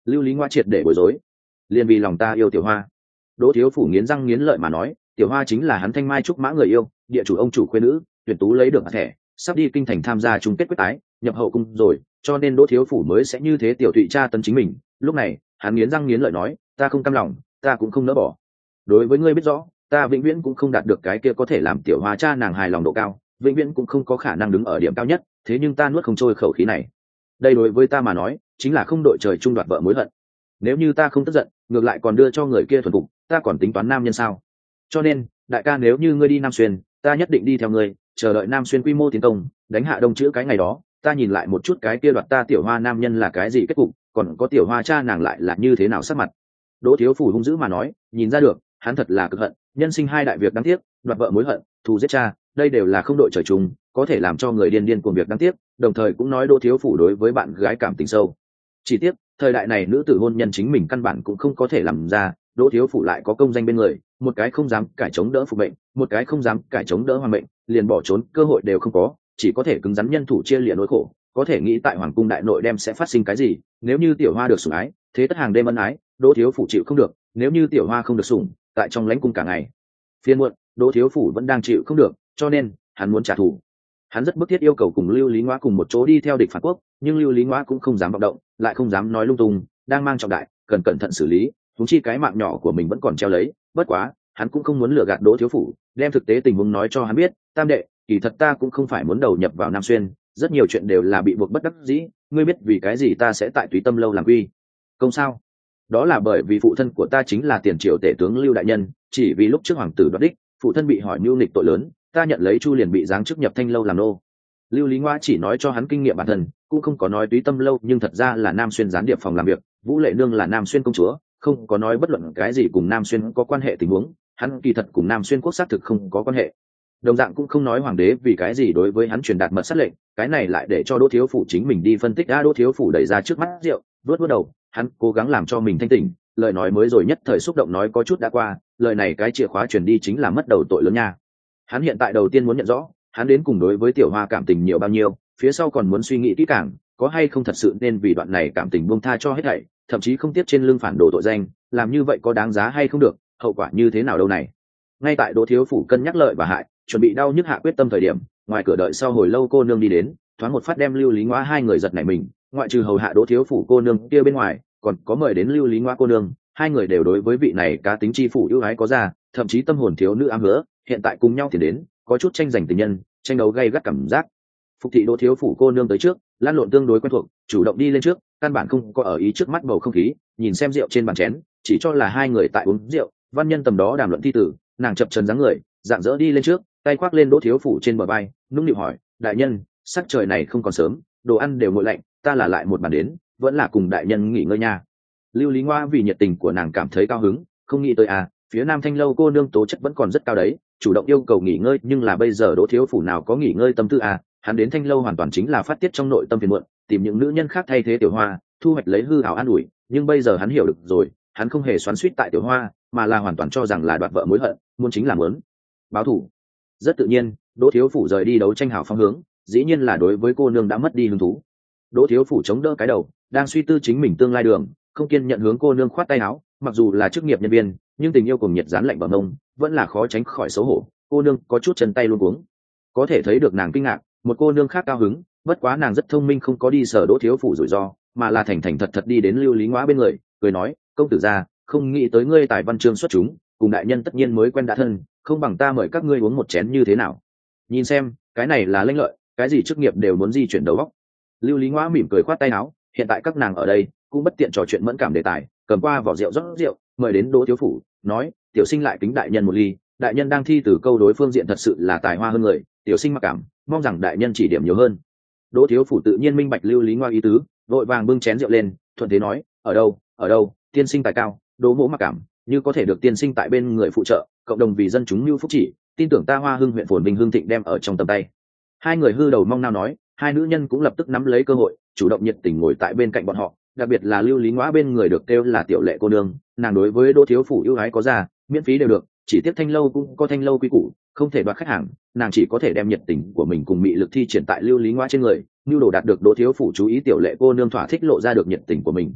Lưu Lý Ngoa triệt để bối rối. Liên vì lòng ta yêu tiểu hoa. Đỗ thiếu phủ nghiến răng nghiến lợi mà nói, tiểu hoa chính là hắn thanh mai trúc mã người yêu, địa chủ ông chủ khuê nữ, tuyển tú lấy được thẻ, sắp đi kinh thành tham gia chung kết quyết tái, nhập hậu cung rồi, cho nên Đỗ thiếu phủ mới sẽ như thế tiểu thụy tra tấn chính mình. Lúc này hắn nghiến răng nghiến lợi nói, ta không cam lòng, ta cũng không nỡ bỏ. Đối với ngươi biết rõ, ta vĩnh viễn cũng không đạt được cái kia có thể làm tiểu hoa cha nàng hài lòng độ cao, vĩnh viễn cũng không có khả năng đứng ở điểm cao nhất, thế nhưng ta nuốt không trôi khẩu khí này. Đây đối với ta mà nói chính là không đội trời chung đoạt vợ mối hận. Nếu như ta không tức giận, ngược lại còn đưa cho người kia thuần phục, ta còn tính toán nam nhân sao? Cho nên đại ca, nếu như ngươi đi Nam Xuyên, ta nhất định đi theo ngươi, chờ đợi Nam Xuyên quy mô tiến công, đánh hạ Đông Chữ cái ngày đó, ta nhìn lại một chút cái kia đoạt ta tiểu hoa nam nhân là cái gì kết cục, còn có tiểu hoa cha nàng lại là như thế nào sắc mặt. Đỗ thiếu phủ hung dữ mà nói, nhìn ra được hắn thật là cực hận, nhân sinh hai đại việc đáng tiếc, đoạt vợ mối hận, thù giết cha, đây đều là không đội trời chung, có thể làm cho người điên điên cuồng việc đáng tiếc, đồng thời cũng nói Đỗ thiếu phủ đối với bạn gái cảm tình sâu. Chỉ tiếc thời đại này nữ tử hôn nhân chính mình căn bản cũng không có thể làm ra, Đỗ thiếu phủ lại có công danh bên người, một cái không dám cải chống đỡ phục mệnh, một cái không dám cải chống đỡ hoàng mệnh, liền bỏ trốn cơ hội đều không có, chỉ có thể cứng rắn nhân thủ chia liệt nỗi khổ. Có thể nghĩ tại hoàng cung đại nội đem sẽ phát sinh cái gì, nếu như tiểu hoa được sủng ái, thế tất hàng đêm ân ái, Đỗ thiếu phủ chịu không được, nếu như tiểu hoa không được sủng, tại trong lãnh cung cả ngày phiên muộn, Đỗ thiếu phủ vẫn đang chịu không được, cho nên hắn muốn trả thù. Hắn rất bức thiết yêu cầu cùng Lưu Lý Ngoa cùng một chỗ đi theo địch phản quốc, nhưng Lưu Lý Ngoa cũng không dám vọng động, lại không dám nói lung tung, đang mang trọng đại, cần cẩn thận xử lý, huống chi cái mạng nhỏ của mình vẫn còn treo lấy. Bất quá hắn cũng không muốn lừa gạt Đỗ thiếu phủ, đem thực tế tình huống nói cho hắn biết. Tam đệ, kỳ thật ta cũng không phải muốn đầu nhập vào Nam Xuyên, rất nhiều chuyện đều là bị buộc bất đắc dĩ, ngươi biết vì cái gì ta sẽ tại Túy Tâm lâu làm quy công sao? Đó là bởi vì phụ thân của ta chính là tiền triệu tể tướng Lưu đại nhân, chỉ vì lúc trước hoàng tử đoạt đích, phụ thân bị hỏi mưu nghịch tội lớn, ta nhận lấy chu liền bị giáng chức nhập Thanh lâu làm nô. Lưu Lý Ngoa chỉ nói cho hắn kinh nghiệm bản thân, cũng không có nói Túy Tâm lâu nhưng thật ra là Nam Xuyên gián điệp phòng làm việc, Vũ Lệ Nương là Nam Xuyên công chúa, không có nói bất luận cái gì cùng Nam Xuyên có quan hệ tình huống, hắn kỳ thật cùng Nam Xuyên quốc xác thực không có quan hệ. Đồng dạng cũng không nói hoàng đế vì cái gì đối với hắn truyền đạt mật sát lệnh, cái này lại để cho Đỗ thiếu phủ chính mình đi phân tích. A Đỗ thiếu phủ đẩy ra trước mắt rượu, vuốt vuốt đầu, hắn cố gắng làm cho mình thanh tỉnh, lời nói mới rồi nhất thời xúc động nói có chút đã qua, lời này cái chìa khóa truyền đi chính là mất đầu tội lớn nha. Hắn hiện tại đầu tiên muốn nhận rõ, hắn đến cùng đối với tiểu hoa cảm tình nhiều bao nhiêu, phía sau còn muốn suy nghĩ kỹ càng, có hay không thật sự nên vì đoạn này cảm tình buông tha cho hết thảy, thậm chí không tiếc trên lưng phản đồ tội danh, làm như vậy có đáng giá hay không được, hậu quả như thế nào đâu này. Ngay tại Đỗ thiếu phủ cân nhắc lợi và hại, chuẩn bị đau nhức hạ quyết tâm thời điểm, ngoài cửa đợi sau hồi lâu cô nương đi đến, thoáng một phát đem Lưu Lý Ngoa hai người giật nảy mình, ngoại trừ hầu hạ Đỗ thiếu phủ cô nương kia bên ngoài, còn có mời đến Lưu Lý Ngoa cô nương, hai người đều đối với vị này cá tính chi phủ ưu ái có ra, thậm chí tâm hồn thiếu nữ ám hứa, hiện tại cùng nhau thì đến, có chút tranh giành tình nhân, tranh đấu gay gắt cảm giác. Phục thị Đỗ thiếu phủ cô nương tới trước, lan lộn tương đối quen thuộc, chủ động đi lên trước, căn bản không có ở ý trước mắt bầu không khí, nhìn xem rượu trên bàn chén, chỉ cho là hai người tại uống rượu, văn nhân tầm đó đàm luận thi tử, nàng chập chờn dáng người, dạng dỡ đi lên trước, tay khoác lên Đỗ thiếu phủ trên bờ vai, nũng nịu hỏi, đại nhân, sắc trời này không còn sớm, đồ ăn đều nguội lạnh, ta là lại một bàn đến, vẫn là cùng đại nhân nghỉ ngơi nha. Lưu Lý Ngoa vì nhiệt tình của nàng cảm thấy cao hứng, không nghĩ tới à, phía Nam Thanh lâu cô nương tố chất vẫn còn rất cao đấy, chủ động yêu cầu nghỉ ngơi, nhưng là bây giờ Đỗ thiếu phủ nào có nghỉ ngơi tâm tư à, hắn đến Thanh lâu hoàn toàn chính là phát tiết trong nội tâm phiền muộn, tìm những nữ nhân khác thay thế tiểu hoa, thu hoạch lấy hư ảo an ủi, nhưng bây giờ hắn hiểu được rồi, hắn không hề xoắn xuýt tại tiểu hoa, mà là hoàn toàn cho rằng là đoạt vợ mối hận, muốn chính là muốn báo thù. Rất tự nhiên, Đỗ thiếu phủ rời đi đấu tranh hảo phong hướng, dĩ nhiên là đối với cô nương đã mất đi hứng thú. Đỗ thiếu phủ chống đỡ cái đầu, đang suy tư chính mình tương lai đường, không kiên nhận hướng cô nương khoát tay áo, mặc dù là chức nghiệp nhân viên, nhưng tình yêu cùng nhiệt dán lạnh bờ mông, vẫn là khó tránh khỏi xấu hổ. Cô nương có chút chân tay luống cuống, có thể thấy được nàng kinh ngạc. Một cô nương khác cao hứng, bất quá nàng rất thông minh, không có đi sở Đỗ thiếu phủ rủi ro, mà là thành thành thật thật đi đến Lưu Lý Ngoa bên người, cười nói, công tử gia, không nghĩ tới ngươi tài văn chương xuất chúng, cùng đại nhân tất nhiên mới quen đã thân, không bằng ta mời các ngươi uống một chén như thế nào? Nhìn xem, cái này là lanh lợi, cái gì chức nghiệp đều muốn di chuyển đầu óc. Lưu Lý Ngoa mỉm cười khoát tay áo, hiện tại các nàng ở đây cũng bất tiện trò chuyện mẫn cảm đề tài, cầm qua vỏ rượu rót rượu, mời đến Đỗ thiếu phủ, nói, tiểu sinh lại kính đại nhân một ly, đại nhân đang thi từ câu đối phương diện thật sự là tài hoa hơn người, tiểu sinh mặc cảm, mong rằng đại nhân chỉ điểm nhiều hơn. Đỗ thiếu phủ tự nhiên minh bạch Lưu Lý Ngoa ý tứ, vội vàng bưng chén rượu lên, thuận thế nói, ở đâu, ở đâu, tiên sinh tài cao, Đỗ mỗ mặc cảm, như có thể được tiên sinh tại bên người phụ trợ, cộng đồng vì dân chúng mưu phúc chỉ, tin tưởng ta Hoa Hưng huyện phồn vinh hương thịnh đem ở trong tầm tay. Hai người hư đầu mong nao nói, hai nữ nhân cũng lập tức nắm lấy cơ hội, chủ động nhiệt tình ngồi tại bên cạnh bọn họ, đặc biệt là Lưu Lý Ngoa bên người được kêu là tiểu lệ cô nương, nàng đối với Đỗ thiếu phủ ưu ái có ra, miễn phí đều được, chỉ tiếc Thanh lâu cũng có Thanh lâu quy củ, không thể đoạt khách hàng, nàng chỉ có thể đem nhiệt tình của mình cùng mị lực thi triển tại Lưu Lý Ngoa trên người, nhu đồ đạt được Đỗ thiếu phủ chú ý. Tiểu lệ cô nương thỏa thích lộ ra được nhiệt tình của mình.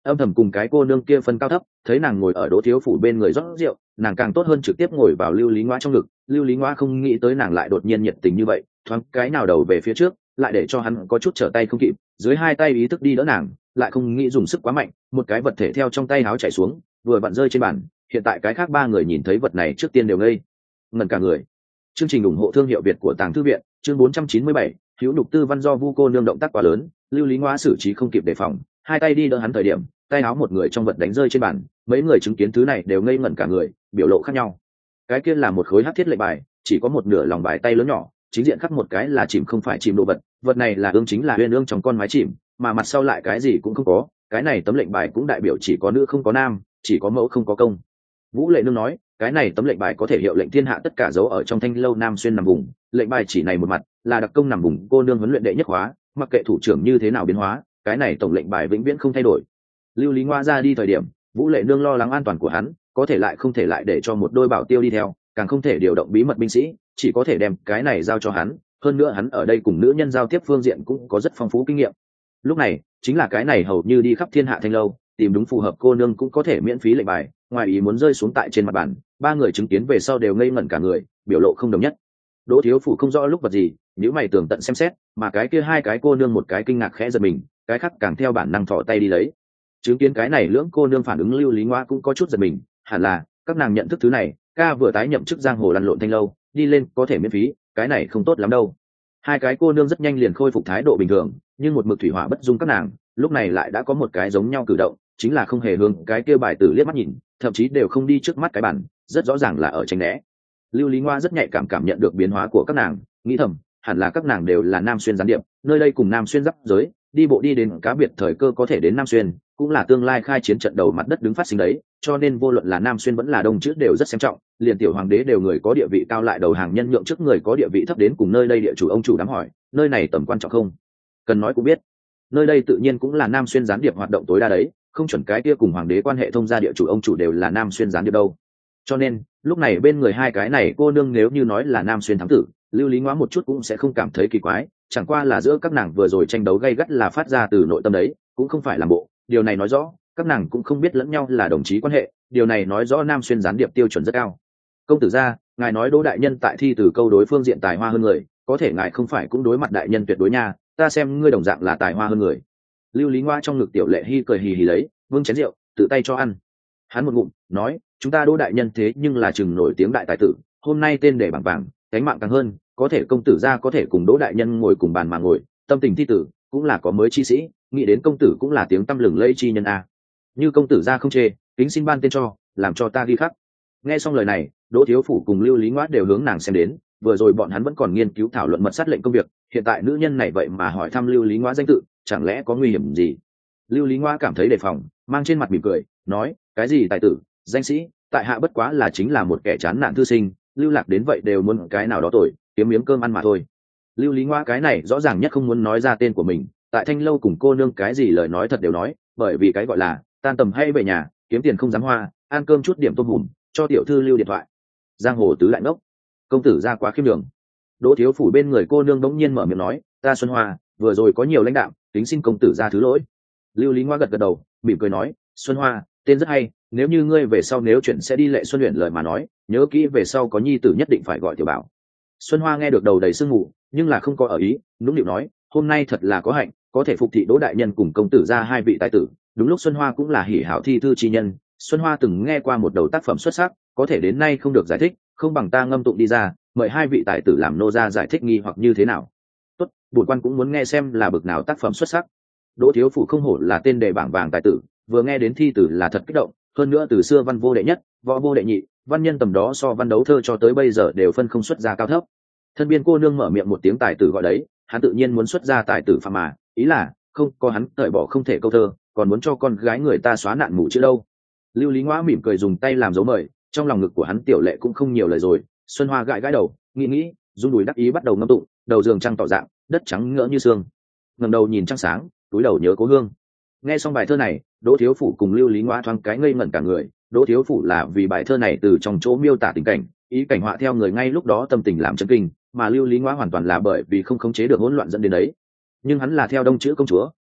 âm thầm cùng cái cô nương kia phân cao thấp, thấy nàng ngồi ở Đỗ Thiếu Phủ bên người rót rượu, nàng càng tốt hơn trực tiếp ngồi vào Lưu Lý Ngoa trong ngực. Lưu Lý Ngoa không nghĩ tới nàng lại đột nhiên nhiệt tình như vậy, thoáng cái nào đầu về phía trước, lại để cho hắn có chút trở tay không kịp, dưới hai tay ý thức đi đỡ nàng, lại không nghĩ dùng sức quá mạnh, một cái vật thể theo trong tay háo chảy xuống, vừa vặn rơi trên bàn. Hiện tại cái khác ba người nhìn thấy vật này trước tiên đều ngây ngẩn cả người. Chương trình ủng hộ thương hiệu Việt của Tàng Thư viện, chương bốn trăm chín mươi bảy, hữu nhục tư văn do Vu cô nương động tác quá lớn, Lưu Lý Ngoa xử trí không kịp đề phòng, hai tay đi đỡ hắn thời điểm, tay áo một người trong vật đánh rơi trên bàn, mấy người chứng kiến thứ này đều ngây ngẩn cả người, biểu lộ khác nhau. Cái kia là một khối hắc thiết lệnh bài, chỉ có một nửa lòng bài tay lớn nhỏ, chính diện khắc một cái là chìm không phải chìm đồ vật, vật này là ương chính là uyên ương trong con mái chìm, mà mặt sau lại cái gì cũng không có, cái này tấm lệnh bài cũng đại biểu chỉ có nữ không có nam, chỉ có mẫu không có công. Vũ Lệ Nương nói, cái này tấm lệnh bài có thể hiệu lệnh thiên hạ tất cả dấu ở trong Thanh lâu Nam Xuyên nằm vùng, lệnh bài chỉ này một mặt, là đặc công nằm vùng cô nương huấn luyện đệ nhất hóa, mặc kệ thủ trưởng như thế nào biến hóa, cái này tổng lệnh bài vĩnh viễn không thay đổi. Lưu Lý Ngoa ra đi thời điểm, Vũ Lệ Nương lo lắng an toàn của hắn, có thể lại không thể lại để cho một đôi bảo tiêu đi theo, càng không thể điều động bí mật binh sĩ, chỉ có thể đem cái này giao cho hắn, hơn nữa hắn ở đây cùng nữ nhân giao tiếp phương diện cũng có rất phong phú kinh nghiệm. Lúc này, chính là cái này hầu như đi khắp thiên hạ Thanh lâu, tìm đúng phù hợp cô nương cũng có thể miễn phí lệnh bài, ngoài ý muốn rơi xuống tại trên mặt bàn, ba người chứng kiến về sau đều ngây ngẩn cả người, biểu lộ không đồng nhất. Đỗ Thiếu Phủ không rõ lúc vật gì, nếu mày tường tận xem xét, mà cái kia hai cái cô nương một cái kinh ngạc khẽ giật mình, cái khác càng theo bản năng thò tay đi lấy. Chứng kiến cái này lưỡng cô nương phản ứng, Lưu Lý Ngoa cũng có chút giật mình, hẳn là các nàng nhận thức thứ này, ca vừa tái nhậm chức giang hồ lăn lộn Thanh lâu, đi lên có thể miễn phí, cái này không tốt lắm đâu. Hai cái cô nương rất nhanh liền khôi phục thái độ bình thường, nhưng một mực thủy hỏa bất dung các nàng, lúc này lại đã có một cái giống nhau cử động, chính là không hề hướng cái kia bài tử liếc mắt nhìn, thậm chí đều không đi trước mắt cái bàn, rất rõ ràng là ở tránh né. Lưu Lý Ngoa rất nhạy cảm cảm nhận được biến hóa của các nàng, nghĩ thầm, hẳn là các nàng đều là Nam Xuyên gián điệp, nơi đây cùng Nam Xuyên giáp giới, đi bộ đi đến cá biệt thời cơ có thể đến Nam Xuyên, cũng là tương lai khai chiến trận đầu mặt đất đứng phát sinh đấy, cho nên vô luận là Nam Xuyên vẫn là Đông chữ đều rất xem trọng, liền tiểu hoàng đế đều người có địa vị cao lại đầu hàng nhân nhượng trước người có địa vị thấp đến cùng nơi đây địa chủ ông chủ đám hỏi, nơi này tầm quan trọng không? Cần nói cũng biết, nơi đây tự nhiên cũng là Nam Xuyên gián điệp hoạt động tối đa đấy, không chuẩn cái kia cùng hoàng đế quan hệ thông gia địa chủ ông chủ đều là Nam Xuyên gián điệp đâu. Cho nên lúc này bên người hai cái này cô nương nếu như nói là Nam Xuyên thám tử, Lưu Lý Ngoa một chút cũng sẽ không cảm thấy kỳ quái, chẳng qua là giữa các nàng vừa rồi tranh đấu gay gắt là phát ra từ nội tâm đấy, cũng không phải làm bộ. Điều này nói rõ các nàng cũng không biết lẫn nhau là đồng chí quan hệ, điều này nói rõ Nam Xuyên gián điệp tiêu chuẩn rất cao. Công tử gia, ngài nói Đỗ đại nhân tại thi từ câu đối phương diện tài hoa hơn người, có thể ngài không phải cũng đối mặt đại nhân tuyệt đối nha, ta xem ngươi đồng dạng là tài hoa hơn người. Lưu Lý Ngoa trong ngực tiểu lệ hy cười hì hì lấy, vương chén rượu tự tay cho ăn. Hắn một ngụm nói, chúng ta Đỗ đại nhân thế nhưng là chừng nổi tiếng đại tài tử, hôm nay tên để bảng vàng, cánh mạng càng hơn, có thể công tử gia có thể cùng Đỗ đại nhân ngồi cùng bàn mà ngồi, tâm tình thi tử cũng là có mới chi sĩ, nghĩ đến công tử cũng là tiếng tăm lừng lẫy chi nhân a. Như công tử gia không chê, kính xin ban tên cho, làm cho ta ghi khắc. Nghe xong lời này, Đỗ Thiếu Phủ cùng Lưu Lý Ngoa đều hướng nàng xem đến, vừa rồi bọn hắn vẫn còn nghiên cứu thảo luận mật sát lệnh công việc, hiện tại nữ nhân này vậy mà hỏi thăm Lưu Lý Ngoa danh tự, chẳng lẽ có nguy hiểm gì? Lưu Lý Ngoa cảm thấy đề phòng, mang trên mặt mỉm cười, nói, cái gì tài tử, danh sĩ, tại hạ bất quá là chính là một kẻ chán nản thư sinh, lưu lạc đến vậy đều muốn cái nào đó tội, kiếm miếng cơm ăn mà thôi. Lưu Lý Ngoa cái này rõ ràng nhất không muốn nói ra tên của mình, tại Thanh lâu cùng cô nương cái gì lời nói thật đều nói, bởi vì cái gọi là tan tầm hay về nhà, kiếm tiền không dám hoa, ăn cơm chút điểm tôm hùm, cho tiểu thư lưu điện thoại. Giang hồ tứ lại ngốc, công tử ra quá khiêm đường. Đỗ Thiếu Phủ bên người cô nương bỗng nhiên mở miệng nói, ta Xuân Hoa vừa rồi có nhiều lãnh đạm, kính xin công tử ra thứ lỗi. Lưu Lý Ngoa gật gật đầu, mỉm cười nói, Xuân Hoa tên rất hay, nếu như ngươi về sau nếu chuyện sẽ đi Lệ Xuân luyện lời mà nói, nhớ kỹ về sau có nhi tử nhất định phải gọi tiểu bảo. Xuân Hoa nghe được đầu đầy sương mù, nhưng là không có ở ý, nũng nịu nói, hôm nay thật là có hạnh, có thể phục thị Đỗ đại nhân cùng công tử ra hai vị tài tử. Đúng lúc Xuân Hoa cũng là hỉ hảo thi thư chi nhân, Xuân Hoa từng nghe qua một đầu tác phẩm xuất sắc, có thể đến nay không được giải thích, không bằng ta ngâm tụng đi ra, mời hai vị tài tử làm nô ra giải thích nghi hoặc như thế nào. Tốt, bổn quan cũng muốn nghe xem là bực nào tác phẩm xuất sắc. Đỗ Thiếu Phủ không hổ là tên đề bảng vàng tài tử, vừa nghe đến thi tử là thật kích động, hơn nữa từ xưa văn vô đệ nhất, võ vô đệ nhị, văn nhân tầm đó so văn đấu thơ cho tới bây giờ đều phân không xuất ra cao thấp. Thân biên cô nương mở miệng một tiếng tài tử gọi đấy, hắn tự nhiên muốn xuất ra tài tử phàm mà, ý là không có hắn cởi bỏ không thể câu thơ, còn muốn cho con gái người ta xóa nạn mù chữ đâu. Lưu Lý Ngoa mỉm cười dùng tay làm dấu mời, trong lòng ngực của hắn tiểu lệ cũng không nhiều lời rồi. Xuân Hoa gãi gãi đầu, nghĩ nghĩ, rung đùi đắc ý bắt đầu ngâm tụng, đầu giường trăng tỏ dạng, đất trắng ngỡ như sương. Ngẩng đầu nhìn trăng sáng, túi đầu nhớ cố hương. Nghe xong bài thơ này, Đỗ Thiếu Phủ cùng Lưu Lý Ngoa thoáng cái ngây ngẩn cả người. Đỗ Thiếu Phủ là vì bài thơ này từ trong chỗ miêu tả tình cảnh, ý cảnh họa theo người ngay lúc đó tâm tình làm chấn kinh, mà Lưu Lý Ngoa hoàn toàn là bởi vì không khống chế được hỗn loạn dẫn đến đấy. Nhưng hắn là theo đông chữ công chúa,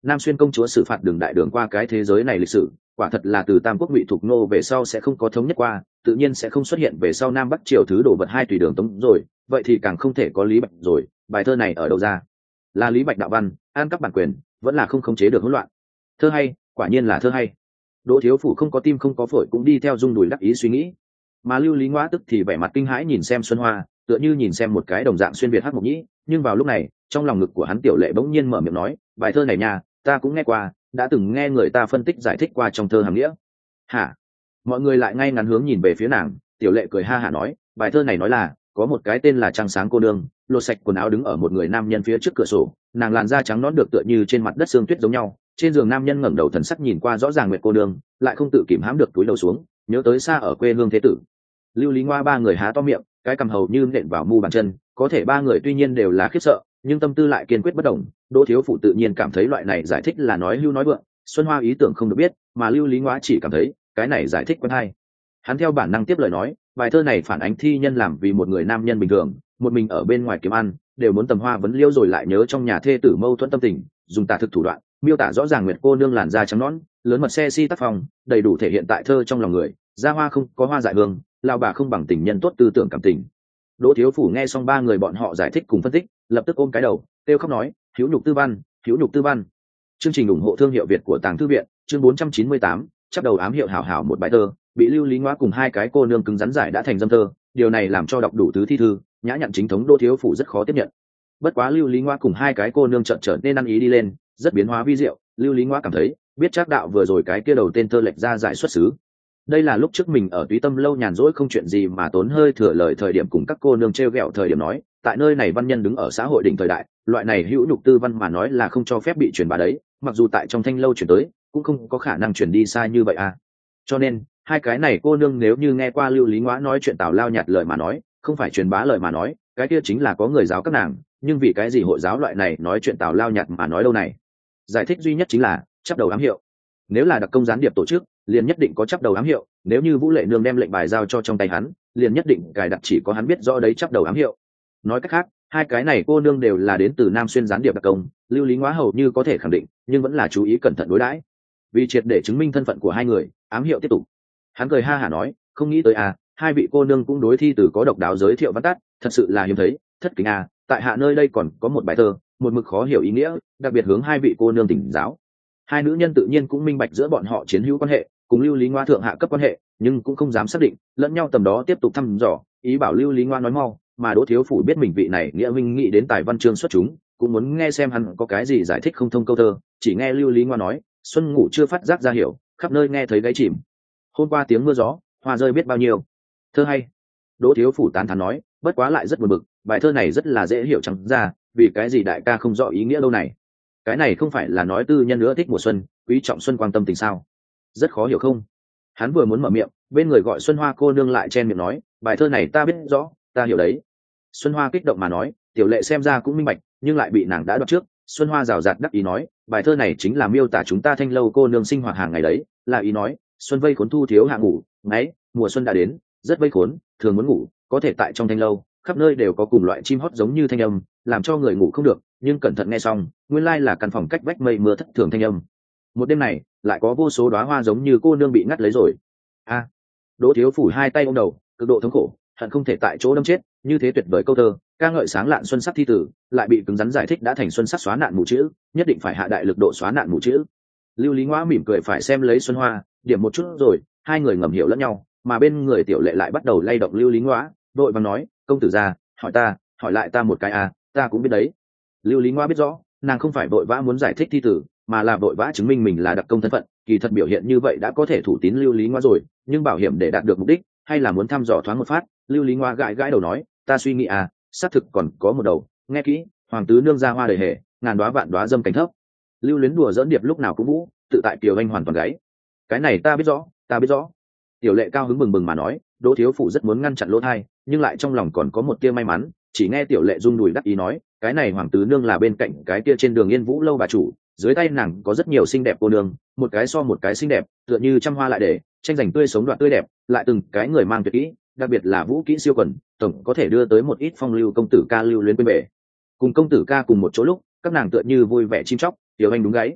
Nam Xuyên công chúa xử phạt đường đại đường qua cái thế giới này lịch sử quả thật là từ Tam Quốc Ngụy Thục Nô về sau sẽ không có thống nhất qua, tự nhiên sẽ không xuất hiện về sau Nam Bắc triều thứ đồ vật hai tùy đường tống rồi, vậy thì càng không thể có Lý Bạch rồi. Bài thơ này ở đâu ra? Là Lý Bạch đạo văn ăn cắp bản quyền, vẫn là không khống chế được hỗn loạn? Thơ hay, quả nhiên là thơ hay. Đỗ Thiếu Phủ không có tim không có phổi cũng đi theo rung đùi đắc ý suy nghĩ, mà Lưu Lý Ngoã tức thì vẻ mặt kinh hãi nhìn xem Xuân Hoa, tựa như nhìn xem một cái đồng dạng xuyên việt hắc mộc nhĩ. Nhưng vào lúc này trong lòng ngực của hắn Tiểu Lệ bỗng nhiên mở miệng nói, bài thơ này nha, ta cũng nghe qua, đã từng nghe người ta phân tích giải thích qua trong thơ hàm nghĩa. Hả? Mọi người lại ngay ngắn hướng nhìn về phía nàng. Tiểu Lệ cười ha hả nói, bài thơ này nói là có một cái tên là Trăng Sáng cô nương, lột sạch quần áo đứng ở một người nam nhân phía trước cửa sổ, nàng làn da trắng nõn được tựa như trên mặt đất sương tuyết giống nhau. Trên giường nam nhân ngẩng đầu thần sắc nhìn qua rõ ràng nguyệt cô nương, lại không tự kìm hãm được túi đầu xuống, nhớ tới xa ở quê hương thế tử. Lưu Lý Ngoa ba người há to miệng, cái cằm hầu như nện vào mu bàn chân, có thể ba người tuy nhiên đều là khiếp sợ, nhưng tâm tư lại kiên quyết bất động. Đỗ Thiếu Phủ tự nhiên cảm thấy loại này giải thích là nói hưu nói vượng, Xuân Hoa ý tưởng không được biết, mà Lưu Lý Ngoa chỉ cảm thấy cái này giải thích quen hay. Hắn theo bản năng tiếp lời nói, bài thơ này phản ánh thi nhân làm vì một người nam nhân bình thường, một mình ở bên ngoài kiếm ăn, đều muốn tầm hoa vấn liêu rồi lại nhớ trong nhà thê tử mâu thuẫn tâm tình, dùng tả thực thủ đoạn, miêu tả rõ ràng nguyệt cô nương làn da trắng nõn, lớn mật xe si tác phong, đầy đủ thể hiện tại thơ trong lòng người, ra hoa không có hoa dại hương, lao bà không bằng tình nhân tốt tư tưởng cảm tình. Đỗ Thiếu Phủ nghe xong ba người bọn họ giải thích cùng phân tích, lập tức ôm cái đầu, kêu khóc nói, hữu nhục tư văn, hữu nhục tư văn. Chương trình ủng hộ thương hiệu Việt của Tàng Thư viện, chương bốn trăm chín mươi tám, chắp đầu ám hiệu hảo hảo một bài thơ, bị Lưu Lý Ngoa cùng hai cái cô nương cứng rắn giải đã thành dâm thơ, điều này làm cho đọc đủ thứ thi thư, nhã nhặn chính thống Đỗ Thiếu Phủ rất khó tiếp nhận. Bất quá Lưu Lý Ngoa cùng hai cái cô nương chợt trở nên ăn ý đi lên, rất biến hóa vi diệu. Lưu Lý Ngoa cảm thấy, biết chắc đạo vừa rồi cái kia đầu tên thơ lệch ra giải xuất xứ. Đây là lúc trước mình ở Túy Tâm lâu nhàn rỗi không chuyện gì mà tốn hơi thừa lời thời điểm cùng các cô nương trêu ghẹo thời điểm nói, tại nơi này văn nhân đứng ở xã hội đỉnh thời đại, loại này hữu nhục tư văn mà nói là không cho phép bị truyền bá đấy, mặc dù tại trong thanh lâu truyền tới, cũng không có khả năng truyền đi xa như vậy à. Cho nên, hai cái này cô nương nếu như nghe qua Lưu Lý Ngoa nói chuyện tào lao nhạt lời mà nói, không phải truyền bá lời mà nói, cái kia chính là có người giáo các nàng, nhưng vì cái gì hội giáo loại này nói chuyện tào lao nhạt mà nói đâu này? Giải thích duy nhất chính là chắp đầu ám hiệu. Nếu là đặc công gián điệp tổ chức, liền nhất định có chắp đầu ám hiệu, nếu như Vũ Lệ Nương đem lệnh bài giao cho trong tay hắn, liền nhất định cài đặt chỉ có hắn biết rõ đấy chắp đầu ám hiệu. Nói cách khác, hai cái này cô nương đều là đến từ Nam Xuyên gián điệp đặc công, Lưu Lý Ngoa hầu như có thể khẳng định, nhưng vẫn là chú ý cẩn thận đối đãi. Vì triệt để chứng minh thân phận của hai người, ám hiệu tiếp tục. Hắn cười ha hả nói, không nghĩ tới à, hai vị cô nương cũng đối thi từ có độc đáo giới thiệu văn tắt, thật sự là hiếm thấy, thất kính à, tại hạ nơi đây còn có một bài thơ, một mực khó hiểu ý nghĩa, đặc biệt hướng hai vị cô nương tỉnh giáo. Hai nữ nhân tự nhiên cũng minh bạch giữa bọn họ chiến hữu quan hệ, cùng Lưu Lý Ngoa thượng hạ cấp quan hệ, nhưng cũng không dám xác định, lẫn nhau tầm đó tiếp tục thăm dò, ý bảo Lưu Lý Ngoa nói mau, mà Đỗ Thiếu Phủ biết mình vị này nghĩa huynh nghĩ đến tài văn chương xuất chúng, cũng muốn nghe xem hắn có cái gì giải thích không thông câu thơ, chỉ nghe Lưu Lý Ngoa nói, xuân ngủ chưa phát giác ra hiểu, khắp nơi nghe thấy gáy chìm. Hôm qua tiếng mưa gió, hoa rơi biết bao nhiêu. Thơ hay. Đỗ Thiếu Phủ tán thán nói, bất quá lại rất buồn bực, bài thơ này rất là dễ hiểu chẳng ra, vì cái gì đại ca không rõ ý nghĩa đâu này. Cái này không phải là nói tư nhân nữa thích mùa xuân, quý trọng xuân quan tâm tình sao? Rất khó hiểu không? Hắn vừa muốn mở miệng, bên người gọi Xuân Hoa cô nương lại chen miệng nói, bài thơ này ta biết rõ, ta hiểu đấy. Xuân Hoa kích động mà nói, Tiểu Lệ xem ra cũng minh bạch, nhưng lại bị nàng đã đoạt trước. Xuân Hoa rào rạt đắc ý nói, bài thơ này chính là miêu tả chúng ta thanh lâu cô nương sinh hoạt hàng ngày đấy, là ý nói, xuân vây khốn thu thiếu hạ ngủ, ngáy, mùa xuân đã đến, rất vây khốn, thường muốn ngủ, có thể tại trong thanh lâu, khắp nơi đều có cùng loại chim hót giống như thanh âm, làm cho người ngủ không được, nhưng cẩn thận nghe xong, nguyên lai là căn phòng cách vách mây mưa thất thường thanh âm. Một đêm này, lại có vô số đóa hoa giống như cô nương bị ngắt lấy rồi. A, à, Đỗ Thiếu Phủ hai tay ôm đầu, cực độ thống khổ, hận không thể tại chỗ đâm chết, như thế tuyệt vời câu thơ, ca ngợi sáng lạn xuân sắc thi tử, lại bị cứng rắn giải thích đã thành xuân sắc xóa nạn mù chữ, nhất định phải hạ đại lực độ xóa nạn mù chữ. Lưu Lý Ngoa mỉm cười phải xem lấy Xuân Hoa, điểm một chút rồi, hai người ngầm hiểu lẫn nhau, mà bên người Tiểu Lệ lại bắt đầu lay động Lưu Lý Ngoa, đội vàng nói, công tử gia, hỏi ta, hỏi lại ta một cái à, ta cũng biết đấy. Lưu Lý Ngoa biết rõ, nàng không phải vội vã muốn giải thích thi tử, mà là vội vã chứng minh mình là đặc công thân phận, kỳ thật biểu hiện như vậy đã có thể thủ tín Lưu Lý Ngoa rồi, nhưng bảo hiểm để đạt được mục đích, hay là muốn thăm dò thoáng một phát. Lưu Lý Ngoa gãi gãi đầu nói, ta suy nghĩ à, xác thực còn có một đầu, nghe kỹ, hoàng tứ nương ra hoa đầy hề, ngàn đóa vạn đóa dâm cánh thấp. Lưu Luyến đùa dỡn điệp lúc nào cũng vũ, tự tại Kiều Anh hoàn toàn gáy. Cái này ta biết rõ, ta biết rõ. Tiểu Lệ cao hứng bừng bừng mà nói, Đỗ Thiếu Phủ rất muốn ngăn chặn lỗ thai, nhưng lại trong lòng còn có một tia may mắn, chỉ nghe Tiểu Lệ rung đùi đắc ý nói, cái này hoàng tứ nương là bên cạnh cái kia trên đường Yên Vũ lâu bà chủ, dưới tay nàng có rất nhiều xinh đẹp cô nương, một cái so một cái xinh đẹp, tựa như trăm hoa lại để, tranh giành tươi sống đoạn tươi đẹp, lại từng cái người mang tuyệt kỹ, đặc biệt là vũ kỹ siêu quần, tổng có thể đưa tới một ít phong lưu công tử ca Lưu Luyến bên bể. Cùng công tử ca cùng một chỗ lúc, các nàng tựa như vui vẻ chim chóc, Tiểu Anh đúng gáy.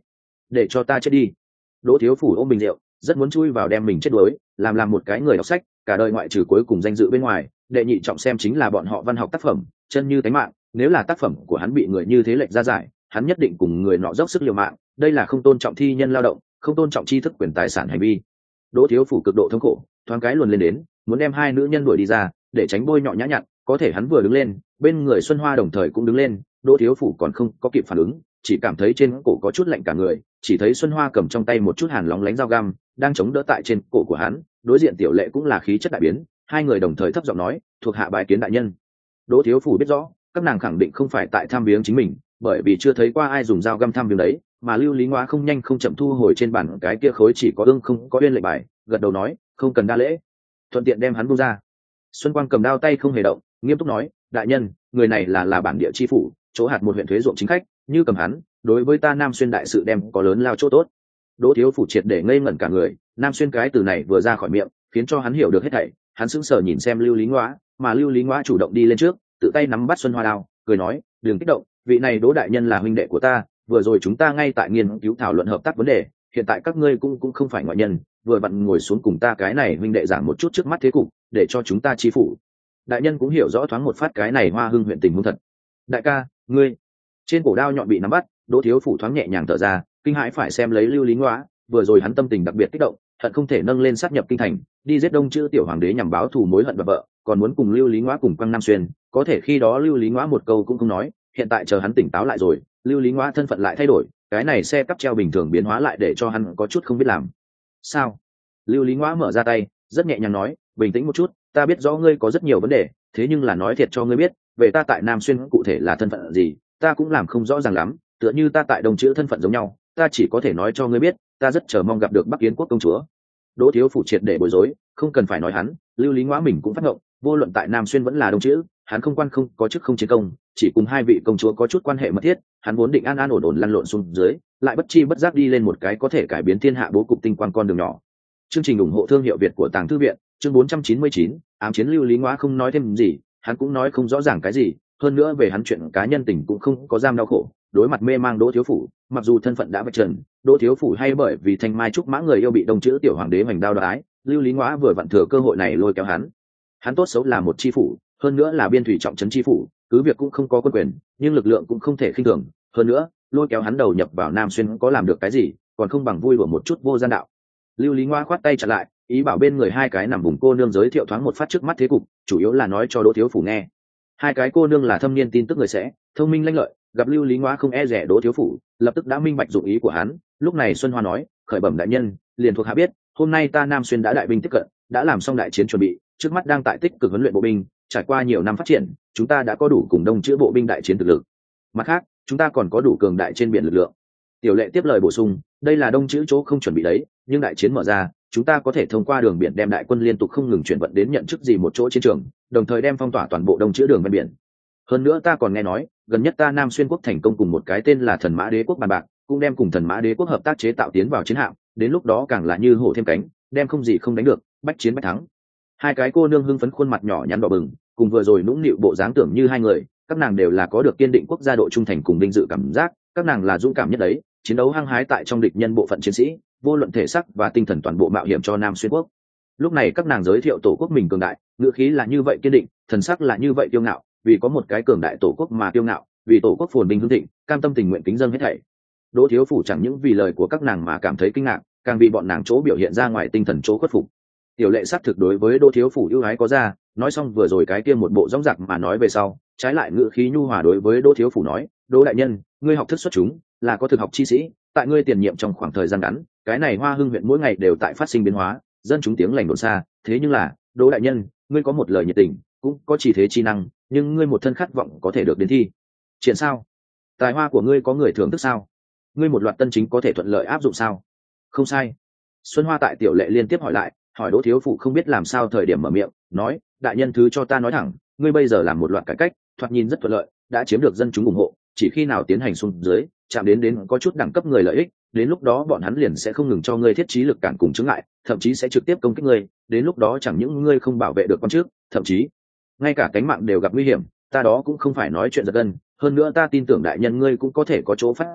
để cho ta chết đi. Đỗ thiếu phủ ôm bình rượu, rất muốn chui vào đem mình chết đuối, làm làm một cái người đọc sách, cả đời ngoại trừ cuối cùng danh dự bên ngoài, đệ nhị trọng xem chính là bọn họ văn học tác phẩm, chân như tánh mạng, nếu là tác phẩm của hắn bị người như thế lệch ra giải, hắn nhất định cùng người nọ dốc sức liều mạng, đây là không tôn trọng thi nhân lao động, không tôn trọng tri thức quyền tài sản hành vi. Đỗ thiếu phủ cực độ thống khổ, thoáng cái luồn lên đến, muốn đem hai nữ nhân đuổi đi ra, để tránh bôi nhọ nhã nhặn, có thể hắn vừa đứng lên, bên người Xuân Hoa đồng thời cũng đứng lên, Đỗ thiếu phủ còn không có kịp phản ứng, chỉ cảm thấy trên cổ có chút lạnh cả người, chỉ thấy Xuân Hoa cầm trong tay một chút hàn lóng lánh dao găm, đang chống đỡ tại trên cổ của hắn, đối diện Tiểu Lệ cũng là khí chất đại biến, hai người đồng thời thấp giọng nói, thuộc hạ bái kiến đại nhân. Đỗ thiếu phủ biết rõ, các nàng khẳng định không phải tại tham viếng chính mình, bởi vì chưa thấy qua ai dùng dao găm tham viếng đấy, mà Lưu Lý Ngoa không nhanh không chậm thu hồi trên bàn cái kia khối chỉ có ương không có uyên lệnh bài, gật đầu nói, không cần đa lễ, thuận tiện đem hắn buông ra. Xuân Quang cầm đao tay không hề động, nghiêm túc nói, đại nhân, người này là là bản địa chi phủ, chỗ hạt một huyện thuế ruộng chính khách, như cầm hắn, đối với ta Nam Xuyên đại sự đem có lớn lao chỗ tốt. Đỗ thiếu phủ triệt để ngây ngẩn cả người, Nam Xuyên cái từ này vừa ra khỏi miệng, khiến cho hắn hiểu được hết thảy, hắn sững sờ nhìn xem Lưu Lý Ngoa, mà Lưu Lý Ngoa chủ động đi lên trước, tự tay nắm bắt Xuân Hoa đao, cười nói, đừng kích động, vị này Đỗ đại nhân là huynh đệ của ta, vừa rồi chúng ta ngay tại nghiên cứu thảo luận hợp tác vấn đề, hiện tại các ngươi cũng cũng không phải ngoại nhân, vừa vặn ngồi xuống cùng ta cái này huynh đệ giảng một chút trước mắt thế cục, để cho chúng ta chi phủ. Đại nhân cũng hiểu rõ thoáng một phát cái này Hoa Hưng huyện tình huống thật. Đại ca, ngươi. Trên cổ đao nhọn bị nắm bắt, Đỗ thiếu phủ thoáng nhẹ nhàng thở ra, kinh hãi phải xem lấy Lưu Lý Ngoa, vừa rồi hắn tâm tình đặc biệt kích động, hận không thể nâng lên sát nhập kinh thành, đi giết Đông Chữ tiểu hoàng đế nhằm báo thù mối hận và vợ, còn muốn cùng Lưu Lý Ngoa cùng quăng Nam Xuyên, có thể khi đó Lưu Lý Ngoa một câu cũng không nói, hiện tại chờ hắn tỉnh táo lại rồi, Lưu Lý Ngoa thân phận lại thay đổi, cái này xe cắp treo bình thường biến hóa lại để cho hắn có chút không biết làm sao. Lưu Lý Ngoa mở ra tay, rất nhẹ nhàng nói, bình tĩnh một chút, ta biết rõ ngươi có rất nhiều vấn đề, thế nhưng là nói thiệt cho ngươi biết, về ta tại Nam Xuyên cụ thể là thân phận gì, ta cũng làm không rõ ràng lắm, tựa như ta tại Đông Chữ thân phận giống nhau, ta chỉ có thể nói cho ngươi biết, ta rất chờ mong gặp được Bắc Yến quốc công chúa. Đỗ thiếu phủ triệt để bối rối, không cần phải nói hắn, Lưu Lý Ngoa mình cũng phát ngộng, vô luận tại Nam Xuyên vẫn là Đông Chữ, hắn không quan không có chức không chiến công, chỉ cùng hai vị công chúa có chút quan hệ mật thiết, hắn vốn định an an ổn ổn lăn lộn xuống dưới, lại bất chi bất giác đi lên một cái có thể cải biến thiên hạ bố cục tinh quang con đường nhỏ. Chương trình ủng hộ thương hiệu Việt của Tàng Thư viện, chương bốn trăm chín mươi chín, ám chiến. Lưu Lý Ngoa không nói thêm gì, hắn cũng nói không rõ ràng cái gì, hơn nữa về hắn chuyện cá nhân tình cũng không có giam đau khổ. Đối mặt mê mang Đỗ thiếu phủ, mặc dù thân phận đã vạch trần, Đỗ thiếu phủ hay bởi vì Thanh Mai trúc mã người yêu bị Đông Chữ tiểu hoàng đế hoành đao đoái, Lưu Lý Ngoa vừa vặn thừa cơ hội này lôi kéo hắn. Hắn tốt xấu là một chi phủ, hơn nữa là biên thủy trọng trấn chi phủ, cứ việc cũng không có quân quyền, nhưng lực lượng cũng không thể khinh thường, hơn nữa, lôi kéo hắn đầu nhập vào Nam Xuyên có làm được cái gì, còn không bằng vui đùa một chút vô gian đạo. Lưu Lý Ngoa khoát tay chặn lại, ý bảo bên người hai cái nằm vùng cô nương giới thiệu thoáng một phát trước mắt thế cục, chủ yếu là nói cho Đỗ thiếu phủ nghe. Hai cái cô nương là thâm niên tin tức người sẽ, thông minh lanh lợi, gặp Lưu Lý Ngoa không e rẻ Đỗ thiếu phủ, lập tức đã minh bạch dụng ý của hắn. Lúc này Xuân Hoa nói, khởi bẩm đại nhân, liền thuộc hạ biết, hôm nay ta Nam Xuyên đã đại binh tiếp cận, đã làm xong đại chiến chuẩn bị, trước mắt đang tại tích cực huấn luyện bộ binh, trải qua nhiều năm phát triển, chúng ta đã có đủ cùng Đông Chữ bộ binh đại chiến thực lực. Mặt khác, chúng ta còn có đủ cường đại trên biển lực lượng. Tiểu Lệ tiếp lời bổ sung, đây là Đông Chữ chỗ không chuẩn bị đấy, nhưng đại chiến mở ra, chúng ta có thể thông qua đường biển đem đại quân liên tục không ngừng chuyển vận đến nhận chức gì một chỗ chiến trường, đồng thời đem phong tỏa toàn bộ Đông Chữ đường ven biển. Hơn nữa ta còn nghe nói, gần nhất ta Nam Xuyên quốc thành công cùng một cái tên là Thần Mã Đế quốc bàn bạc, cũng đem cùng Thần Mã Đế quốc hợp tác chế tạo tiến vào chiến hạm, đến lúc đó càng là như hổ thêm cánh, đem không gì không đánh được, bách chiến bách thắng. Hai cái cô nương hưng phấn khuôn mặt nhỏ nhắn đỏ bừng, cùng vừa rồi nũng nịu bộ dáng tưởng như hai người, các nàng đều là có được kiên định quốc gia độ trung thành cùng vinh dự cảm giác, các nàng là dũng cảm nhất đấy, chiến đấu hăng hái tại trong địch nhân bộ phận chiến sĩ, vô luận thể sắc và tinh thần toàn bộ mạo hiểm cho Nam Xuyên quốc. Lúc này các nàng giới thiệu tổ quốc mình cường đại, ngữ khí là như vậy kiên định, thần sắc là như vậy kiêu ngạo, vì có một cái cường đại tổ quốc mà kiêu ngạo, vì tổ quốc phồn vinh hưng thịnh, cam tâm tình nguyện kính dâng hết thảy. Đỗ thiếu phủ chẳng những vì lời của các nàng mà cảm thấy kinh ngạc, càng vì bọn nàng chỗ biểu hiện ra ngoài tinh thần chỗ khuất phục. Tiểu Lệ xác thực đối với Đỗ thiếu phủ ưu ái có ra, nói xong vừa rồi cái kia một bộ rõng rạc mà nói về sau, trái lại ngữ khí nhu hòa đối với Đỗ thiếu phủ nói, Đỗ đại nhân, ngươi học thức xuất chúng, là có thực học chi sĩ, tại ngươi tiền nhiệm trong khoảng thời gian ngắn, cái này Hoa Hưng huyện mỗi ngày đều tại phát sinh biến hóa, dân chúng tiếng lành đồn xa, thế nhưng là, Đỗ đại nhân, ngươi có một lời nhiệt tình, cũng có chỉ thế chi năng, nhưng ngươi một thân khát vọng có thể được đến thi triển sao? Tài hoa của ngươi có người thưởng thức sao? Ngươi một loạt tân chính có thể thuận lợi áp dụng sao? Không sai. Xuân Hoa tại Tiểu Lệ liên tiếp hỏi lại, hỏi Đỗ thiếu phụ không biết làm sao thời điểm mở miệng, nói, đại nhân thứ cho ta nói thẳng, ngươi bây giờ làm một loạt cải cách, thoạt nhìn rất thuận lợi, đã chiếm được dân chúng ủng hộ, chỉ khi nào tiến hành xuống dưới, chạm đến đến có chút đẳng cấp người lợi ích, đến lúc đó bọn hắn liền sẽ không ngừng cho ngươi thiết trí lực cản cùng chứng ngại, thậm chí sẽ trực tiếp công kích ngươi, đến lúc đó chẳng những ngươi không bảo vệ được con trước, thậm chí ngay cả cánh mạng đều gặp nguy hiểm, ta đó cũng không phải nói chuyện giật gân, hơn nữa ta tin tưởng đại nhân ngươi cũng có thể có chỗ phát giác,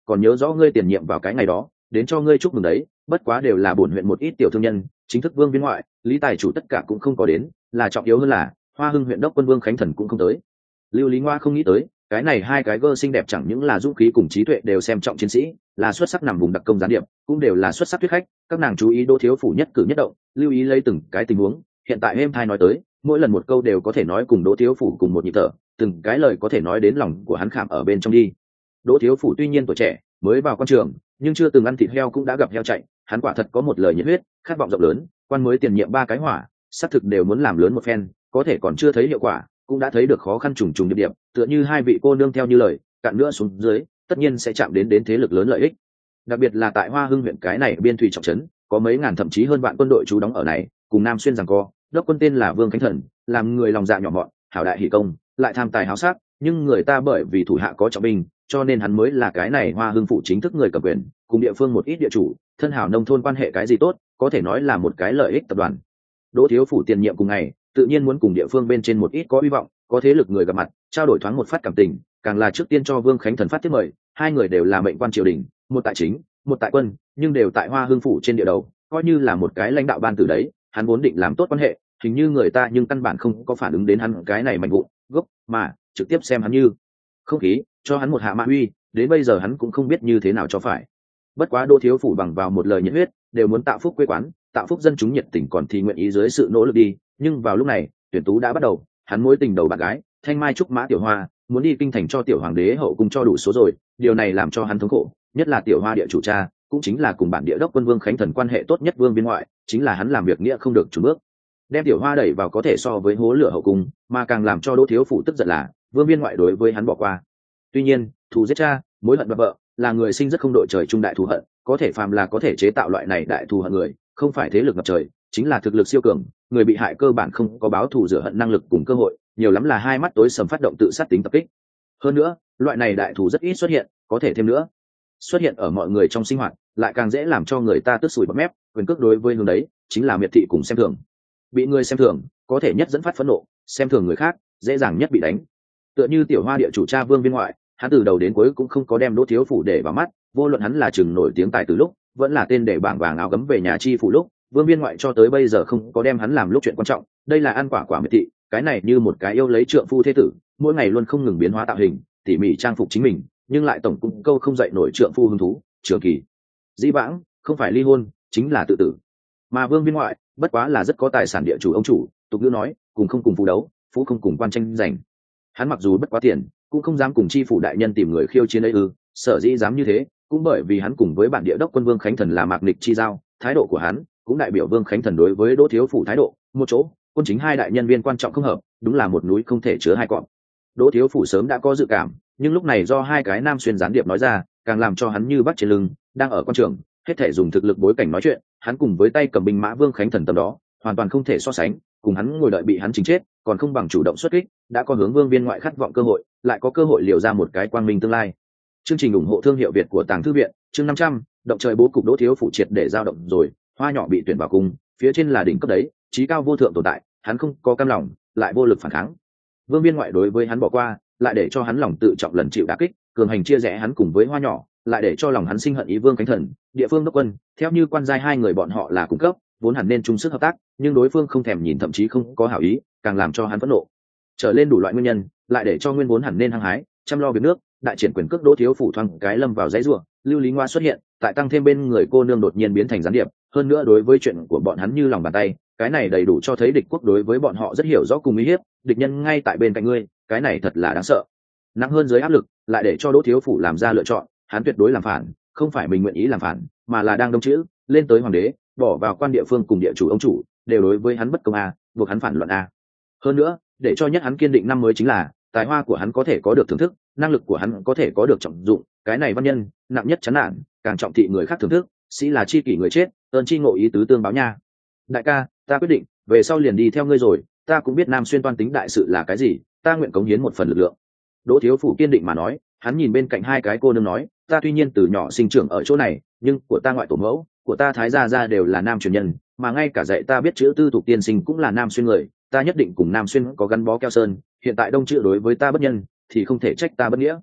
còn nhớ rõ ngươi tiền nhiệm vào cái ngày đó đến cho ngươi chúc mừng đấy, bất quá đều là bổn huyện một ít tiểu thương nhân, chính thức vương viên ngoại lý tài chủ tất cả cũng không có đến, là trọng yếu hơn là Hoa Hưng huyện đốc quân Vương Khánh Thần cũng không tới. Lưu Lý Ngoa không nghĩ tới cái này hai cái gơ xinh đẹp chẳng những là dũng khí cùng trí tuệ đều xem trọng chiến sĩ, là xuất sắc nằm vùng đặc công gián điệp, cũng đều là xuất sắc thuyết khách. Các nàng chú ý Đỗ thiếu phủ nhất cử nhất động, lưu ý lấy từng cái tình huống. Hiện tại êm thai nói tới, mỗi lần một câu đều có thể nói cùng Đỗ thiếu phủ cùng một nhịp thở, từng cái lời có thể nói đến lòng của hắn khảm ở bên trong đi. Đỗ thiếu phủ tuy nhiên tuổi trẻ, mới vào quan trường, nhưng chưa từng ăn thịt heo cũng đã gặp heo chạy, hắn quả thật có một lời nhiệt huyết, khát vọng rộng lớn. Quan mới tiền nhiệm ba cái hỏa, xác thực đều muốn làm lớn một phen, có thể còn chưa thấy hiệu quả, cũng đã thấy được khó khăn trùng trùng điệp điệp, tựa như hai vị cô nương theo như lời, cạn nữa xuống dưới, tất nhiên sẽ chạm đến đến thế lực lớn lợi ích. Đặc biệt là tại Hoa Hưng huyện cái này biên thủy trọng trấn, có mấy ngàn thậm chí hơn vạn quân đội trú đóng ở này, cùng Nam Xuyên giằng co, đốc quân tên là Vương Khánh Thần, làm người lòng dạ nhỏ mọn, hảo đại hỷ công, lại tham tài háo sắc, nhưng người ta bởi vì thủ hạ có trọng binh, cho nên hắn mới là cái này Hoa Hưng phụ chính thức người cầm quyền, cùng địa phương một ít địa chủ, thân hảo nông thôn quan hệ cái gì tốt, có thể nói là một cái lợi ích tập đoàn. Đỗ thiếu phủ tiền nhiệm cùng ngày, tự nhiên muốn cùng địa phương bên trên một ít có hy vọng, có thế lực người gặp mặt, trao đổi thoáng một phát cảm tình, càng là trước tiên cho Vương Khánh Thần phát thiết mời. Hai người đều là mệnh quan triều đình, một tại chính, một tại quân, nhưng đều tại Hoa Hưng phủ trên địa đầu, coi như là một cái lãnh đạo ban từ đấy. Hắn vốn định làm tốt quan hệ, hình như người ta nhưng căn bản không có phản ứng đến hắn cái này mạnh vụn gốc, mà trực tiếp xem hắn như không khí, cho hắn một hạ mã uy. Đến bây giờ hắn cũng không biết như thế nào cho phải. Bất quá Đỗ thiếu phủ bằng vào một lời nhiệt huyết, đều muốn tạo phúc quê quán, tạo phúc dân chúng nhiệt tình, còn thì nguyện ý dưới sự nỗ lực đi. Nhưng vào lúc này, tuyển tú đã bắt đầu, hắn mối tình đầu bạn gái Thanh Mai Trúc Mã Tiểu Hoa muốn đi kinh thành cho tiểu hoàng đế hậu cung cho đủ số rồi, điều này làm cho hắn thống khổ, nhất là Tiểu Hoa địa chủ cha, cũng chính là cùng bản địa đốc quân Vương Khánh Thần quan hệ tốt nhất Vương viên ngoại, chính là hắn làm việc nghĩa không được chùn bước, đem Tiểu Hoa đẩy vào có thể so với hố lửa hậu cung, mà càng làm cho Đỗ thiếu phủ tức giận là Vương viên ngoại đối với hắn bỏ qua. Tuy nhiên, thù giết cha, mối hận và vợ, là người sinh rất không đội trời chung đại thù hận, có thể phàm là có thể chế tạo loại này đại thù hận người, không phải thế lực ngập trời, chính là thực lực siêu cường. Người bị hại cơ bản không có báo thù rửa hận năng lực cùng cơ hội, nhiều lắm là hai mắt tối sầm phát động tự sát tính tập kích. Hơn nữa, loại này đại thù rất ít xuất hiện, có thể thêm nữa xuất hiện ở mọi người trong sinh hoạt, lại càng dễ làm cho người ta tức sủi bọt mép. Quyền cước đối với hướng đấy chính là miệt thị cùng xem thường. Bị người xem thường có thể nhất dẫn phát phẫn nộ, xem thường người khác dễ dàng nhất bị đánh. Tựa như Tiểu Hoa địa chủ cha Vương viên ngoại, hắn từ đầu đến cuối cũng không có đem Đỗ thiếu phủ để vào mắt, vô luận hắn là chừng nổi tiếng tài từ lúc, vẫn là tên để bảng vàng áo gấm về nhà chi phủ lúc, Vương viên ngoại cho tới bây giờ không có đem hắn làm lúc chuyện quan trọng. Đây là ăn quả quả miệt thị, cái này như một cái yêu lấy trượng phu thế tử, mỗi ngày luôn không ngừng biến hóa tạo hình, tỉ mỉ trang phục chính mình, nhưng lại tổng cũng câu không dậy nổi trượng phu hứng thú. Trường kỳ dĩ vãng, không phải ly hôn chính là tự tử. Mà Vương viên ngoại bất quá là rất có tài sản địa chủ ông chủ, tục ngữ nói cùng không cùng phú đấu, phú không cùng quan tranh giành. Hắn mặc dù bất quá tiền, cũng không dám cùng chi phủ đại nhân tìm người khiêu chiến ấy ư. Sở dĩ dám như thế cũng bởi vì hắn cùng với bản địa đốc quân Vương Khánh Thần là mạc nịch chi giao, thái độ của hắn cũng đại biểu Vương Khánh Thần đối với Đỗ thiếu phủ thái độ. Một chỗ quân chính hai đại nhân viên quan trọng không hợp, đúng là một núi không thể chứa hai cọp. Đỗ thiếu phủ sớm đã có dự cảm, nhưng lúc này do hai cái Nam Xuyên gián điệp nói ra, càng làm cho hắn như bắt trên lưng. Đang ở quan trường, hết thể dùng thực lực bối cảnh nói chuyện, hắn cùng với tay cầm binh mã Vương Khánh Thần tầm đó hoàn toàn không thể so sánh. Cùng hắn ngồi đợi bị hắn chính chết, còn không bằng chủ động xuất kích. Đã có hướng Vương viên ngoại khát vọng cơ hội, lại có cơ hội liều ra một cái quang minh tương lai. Chương trình ủng hộ thương hiệu Việt của Tàng Thư Viện, chương năm trăm, động trời bố cục Đỗ thiếu phủ triệt để dao động rồi. Hoa nhỏ bị tuyển vào cung, phía trên là đỉnh cấp đấy, trí cao vô thượng tồn tại, hắn không có cam lòng, lại vô lực phản kháng. Vương viên ngoại đối với hắn bỏ qua, lại để cho hắn lòng tự trọng lần chịu đả kích, cường hành chia rẽ hắn cùng với Hoa nhỏ, lại để cho lòng hắn sinh hận ý Vương Khánh Thần. Địa phương đốc quân, theo như quan giai hai người bọn họ là cung cấp, vốn hẳn nên chung sức hợp tác, nhưng đối phương không thèm nhìn, thậm chí không có hảo ý, càng làm cho hắn phẫn nộ. Trở lên đủ loại nguyên nhân, lại để cho nguyên vốn hẳn nên hăng hái chăm lo việc nước, đại triển quyền cước Đỗ thiếu phủ thoáng cái lâm vào dãy rủa. Lưu Lý Ngoa xuất hiện, tại tăng thêm bên người cô nương đột nhiên biến thành gián điệp, hơn nữa đối với chuyện của bọn hắn như lòng bàn tay, cái này đầy đủ cho thấy địch quốc đối với bọn họ rất hiểu rõ cùng uy hiếp, địch nhân ngay tại bên cạnh ngươi, cái này thật là đáng sợ. Nặng hơn dưới áp lực, lại để cho Đỗ thiếu phủ làm ra lựa chọn, hắn tuyệt đối làm phản, không phải mình nguyện ý làm phản, mà là đang đông chữ lên tới hoàng đế, bỏ vào quan địa phương cùng địa chủ ông chủ, đều đối với hắn bất công a, buộc hắn phản luận a. Hơn nữa, để cho nhất hắn kiên định năm mới chính là tài hoa của hắn có thể có được thưởng thức, năng lực của hắn có thể có được trọng dụng, cái này văn nhân nặng nhất chán nản, càng trọng thị người khác thưởng thức, sĩ là chi kỷ người chết, ơn chi ngộ ý tứ tương báo nha. Đại ca, ta quyết định về sau liền đi theo ngươi rồi, ta cũng biết Nam Xuyên toan tính đại sự là cái gì, ta nguyện cống hiến một phần lực lượng. Đỗ thiếu phủ kiên định mà nói. Hắn nhìn bên cạnh hai cái cô nương nói, ta tuy nhiên từ nhỏ sinh trưởng ở chỗ này, nhưng của ta ngoại tổ mẫu, của ta thái gia gia đều là Nam truyền nhân, mà ngay cả dạy ta biết chữ Tư Thục tiên sinh cũng là Nam Xuyên người, ta nhất định cùng Nam Xuyên có gắn bó keo sơn. Hiện tại đông chữ đối với ta bất nhân, thì không thể trách ta bất nghĩa.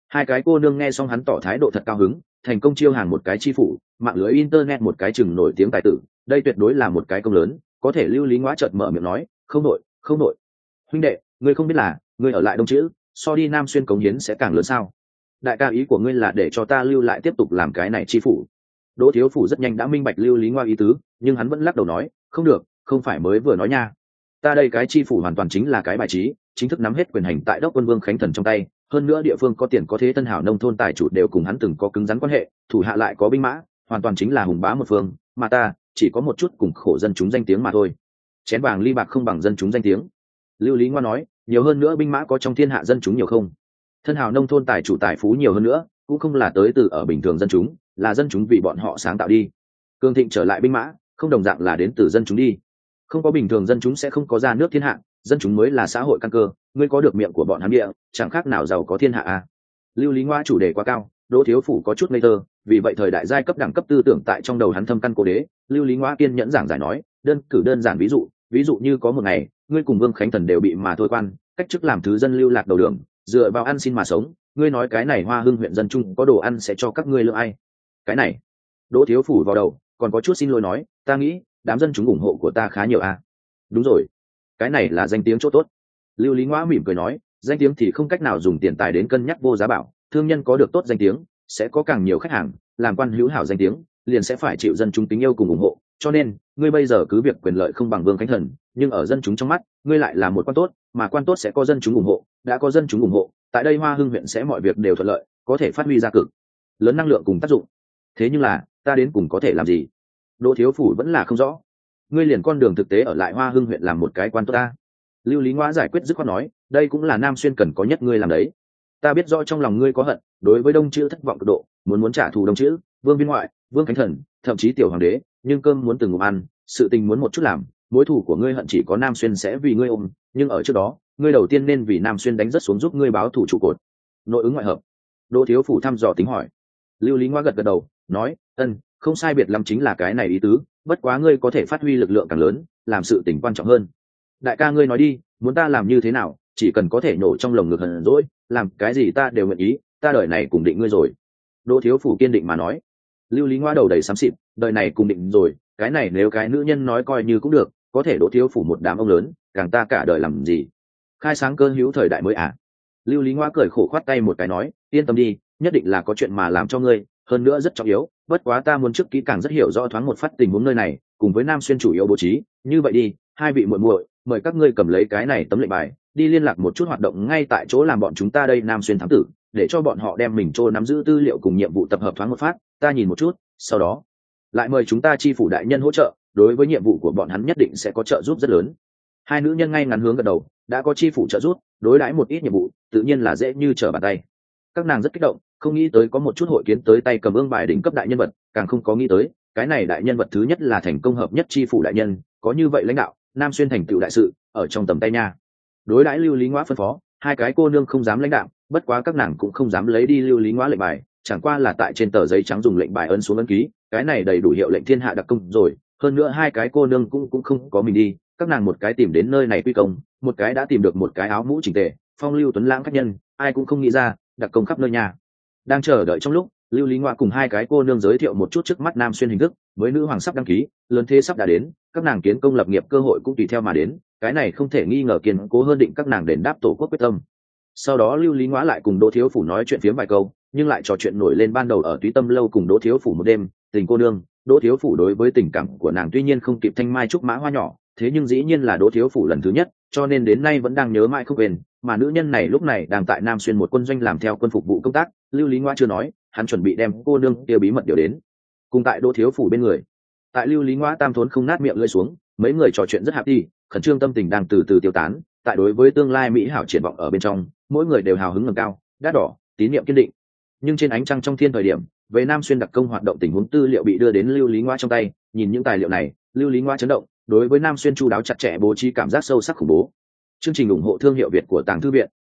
Hai cái cô nương nghe xong hắn tỏ thái độ thật cao hứng, thành công chiêu hàng một cái chi phủ, mạng lưới internet một cái chừng nổi tiếng tài tử, đây tuyệt đối là một cái công lớn. Có thể Lưu Lý Ngoã chợt mở miệng nói, không nội không nội huynh đệ, ngươi không biết là ngươi ở lại Đông Chữ so đi Nam Xuyên cống hiến sẽ càng lớn sao? Đại ca, ý của ngươi là để cho ta lưu lại tiếp tục làm cái này chi phủ? Đỗ thiếu phủ rất nhanh đã minh bạch Lưu Lý Ngoa ý tứ, nhưng hắn vẫn lắc đầu nói, không được, không phải mới vừa nói nha, ta đây cái chi phủ hoàn toàn chính là cái bài trí, chính thức nắm hết quyền hành tại đốc quân Vương Khánh Thần trong tay, hơn nữa địa phương có tiền có thế, thân hảo nông thôn tài chủ đều cùng hắn từng có cứng rắn quan hệ, thủ hạ lại có binh mã, hoàn toàn chính là hùng bá một phương, mà ta chỉ có một chút cùng khổ dân chúng danh tiếng mà thôi. Chén vàng ly bạc không bằng dân chúng danh tiếng. Lưu Lý Ngoa nói, nhiều hơn nữa binh mã có trong thiên hạ dân chúng nhiều không? Thân hào nông thôn tài chủ tài phú nhiều hơn nữa, cũng không là tới từ ở bình thường dân chúng, là dân chúng vì bọn họ sáng tạo đi. Cường thịnh trở lại binh mã, không đồng dạng là đến từ dân chúng đi. Không có bình thường dân chúng sẽ không có ra nước thiên hạ, dân chúng mới là xã hội căn cơ. Ngươi có được miệng của bọn hắn địa, chẳng khác nào giàu có thiên hạ à? Lưu Lý Ngoa chủ đề quá cao, Đỗ thiếu phủ có chút ngây thơ, vì vậy thời đại giai cấp đẳng cấp tư tưởng tại trong đầu hắn thâm căn cố đế. Lưu Lý Ngoa kiên nhẫn giảng giải nói, đơn cử đơn giản ví dụ, ví dụ như có một ngày, ngươi cùng Vương Khánh Thần đều bị mà thôi quan, cách chức làm thứ dân lưu lạc đầu đường, dựa vào ăn xin mà sống, ngươi nói cái này Hoa Hưng huyện dân chung có đồ ăn sẽ cho các ngươi lựa ai? Cái này, Đỗ thiếu phủ vào đầu, còn có chút xin lỗi nói, ta nghĩ đám dân chúng ủng hộ của ta khá nhiều à? Đúng rồi, cái này là danh tiếng chỗ tốt. Lưu Lý Ngoa mỉm cười nói, danh tiếng thì không cách nào dùng tiền tài đến cân nhắc vô giá bảo, thương nhân có được tốt danh tiếng sẽ có càng nhiều khách hàng, làm quan hữu hảo danh tiếng liền sẽ phải chịu dân chúng kính yêu cùng ủng hộ, cho nên ngươi bây giờ cứ việc quyền lợi không bằng Vương Khánh Thần, nhưng ở dân chúng trong mắt ngươi lại là một quan tốt, mà quan tốt sẽ có dân chúng ủng hộ, đã có dân chúng ủng hộ, tại đây Hoa Hưng huyện sẽ mọi việc đều thuận lợi, có thể phát huy ra cực lớn năng lượng cùng tác dụng. Thế nhưng là ta đến cùng có thể làm gì? Đỗ thiếu phủ vẫn là không rõ. Ngươi liền con đường thực tế ở lại Hoa Hưng huyện làm một cái quan tốt ta. Lưu Lý Ngoa giải quyết dứt khoát nói, đây cũng là Nam Xuyên cần có nhất ngươi làm đấy. Ta biết rõ trong lòng ngươi có hận, đối với Đông Chữ thất vọng cực độ, muốn muốn trả thù Đông Chữ, Vương Biên Ngoại, Vương Khánh Thần, thậm chí tiểu hoàng đế, nhưng cơm muốn từng ngụm ăn, sự tình muốn một chút làm, mối thù của ngươi hận chỉ có Nam Xuyên sẽ vì ngươi ôm, nhưng ở trước đó, ngươi đầu tiên nên vì Nam Xuyên đánh rất xuống giúp ngươi báo thù trụ cột. Nội ứng ngoại hợp. Đỗ thiếu phủ thăm dò tính hỏi. Lưu Lý Ngoa gật gật đầu, nói, ân, không sai biệt lắm chính là cái này ý tứ, bất quá ngươi có thể phát huy lực lượng càng lớn, làm sự tình quan trọng hơn. Đại ca ngươi nói đi, muốn ta làm như thế nào, chỉ cần có thể nổ trong lồng ngực hờn dỗi, làm cái gì ta đều nguyện ý, ta đời này cùng định ngươi rồi. Đỗ thiếu phủ kiên định mà nói. Lưu Lý Ngoa đầu đầy xám xịt, đời này cùng định rồi, cái này nếu cái nữ nhân nói coi như cũng được, có thể Đỗ thiếu phủ một đám ông lớn, càng ta cả đời làm gì? Khai sáng cơn hữu thời đại mới à? Lưu Lý Ngoa cười khổ khoát tay một cái nói, yên tâm đi, nhất định là có chuyện mà làm cho ngươi, hơn nữa rất trọng yếu, bất quá ta muốn trước kỹ càng rất hiểu rõ thoáng một phát tình huống nơi này, cùng với Nam Xuyên chủ yếu bố trí, như vậy đi, hai vị muội muội, mời các ngươi cầm lấy cái này tấm lệnh bài, đi liên lạc một chút hoạt động ngay tại chỗ làm bọn chúng ta đây Nam Xuyên thám tử, để cho bọn họ đem mình trô nắm giữ tư liệu cùng nhiệm vụ tập hợp thoáng một phát, ta nhìn một chút, sau đó lại mời chúng ta chi phủ đại nhân hỗ trợ, đối với nhiệm vụ của bọn hắn nhất định sẽ có trợ giúp rất lớn. Hai nữ nhân ngay ngắn hướng gật đầu, đã có chi phủ trợ giúp, đối đãi một ít nhiệm vụ, tự nhiên là dễ như trở bàn tay. Các nàng rất kích động, không nghĩ tới có một chút hội kiến tới tay cầm ương bài đỉnh cấp đại nhân vật, càng không có nghĩ tới, cái này đại nhân vật thứ nhất là thành công hợp nhất chi phủ đại nhân, có như vậy lãnh đạo, Nam Xuyên thành tựu đại sự, ở trong tầm tay nha. Đối đãi Lưu Lý Ngoa phân phó, hai cái cô nương không dám lãnh đạo, bất quá các nàng cũng không dám lấy đi Lưu Lý Ngoa lệnh bài, chẳng qua là tại trên tờ giấy trắng dùng lệnh bài ấn xuống ấn ký, cái này đầy đủ hiệu lệnh thiên hạ đặc công rồi. Hơn nữa hai cái cô nương cũng cũng không có mình đi, các nàng một cái tìm đến nơi này quy công, một cái đã tìm được một cái áo mũ chỉnh tề, phong lưu tuấn lãng khách nhân, ai cũng không nghĩ ra, đặc công khắp nơi nhà. Đang chờ đợi trong lúc, Lưu Lý Ngoa cùng hai cái cô nương giới thiệu một chút trước mắt Nam Xuyên hình thức, mới nữ hoàng sắp đăng ký, lớn thế sắp đã đến, các nàng kiến công lập nghiệp cơ hội cũng tùy theo mà đến, cái này không thể nghi ngờ kiên cố hơn định các nàng đền đáp tổ quốc quyết tâm. Sau đó Lưu Lý Ngoa lại cùng Đỗ thiếu phủ nói chuyện phiếm vài câu, nhưng lại trò chuyện nổi lên ban đầu ở Túy Tâm lâu cùng Đỗ thiếu phủ một đêm, tình cô nương, Đỗ thiếu phủ đối với tình cảm của nàng tuy nhiên không kịp thanh mai trúc mã hoa nhỏ, thế nhưng dĩ nhiên là Đỗ thiếu phủ lần thứ nhất, cho nên đến nay vẫn đang nhớ mãi không quên, mà nữ nhân này lúc này đang tại Nam Xuyên một quân doanh làm theo quân phục vụ công tác, Lưu Lý Ngoa chưa nói, hắn chuẩn bị đem cô nương kia bí mật điều đến, cùng tại Đỗ thiếu phủ bên người. Tại Lưu Lý Ngoa tam thốn không nát miệng lưỡi xuống, mấy người trò chuyện rất hạp đi, khẩn trương tâm tình đang từ từ tiêu tán, tại đối với tương lai mỹ hảo triển vọng ở bên trong, mỗi người đều hào hứng ngẩng cao, đắt đỏ, tín niệm kiên định. Nhưng trên ánh trăng trong thiên thời điểm, về Nam Xuyên đặc công hoạt động tình huống tư liệu bị đưa đến Lưu Lý Ngoa trong tay, nhìn những tài liệu này, Lưu Lý Ngoa chấn động, đối với Nam Xuyên chu đáo chặt chẽ bố trí cảm giác sâu sắc khủng bố. Chương trình ủng hộ thương hiệu Việt của Tàng Thư viện.